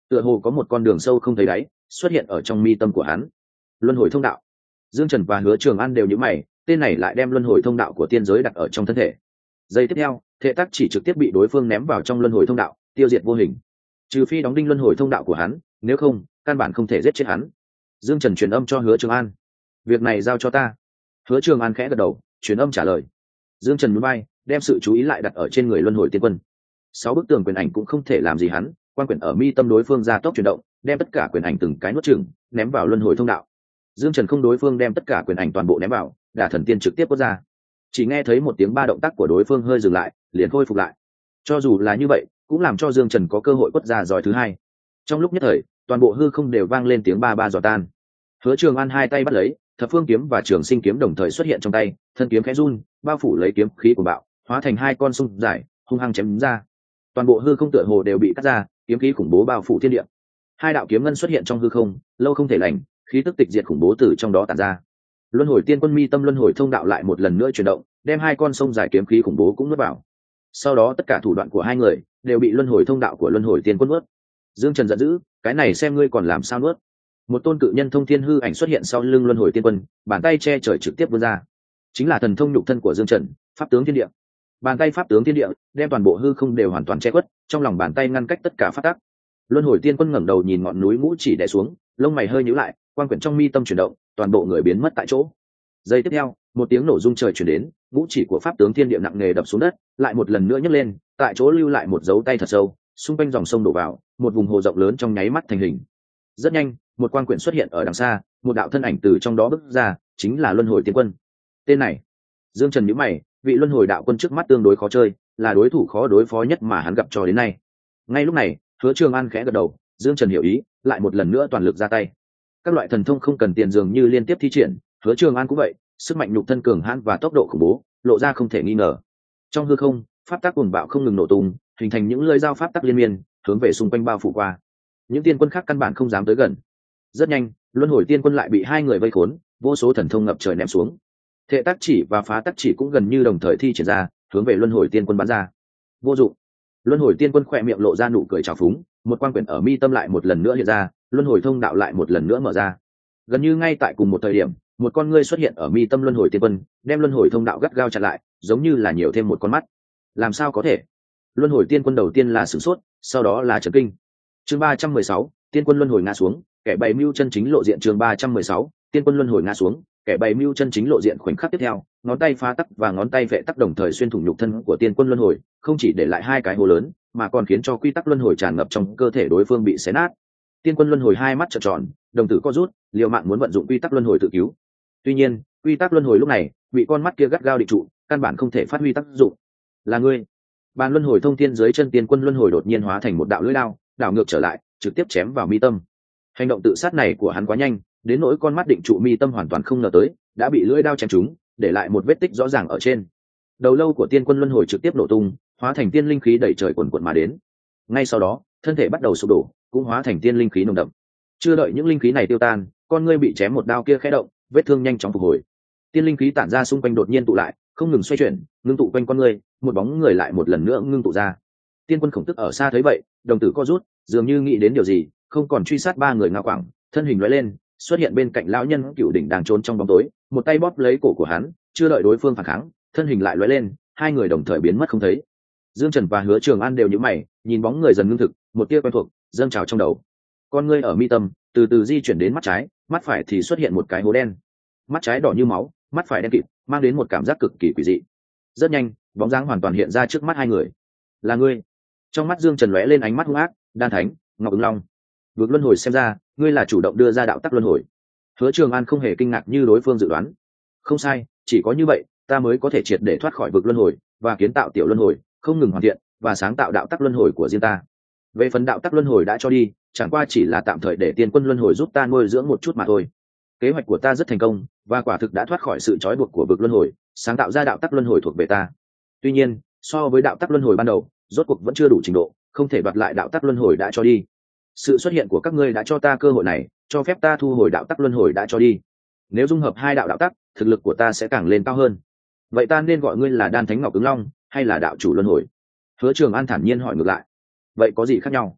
tựa hồ có một con đường sâu không thấy đáy xuất hiện ở trong mi tâm của hắn. Luân hồi thông đạo. Dương Trần và Hứa Trường An đều nhíu mày, tên này lại đem luân hồi thông đạo của tiên giới đặt ở trong thân thể. Giây tiếp theo, thể tác chỉ trực tiếp bị đối phương ném vào trong luân hồi thông đạo, tiêu diệt vô hình. Trừ phi đóng đinh luân hồi thông đạo của hắn, nếu không, căn bản không thể giết chết hắn. Dương Trần truyền âm cho Hứa Trường An, việc này giao cho ta. Hứa Trường An khẽ gật đầu, truyền âm trả lời. Dương Trần nhún vai, đem sự chú ý lại đặt ở trên người luân hồi tiên quân. Sáu bức tường quyền ảnh cũng không thể làm gì hắn, quan quyền ở mi tâm đối phương gia tốc chuyển động, đem tất cả quyền ảnh từng cái nuốt chửng, ném vào luân hồi thông đạo. Dương Trần không đối phương đem tất cả quyền ảnh toàn bộ ném vào, Đả Thần Tiên trực tiếp quất ra. Chỉ nghe thấy một tiếng ba động tác của đối phương hơi dừng lại, liền khôi phục lại. Cho dù là như vậy, cũng làm cho Dương Trần có cơ hội quất ra giỏi thứ hai. Trong lúc nhất thời, toàn bộ hư không đều vang lên tiếng ba ba giò tan. Hứa Trường An hai tay bắt lấy, Thập Phương kiếm và Trường Sinh kiếm đồng thời xuất hiện trong tay, thân kiếm khẽ run, bao phủ lấy kiếm khí của bạo, hóa thành hai con sung dài, hung hăng chém ra. Toàn bộ hư không tựa hồ đều bị cắt ra, kiếm khí khủng bố bao phủ thiên địa. Hai đạo kiếm ngân xuất hiện trong hư không, lâu không thể lành, khí tức tịch diệt khủng bố từ trong đó tản ra. Luân hồi tiên quân mi tâm luân hồi thông đạo lại một lần nữa chuyển động, đem hai con sông dài kiếm khí khủng bố cũng nuốt vào. Sau đó tất cả thủ đoạn của hai người đều bị luân hồi thông đạo của luân hồi tiên quân nuốt. Dương Trần giận dữ, cái này xem ngươi còn làm sao nuốt. Một tôn cự nhân thông thiên hư ảnh xuất hiện sau lưng luân hồi tiên quân, bàn tay che trời trực tiếp vươn ra, chính là thần thông nhục thân của Dương Trần, pháp tướng thiên địa. Bàn tay pháp tướng thiên địa đem toàn bộ hư không đều hoàn toàn che khuất, trong lòng bàn tay ngăn cách tất cả pháp tắc. Luân hồi tiên quân ngẩng đầu nhìn ngọn núi ngũ chỉ đè xuống, lông mày hơi nhíu lại, quan quyển trong mi tâm chuyển động, toàn bộ người biến mất tại chỗ. Giây tiếp theo, một tiếng nổ rung trời truyền đến, ngũ chỉ của pháp tướng thiên địa nặng nề đập xuống đất, lại một lần nữa nhấc lên, tại chỗ lưu lại một dấu tay thật sâu, xung quanh dòng sông đổ vào, một vùng hồ rộng lớn trong nháy mắt thành hình. Rất nhanh, một quan quyển xuất hiện ở đằng xa, một đạo thân ảnh từ trong đó bước ra, chính là luân hồi tiên quân. Tên này, Dương Trần nhíu mày, vị luân hồi đạo quân trước mắt tương đối khó chơi, là đối thủ khó đối phó nhất mà hắn gặp cho đến nay. Ngay lúc này, Hứa Trường An khẽ gật đầu, Dương Trần hiểu ý, lại một lần nữa toàn lực ra tay. Các loại thần thông không cần tiền dường như liên tiếp thi triển, Hứa Trường An cũng vậy, sức mạnh nhục thân cường hãn và tốc độ khủng bố, lộ ra không thể nghi ngờ. Trong hư không, pháp tắc cuồng bạo không ngừng nổ tung, hình thành những lưỡi dao pháp tắc liên miên, hướng về xung quanh bao phủ qua. Những tiên quân khác căn bản không dám tới gần. Rất nhanh, luân hồi tiên quân lại bị hai người vây khốn, vô số thần thông ngập trời ném xuống. Thệ tác chỉ và phá tác chỉ cũng gần như đồng thời thi triển ra, hướng về luân hồi tiên quân bắn ra. Vô dụng. Luân hồi tiên quân khỏe miệng lộ ra nụ cười trào phúng, một quan quyển ở mi tâm lại một lần nữa hiện ra, luân hồi thông đạo lại một lần nữa mở ra. Gần như ngay tại cùng một thời điểm, một con ngươi xuất hiện ở mi tâm luân hồi tiên quân, đem luân hồi thông đạo gắt gao chặn lại, giống như là nhiều thêm một con mắt. Làm sao có thể? Luân hồi tiên quân đầu tiên là sửng sốt, sau đó là chấn kinh. Chương ba trăm mười sáu, tiên quân luân hồi ngã xuống, kẻ bày mưu chân chính lộ diện. Chương ba trăm mười sáu, tiên quân luân hồi ngã xuống, kẻ bày mưu chân chính lộ diện. Khoảnh khắc tiếp theo, ngón tay phá tắc và ngón tay vệ tắc đồng thời xuyên thủng nhục thân của tiên quân luân hồi, không chỉ để lại hai cái hố lớn, mà còn khiến cho quy tắc luân hồi tràn ngập trong cơ thể đối phương bị xé nát. Tiên quân luân hồi hai mắt trợn tròn, đồng tử co rút, liều mạng muốn vận dụng quy tắc luân hồi tự cứu. Tuy nhiên, quy tắc luân hồi lúc này bị con mắt kia gắt gao định trụ, căn bản không thể phát huy tác dụng. Là ngươi. Bàn luân hồi thông thiên dưới chân tiên quân luân hồi đột nhiên hóa thành một đạo lưỡi đao, đảo ngược trở lại, trực tiếp chém vào mi tâm. Hành động tự sát này của hắn quá nhanh, đến nỗi con mắt định trụ mi tâm hoàn toàn không ngờ tới, đã bị lưỡi đao chém trúng, để lại một vết tích rõ ràng ở trên. Đầu lâu của tiên quân luân hồi trực tiếp nổ tung, hóa thành tiên linh khí đẩy trời quần quần mà đến. Ngay sau đó, thân thể bắt đầu sụp đổ, cũng hóa thành tiên linh khí nồng đậm. Chưa đợi những linh khí này tiêu tan, con ngươi bị chém một đao kia khẽ động, vết thương nhanh chóng phục hồi. Tiên linh khí tản ra xung quanh đột nhiên tụ lại, không ngừng xoay chuyển, ngưng tụ quanh con ngươi, một bóng người lại một lần nữa ngưng tụ ra. Tiên quân khổng tức ở xa thấy vậy, đồng tử co rút, dường như nghĩ đến điều gì, không còn truy sát ba người ngao quảng, thân hình lóe lên, xuất hiện bên cạnh lão nhân cựu đỉnh đang trốn trong bóng tối, một tay bóp lấy cổ của hắn, chưa đợi đối phương phản kháng, thân hình lại lóe lên, hai người đồng thời biến mất không thấy. Dương Trần và Hứa Trường An đều nhíu mày, nhìn bóng người dần ngưng thực, một tia quen thuộc dâng trào trong đầu. Con ngươi ở mi tâm từ từ di chuyển đến mắt trái, mắt phải thì xuất hiện một cái hố đen. Mắt trái đỏ như máu, mắt phải đen kịt, mang đến một cảm giác cực kỳ quỷ dị. Rất nhanh, bóng dáng hoàn toàn hiện ra trước mắt hai người. Là ngươi. Trong mắt Dương Trần lóe lên ánh mắt hung ác, Đan Thánh, Ngọc Ứng Long. Vượt luân hồi xem ra, ngươi là chủ động đưa ra đạo tắc luân hồi. Hứa Trường An không hề kinh ngạc như đối phương dự đoán. Không sai, chỉ có như vậy, ta mới có thể triệt để thoát khỏi vực luân hồi và kiến tạo tiểu luân hồi, không ngừng hoàn thiện và sáng tạo đạo tắc luân hồi của riêng ta. Về phần đạo tắc luân hồi đã cho đi, chẳng qua chỉ là tạm thời để tiên quân luân hồi giúp ta nuôi dưỡng một chút mà thôi. Kế hoạch của ta rất thành công, và quả thực đã thoát khỏi sự trói buộc của vực luân hồi, sáng tạo ra đạo tắc luân hồi thuộc về ta. Tuy nhiên, so với đạo tắc luân hồi ban đầu, rốt cuộc vẫn chưa đủ trình độ, không thể đoạt lại đạo tắc luân hồi đã cho đi. Sự xuất hiện của các ngươi đã cho ta cơ hội này, cho phép ta thu hồi đạo tắc luân hồi đã cho đi. Nếu dung hợp hai đạo đạo tắc, thực lực của ta sẽ càng lên cao hơn. Vậy ta nên gọi ngươi là Đan Thánh Ngọc Ứng Long, hay là đạo chủ luân hồi? Hứa Trường An thản nhiên hỏi ngược lại. Vậy có gì khác nhau?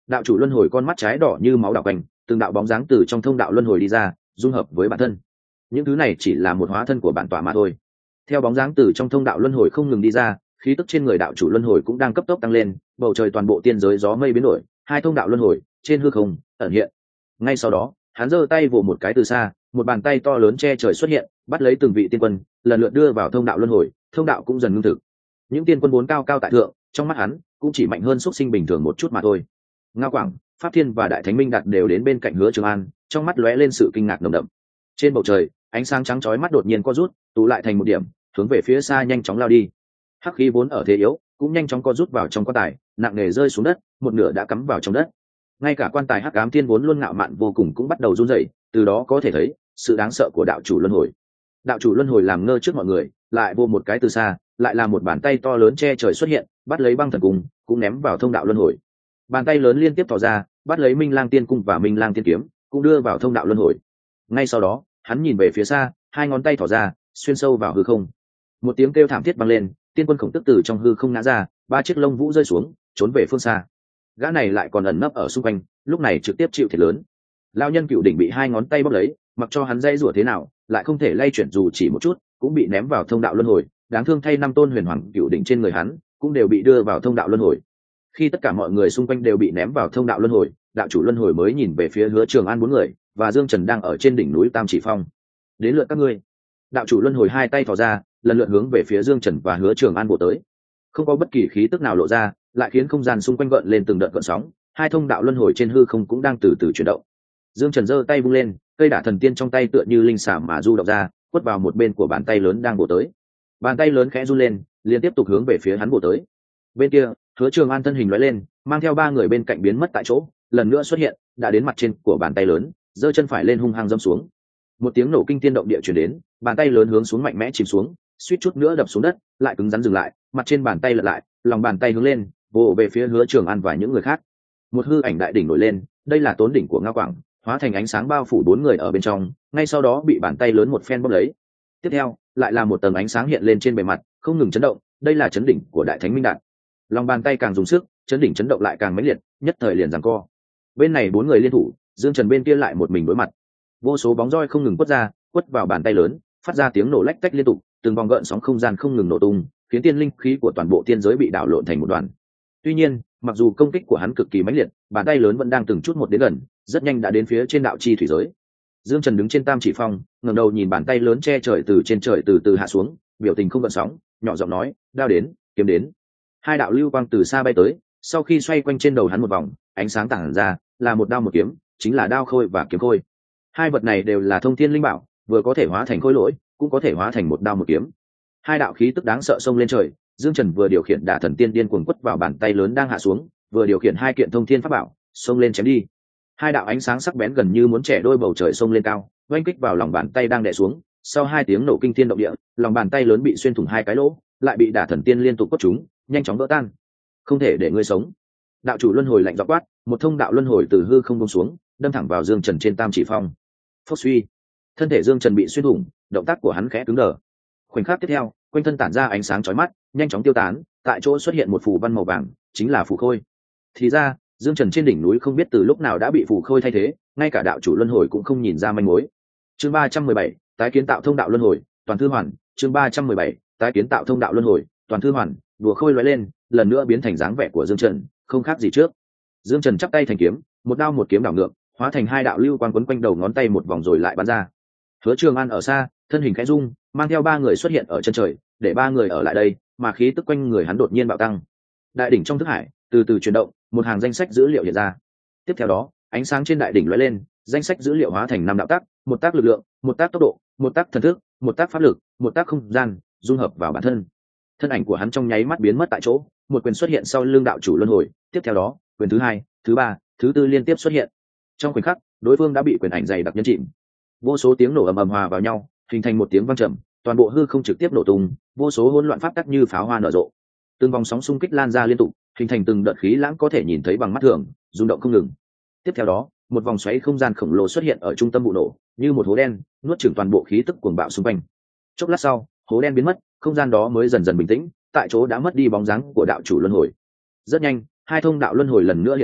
Đạo chủ luân hồi con mắt trái đỏ như máu đảo quanh, từng đạo bóng dáng từ trong thông đạo luân hồi đi ra, dung hợp với bản thân. Những thứ này chỉ là một hóa thân của bản tọa mà thôi. Theo bóng dáng từ trong thông đạo luân hồi không ngừng đi ra, khí tức trên người đạo chủ luân hồi cũng đang cấp tốc tăng lên, bầu trời toàn bộ tiên giới gió mây biến đổi, hai thông đạo luân hồi trên hư không ẩn hiện. Ngay sau đó, hắn giơ tay vồ một cái từ xa, một bàn tay to lớn che trời xuất hiện, bắt lấy từng vị tiên quân, lần lượt đưa vào thông đạo luân hồi, thông đạo cũng dần ngưng thực. Những tiên quân vốn cao cao tại thượng, trong mắt hắn cũng chỉ mạnh hơn xuất sinh bình thường một chút mà thôi. Ngao Quảng, Pháp Thiên và Đại Thánh Minh Đạt đều đến bên cạnh Hứa Trường An, trong mắt lóe lên sự kinh ngạc nồng đậm. Trên bầu trời, ánh sáng trắng chói mắt đột nhiên co rút, tụ lại thành một điểm, hướng về phía xa nhanh chóng lao đi. Hắc khí vốn ở thế yếu, cũng nhanh chóng co rút vào trong quan tài, nặng nề rơi xuống đất, một nửa đã cắm vào trong đất. Ngay cả quan tài Hắc Ám Thiên vốn luôn ngạo mạn vô cùng cũng bắt đầu run rẩy, từ đó có thể thấy sự đáng sợ của đạo chủ luân hồi. Đạo chủ luân hồi làm ngơ trước mọi người, lại vô một cái từ xa, lại là một bàn tay to lớn che trời xuất hiện, bắt lấy băng thần cung, cũng ném vào thông đạo luân hồi. Bàn tay lớn liên tiếp tỏ ra, bắt lấy Minh Lang Tiên cung và Minh Lang Tiên kiếm, cũng đưa vào thông đạo luân hồi. Ngay sau đó, hắn nhìn về phía xa, hai ngón tay tỏ ra, xuyên sâu vào hư không. Một tiếng kêu thảm thiết vang lên, tiên quân Khổng Tức từ trong hư không ngã ra, ba chiếc lông vũ rơi xuống, trốn về phương xa. Gã này lại còn ẩn nấp ở xung quanh, lúc này trực tiếp chịu thiệt lớn. Lão nhân Cựu Đỉnh bị hai ngón tay bóp lấy, mặc cho hắn dây rủa thế nào, lại không thể lay chuyển dù chỉ một chút, cũng bị ném vào thông đạo luân hồi. Đáng thương thay năm tôn huyền hoàng Cựu Đỉnh trên người hắn, cũng đều bị đưa vào thông đạo luân hồi. Khi tất cả mọi người xung quanh đều bị ném vào thông đạo luân hồi, đạo chủ luân hồi mới nhìn về phía Hứa Trường An bốn người và Dương Trần đang ở trên đỉnh núi Tam Chỉ Phong. Đến lượt các ngươi. Đạo chủ luân hồi hai tay thò ra, lần lượt hướng về phía Dương Trần và Hứa Trường An bổ tới. Không có bất kỳ khí tức nào lộ ra, lại khiến không gian xung quanh gợn lên từng đợt gợn sóng, hai thông đạo luân hồi trên hư không cũng đang từ từ chuyển động. Dương Trần giơ tay vung lên, cây đả thần tiên trong tay tựa như linh xà mà du động ra, quất vào một bên của bàn tay lớn đang bổ tới. Bàn tay lớn khẽ run lên, liền tiếp tục hướng về phía hắn bổ tới. Bên kia, Hứa Trường An thân hình lóe lên, mang theo ba người bên cạnh biến mất tại chỗ, lần nữa xuất hiện, đã đến mặt trên của bàn tay lớn, giơ chân phải lên hung hăng giẫm xuống. Một tiếng nổ kinh thiên động địa truyền đến, bàn tay lớn hướng xuống mạnh mẽ chìm xuống, suýt chút nữa đập xuống đất, lại cứng rắn dừng lại, mặt trên bàn tay lật lại, lòng bàn tay hướng lên, vồ về phía Hứa Trường An và những người khác. Một hư ảnh đại đỉnh nổi lên, đây là Tốn đỉnh của Ngao Quảng, hóa thành ánh sáng bao phủ bốn người ở bên trong, ngay sau đó bị bàn tay lớn một phen bóp lấy. Tiếp theo, lại là một tầng ánh sáng hiện lên trên bề mặt, không ngừng chấn động, đây là chấn đỉnh của Đại Thánh Minh Đạt. Lòng bàn tay càng dùng sức, chấn đỉnh chấn động lại càng mãnh liệt, nhất thời liền giằng co. Bên này bốn người liên thủ, Dương Trần bên kia lại một mình đối mặt. Vô số bóng roi không ngừng quất ra, quất vào bàn tay lớn, phát ra tiếng nổ lách tách liên tục, từng vòng gợn sóng không gian không ngừng nổ tung, khiến tiên linh khí của toàn bộ tiên giới bị đảo lộn thành một đoàn. Tuy nhiên, mặc dù công kích của hắn cực kỳ mãnh liệt, bàn tay lớn vẫn đang từng chút một đến gần, rất nhanh đã đến phía trên đạo chi thủy giới. Dương Trần đứng trên Tam Chỉ Phong, ngẩng đầu nhìn bàn tay lớn che trời từ trên trời từ từ hạ xuống, biểu tình không gợn sóng, nhỏ giọng nói: "Đao đến, kiếm đến." Hai đạo lưu quang từ xa bay tới, sau khi xoay quanh trên đầu hắn một vòng, ánh sáng tản ra, là một đao một kiếm, chính là đao khôi và kiếm khôi. Hai vật này đều là thông thiên linh bảo, vừa có thể hóa thành khôi lỗi, cũng có thể hóa thành một đao một kiếm. Hai đạo khí tức đáng sợ xông lên trời, Dương Trần vừa điều khiển Đả Thần Tiên điên cuồng quất vào bàn tay lớn đang hạ xuống, vừa điều khiển hai kiện thông thiên pháp bảo, xông lên chém đi. Hai đạo ánh sáng sắc bén gần như muốn chẻ đôi bầu trời xông lên cao, oanh kích vào lòng bàn tay đang đè xuống. Sau hai tiếng nổ kinh thiên động địa, lòng bàn tay lớn bị xuyên thủng hai cái lỗ, lại bị Đả Thần Tiên liên tục quất trúng, nhanh chóng vỡ tan. Không thể để ngươi sống. Đạo chủ luân hồi lạnh giọng quát, một thông đạo luân hồi từ hư không buông xuống, đâm thẳng vào Dương Trần trên Tam Chỉ Phong. Phốc suy, thân thể Dương Trần bị xuyên thủng, động tác của hắn khẽ cứng đờ. Khoảnh khắc tiếp theo, quanh thân tản ra ánh sáng chói mắt, nhanh chóng tiêu tán, tại chỗ xuất hiện một phù văn màu vàng, chính là phù khôi. Thì ra, Dương Trần trên đỉnh núi không biết từ lúc nào đã bị phù khôi thay thế, ngay cả đạo chủ luân hồi cũng không nhìn ra manh mối. Chương ba trăm mười bảy, tái kiến tạo thông đạo luân hồi, toàn thư hoàn. Chương ba trăm mười bảy, tái kiến tạo thông đạo luân hồi, toàn thư hoàn. Đùa khôi lóe lên, lần nữa biến thành dáng vẻ của Dương Trần, không khác gì trước. Dương Trần chắp tay thành kiếm, một đao một kiếm đảo ngược, hóa thành hai đạo lưu quang quấn quanh đầu ngón tay một vòng rồi lại bắn ra. Hứa Trường An ở xa, thân hình khẽ rung, mang theo ba người xuất hiện ở chân trời, để ba người ở lại đây, mà khí tức quanh người hắn đột nhiên bạo tăng. Đại đỉnh trong thức hải từ từ chuyển động, một hàng danh sách dữ liệu hiện ra. Tiếp theo đó, ánh sáng trên đại đỉnh lóe lên, danh sách dữ liệu hóa thành năm đạo tác, một tác lực lượng, một tác tốc độ, một tác thần thức, một tác pháp lực, một tác không gian, dung hợp vào bản thân. Thân ảnh của hắn trong nháy mắt biến mất tại chỗ, một quyền xuất hiện sau lưng đạo chủ luân hồi, tiếp theo đó, quyền thứ hai, thứ ba, thứ tư liên tiếp xuất hiện. Trong khoảnh khắc, đối phương đã bị quyền ảnh dày đặc nhấn chìm. Vô số tiếng nổ ầm ầm hòa vào nhau, hình thành một tiếng vang trầm, toàn bộ hư không trực tiếp nổ tung, vô số hỗn loạn pháp tắc như pháo hoa nở rộ. Từng vòng sóng xung kích lan ra liên tục, hình thành từng đợt khí lãng có thể nhìn thấy bằng mắt thường, rung động không ngừng. Tiếp theo đó, một vòng xoáy không gian khổng lồ xuất hiện ở trung tâm vụ nổ, như một hố đen, nuốt chửng toàn bộ khí tức cuồng bạo xung quanh. Chốc lát sau, hố đen biến mất, không gian đó mới dần dần bình tĩnh, tại chỗ đã mất đi bóng dáng của đạo chủ luân hồi. Rất nhanh, hai thông đạo luân hồi lần nữa hiện ra,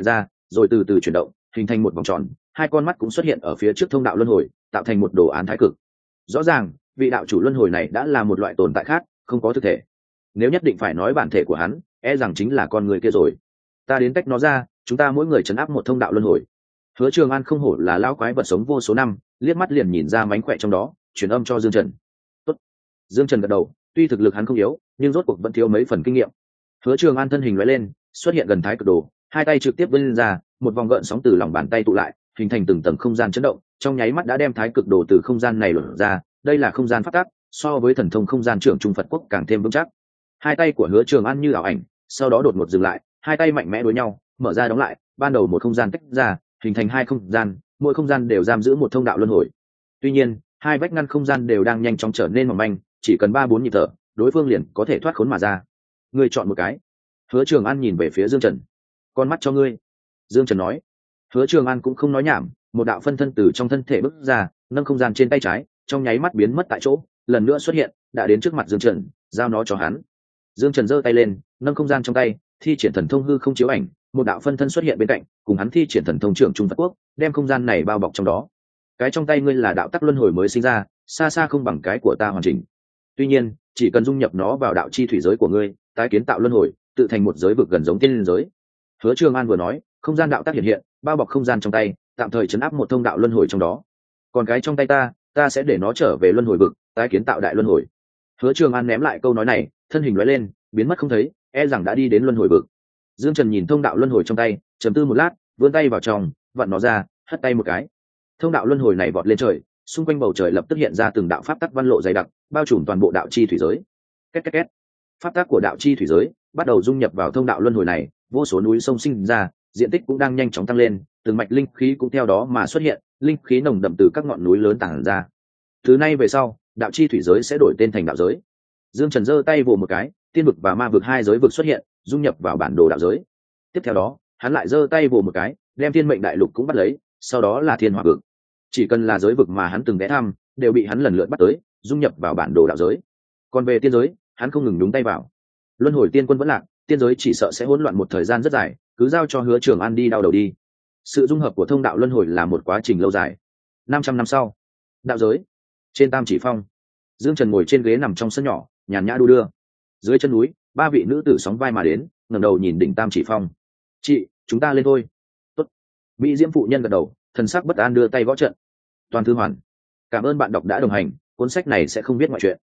rồi từ từ chuyển động hình thành một vòng tròn, hai con mắt cũng xuất hiện ở phía trước thông đạo luân hồi, tạo thành một đồ án thái cực. Rõ ràng vị đạo chủ luân hồi này đã là một loại tồn tại khác, không có thực thể. Nếu nhất định phải nói bản thể của hắn, e rằng chính là con người kia rồi. Ta đến tách nó ra, chúng ta mỗi người chấn áp một thông đạo luân hồi. Hứa Trường An không hổ là lão quái vật sống vô số năm, liếc mắt liền nhìn ra mánh khỏe trong đó, truyền âm cho Dương Trần. Tốt. Dương Trần gật đầu, tuy thực lực hắn không yếu, nhưng rốt cuộc vẫn thiếu mấy phần kinh nghiệm. Hứa Trường An thân hình lóe lên, xuất hiện gần thái cực đồ, hai tay trực tiếp vươn ra, một vòng gợn sóng từ lòng bàn tay tụ lại, hình thành từng tầng không gian chấn động, trong nháy mắt đã đem thái cực đồ từ không gian này lột ra. Đây là không gian pháp tắc, so với thần thông không gian trưởng trung Phật quốc càng thêm vững chắc. Hai tay của Hứa Trường An như ảo ảnh, sau đó đột ngột dừng lại, hai tay mạnh mẽ đối nhau, mở ra đóng lại, ban đầu một không gian tách ra, hình thành hai không gian, mỗi không gian đều giam giữ một thông đạo luân hồi. Tuy nhiên, hai vách ngăn không gian đều đang nhanh chóng trở nên mỏng manh, chỉ cần ba bốn nhịp thở, đối phương liền có thể thoát khốn mà ra. Ngươi chọn một cái. Hứa Trường An nhìn về phía Dương Trần. Con mắt cho ngươi. Dương Trần nói. Hứa Trường An cũng không nói nhảm, một đạo phân thân từ trong thân thể bước ra, nâng không gian trên tay trái, trong nháy mắt biến mất tại chỗ, lần nữa xuất hiện, đã đến trước mặt Dương Trần, giao nó cho hắn. Dương Trần giơ tay lên, nâng không gian trong tay, thi triển thần thông hư không chiếu ảnh, một đạo phân thân xuất hiện bên cạnh, cùng hắn thi triển thần thông trưởng trung Phật quốc, đem không gian này bao bọc trong đó. Cái trong tay ngươi là đạo tắc luân hồi mới sinh ra, xa xa không bằng cái của ta hoàn chỉnh. Tuy nhiên, chỉ cần dung nhập nó vào đạo chi thủy giới của ngươi, tái kiến tạo luân hồi, tự thành một giới vực gần giống tiên liên giới. Hứa Trường An vừa nói, không gian đạo tắc hiện hiện, bao bọc không gian trong tay, tạm thời chấn áp một thông đạo luân hồi trong đó. Còn cái trong tay ta, ta sẽ để nó trở về luân hồi vực, tái kiến tạo đại luân hồi. Hứa Trường An ném lại câu nói này, thân hình lóe lên, biến mất không thấy, e rằng đã đi đến luân hồi vực. Dương Trần nhìn thông đạo luân hồi trong tay, trầm tư một lát, vươn tay vào trong, vặn nó ra, hất tay một cái. Thông đạo luân hồi này vọt lên trời, xung quanh bầu trời lập tức hiện ra từng đạo pháp tắc văn lộ dày đặc, bao trùm toàn bộ đạo chi thủy giới. Két két két. Pháp tắc của đạo chi thủy giới bắt đầu dung nhập vào thông đạo luân hồi này, vô số núi sông sinh ra, diện tích cũng đang nhanh chóng tăng lên, từng mạch linh khí cũng theo đó mà xuất hiện, linh khí nồng đậm từ các ngọn núi lớn tản ra. Từ nay về sau, đạo chi thủy giới sẽ đổi tên thành đạo giới. Dương Trần giơ tay vồ một cái, tiên vực và ma vực hai giới vực xuất hiện, dung nhập vào bản đồ đạo giới. Tiếp theo đó, hắn lại giơ tay vồ một cái, đem thiên mệnh đại lục cũng bắt lấy, sau đó là thiên hỏa vực. Chỉ cần là giới vực mà hắn từng ghé thăm, đều bị hắn lần lượt bắt tới, dung nhập vào bản đồ đạo giới. Còn về tiên giới, hắn không ngừng nhúng tay vào. Luân hồi tiên quân vẫn lạc, tiên giới chỉ sợ sẽ hỗn loạn một thời gian rất dài, cứ giao cho Hứa Trường An đi đau đầu đi. Sự dung hợp của thông đạo luân hồi là một quá trình lâu dài. Năm trăm năm sau, đạo giới, trên Tam Chỉ Phong, Dương Trần ngồi trên ghế nằm trong sân nhỏ, nhàn nhã đu đưa. Dưới chân núi, ba vị nữ tử sóng vai mà đến, ngẩng đầu nhìn đỉnh Tam Chỉ Phong. "Chị, chúng ta lên thôi." "Tốt." Mỹ diễm phụ nhân gật đầu, thần sắc bất an đưa tay gõ trận. "Toàn thư hoàn, cảm ơn bạn đọc đã đồng hành, cuốn sách này sẽ không viết ngoại truyện.